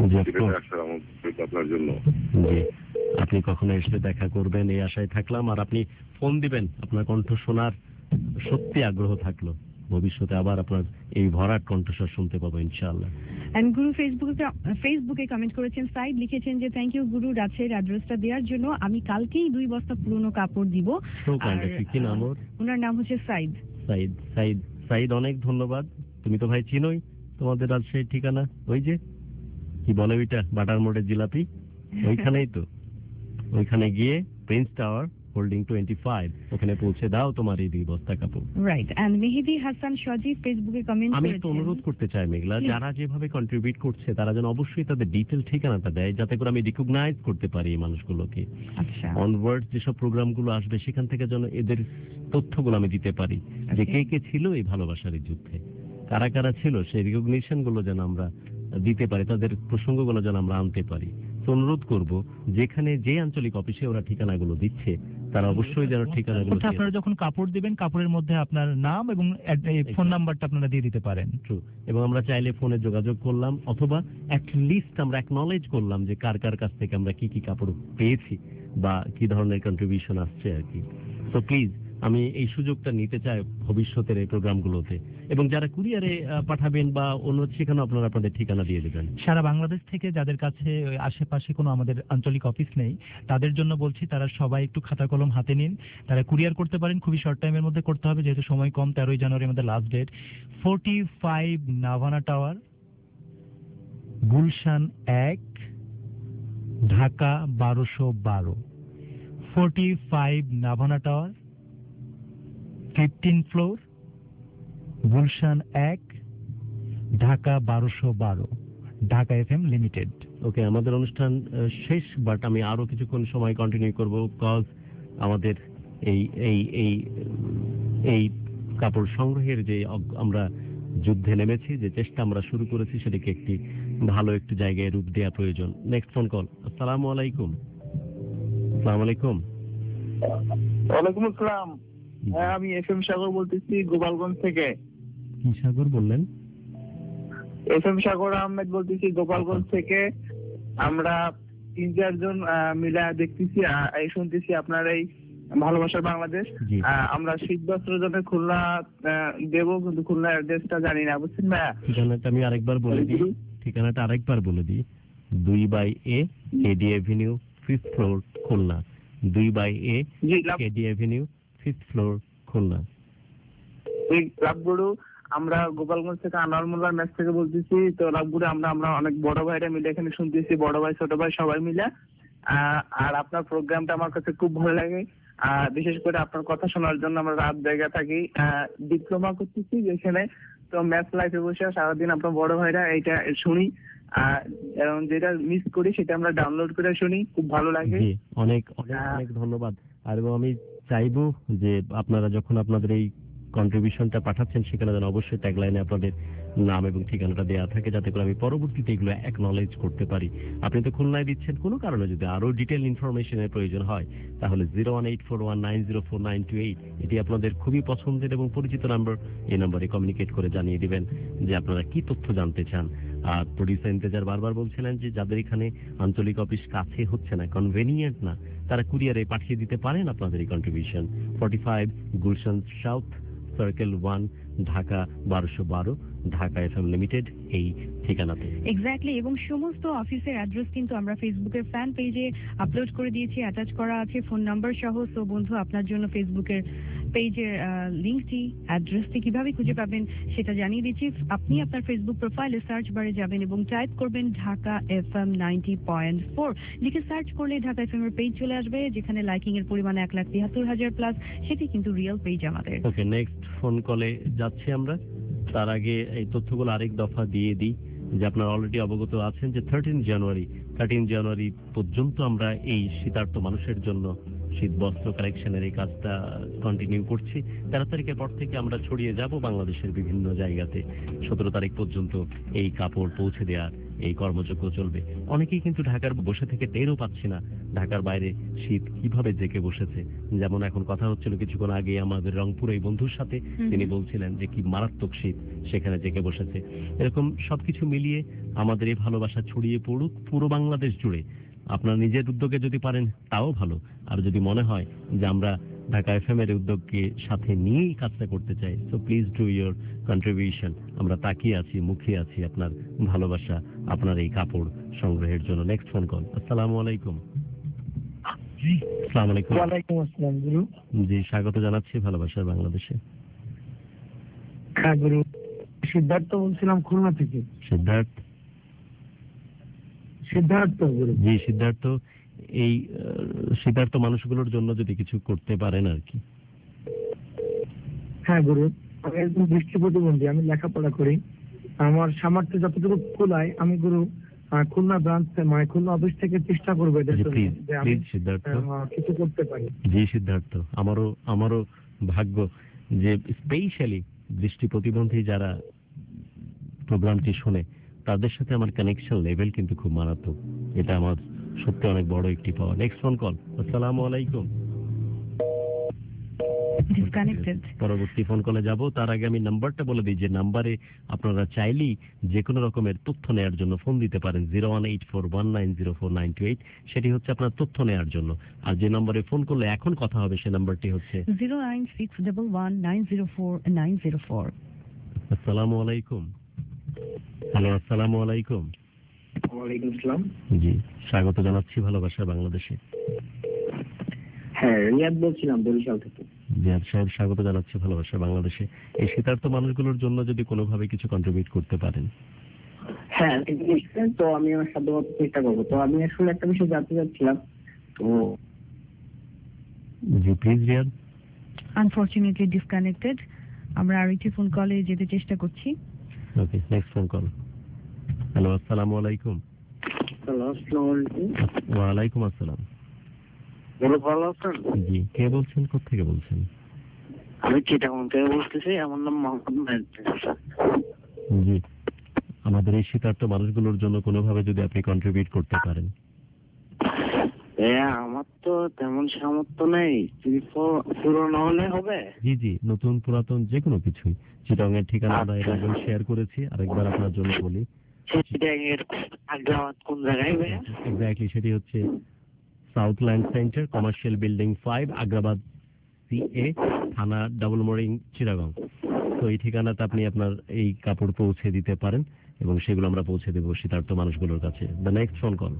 আপনার জন্য। জি, আপনি কখনো এসে দেখা করবেন এই আশায় থাকলাম। আর আপনি ফোন দিবেন, আপনার কণ্ঠ শোনার সত্যি আগ্রহ থাকলো। ভবিষ্যতে আবার আপনার এই ভরাট কণ্ঠস্বর শুনতে পাবো ইনশাআল্লাহ। এন্ড গুরু ফেসবুকে ফেসবুকে কমেন্ট করেছেন, সাইদ লিখেছেন যে থ্যাংক ইউ গুরু রাজশাহীর অ্যাড্রেসটা দেওয়ার জন্য। আমি কালকেই দুই বস্তা পুরনো কাপড় দিব। কি নাম ওর? ওনার নাম হচ্ছে সাইদ। সাইদ, সাইদ, সাইদ, অনেক ধন্যবাদ। তুমি তো ভাই চিনোই তোমাদের রাজশাহীর ঠিকানা, ওই যে কি বলে ওইটা, বাটার মোড়ের জিলাপি, ওইখানেই তো। ওইখানে গিয়ে prince tower holding twenty five, ওখানে পৌঁছে দাও তোমার এই দুই বস্তা কাপড়। রাইট। এন্ড মেহেদি হাসান সজীব ফেসবুকে কমেন্ট করেছেন। আমি একটু অনুরোধ করতে চাই মেঘলা, যারা যেভাবে কন্ট্রিবিউট করছে তারা যেন অবশ্যই তাদের ডিটেল ঠিকানাটা দেয়, যাতে করে আমি রিকগনাইজ করতে পারি এই মানুষগুলোকে। আচ্ছা, অনওয়ার্ড যেসব প্রোগ্রামগুলো আসবে সেখান থেকে যেন এদের তথ্যগুলো আমি দিতে পারি, যে কে কে ছিল এই ভালোবাসার এই যুদ্ধে। কারা কারা ছিল সেই রিকগনিশন গুলো যেন আমরা দিতে পারি, তাদের প্রসঙ্গগুলো যেন আমরা আনতে পারি। তো অনুরোধ করব যেখানে যে আঞ্চলিক অফিসে ওরা ঠিকানাগুলো দিচ্ছে তারা অবশ্যই যেন ঠিকানাগুলো অর্থাৎ আপনারা যখন কাপড় দিবেন কাপড়ের মধ্যে আপনার নাম এবং ফোন নাম্বারটা আপনারা দিয়ে দিতে পারেন। ট্রু। এবং আমরা চাইলে ফোনে যোগাযোগ করলাম অথবা অ্যাট লিস্ট আমরা অ্যাকনলেজ করলাম যে কার কার কাছ থেকে আমরা কি কি কাপড় পেয়েছি বা কি ধরনের কন্ট্রিবিউশন আসছে আর কি। তো প্লিজ আমি এই সুযোগটা নিতে চাই ভবিষ্যতের এই প্রোগ্রামগুলোতে। এবং যারা কুরিয়ারে পাঠাবেন বা অন্য সেখানে আপনারা আপনাদের ঠিকানা দিয়ে দেবেন। সারা বাংলাদেশ থেকে যাদের কাছে ওই আশেপাশে কোনো আমাদের আঞ্চলিক অফিস নেই তাদের জন্য বলছি তারা সবাই একটু খাতা কলম হাতে নিন, তারা কুরিয়ার করতে পারেন। খুবই শর্ট টাইমের মধ্যে করতে হবে যেহেতু সময় কম। তেরোই জানুয়ারি আমাদের last date. Forty five Navana tower, Gulshan এক, ঢাকা বারোশো বারো। Forty five Navana tower, fifteen floor, Gulshan এক, ঢাকা বারোশো বারো, Dhaka F M limited. Okay, আমাদের অনুষ্ঠান শেষ, বাট আমি আরো কিছুক্ষণ সময় কন্টিনিউ করব কজ আমাদের এই এই এই এই কাপড় সংগ্রহের যে আমরা যুদ্ধে নেমেছি, যে চেষ্টা আমরা শুরু করেছি সেটাকে একটি ভালো একটু জায়গায় রূপ দেওয়া প্রয়োজন। Next phone call. আসসালামু আলাইকুম। আসসালামু আলাইকুম। ওয়ালাইকুম আসসালাম। হ্যাঁ, আমি এফ এম সাগর বলতেছি গোপালগঞ্জ থেকে। কি সাগর বললেন? এফ এম সাগর আহমেদ বলতেছি গোপালগঞ্জ থেকে। আমরা তিন চারজন মিলে দেখতেছি এই শুনতেছি আপনার এই ভালোবাসার বাংলাদেশ। আমরা শীত বস্ত্র জন্য খুলনা দেবো, কিন্তু খুলনার অ্যাড্রেসটা জানি না, বুঝছেন ভাইয়া? ঠিকানাটা আমি আরেকবার বলে দিই, ঠিকানাটা আরেকবার বলে দিই। দুই by A KD avenue, fifth floor, Khulna. দুই by A KD avenue, fifth floor, Khulna. এই লাভগুরু আমরা গোপালগঞ্জ থেকে আনোয়ার মোল্লার ম্যাচ থেকে বলতেছি। তো লাভগুরু আমরা আমরা অনেক বড় ভাইরা মিলে এখানে শুনতেছি, বড় ভাই ছোট ভাই সবাই মিলে। আর আপনার প্রোগ্রামটা আমার কাছে খুব ভালো লাগে। আহ বিশেষ করে আপনার কথা শোনার জন্য আমরা রাত জায়গা থাকি, ডিপ্লোমা করতেছি যেখানে। তো ম্যাথ লাইফে বসে সারাদিন আপনার বড় ভাইরা এইটা শুনি, আর যেটা মিস করি সেটা আমরা ডাউনলোড করে শুনি, খুব ভালো লাগে। অনেক অনেক অনেক ধন্যবাদ। আর আমি চাইবো যে আপনারা যখন আপনাদের এই কন্ট্রিবিউশনটা পাঠাচ্ছেন সেখানে যেন অবশ্যই ট্যাগলাইনে আপনাদের নাম এবং ঠিকানাটা দেওয়া থাকে, যাতে করে আমি পরবর্তীতে এগুলো অ্যাকনলেজ করতে পারি। আপনি তো খুলনায় দিচ্ছেন, কোনো কারণে যদি আরো ডিটেল ইনফরমেশনের প্রয়োজন হয় তাহলে zero one eight four one nine zero four nine two eight এটি আপনাদের খুবই পছন্দের এবং পরিচিত নাম্বার। এই নাম্বারে কমিউনিকেট করে জানিয়ে দিবেন যে আপনারা কি তথ্য জানতে চান। আর প্রডিউসার ইন্তেজার বারবার বলছিলেন যে যাদের এখানে আঞ্চলিক অফিস কাছে হচ্ছে না, কনভেনিয়েন্ট না, তারা কুরিয়ারে পাঠিয়ে দিতে পারেন আপনাদের এই contribution. Forty five Gulshan south, circle one, Dhaka বারোশো বারো, ঢাকা এফ এম লিমিটেড এই ঠিকানাতে। এক্স্যাক্টলি। এবং সমস্ত অফিসের অ্যাড্রেস কিন্তু আমরা ফেসবুকের ফ্যান পেজে আপলোড করে দিয়েছি, অ্যাটাচ করা আছে ফোন নাম্বার সহ। সো বন্ধু, আপনার জন্য ফেসবুকের পেজের লিঙ্কটি, অ্যাড্রেসটি কিভাবে খুঁজে পাবেন সেটা জানিয়ে দিচ্ছি। আপনি আপনার ফেসবুক প্রোফাইলে সার্চ বারে যাবেন এবং টাইপ করবেন Dhaka F M ninety point four. লিখে সার্চ করলে ঢাকা এফ এম এর পেজ চলে আসবে, যেখানে লাইকিং এর পরিমাণ এক লাখ তিয়াত্তর হাজার প্লাস। সেটি কিন্তু রিয়েল পেজ আমাদের। ওকে, নেক্সট ফোন কলে যাচ্ছি আমরা। তার আগে এই তথ্যগুলো আরেক দফা দিয়ে দিই যে আপনারা অলরেডি অবগত আছেন যে থার্টিন জানুয়ারি থার্টিন জানুয়ারি পর্যন্ত আমরা এই শীতার্ত মানুষের জন্য শীত বস্ত্র কালেকশনের এই কাজটা কন্টিনিউ করছি। তেরো তারিখের পর থেকে আমরা ছড়িয়ে যাব বাংলাদেশের বিভিন্ন জায়গাতে। সতেরো তারিখ পর্যন্ত এই কাপড় পৌঁছে দেওয়ার এই কর্মযজ্ঞ চলবে। অনেকেই কিন্তু ঢাকার বসে থেকে টেরও পাচ্ছি না ঢাকার বাইরে শীত কিভাবে জেঁকে বসেছে। যেমন এখন কথা হচ্ছিল কিছুক্ষণ আগে আমাদের রংপুর এই বন্ধুর সাথে, তিনি বলছিলেন যে কি মারাত্মক শীত সেখানে জেঁকে বসেছে। এরকম সবকিছু মিলিয়ে আমাদের এই ভালোবাসা ছড়িয়ে পড়ুক পুরো বাংলাদেশ জুড়ে। আপনার নিজের উদ্যোগে যদি পারেন তাও ভালো, আর যদি মনে হয় যে আমরা ঢাকা এফ এম এর উদ্যোগকে সাথে নিয়েই কাজটা করতে চাই, so please do your contribution. আমরা তাকিয়ে আছি, মুখিয়ে আছি আপনার ভালোবাসা, আপনার এই কাপড় সংগ্রহের জন্য। Next phone call. আসসালামু আলাইকুম। আসসালামু আলাইকুম। ওয়ালাইকুম আসসালাম গুরু। জি, স্বাগত জানাচ্ছি ভালোবাসার বাংলাদেশে। হ্যাঁ গুরু, সিদ্ধার্থ বলছিলাম খুলনা থেকে। সিদ্ধার্থ সিদ্ধার্থ গুরু। জি সিদ্ধার্থ, এই সিদ্ধার্থ মানুষগুলোর জন্য যদি কিছু করতে পারেন আর কি। হ্যাঁ গুরু, আমি একদম দৃষ্টি প্রতিবন্ধী, আমি লেখাপড়া করি। আমার সামর্থ্য যতটুকু খোলায় আমি গুরু খুলনা ব্রাঞ্চ মানে খুলনা অফিস থেকে চেষ্টা করবো কিছু করতে পারি। জি সিদ্ধার্থ, আমারও আমারও ভাগ্য যে স্পেশালি দৃষ্টি প্রতিবন্ধী যারা প্রোগ্রামটি শুনে তাদের সাথে আমার কানেকশন লেভেল কিন্তু খুব মারাত্মক। এটা আমার সত্যি অনেক বড় একটি পাওয়া। Next phone call. আসসালামু আলাইকুম। ডিসকানেক্টেড। পরবর্তী ফোন কলে যাব, তার আগে আমি নাম্বারটা বলে দিই যে নাম্বারে আপনারা চাইলেই যে কোনো রকমের তথ্য নেওয়ার জন্য ফোন দিতে পারেন zero one eight four one nine zero four nine two eight. সেটি হচ্ছে আপনার তথ্য নেওয়ার জন্য। আর যে নম্বরে ফোন করলে এখন কথা হবে সে নাম্বারটি হচ্ছে zero nine six one one nine zero four nine zero four. আসসালামু আলাইকুম। হ্যালো, আসসালামু আলাইকুম। ওয়ালাইকুম আসসালাম। জি, স্বাগত জানাচ্ছি ভালোবাসা বাংলাদেশে। হ্যাঁ, রিয়াদ বলছিলাম বরিশাল থেকে। রিয়াদ সাহেব, স্বাগত জানাচ্ছি ভালোবাসা বাংলাদেশে। এই শীতার্থ মানুষগুলোর জন্য যদি কোনোভাবে কিছু কন্ট্রিবিউট করতে পারেন। হ্যাঁ, কিন্তু লিখছেন তো আমি আমার সাধ্যমত চেষ্টা করবো। তো আমি আসলে একটা বিষয় জানতে চাচ্ছিলাম। তো জি প্লিজ রিয়াদ। Unfortunately disconnected. আমরা আরেকটি ফোন কলে যেতে চেষ্টা করছি। Okay, next phone call. Hello, আসসালামু আলাইকুম। হ্যালো, আসসালামু আলাইকুম। ওয়া আলাইকুম আসসালাম। বলো, ভালো আছেন? জি, কে বলছেন, কোথা থেকে বলছেন? আমি চিটাগং থেকে বলতেছি, আমার নাম মোহাম্মদ মেহেদি হাসান। জি, আমাদের এই শীতার্থ মানুষগুলোর জন্য কোনোভাবে যদি আপনি কন্ট্রিবিউট করতে পারেন। হ্যাঁ, আমার তো তেমন সামর্থ্য নেই, পুরো না হলে হবে। জি জি, নতুন পুরাতন যে কোনো কিছুই। চিটাগং এর ঠিকানা আমরা এর আগে শেয়ার করেছি, আরেকবার আপনার জন্য বলি। চিটাগং এর আগ্রাবাদ কোন জায়গায়? এক্স্যাক্টলি, সেটি হচ্ছে Southland centre, commercial building five, Agrabad C A, থানা ডাবল মোরিং, চিটাগং। তো এই ঠিকানাতে আপনি আপনার এই কাপড় পৌঁছে দিতে পারেন এবং সেগুলো আমরা পৌঁছে দেবো শীতার্থ মানুষগুলোর কাছে। The next phone call.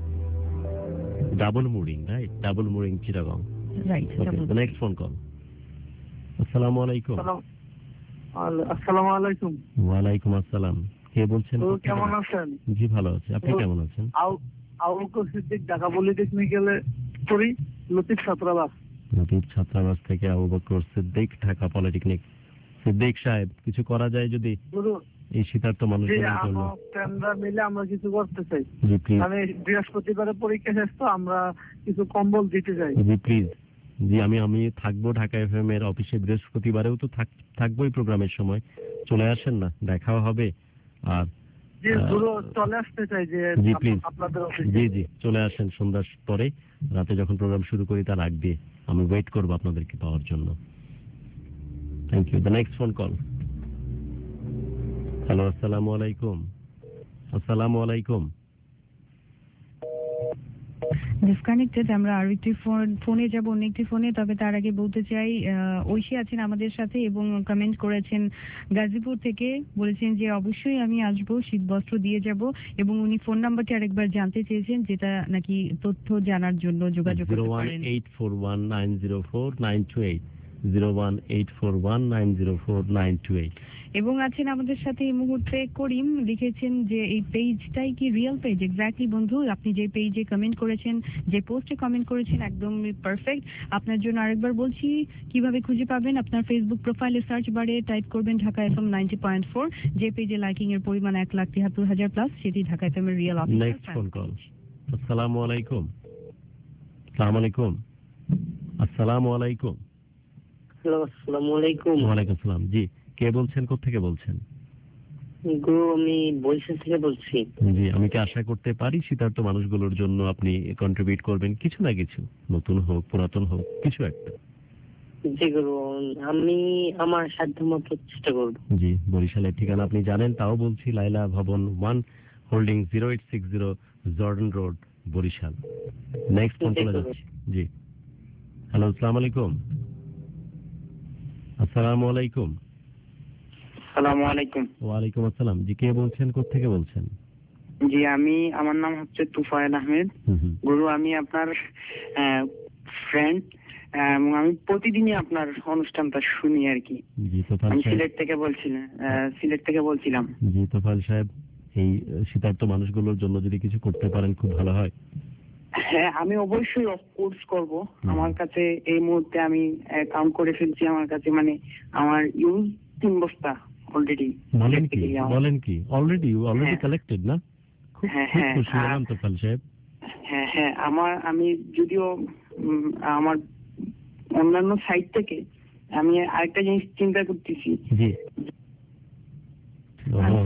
Double Mooring, right? Double mooring, Chittagong. Right. The next phone call. আসসালামু আলাইকুম। আসসালামু আলাইকুম। ওয়ালাইকুম আসসালাম। কে বলছেন? তো কেমন আছেন? জি ভালো আছি, আপনি কেমন আছেন? আবুবকর সিদ্দিক, ঢাকা পলিটেকনিক্যালে পড়ি, লতিফ ছাত্রাবাস। লতিফ ছাত্রাবাস থেকে আবু বকর সিদ্দিক, ঢাকা পলিটেকনিক। সিদ্দিক সাহেব, কিছু করা যায় যদি এই শীতার্থ মানুষগুলোর জন্য? আমরা মিলে আমরা কিছু করতে চাই। জি প্লিজ। মানে বৃহস্পতিবারে পরীক্ষা শেষ, তো আমরা কিছু কম্বল দিতে চাই। জি প্লিজ। জি, আমি আমি থাকবো ঢাকা এফএম এর অফিসে, বৃহস্পতিবারেও তো থাকবোই প্রোগ্রামের সময়। চলে আসেন না, দেখাও হবে। আর জি, পুরো চলে আসতে চাই যে জি প্লিজ। আপনাদের অফিসে। জি জি, চলে আসেন সন্ধ্যার পরে, রাতে যখন প্রোগ্রাম শুরু করি তার আগ দিয়ে। আমি ওয়েট করবো আপনাদেরকে পাওয়ার জন্য। Thank you. The next phone call. Hello, আসসালামু আলাইকুম। আসসালামু আলাইকুম। ডিসকানেক্টেড। আমরা আরেকটি ফোন ফোনে যাব, অন্য একটি ফোনে। তবে তার আগে বলতে চাই, ঐশী আছেন আমাদের সাথে এবং কমেন্ট করেছেন গাজীপুর থেকে, বলেছেন যে অবশ্যই আমি আসবো, শীত বস্ত্র দিয়ে যাব। এবং উনি ফোন নাম্বারটি আরেকবার জানতে চেয়েছেন, যেটা নাকি তথ্য জানার জন্য যোগাযোগ করতে জিরো ওয়ান পারেন। Eight four one nine zero four nine two eight zero one eight four one nine zero four nine two eight. এবং আছেন আমাদের সাথে এই মুহূর্তে করিম, লিখেছেন যে এই পেজটাই কি রিয়েল পেজ? এক্স্যাক্টলি বন্ধু, আপনি যে পেজে কমেন্ট করেছেন, যে পোস্টে কমেন্ট করেছেন, একদম পারফেক্ট। আপনার জন্য আরেকবার বলছি কিভাবে খুঁজে পাবেন। আপনার ফেসবুক প্রোফাইলে সার্চ বারে টাইপ করবেন Dhaka FM ninety point four. যে পেজে লাইকিং এর পরিমাণ এক লাখ তিয়াত্তর হাজার প্লাস, সেটি ঢাকা এফএম এর real office. Next phone call. আসসালামু আলাইকুম। আসসালামু আলাইকুম। আসসালামু আলাইকুম। হ্যালো, আসসালামু আলাইকুম। ওয়ালাইকুম আসসালাম। জি, কে বলছেন, কোথা থেকে বলছেন? গো, আমি বরিশাল থেকে বলছি। জি, আমি কি আশা করতে পারি শীতার্থ মানুষগুলোর জন্য আপনি কন্ট্রিবিউট করবেন কিছু না কিছু, নতুন হোক পুরাতন হোক, কিছু একটা? জি গুরু, আমি আমার সাধ্যমতো চেষ্টা করব। জি, বরিশালের ঠিকানা আপনি জানেন, তাও বলছি, Laila Bhaban one, holding zero eight six zero, Jordan road, Barishal. Next phone চলে যাচ্ছে। জি, হ্যালো, আসসালামু আলাইকুম। আসসালামু আলাইকুম। আসসালামু আলাইকুম। ওয়ালাইকুম আসসালাম। জি, কে বলছেন, কোথা থেকে বলছেন? জি, আমি, আমার নাম হচ্ছে তুফায়েল আহমেদ। গুরু, আমি আপনার ফ্রেন্ড এবং আমি প্রতিদিনই আপনার অনুষ্ঠানটা শুনি আর কি। জি, তোফাল আমি সাহেব। সিলেট থেকে বলছিলাম সিলেট থেকে বলছিলাম। জি, তোফাল সাহেব, এই শীতার্থ মানুষগুলোর জন্য যদি কিছু করতে পারেন খুব ভালো হয়। হ্যাঁ, আমি অবশ্যই অফকোর্স করব। আমার কাছে এই মুহূর্তে আমি কাউন্ট করে ফেলছি, আমার কাছে মানে আমার ইউজ তিন বস্তা অলরেডি। বলেন কি বলেন কি অলরেডি অলরেডি কালেক্টেড না? খুব হ্যাঁ খুব হ্যাঁ খুশি হলাম তোফাল সাহেব। হ্যাঁ হ্যাঁ আমার আমি যদিও উম, আমার অন্যান্য সাইট থেকে আমি আরেকটা জিনিস চিন্তা করতেছি। জি,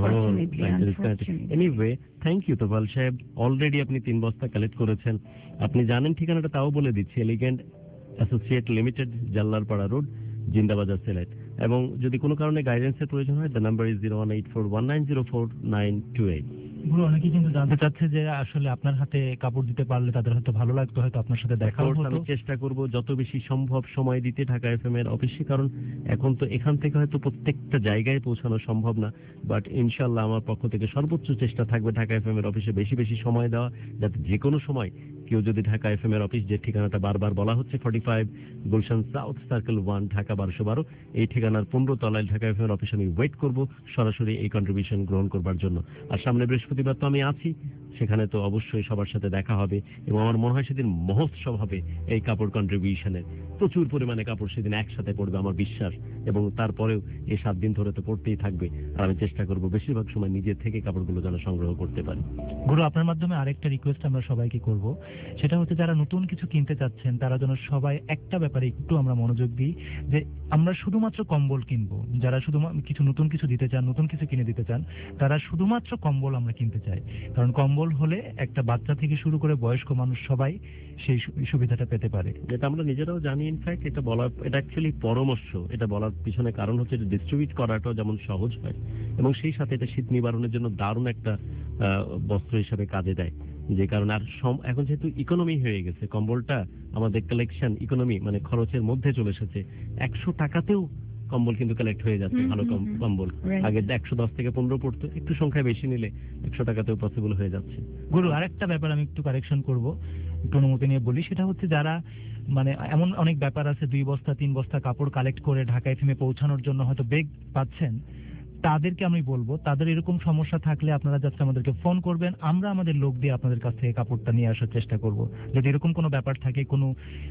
Unfortunately, unfortunately. Anyway thank you Tofal Saheb, already আপনি তিন বস্তা কালেক্ট করেছেন। আপনি জানেন ঠিকানাটা, তাও বলে দিচ্ছি, elegant associate limited, Jallarpar road, Zindabazar, Sylhet. এবং যদি কোনো কারণে গাইডেন্সের প্রয়োজন হয়, the number is zero one eight four one nine zero four nine two eight. গুরু, অনেকে কিন্তু জানতে চাচ্ছে যে আসলে আপনার হাতে কাপড় দিতে পারলে তাদের হয়তো ভালো লাগতো, হয়তো আপনার সাথে দেখা হতো। আমি চেষ্টা করব যত বেশি সম্ভব সময় দিতে ঢাকা এফএম এর অফিসে, কারণ এখন তো এখান থেকে হয়তো প্রত্যেকটা জায়গায় পৌঁছানো সম্ভব না, বাট ইনশাআল্লাহ আমার পক্ষ থেকে সর্বোচ্চ চেষ্টা থাকবে ঢাকা এফএম এর অফিসে বেশি বেশি সময় দেওয়া, যাতে যে কোনো সময় কেউ যদি ঢাকা এফএম এর অফিস, যে ঠিকানাটা বারবার বলা হচ্ছে, forty five Gulshan south circle one, Dhaka বারোশো বারো, এই ঠিকানার পনেরো তলায় ঢাকা এফএম এর অফিসে আমি ওয়েট করব সরাসরি এই কন্ট্রিবিউশন গ্রহণ করবার জন্য। আর সামনে বৃহস্পতিবার তো আমি আছি, সেখানে তো অবশ্যই সবার সাথে দেখা হবে, এবং আমার মনে হয় সেদিন মহোৎসব হবে এই কাপড় কন্ট্রিবিউশনের। প্রচুর পরিমাণে কাপড় সেদিন একসাথে পড়বে আমার বিশ্বাস, এবং তারপরেও এই সাত দিন ধরে তো পড়তেই থাকবে। আর আমি চেষ্টা করব বেশিরভাগ সময় নিজের থেকে কাপড়গুলো যেন সংগ্রহ করতে পারি। গুরু, আপনার মাধ্যমে আরেকটা রিকোয়েস্ট আমরা সবাইকে করব, সেটা হচ্ছে যারা নতুন কিছু কিনতে চাচ্ছেন তারা যেন সবাই একটা ব্যাপারে একটু আমরা মনোযোগ দিই, যে আমরা শুধুমাত্র কম্বল কিনবো। যারা শুধু কিছু নতুন কিছু দিতে চান, নতুন কিছু কিনে দিতে চান, তারা শুধুমাত্র কম্বল আমরা কিনতে চাই, কারণ কম্বল হলে একটা বাচ্চা থেকে শুরু করে বয়স্ক মানুষ সবাই সেই সুবিধাটা পেতে পারে, যেটা আমরা নিজেরাও জানি। ইনফ্যাক্ট এটা বলার, এটা অ্যাকচুয়ালি পরামর্শ, এটা বলার পিছনে কারণ হচ্ছে যে ডিস্ট্রিবিউট করাটাও যেমন সহজ হয়, এবং সেই সাথে এটা শীত নিবারণের জন্য দারুণ একটা বস্ত্র হিসাবে কাজে দেয়। যে কারণে আর এখন যেহেতু ইকোনমি হয়ে গেছে, কম্বলটা আমাদের কালেকশন ইকোনমি, মানে খরচের মধ্যে চলে এসেছে। একশো টাকাতেও কম্বল কিন্তু কালেক্ট হয়ে যাচ্ছে, ভালো কম্বল। আগে একশো দশ থেকে পনেরো পড়তো, একটু সংখ্যা বেশি নিলে একশো টাকাতেও পসিবল হয়ে যাচ্ছে। গুরু, আরেকটা ব্যাপার আমি একটু কারেকশন করব, একটু অনুমতি নিয়ে বলি, সেটা হচ্ছে যারা মানে এমন অনেক ব্যাপার আছে, দুই বস্তা তিন বস্তা কাপড় কালেক্ট করে ঢাকা এফএমে পৌঁছানোর জন্য হয়তো বেগ পাচ্ছেন, তাদেরকে আমি বলবো, তাদের এরকম সমস্যা থাকলে আপনারা যাচ্ছে আমাদেরকে ফোন করবেন, আমরা আমাদের লোক দিয়ে আপনাদের কাছ থেকে কাপড়টা নিয়ে আসার চেষ্টা করব। যদি এরকম কোনো ব্যাপার থাকে, কোনো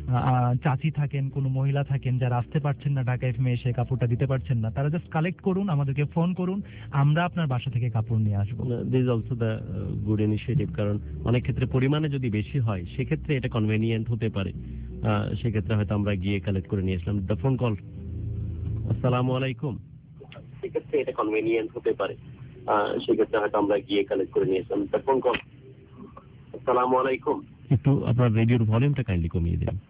চাচি থাকেন, কোনো মহিলা থাকেন যারা আসতে পারছেন না ঢাকা এফএমে এসে কাপড়টা দিতে পারছেন না, তারা জাস্ট কালেক্ট করুন, আমাদেরকে ফোন করুন, আমরা আপনার বাসা থেকে কাপড় নিয়ে আসবো। This also the good initiative, কারণ অনেক ক্ষেত্রে পরিমাণে যদি বেশি হয় সেক্ষেত্রে এটা কনভেনিয়েন্ট হতে পারে, সেক্ষেত্রে হয়তো আমরা গিয়ে কালেক্ট করে নিয়ে আসলাম। The phone call. আসসালামু আলাইকুম। সেক্ষেত্রে এটা কনভেনিয়েন্ট হতে পারে, সেক্ষেত্রে হয়তো আমরা গিয়ে কালেক্ট করে নিয়ে আসলাম। Phone call. আসসালামু আলাইকুম। একটু আপনার রেডিওর ভলিউমটা কাইন্ডলি কমিয়ে দিন।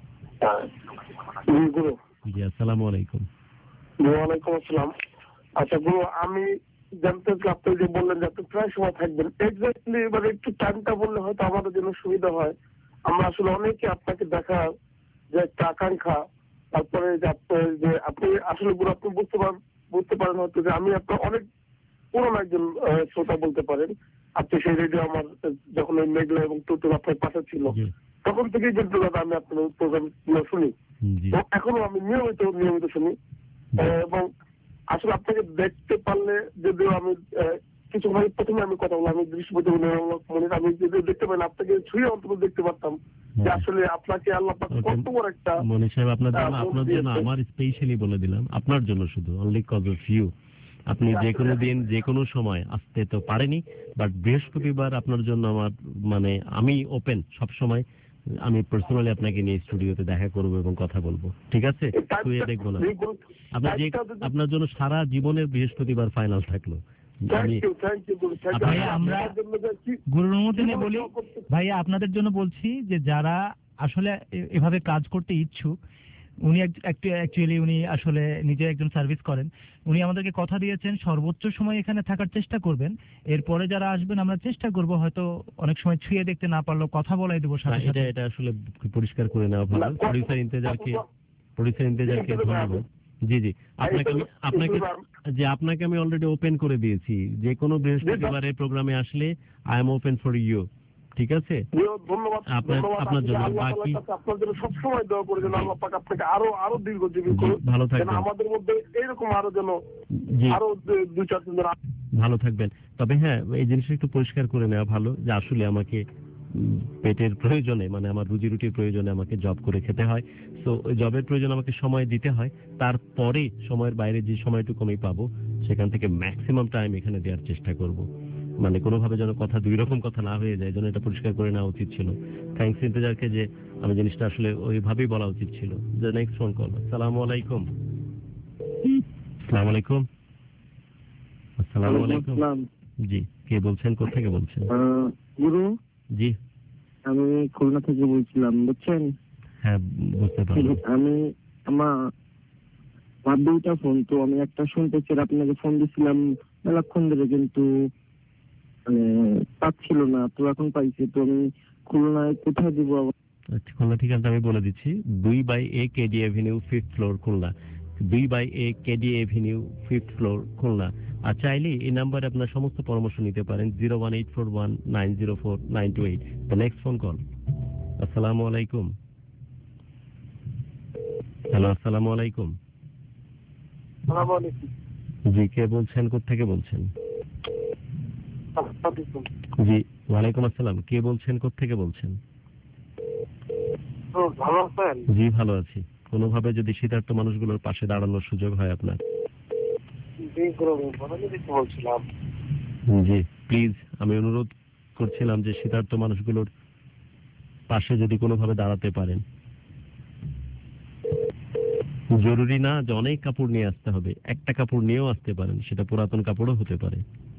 গুরু, জি আসসালামু আলাইকুম। ওয়ালাইকুম আসসালাম। আচ্ছা গুরু, আমি জানতে চাই, আপনি যে বললেন যে আপনি প্রায় সময় থাকবেন, এক্স্যাক্টলি এবার একটু টাইমটা বললে হয়তো আমাদের জন্য সুবিধা হয়। আমরা আসলে অনেকে আপনাকে দেখা যে একটা আকাঙ্ক্ষা, তারপরে যে আপনার যে আপনি আসলে গুরু আপনি বুঝতে পারেন বুঝতে পারেন হয়তো যে আমি আপনার অনেক পুরনো একজন শ্রোতা বলতে পারেন। আপনি সেই রেডিও আমার যখন ওই মেঘলা এবং টুটুর আপনার পাশে ছিল, তখন থেকেই কিন্তু দাদা আমি আপনার প্রোগ্রাম শুনি, এখনো আমি নিয়মিত নিয়মিত শুনি। এবং আসলে আপনাকে দেখতে পারলে, যদিও আমি কিছু মানে প্রথমে আমি কথা বললাম, আমি দৃষ্টিপতি মনে আমি যদি দেখতে পাই আপনাকে ছুঁয়ে অন্তত দেখতে পারতাম যে আসলে আপনাকে আল্লাহ পাক কত বড় একটা। মনি সাহেব, আপনার জন্য আপনার জন্য আমার স্পেশালি বলে দিলাম, আপনার জন্য শুধু, অনলি কজ অফ ইউ। আপনি যে কোনো দিন যে কোনো সময় আসতে তো পারেনি, বাট বৃহস্পতিবার আপনার জন্য আমার মানে আমি ওপেন সব সময়। আমি পার্সোনালি আপনাকে নিয়ে স্টুডিওতে দেখা করব এবং কথা বলবো, ঠিক আছে? শুয়ে দেখবো না। আপনার যে আপনার জন্য সারা জীবনের বৃহস্পতিবার ফাইনাল থাকলো। আমরা গুরুর অনুমতি নিয়ে বলি ভাইয়া, আপনাদের জন্য বলছি যে যারা আসলে এভাবে কাজ করতে ইচ্ছুক, উনি অ্যাকচুয়ালি উনি আসলে নিজে একজন সার্ভিস করেন, উনি আমাদেরকে কথা দিয়েছেন সর্বোচ্চ সময় এখানে থাকার চেষ্টা করবেন। এরপরে যারা আসবেন আমরা চেষ্টা করব, হয়তো অনেক সময় ছুঁয়ে দেখতে না পারলেও কথা বলাই দেবো সাথে সাথে। এটা আসলে পরিষ্কার করে নেওয়া ভালো। প্রোডিউসার ইন্তেজারকে প্রোডিউসার ইন্তেজারকে ধন্যবাদ। জি জি, আপনাকে আমি আপনাকে যে আপনাকে আমি অলরেডি ওপেন করে দিয়েছি, যে কোনো বৃহস্পতিবারের প্রোগ্রামে আসলে I am open for you, ঠিক আছে? ধন্যবাদ আপনার জন্য। বাকি আপনার জন্য সবসময় দোয়া করে যেন আল্লাহ পাক আপনাকে আরো আরো দীর্ঘজীবী করুন, ভালো থাকবেন, আমাদের মধ্যে এরকম আরো যেন আরো দুই চারজন ভালো থাকবেন। তবে হ্যাঁ, এই জিনিসটা একটু পরিষ্কার করে নেওয়া ভালো যে আসলে আমাকে পেটের প্রয়োজনে, মানে আমার রুজি রুটির প্রয়োজনে আমাকে জব করে খেতে হয়। সো ওই জবের প্রয়োজনে আমাকে সময় দিতে হয়, তারপরে সময়ের বাইরে যে সময়টুকু আমি পাবো সেখান থেকে ম্যাক্সিমাম টাইম এখানে দেওয়ার চেষ্টা করব। মানে কোনোভাবে যেন কথা দুই রকম কথা না হয়ে যায়, যেন এটা পরিষ্কার করে নেওয়া উচিত ছিল। থ্যাংকস ইন্তেজারকে যে আমি জিনিসটা আসলে ওইভাবেই বলা উচিত ছিল। যে নেক্সট ফোন কল। আসসালামু আলাইকুম। আসসালামু আলাইকুম। আসসালামু আলাইকুম। জি, কে বলছেন, কোথা থেকে বলছেন? গুরু, জি আমি খুলনা থেকে বলছিলাম, বুঝছেন? হ্যাঁ বুঝতে পারলাম। আমি আমার আমার দুইটা ফোন, তো আমি একটা শুনতেছি আপনাকে ফোন দিছিলাম মেলাক্ষণ ধরে, কিন্তু মানে পাচ্ছিল না, তো এখন পাইছি। তো আমি খুলনায় কোথায় দিব? আচ্ছা, খুলনা ঠিকানাটা আমি বলে দিচ্ছি। দুই by A KD avenue fifth floor Khulna. দুই by A KD avenue fifth floor Khulna. আর চাইলে এই নাম্বারে আপনার সমস্ত পরামর্শ নিতে পারেন zero one eight four one nine zero four nine two eight. The next phone call. আসসালামু আলাইকুম। হ্যালো, আসসালামু আলাইকুম। জি, কে বলছেন, কোত্থেকে বলছেন? জি ওয়ালাইকুম আসসালাম, কে বলছেন, কোত্থেকে বলছেন? ভালো আছেন? জি ভালো আছি। কোনোভাবে যদি শীতার্থ মানুষগুলোর পাশে দাঁড়ানোর সুযোগ হয় আপনার। বলছিলাম জি প্লিজ, আমি অনুরোধ করছিলাম যে শীতার্থ মানুষগুলোর পাশে যদি কোনোভাবে দাঁড়াতে পারেন। জরুরি না যে অনেক কাপড় নিয়ে আসতে হবে, একটা কাপড় নিয়েও আসতে পারেন, সেটা পুরাতন কাপড়ও হতে পারে।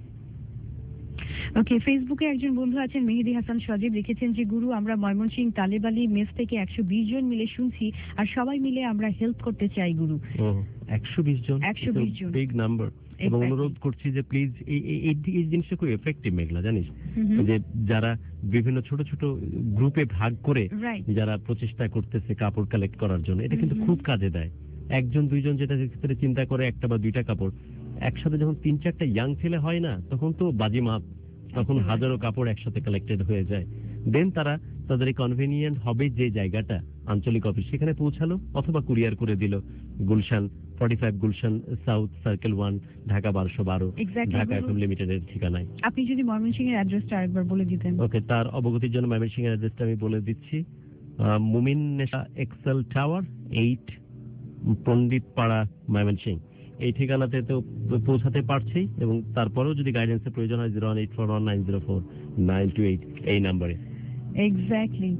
ওকে, ফেসবুকে একজন বন্ধু আছেন মেহেদি হাসান সজীব, লিখেছেন যে গুরু, আমরা ময়মনসিংহ তালেবালি মেস থেকে একশো বিশ জন মিলে শুনছি, আর সবাই মিলে আমরা হেল্প করতে চাই গুরু। একশো বিশ জন, একশো বিশ জন, বিগ নাম্বার। এবং অনুরোধ করছি যে প্লিজ এই জিনিসটা খুব এফেক্টিভ মেঘলা, জানিস যে যারা বিভিন্ন ছোট ছোট গ্রুপে ভাগ করে যারা প্রচেষ্টা করতেছে কাপড় কালেক্ট করার জন্য, এটা কিন্তু খুব কাজে দেয়। একজন দুইজন যেটা ক্ষেত্রে চিন্তা করে একটা বা দুইটা কাপড়, একসাথে যখন তিন চারটা ইয়াং ছেলে হয় না, তখন তো বাজিমাত, তখন হাজারো কাপড় একসাথে কালেক্টেড হয়ে যায়। দেন তারা তাদের কনভেনিয়েন্ট হবে যে জায়গাটা আঞ্চলিক অফিস, সেখানে পৌঁছালো অথবা কুরিয়ার করে দিল Gulshan forty five Gulshan south circle one Dhaka বারোশো বারো ঢাকা এফএম লিমিটেডের ঠিকানায়। আপনি যদি ময়মনসিংহের অ্যাড্রেসটা আরেকবার বলে দিতেন। ওকে, তার অবগতির জন্য ময়মনসিংহের অ্যাড্রেসটা আমি বলে দিচ্ছি। মুমিন নেশা Excel tower eight, Pandit Para, Mymensingh. এই ঠিকানাতে তো পৌঁছাতে পারছেই, এবং তারপরেও যদি গাইডেন্সের প্রয়োজন হয় zero one eight four one nine zero four nine two eight এই নাম্বারে। এক্স্যাক্টলি।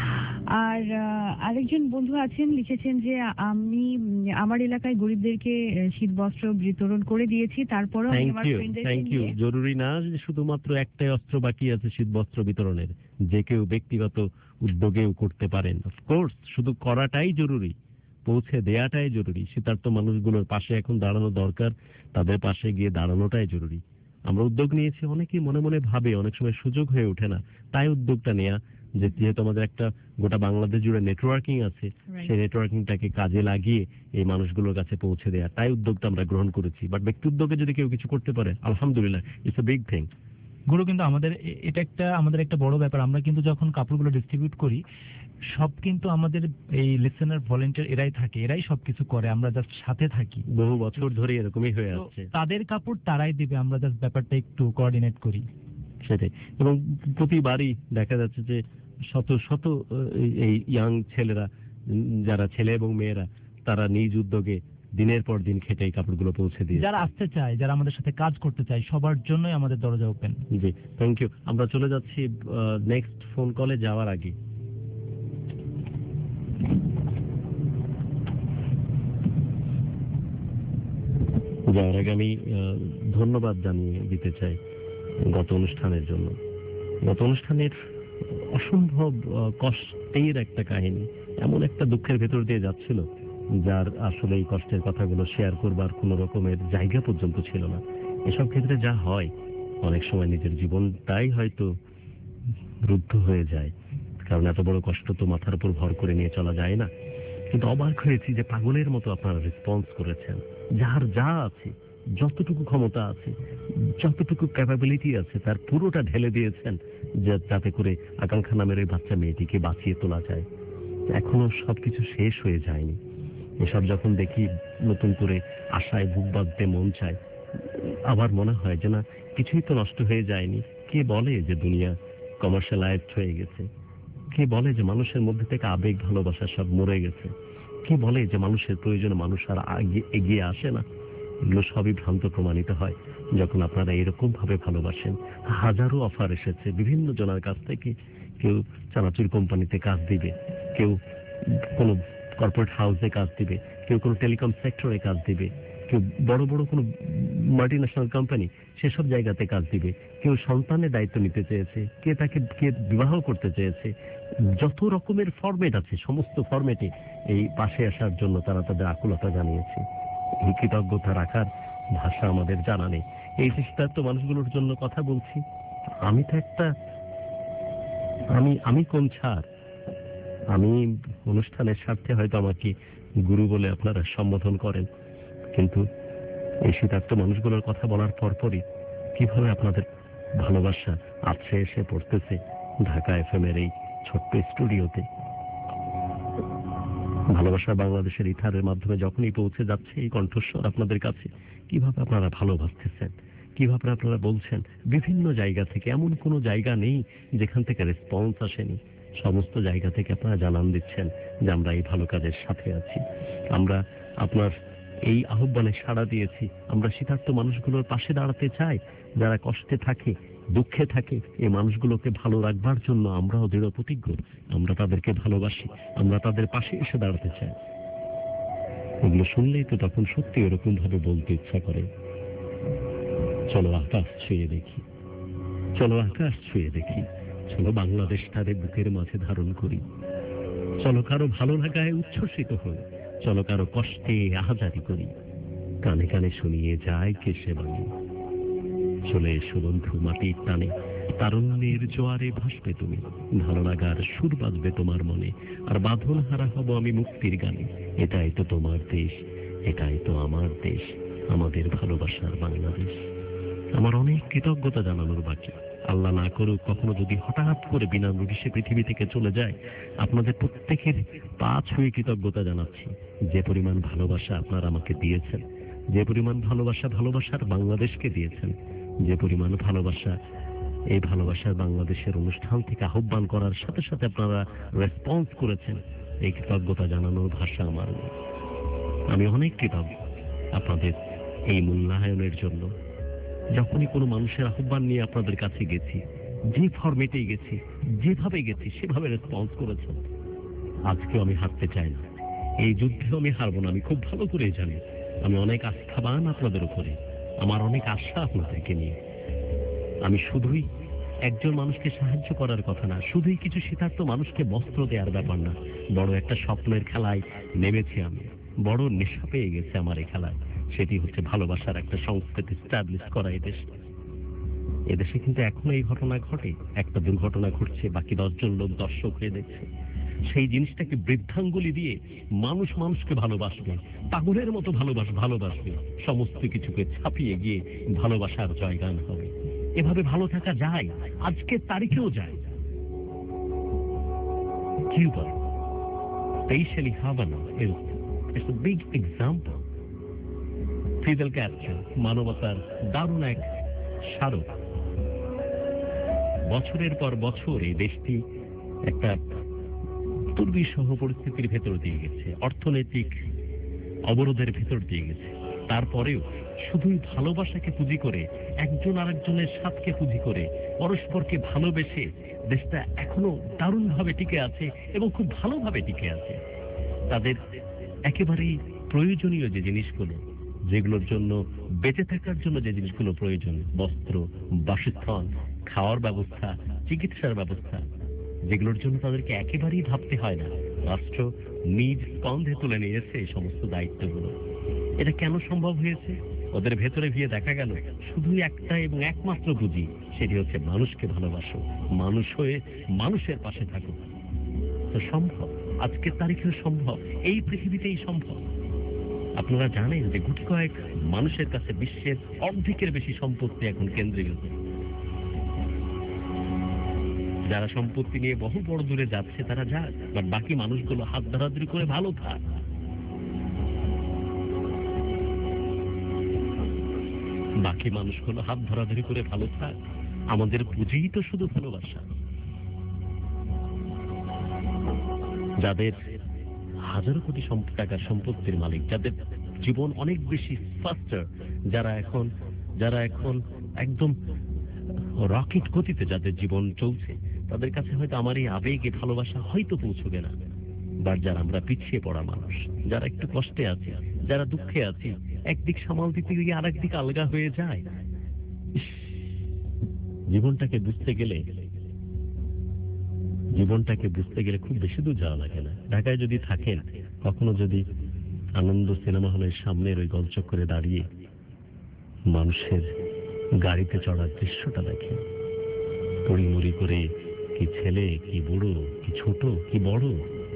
আর আরেকজন বন্ধু আছেন, লিখেছেন যে আমি আমার এলাকায় গরিবদেরকে শীত বস্ত্র বিতরণ করে দিয়েছি, তারপরও আমি আমার ফ্রেন্ডদেরকে নিয়ে। জরুরি না যে শুধুমাত্র একটাই অস্ত্র বাকি আছে শীত বস্ত্র বিতরণের, যে কেউ ব্যক্তিগত উদ্যোগেও করতে পারেন। অফকোর্স শুধু করাটাই জরুরি, পৌঁছে দেয়াটাই জরুরি। শীতার্থ মানুষগুলোর পাশে এখন দাঁড়ানো দরকার, তাদের পাশে গিয়ে দাঁড়ানোটাই জরুরি। আমরা উদ্যোগ নিয়েছি, অনেকেই মনে মনে ভাবে, অনেক সময় সুযোগ হয়ে ওঠে না, তাই উদ্যোগটা নেওয়া যে যেহেতু আমাদের একটা গোটা বাংলাদেশ জুড়ে নেটওয়ার্কিং আছে, সেই নেটওয়ার্কিংটাকে কাজে লাগিয়ে এই মানুষগুলোর কাছে পৌঁছে দেয়া, তাই উদ্যোগটা আমরা গ্রহণ করেছি। বাট ব্যক্তি উদ্যোগে যদি কেউ কিছু করতে পারে, আলহামদুলিল্লাহ, ইটস এ বিগ থিং। গুরু, কিন্তু আমাদের এটা একটা আমাদের একটা বড় ব্যাপার। আমরা কিন্তু যখন কাপড়গুলো ডিস্ট্রিবিউট করি, সব কিন্তু আমাদের এই লিসেনার ভলেন্টিয়ার এরাই থাকে, এরাই সবকিছু করে, আমরা জাস্ট সাথে থাকি। বহু বছর ধরে এরকমই হয়ে আসছে। তাদের কাপড় তারাই দিবে, আমরা জাস্ট ব্যাপারটা একটু কোঅর্ডিনেট করি, সেটাই। এবং প্রতিবারই দেখা যাচ্ছে যে শত শত এই ইয়াং ছেলেরা, যারা ছেলে এবং মেয়েরা, তারা নিজ উদ্যোগে দিনের পর দিন খেটে এই কাপড়গুলো পৌঁছে দিয়ে, যারা আসতে চায়, যারা আমাদের সাথে কাজ করতে চায়, সবার জন্যই আমাদের দরজা ওপেন। G, thank you. আমরা চলে যাচ্ছি নেক্সট ফোন কলে যাওয়ার আগে। যাওয়ার আগে আমি ধন্যবাদ জানিয়ে দিতে চাই গত অনুষ্ঠানের জন্য। গত অনুষ্ঠানের অসম্ভব কষ্টের একটা কাহিনী, এমন একটা দুঃখের ভেতর দিয়ে যাচ্ছিল, যার আসলে এই কষ্টের কথাগুলো শেয়ার করবার কোনো রকমের জায়গা পর্যন্ত ছিল না। এসব ক্ষেত্রে যা হয়, অনেক সময় নিজের জীবনটাই হয়তো রুদ্ধ হয়ে যায়, কারণ এত বড় কষ্ট তো মাথার উপর ভর করে নিয়ে চলা যায় না। কিন্তু অবাক হয়েছি যে পাগলের মতো আপনারা রেসপন্স করেছেন, যার যা আছে, যতটুকু ক্ষমতা আছে, যতটুকু ক্যাপাবিলিটি আছে, তার পুরোটা ঢেলে দিয়েছেন, যাতে করে আকাঙ্ক্ষা নামের ওই বাচ্চা মেয়েটিকে বাঁচিয়ে তোলা যায়। এখনো সবকিছু শেষ হয়ে যায়নি। এসব যখন দেখি, নতুন করে আশায় বুক বাঁধতে মন চায়। আবার মনে হয় যে না, কিছুই তো নষ্ট হয়ে যায়নি। কে বলে যে দুনিয়া কমার্শিয়ালাইজড হয়ে গেছে? কে বলে যে মানুষের মধ্যে থেকে আবেগ ভালোবাসা সব মরে গেছে? কে বলে যে মানুষের প্রয়োজনে মানুষ আর এগিয়ে আসে না? এগুলো সবই ভ্রান্ত প্রমাণিত হয় যখন আপনারা এরকম ভাবে ভালোবাসেন। হাজারো অফার এসেছে বিভিন্ন জনের কাছ থেকে। কেউ চানাচুর কোম্পানিতে কাজ দিবে, কেউ কোনো কর্পোরেট হাউসে কাজ দিবে, কেউ কোনো টেলিকম সেক্টরে কাজ দিবে, কেউ বড় বড় কোনো মাল্টি ন্যাশনাল কোম্পানি সেসব জায়গাতে কাজ দিবে, কেউ সন্তানের দায়িত্ব নিতে চেয়েছে, কে তাকে কে বিবাহ করতে চেয়েছে। যত রকমের ফরম্যাট আছে সমস্ত ফরম্যাটে এই পাশে আসার জন্য তারা তাদের আকুলতা জানিয়েছে। এই কৃতজ্ঞতা রাখার ভাষা আমাদের জানা নেই। এই শীতার্ত মানুষগুলোর জন্য কথা বলছি। আমি তো একটা আমি আমি কোন ছাড়, আমি অনুষ্ঠানের স্বার্থে হয়তো আমাকে গুরু বলে আপনারা সম্বোধন করেন, কিন্তু এই শীতার্ত মানুষগুলোর কথা বলার পরপরই কিভাবে আপনাদের ভালোবাসা আছড়ে এসে পড়তেছে ঢাকা এফএম এর এই ছোট্ট স্টুডিওতে। ভালোবাসা বাংলাদেশের ইথারের মাধ্যমে যখনই পৌঁছে যাচ্ছে এই কণ্ঠস্বর আপনাদের কাছে, কিভাবে আপনারা ভালোবাসতেছেন, কিভাবে আপনারা বলছেন। বিভিন্ন জায়গা থেকে, এমন কোনো জায়গা নেই যেখান থেকে রেসপন্স আসেনি। সমস্ত জায়গা থেকে আপনারা জানান দিচ্ছেন যে আমরা এই ভালো কাজের সাথে আছি, আমরা আপনার এই আহ্বানে সাড়া দিয়েছি, আমরা শীতার্ত মানুষগুলোর পাশে দাঁড়াতে চাই, যারা কষ্টে থাকে, দুঃখে থাকে। এই মানুষগুলোকে ভালো রাখবার জন্য আমরাও দৃঢ় প্রতিজ্ঞ, আমরা তাদেরকে ভালোবাসি, আমরা তাদের পাশে এসে দাঁড়াতে চাই। এগুলো শুনলেই তো তখন সত্যি এরকম ভাবে বলতে ইচ্ছা করে, চলো আকাশ ছুঁয়ে দেখি, চলো আকাশ ছুঁয়ে দেখি, চলো বাংলাদেশটারে বুকের মাঝে ধারণ করি, চলো কারো ভালো লাগায় উচ্ছ্বসিত হই, চলো কারো কষ্টে আহাজারি করি, কানে কানে শুনিয়ে যায় কেসে বাণী। চলে এসো বন্ধু মাটির টানে, তারুণ্যের জোয়ারে ভাসবে তুমি, ভালো লাগার সুর বাজবে তোমার মনে, আর বাঁধন হারা হব আমি মুক্তির গানে। এটাই তো তোমার দেশ, এটাই তো আমার দেশ, আমাদের ভালোবাসার বাংলাদেশ। আমার অনেক কৃতজ্ঞতা জানানোর বাকি। আল্লাহ না করুক কখনো যদি হঠাৎ করে বিনা নোটিশে পৃথিবী থেকে চলে যায়, আপনাদের প্রত্যেকের পা ছুঁয়ে কৃতজ্ঞতা জানাচ্ছি। যে পরিমাণ ভালোবাসা আপনারা আমাকে দিয়েছেন, যে পরিমাণ ভালোবাসা ভালোবাসার বাংলাদেশকে দিয়েছেন, যে পরিমাণ ভালোবাসা এই ভালোবাসার বাংলাদেশের অনুষ্ঠান থেকে আহ্বান করার সাথে সাথে আপনারা রেসপন্স করেছেন, এই কৃতজ্ঞতা জানানোর ভাষা আমার নেই। আমি অনেক কৃতজ্ঞ আপনাদের এই মূল্যায়নের জন্য। যখনই কোনো মানুষের আহ্বান নিয়ে আপনাদের কাছে গেছি, যে ফরম্যাটেই গেছি, যেভাবে গেছি সেভাবে রেসপন্স করেছেন। আজকেও আমি হারতে চাই না, এই যুদ্ধেও আমি হারবো না। আমি খুব ভালো করে জানি আমি অনেক আস্থাবান আপনাদের উপরে, আমার অনেক আশা আপনাদেরকে নিয়ে। আমি শুধুই একজন মানুষকে সাহায্য করার কথা না, শুধুই কিছু শীতার্ত মানুষকে বস্ত্র দেওয়ার ব্যাপার না, বড় একটা স্বপ্নের খেলায় নেমেছি আমি। বড় নেশা পেয়ে গেছে আমার এই খেলায়, সেটি হচ্ছে ভালোবাসার একটা সংস্কৃতি স্টাবলিশ করা এদেশে। এদেশে কিন্তু এখনো এই ঘটনা ঘটে, একটা দুর্ঘটনা ঘটছে, বাকি দশজন লোক দর্শক হয়ে দেখছে। সেই জিনিসটাকে বৃদ্ধাঙ্গুলি দিয়ে মানুষ মানুষকে ভালোবাসবে, পাগলের মতো ভালোবাস ভালোবাসবে সমস্ত কিছুকে ছাপিয়ে গিয়ে ভালোবাসার জয়গান হবে। এভাবে ভালো থাকা যায়, আজকের তারিখেও যায়। Cuba, specially Havana is it's a big example. Fidel Castro মানবতার দারুণ এক স্মারক। বছরের পর বছর এই দেশটি একটা দুর্বিষহ পরিস্থিতির ভেতর দিয়ে গেছে, অর্থনৈতিক অবরোধের ভেতর দিয়ে গেছে। তারপরেও শুধুই ভালোবাসাকে পুঁজি করে, একজন আরেকজনের সাথকে পুঁজি করে, পরস্পরকে ভালোবেসে দেশটা এখনো দারুণভাবে টিকে আছে এবং খুব ভালোভাবে টিকে আছে। তাদের একেবারেই প্রয়োজনীয় যে জিনিসগুলো, যেগুলোর জন্য বেঁচে থাকার জন্য যে জিনিসগুলো প্রয়োজন, বস্ত্র, বাসস্থান, খাওয়ার ব্যবস্থা, চিকিৎসার ব্যবস্থা, যেগুলোর জন্য তাদেরকে একেবারেই ভাবতে হয় না, রাষ্ট্র নিজ স্কন্ধে তুলে নিয়েছে এই সমস্ত দায়িত্বগুলো। এটা কেন সম্ভব হয়েছে? ওদের ভেতরে গিয়ে দেখা গেল শুধুই একটা এবং একমাত্র পুঁজি, সেটি হচ্ছে মানুষকে ভালোবাসো, মানুষ হয়ে মানুষের পাশে থাকো। তো সম্ভব, আজকের তারিখেও সম্ভব, এই পৃথিবীতেই সম্ভব। আপনারা জানেন যে গুটি কয়েক মানুষের কাছে বিশ্বের অর্ধেকের বেশি সম্পত্তি এখন কেন্দ্রীয়। যারা সম্পত্তি নিয়ে বহু বড় দূরে যাচ্ছে তারা যাক, বাট বাকি মানুষগুলো হাত ধরাধরি করে ভালো থাক। বাকি মানুষগুলো হাত ধরাধরি করে ভালো থাক। আমাদের পুঁজিই তো শুধু ভালোবাসা। যাদের হাজারো কোটি টাকার সম্পত্তির মালিক, যাদের জীবন অনেক বেশি ফাস্টার, যারা এখন যারা এখন একদম রকেট গতিতে যাদের জীবন চলছে, তাদের কাছে হয়তো আমার এই আবেগে ভালোবাসা হয়তো পৌঁছবে না। বাট যারা আমরা পিছিয়ে পড়া মানুষ, যারা একটু কষ্টে আছি, যারা দুঃখে আছি, একদিক সামাল দিতে গিয়ে আর একদিক আলগা হয়ে যায়। ইস, জীবনটাকে বুঝতে গেলে জীবনটাকে বুঝতে গেলে খুব বেশি দূর যাওয়া লাগে না। ঢাকায় যদি থাকেন, কখনো যদি আনন্দ সিনেমা হলের সামনের ওই গোলচক্করে দাঁড়িয়ে মানুষের গাড়িতে চড়ার দৃশ্যটা দেখেন, পড়িমড়ি করে কি ছেলে, কি বুড়ো, কি ছোট, কি বড়,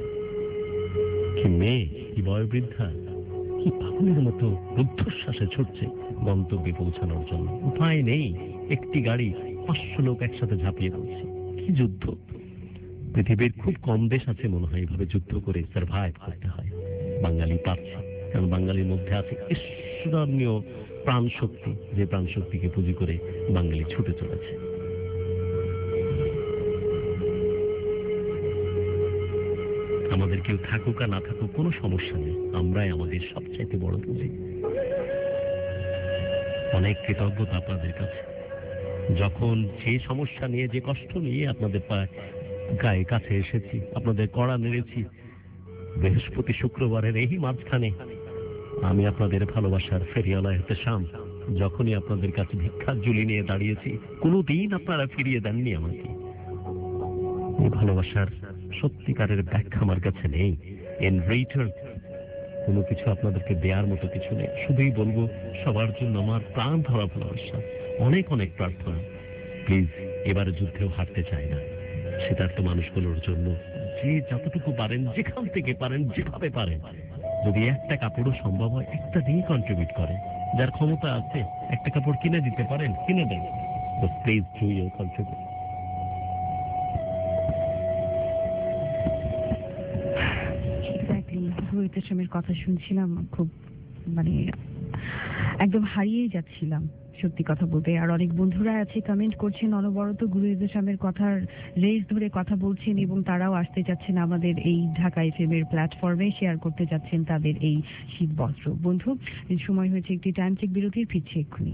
কি মেয়ে, কি বয়োবৃদ্ধা, কি পাগলের মতো রুদ্ধশ্বাসে ছুটছে গন্তব্যে পৌঁছানোর জন্য। উপায় নেই, একটি গাড়ি পাঁচশো লোক একসাথে ঝাঁপিয়ে পড়ছে। কি যুদ্ধ! পৃথিবীর খুব কম দেশ আছে মনে হয় এইভাবে যুদ্ধ করে সার্ভাইভ করতে হয়। বাঙালি পাচ্ছে, কারণ বাঙালির মধ্যে আছে ঈশ্বরীয় প্রাণ শক্তি, যে প্রাণ শক্তিকে পুঁজি করে বাঙালি ছুটে চলেছে। আমাদের কেউ থাকুক আর না থাকুক কোনো সমস্যা নেই, আমরাই আমাদের সবচাইতে বড় পুঁজি। অনেক কৃতজ্ঞতা আপনাদের কাছে। যখন যে সমস্যা নিয়ে, যে কষ্ট নিয়ে আপনাদের পায়ে গায়ে কাছে এসেছি, আপনাদের কড়া নেড়েছি, বৃহস্পতি শুক্রবারের এই মাঝখানে আমি আপনাদের ভালোবাসার ফেরিওয়ালা হতে শাম, যখনই আপনাদের কাছে ভিক্ষার ঝুলি নিয়ে দাঁড়িয়েছি, কোনোদিন আপনারা ফিরিয়ে দেননি আমাকে। এই ভালোবাসার সত্যিকারের ব্যাখ্যা আমার কাছে নেই। ইন রিটার্ন কোনো কিছু আপনাদেরকে দেওয়ার মতো কিছু নেই। শুধুই বলবো, সবার জন্য আমার প্রাণ ধরা ভালোবাসা, অনেক অনেক প্রার্থনা। প্লিজ, এবারে যুদ্ধেও হারতে চাই না। শীতার্থ মানুষগুলোর জন্য যে যতটুকু পারেন, যেখান থেকে পারেন, যেভাবে পারেন, যদি একটা কাপড়ও সম্ভব হয় একটা দিয়ে কন্ট্রিবিউট করেন। যার ক্ষমতা আছে একটা কাপড় কিনে দিতে পারেন, কিনে দেন। Please do your contribute. Rohit ইসলামের কথা শুনছিলাম, খুব মানে একদম হারিয়ে যাচ্ছিলাম সত্যি কথা বলতে। আর অনেক বন্ধুরা আছে কমেন্ট করছেন অনবরত, গুরুহিত ইসলামের কথার রেস ধরে কথা বলছেন, এবং তারাও আসতে যাচ্ছেন আমাদের এই ঢাকা এফএম এর প্ল্যাটফর্মে, শেয়ার করতে যাচ্ছেন তাদের এই শীত বস্ত্র। বন্ধু, সময় হয়েছে একটি টাইম চেক বিরতির, ফিরছে এক্ষুনি।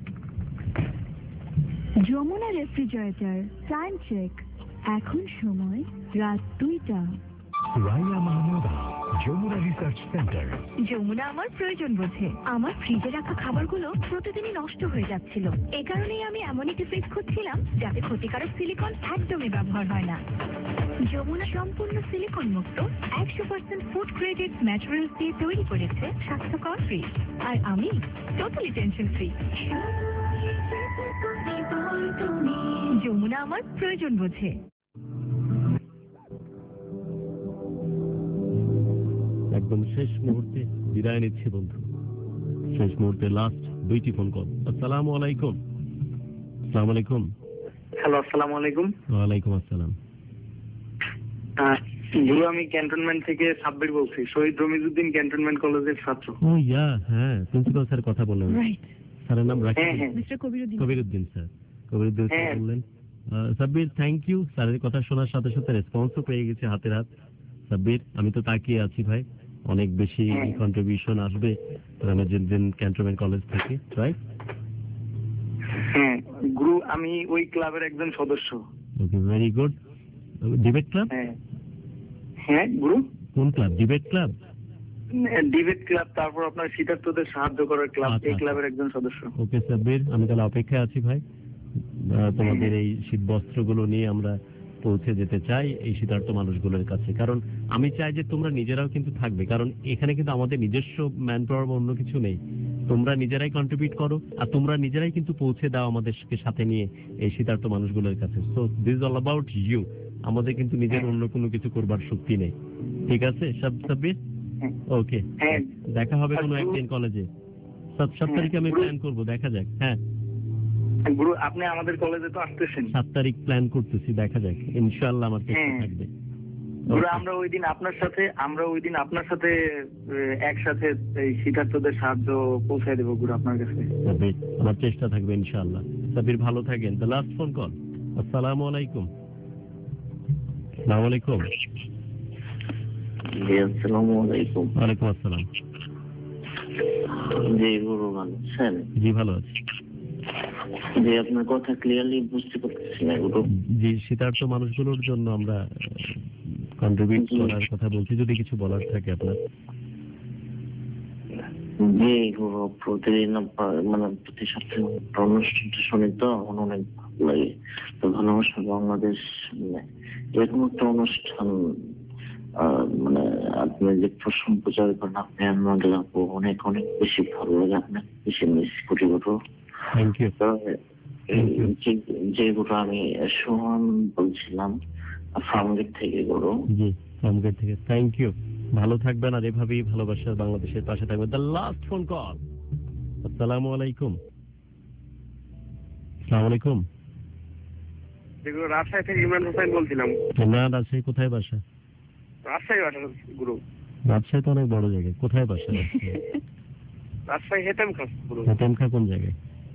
যমুনা রেফ্রিজারেটর টাইম চেক, এখন সময় রাত দুইটা। Raiya Mahmuda, Jamuna research centre. যমুনা আমার প্রয়োজন বোঝে। আমার ফ্রিজে রাখা খাবারগুলো প্রতিদিনই নষ্ট হয়ে যাচ্ছিল। এ কারণেই আমি এমন একটি ফ্রিজ খুঁজছিলাম যাতে ক্ষতিকারক সিলিকন একদমই ব্যবহার হয় না। যমুনা সম্পূর্ণ সিলিকন মুক্ত একশো পার্সেন্ট ফুড গ্রেডেড ম্যাটেরিয়ালস দিয়ে তৈরি করেছে স্বাস্থ্যকর ফ্রিজ, আর আমি টোটালি টেনশন ফ্রি। যমুনা আমার প্রয়োজন বোঝে। একদম শেষ মুহূর্তে বিদায় নিচ্ছি বন্ধু। শেষ মুহূর্তে লাস্ট দুইটি ফোন কল। আসসালামু আলাইকুম। আসসালামু আলাইকুম। হ্যালো, আসসালামু আলাইকুম। ওয়ালাইকুম আসসালাম। জি, আমি ক্যান্টনমেন্ট থেকে সাব্বির বলছি, শহীদ রমিজউদ্দিন ক্যান্টনমেন্ট কলেজের ছাত্র। ও ইয়া, হ্যাঁ, প্রিন্সিপাল স্যার কথা বললেন। রাইট, স্যারের নাম রাখি mister Kabiruddin. Kabiruddin sir. Kabiruddin sir বললেন, সাব্বির থ্যাংক ইউ। স্যারের কথা শোনার সাথে সাথে রেসপন্সও পেয়ে গেছে হাতের হাত। সাব্বির, আমি তো তাকিয়ে আছি ভাই, অনেক বেশি কন্ট্রিবিউশন আসবে রমিজউদ্দিন ক্যান্টনমেন্ট কলেজ থেকে, রাইট? হ্যাঁ গুরু, আমি ওই ক্লাবের একজন সদস্য। Okay, very good. Debate club? হ্যাঁ গুরু। কোন club? Debate club? Debate club, তারপর আপনার শীতার্থদের সাহায্য করার ক্লাব, এই ক্লাবের একজন সদস্য। ওকে সাব্বির, আমি তাহলে অপেক্ষায় আছি ভাই। তোমাদের এই শীত বস্ত্রগুলো নিয়ে আমরা পৌঁছে যেতে চাই এই শীতার্থ মানুষগুলোর কাছে, কারণ আমি চাই যে তোমরা নিজেরাও কিন্তু থাকবে, কারণ এখানে কিন্তু আমাদের নিজস্ব ম্যান পাওয়ার বা অন্য কিছু নেই। তোমরা নিজেরাই কন্ট্রিবিউট করো, আর তোমরা নিজেরাই কিন্তু পৌঁছে দাও আমাদেরকে সাথে নিয়ে এই শীতার্থ মানুষগুলোর কাছে। So this is all about you. আমাদের কিন্তু নিজের অন্য কোনো কিছু করবার শক্তি নেই। ঠিক আছে সাব্বির? ওকে, দেখা হবে কোনো একদিন কলেজে। সাত সাত তারিখে আমি প্ল্যান করবো, দেখা যাক। হ্যাঁ গুরু, আপনি আমাদের কলেজে তো আসতেছেন। সাত তারিখ প্ল্যান করতেছি, দেখা যাক, ইনশাআল্লাহ আমার চেষ্টা থাকবে। গুরু, আমরা ওই দিন আপনার সাথে আমরা ওই দিন আপনার সাথে একসাথে এই শীতার্থদের সাহায্য পৌঁছায় দেবো গুরু আপনার কাছে। আমার চেষ্টা থাকবে ইনশাআল্লাহ। সাব্বির, ভালো থাকেন। The last phone call. আসসালামু আলাইকুম। আসসালামু আলাইকুম। জি, আসসালামু আলাইকুম। ওয়ালাইকুম আসসালাম। জি গুরু, ভালো আছেন? জি ভালো আছি। জি, আপনার কথা ক্লিয়ারলি বুঝতে পারতেছি না গুরু। জি, শীতার্থ মানুষগুলোর জন্য আমরা কন্ট্রিবিউট করার কথা বলছি, যদি কিছু বলার থাকে আপনার। যে গুরু প্রতিদিন আপ- মানে প্রতি সপ্তাহে আপনার অনুষ্ঠানটা শুনি তো আমার অনেক ভালো লাগে। তো ভালোবাসা বাংলাদেশ মানে এরকম একটা অনুষ্ঠান আহ, মানে আপনি যে প্রশ্ন প্রচার করেন আপনি আমাকে আপু অনেক অনেক বেশি ভালো লাগে, আপনার বেশি মিস করি গুরু। Thank you. যেগুলো আমি সোহান বলছিলাম ফার্মগেট থেকে গুরু। জি ফার্মগেট থেকে থ্যাংক ইউ। ভালো থাকবেন আর এভাবেই ভালোবাসার বাংলাদেশের পাশে থাকবেন। The last phone call. আসসালামু আলাইকুম। আসসালামু আলাইকুম। যেগুলো রাজশাহী থেকে ইমরান হোসেন বলছিলাম। ইমরান, রাজশাহী কোথায় বাসা? রাজশাহী বাসা গুরু। রাজশাহী তো অনেক বড় জায়গা, কোথায় বাসা? রাজশাহী হেতেম খাস গুরু। হেতেম খা কোন জায়গায়?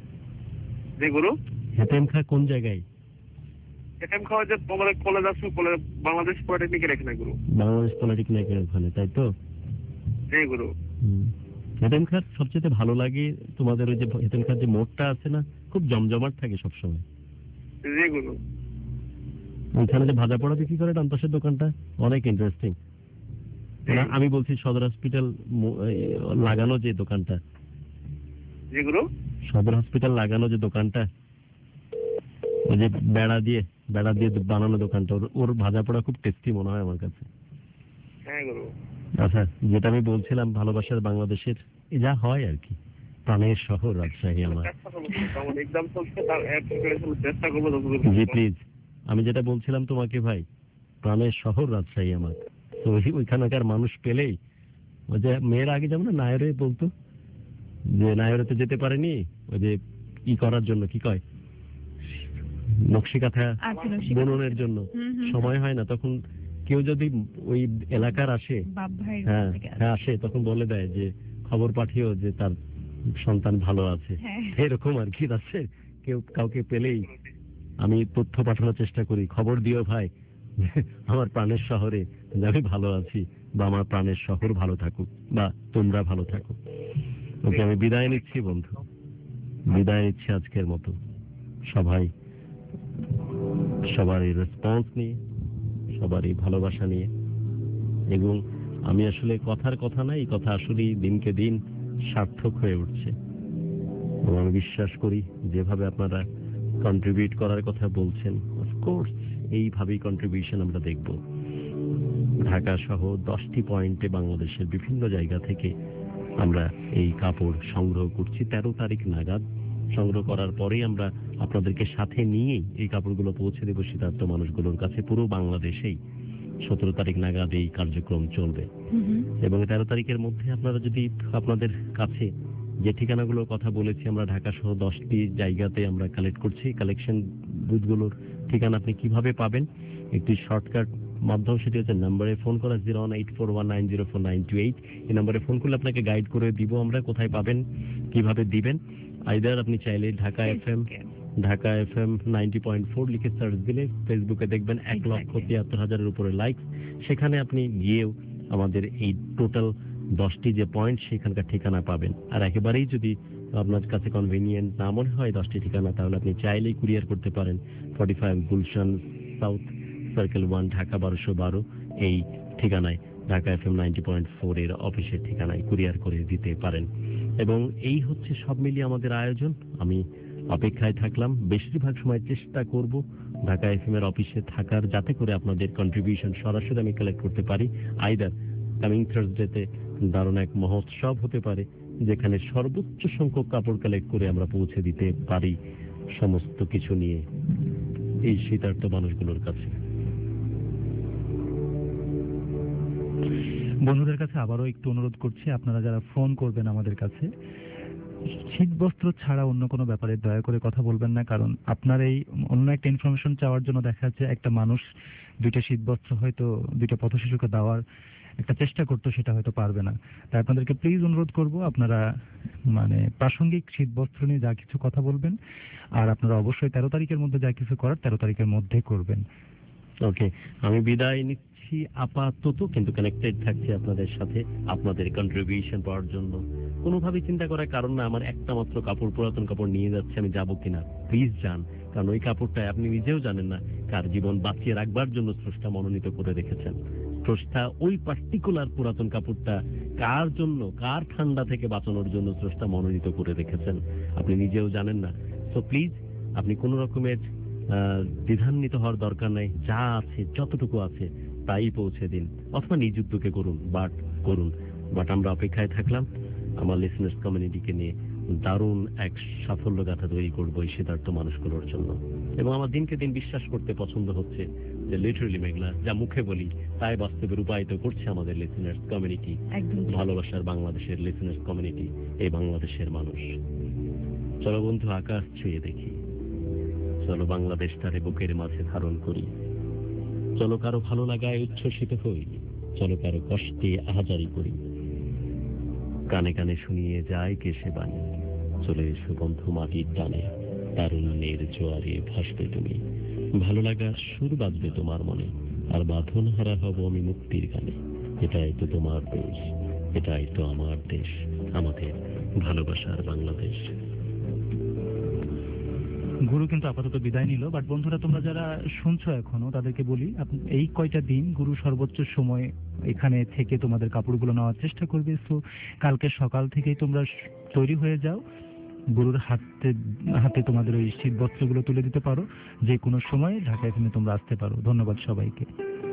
জি গুরু। হেতেম খা কোন জায়গায়? হেতেম খাওয়া যে তোমাদের কলেজ আছে, কলেজ বাংলাদেশ পলিটেকনিকের এখানে গুরু। বাংলাদেশ পলিটেকনিকের ওখানে, তাই তো? জি গুরু। হেতেম খার সবচেয়ে ভালো লাগে তোমাদের ওই যে হেতেম খার যে মোড়টা আছে না, খুব জমজমাট থাকে সবসময়। জি গুরু। ওইখানে যে ভাজা পোড়া বিক্রি করে ডান পাশের দোকানটা অনেক ইন্টারেস্টিং। আমি বলছি সদর হসপিটাল লাগানো যে দোকানটা। জি গুরু। সদর হসপিটাল লাগানো যে দোকানটা, ওই যে বেড়া দিয়ে বেড়া দিয়ে বানানো দোকানটা, ওর- ওর ভাজা পোড়া খুব টেস্টি মনে হয় আমার কাছে। হ্যাঁ গুরু। আচ্ছা, যেটা আমি বলছিলাম ভালোবাসার বাংলাদেশের এ যা হয় আর কি, প্রাণের শহর রাজশাহী আমার। চেষ্টা করবো আমার এক্সাম চলছে, তার এক প্রিপারেশন চেষ্টা করবো যতদূর জি সম্ভব। প্লিজ, আমি যেটা বলছিলাম তোমাকে ভাই, প্রাণের শহর রাজশাহী আমার। তো ওই- ওইখানকার মানুষ পেলেই, ওই যে মেয়ের আগে যেমন না নায়রে বলতো যে নায়রেতে যেতে পারেনি ওই যে ই করার জন্য, কি কয়, নকশি কাঁথা আচ্ছা, নকশি কাঁথা। বুননের জন্য হুম, হুম। সময় হয় না, তখন কেউ যদি ওই এলাকার আসে, বাপ ভাইয়ের হ্যাঁ থেকে আসে। হ্যাঁ আসে, তখন বলে দেয় যে খবর পাঠিও যে তার সন্তান ভালো আছে। হ্যাঁ। এরকম আর কি আছে, কেউ কাউকে পেলেই আমি তথ্য পাঠানোর চেষ্টা করি, খবর দিও ভাই আমার প্রাণের শহরে যে আমি ভালো আছি, বা আমার প্রাণের শহর ভালো থাকুক, বা তোমরা ভালো থাকো। ওকে, আমি বিদায় নিচ্ছি বন্ধু, বিদায় নিচ্ছি আজকের মতো। সবাই সবারই রেসপন্স নিয়ে, সবারই ভালোবাসা নিয়ে, এবং আমি আসলে কথার কথা না, এই কথা আসলেই দিনকে দিন সার্থক হয়ে উঠছে। এবং আমি বিশ্বাস করি যেভাবে আপনারা কন্ট্রিবিউট করার কথা বলছেন, অফকোর্স এইভাবেই কন্ট্রিবিউশন আমরা দেখব। ঢাকা সহ দশটি পয়েন্টে বাংলাদেশের বিভিন্ন জায়গা থেকে আমরা এই কাপড় সংগ্রহ করছি। তেরো তারিখ নাগাদ সংগ্রহ করার পরেই আমরা আপনাদেরকে সাথে নিয়েই এই কাপড়গুলো পৌঁছে দেব শীতার্ত মানুষগুলোর কাছে পুরো বাংলাদেশেই। সতেরো তারিখ নাগাদ এই কার্যক্রম চলবে, এবং তেরো তারিখের মধ্যে আপনারা যদি আপনাদের কাছে যে ঠিকানাগুলোর কথা বলেছি আমরা, ঢাকা সহ দশটি জায়গাতে আমরা কালেক্ট করছি, কালেকশন বুথগুলোর ঠিকানা আপনি কিভাবে পাবেন, একটি শর্টকাট মাধ্যম, সেটি হচ্ছে নাম্বারে ফোন করা, zero one eight four one nine zero four nine two eight. এই নাম্বারে ফোন করলে আপনাকে গাইড করে দিব আমরা কোথায় পাবেন, কিভাবে দিবেন। আইদার আপনি চাইলে Dhaka F M Dhaka F M ninety point four লিখে সার্চ দিলে ফেসবুকে দেখবেন এক লক্ষ তিয়াত্তর হাজারের উপরে লাইক। সেখানে আপনি গিয়েও আমাদের এই টোটাল দশটি যে পয়েন্ট সেখানকার ঠিকানা পাবেন। আর একেবারেই যদি আপনার কাছে কনভিনিয়েন্ট না মনে হয় দশটি ঠিকানা, তাহলে আপনি চাইলেই কুরিয়ার করতে পারেন forty five Gulshan south circle one Dhaka বারোশো বারো এই ঠিকানায়, Dhaka F M ninety point four এর অফিসের ঠিকানায় কুরিয়ার করে দিতে পারেন। এবং এই হচ্ছে সব মিলিয়ে আমাদের আয়োজন। আমি অপেক্ষায় থাকলাম, বেশিরভাগ সময় চেষ্টা করব ঢাকা এফএম এর অফিসে থাকার, যাতে করে আপনাদের কন্ট্রিবিউশন সরাসরি আমি কালেক্ট করতে পারি। আইদার কামিং থার্সডেতে দারুণ এক মহোৎসব হতে পারে, যেখানে সর্বোচ্চ সংখ্যক কাপড় কালেক্ট করে আমরা পৌঁছে দিতে পারি সমস্ত কিছু নিয়ে এই শীতার্ত মানুষগুলোর কাছে। বন্ধুদের কাছে আবারও একটু অনুরোধ করছি, আপনারা যারা ফোন করবেন আমাদের কাছে, শীত বস্ত্র ছাড়া অন্য কোনো ব্যাপারে দয়া করে কথা বলবেন না। কারণ আপনার এই অন্য একটা ইনফরমেশন চাওয়ার জন্য দেখা যাচ্ছে একটা মানুষ দুইটা শীত বস্ত্র হয়তো দুইটা পথ শিশুকে দেওয়ার একটা চেষ্টা করতো, সেটা হয়তো পারবে না। তাই আপনাদেরকে প্লিজ অনুরোধ করব, আপনারা মানে প্রাসঙ্গিক শীত বস্ত্র নিয়ে যা কিছু কথা বলবেন, আর আপনারা অবশ্যই তেরো তারিখের মধ্যে যা কিছু করার তেরো তারিখের মধ্যে করবেন। ওকে, আমি বিদায় নিচ্ছি আপাতত, কিন্তু কানেক্টেড থাকছি আপনাদের সাথে আপনাদের কন্ট্রিবিউশন পাওয়ার জন্য। কোনোভাবেই চিন্তা করার কারণ না আমার একটা মাত্র কাপড়, পুরাতন কাপড় নিয়ে যাচ্ছে, আমি যাবো কিনা। প্লিজ যান, কারণ ওই কাপড়টা আপনি নিজেও জানেন না কার জীবন বাঁচিয়ে রাখবার জন্য স্রষ্টা মনোনীত করে রেখেছেন। স্রষ্টা ওই পার্টিকুলার পুরাতন কাপড়টা কার জন্য, কার ঠান্ডা থেকে বাঁচানোর জন্য স্রষ্টা মনোনীত করে রেখেছেন আপনি নিজেও জানেন না। তো প্লিজ আপনি কোনো রকমের দ্বিধান্বিত হওয়ার দরকার নাই, যা আছে যতটুকু আছে তাই পৌঁছে দিন, অথবা নিজ উদ্যোগে করুন, বাট করুন। বাট আমরা অপেক্ষায় থাকলাম আমার লিসনার্স কমিউনিটিকে নিয়ে দারুণ এক সাফল্য গাথা তৈরি করবো এই শীতার্থ মানুষগুলোর জন্য। এবং আমার দিনকে দিন বিশ্বাস করতে পছন্দ হচ্ছে যে লিটারালি মেঘলা যা মুখে বলি তাই বাস্তবে রূপায়িত করছে আমাদের লিসনার্স কমিউনিটি, ভালোবাসার বাংলাদেশের লিসনার্স কমিউনিটি, এই বাংলাদেশের মানুষ। চলো বন্ধু আকাশ ছুঁয়ে দেখি, চলো বাংলাদেশটারে বুকের মাঝে ধারণ করি, চলো কারো ভালো লাগায় উচ্ছ্বসিত হই, চলো কারো কষ্টে আহাজারি করি, কানে কানে শুনিয়ে যায় কে সে বাণী, চলে এসো বন্ধু মাটির টানে, তারুণ্যের জোয়ারে ভাসবে তুমি, ভালো লাগার সুর বাজবে তোমার মনে, আর বাঁধন হারা হব আমি মুক্তির গানে। এটাই তো তোমার দেশ, এটাই তো আমার দেশ, আমাদের ভালোবাসার বাংলাদেশ। গুরু কিন্তু আপাতত বিদায় নিল, বাট বন্ধুরা তোমরা যারা শুনছো এখনো তাদেরকে বলি এই কয়টা দিন গুরু সর্বোচ্চ সময় এখানে থেকে তোমাদের কাপড়গুলো নেওয়ার চেষ্টা করবে। সো কালকে সকাল থেকেই তোমরা তৈরি হয়ে যাও, গুরুর হাতে হাতে তোমাদের ওই শীত বস্ত্রগুলো তুলে দিতে পারো, যে কোনো সময় ঢাকা এখানে তোমরা আসতে পারো। ধন্যবাদ সবাইকে।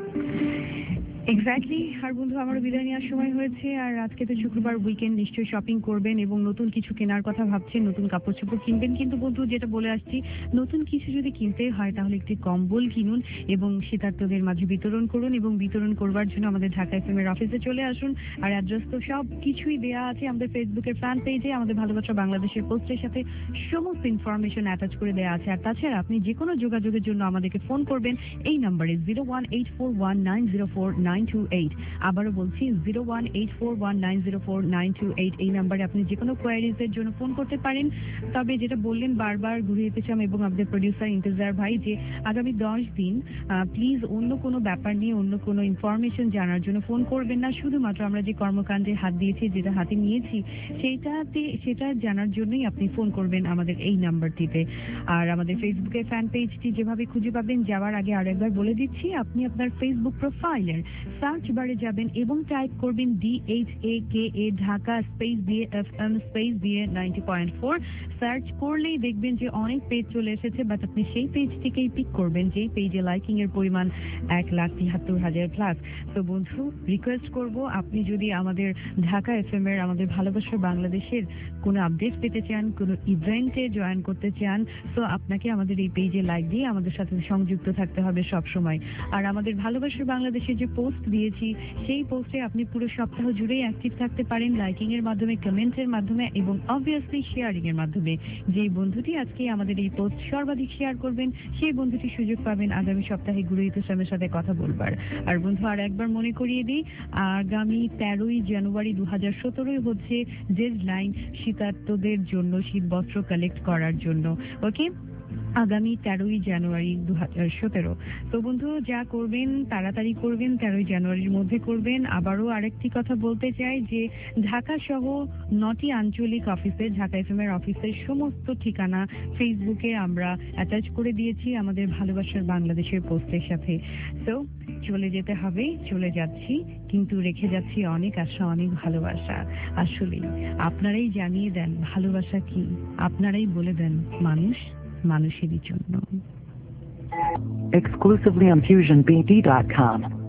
এক্স্যাক্টলি। আর বন্ধু আমারও বিদায় নেওয়ার সময় হয়েছে। আর আজকে তো শুক্রবার, উইকেন্ড, নিশ্চয়ই শপিং করবেন এবং নতুন কিছু কেনার কথা ভাবছেন, নতুন কাপড় চোপড় কিনবেন। কিন্তু বন্ধু যেটা বলে আসছি, নতুন কিছু যদি কিনতে হয় তাহলে একটি কম্বল কিনুন এবং শীতার্তদের মাঝে বিতরণ করুন। এবং বিতরণ করবার জন্য আমাদের ঢাকা এফএম এর অফিসে চলে আসুন। আর অ্যাড্রেস তো সব কিছুই দেওয়া আছে আমাদের ফেসবুকের ফ্যান পেজে, আমাদের ভালোবাসা বাংলাদেশের পোস্টের সাথে সমস্ত ইনফরমেশন অ্যাটাচ করে দেওয়া আছে। আর তাছাড়া আপনি যে কোনো যোগাযোগের জন্য আমাদেরকে ফোন করবেন এই নাম্বারে zero one eight four one nine zero four nine two eight. আবারও বলছি zero one eight four one nine zero four nine two eight. এই নাম্বারে আপনি যে কোনো কোয়ারিজ এর জন্য ফোন করতে পারেন। তবে যেটা বললেন বারবার ঘুরে যেতে চাম এবং আমাদের প্রডিউসার ইন্তেজার ভাই, যে আগামী দশ দিন প্লিজ অন্য কোনো ব্যাপার নিয়ে অন্য কোনো ইনফরমেশন জানার জন্য ফোন করবেন না। শুধুমাত্র আমরা যে কর্মকাণ্ডে হাত দিয়েছি, যেটা হাতে নিয়েছি, সেইটাতে সেটা জানার জন্যই আপনি ফোন করবেন আমাদের এই নাম্বারটিতে। আর আমাদের ফেসবুকের ফ্যান পেজটি যেভাবে খুঁজে পাবেন, যাওয়ার আগে আরো একবার বলে দিচ্ছি, আপনি আপনার ফেসবুক প্রোফাইলের সার্চ বারে যাবেন এবং টাইপ করবেন D H A K A Dhaka space দিয়ে এফ এম স্পেস দিয়ে নাইনটি পয়েন্ট ফোর। সার্চ করলেই দেখবেন যে অনেক পেজ চলে এসেছে, বাট আপনি সেই পেজটিকেই পিক করবেন যেই পেজে লাইকিং এর পরিমাণ এক লাখ তিয়াত্তর হাজার প্লাস। তো বন্ধু রিকোয়েস্ট করব, আপনি যদি আমাদের ঢাকা এফ এম এর, আমাদের ভালোবাসার বাংলাদেশের কোনো আপডেট পেতে চান, কোনো ইভেন্টে জয়েন করতে চান, তো আপনাকে আমাদের এই পেজে লাইক দিয়ে আমাদের সাথে সংযুক্ত থাকতে হবে সব সময়। আর আমাদের ভালোবাসার বাংলাদেশের যে পোস্ট দিয়েছি, সেই পোস্টে আপনি পুরো সপ্তাহ জুড়েই অ্যাক্টিভ থাকতে পারেন, লাইকিং এর মাধ্যমে, কমেন্টের মাধ্যমে এবং অবভিয়াসলি শেয়ারিং এর মাধ্যমে। যেই বন্ধুটি আজকে আমাদের এই পোস্ট সর্বাধিক শেয়ার করবেন, সেই বন্ধুটি সুযোগ পাবেন আগামী সপ্তাহে গুরু ইসলামের সাথে কথা বলবার। আর বন্ধু আর একবার মনে করিয়ে দিই, আগামী তেরোই জানুয়ারি দু হাজার সতেরোই হচ্ছে ডেড লাইন শীতার্তদের জন্য শীত বস্ত্র কালেক্ট করার জন্য। ওকে, আগামী তেরোই জানুয়ারি দু হাজার সতেরো। তো বন্ধু যা করবেন তাড়াতাড়ি করবেন, তেরোই জানুয়ারির মধ্যে করবেন। আবারও আরেকটি কথা বলতে চাই যে ঢাকা সহ নটি আঞ্চলিক অফিসে, ঢাকা এফএম এর অফিসের সমস্ত ঠিকানা ফেসবুকে আমরা অ্যাটাচ করে দিয়েছি আমাদের ভালোবাসার বাংলাদেশের পোস্টের সাথে। তো চলে যেতে হবে, চলে যাচ্ছি, কিন্তু রেখে যাচ্ছি অনেক আশা, অনেক ভালোবাসা। আসলে আপনারাই জানিয়ে দেন ভালোবাসা কি, আপনারাই বলে দেন মানুষ মানুষেরই জন্য। Exclusively on fusion b d dot com.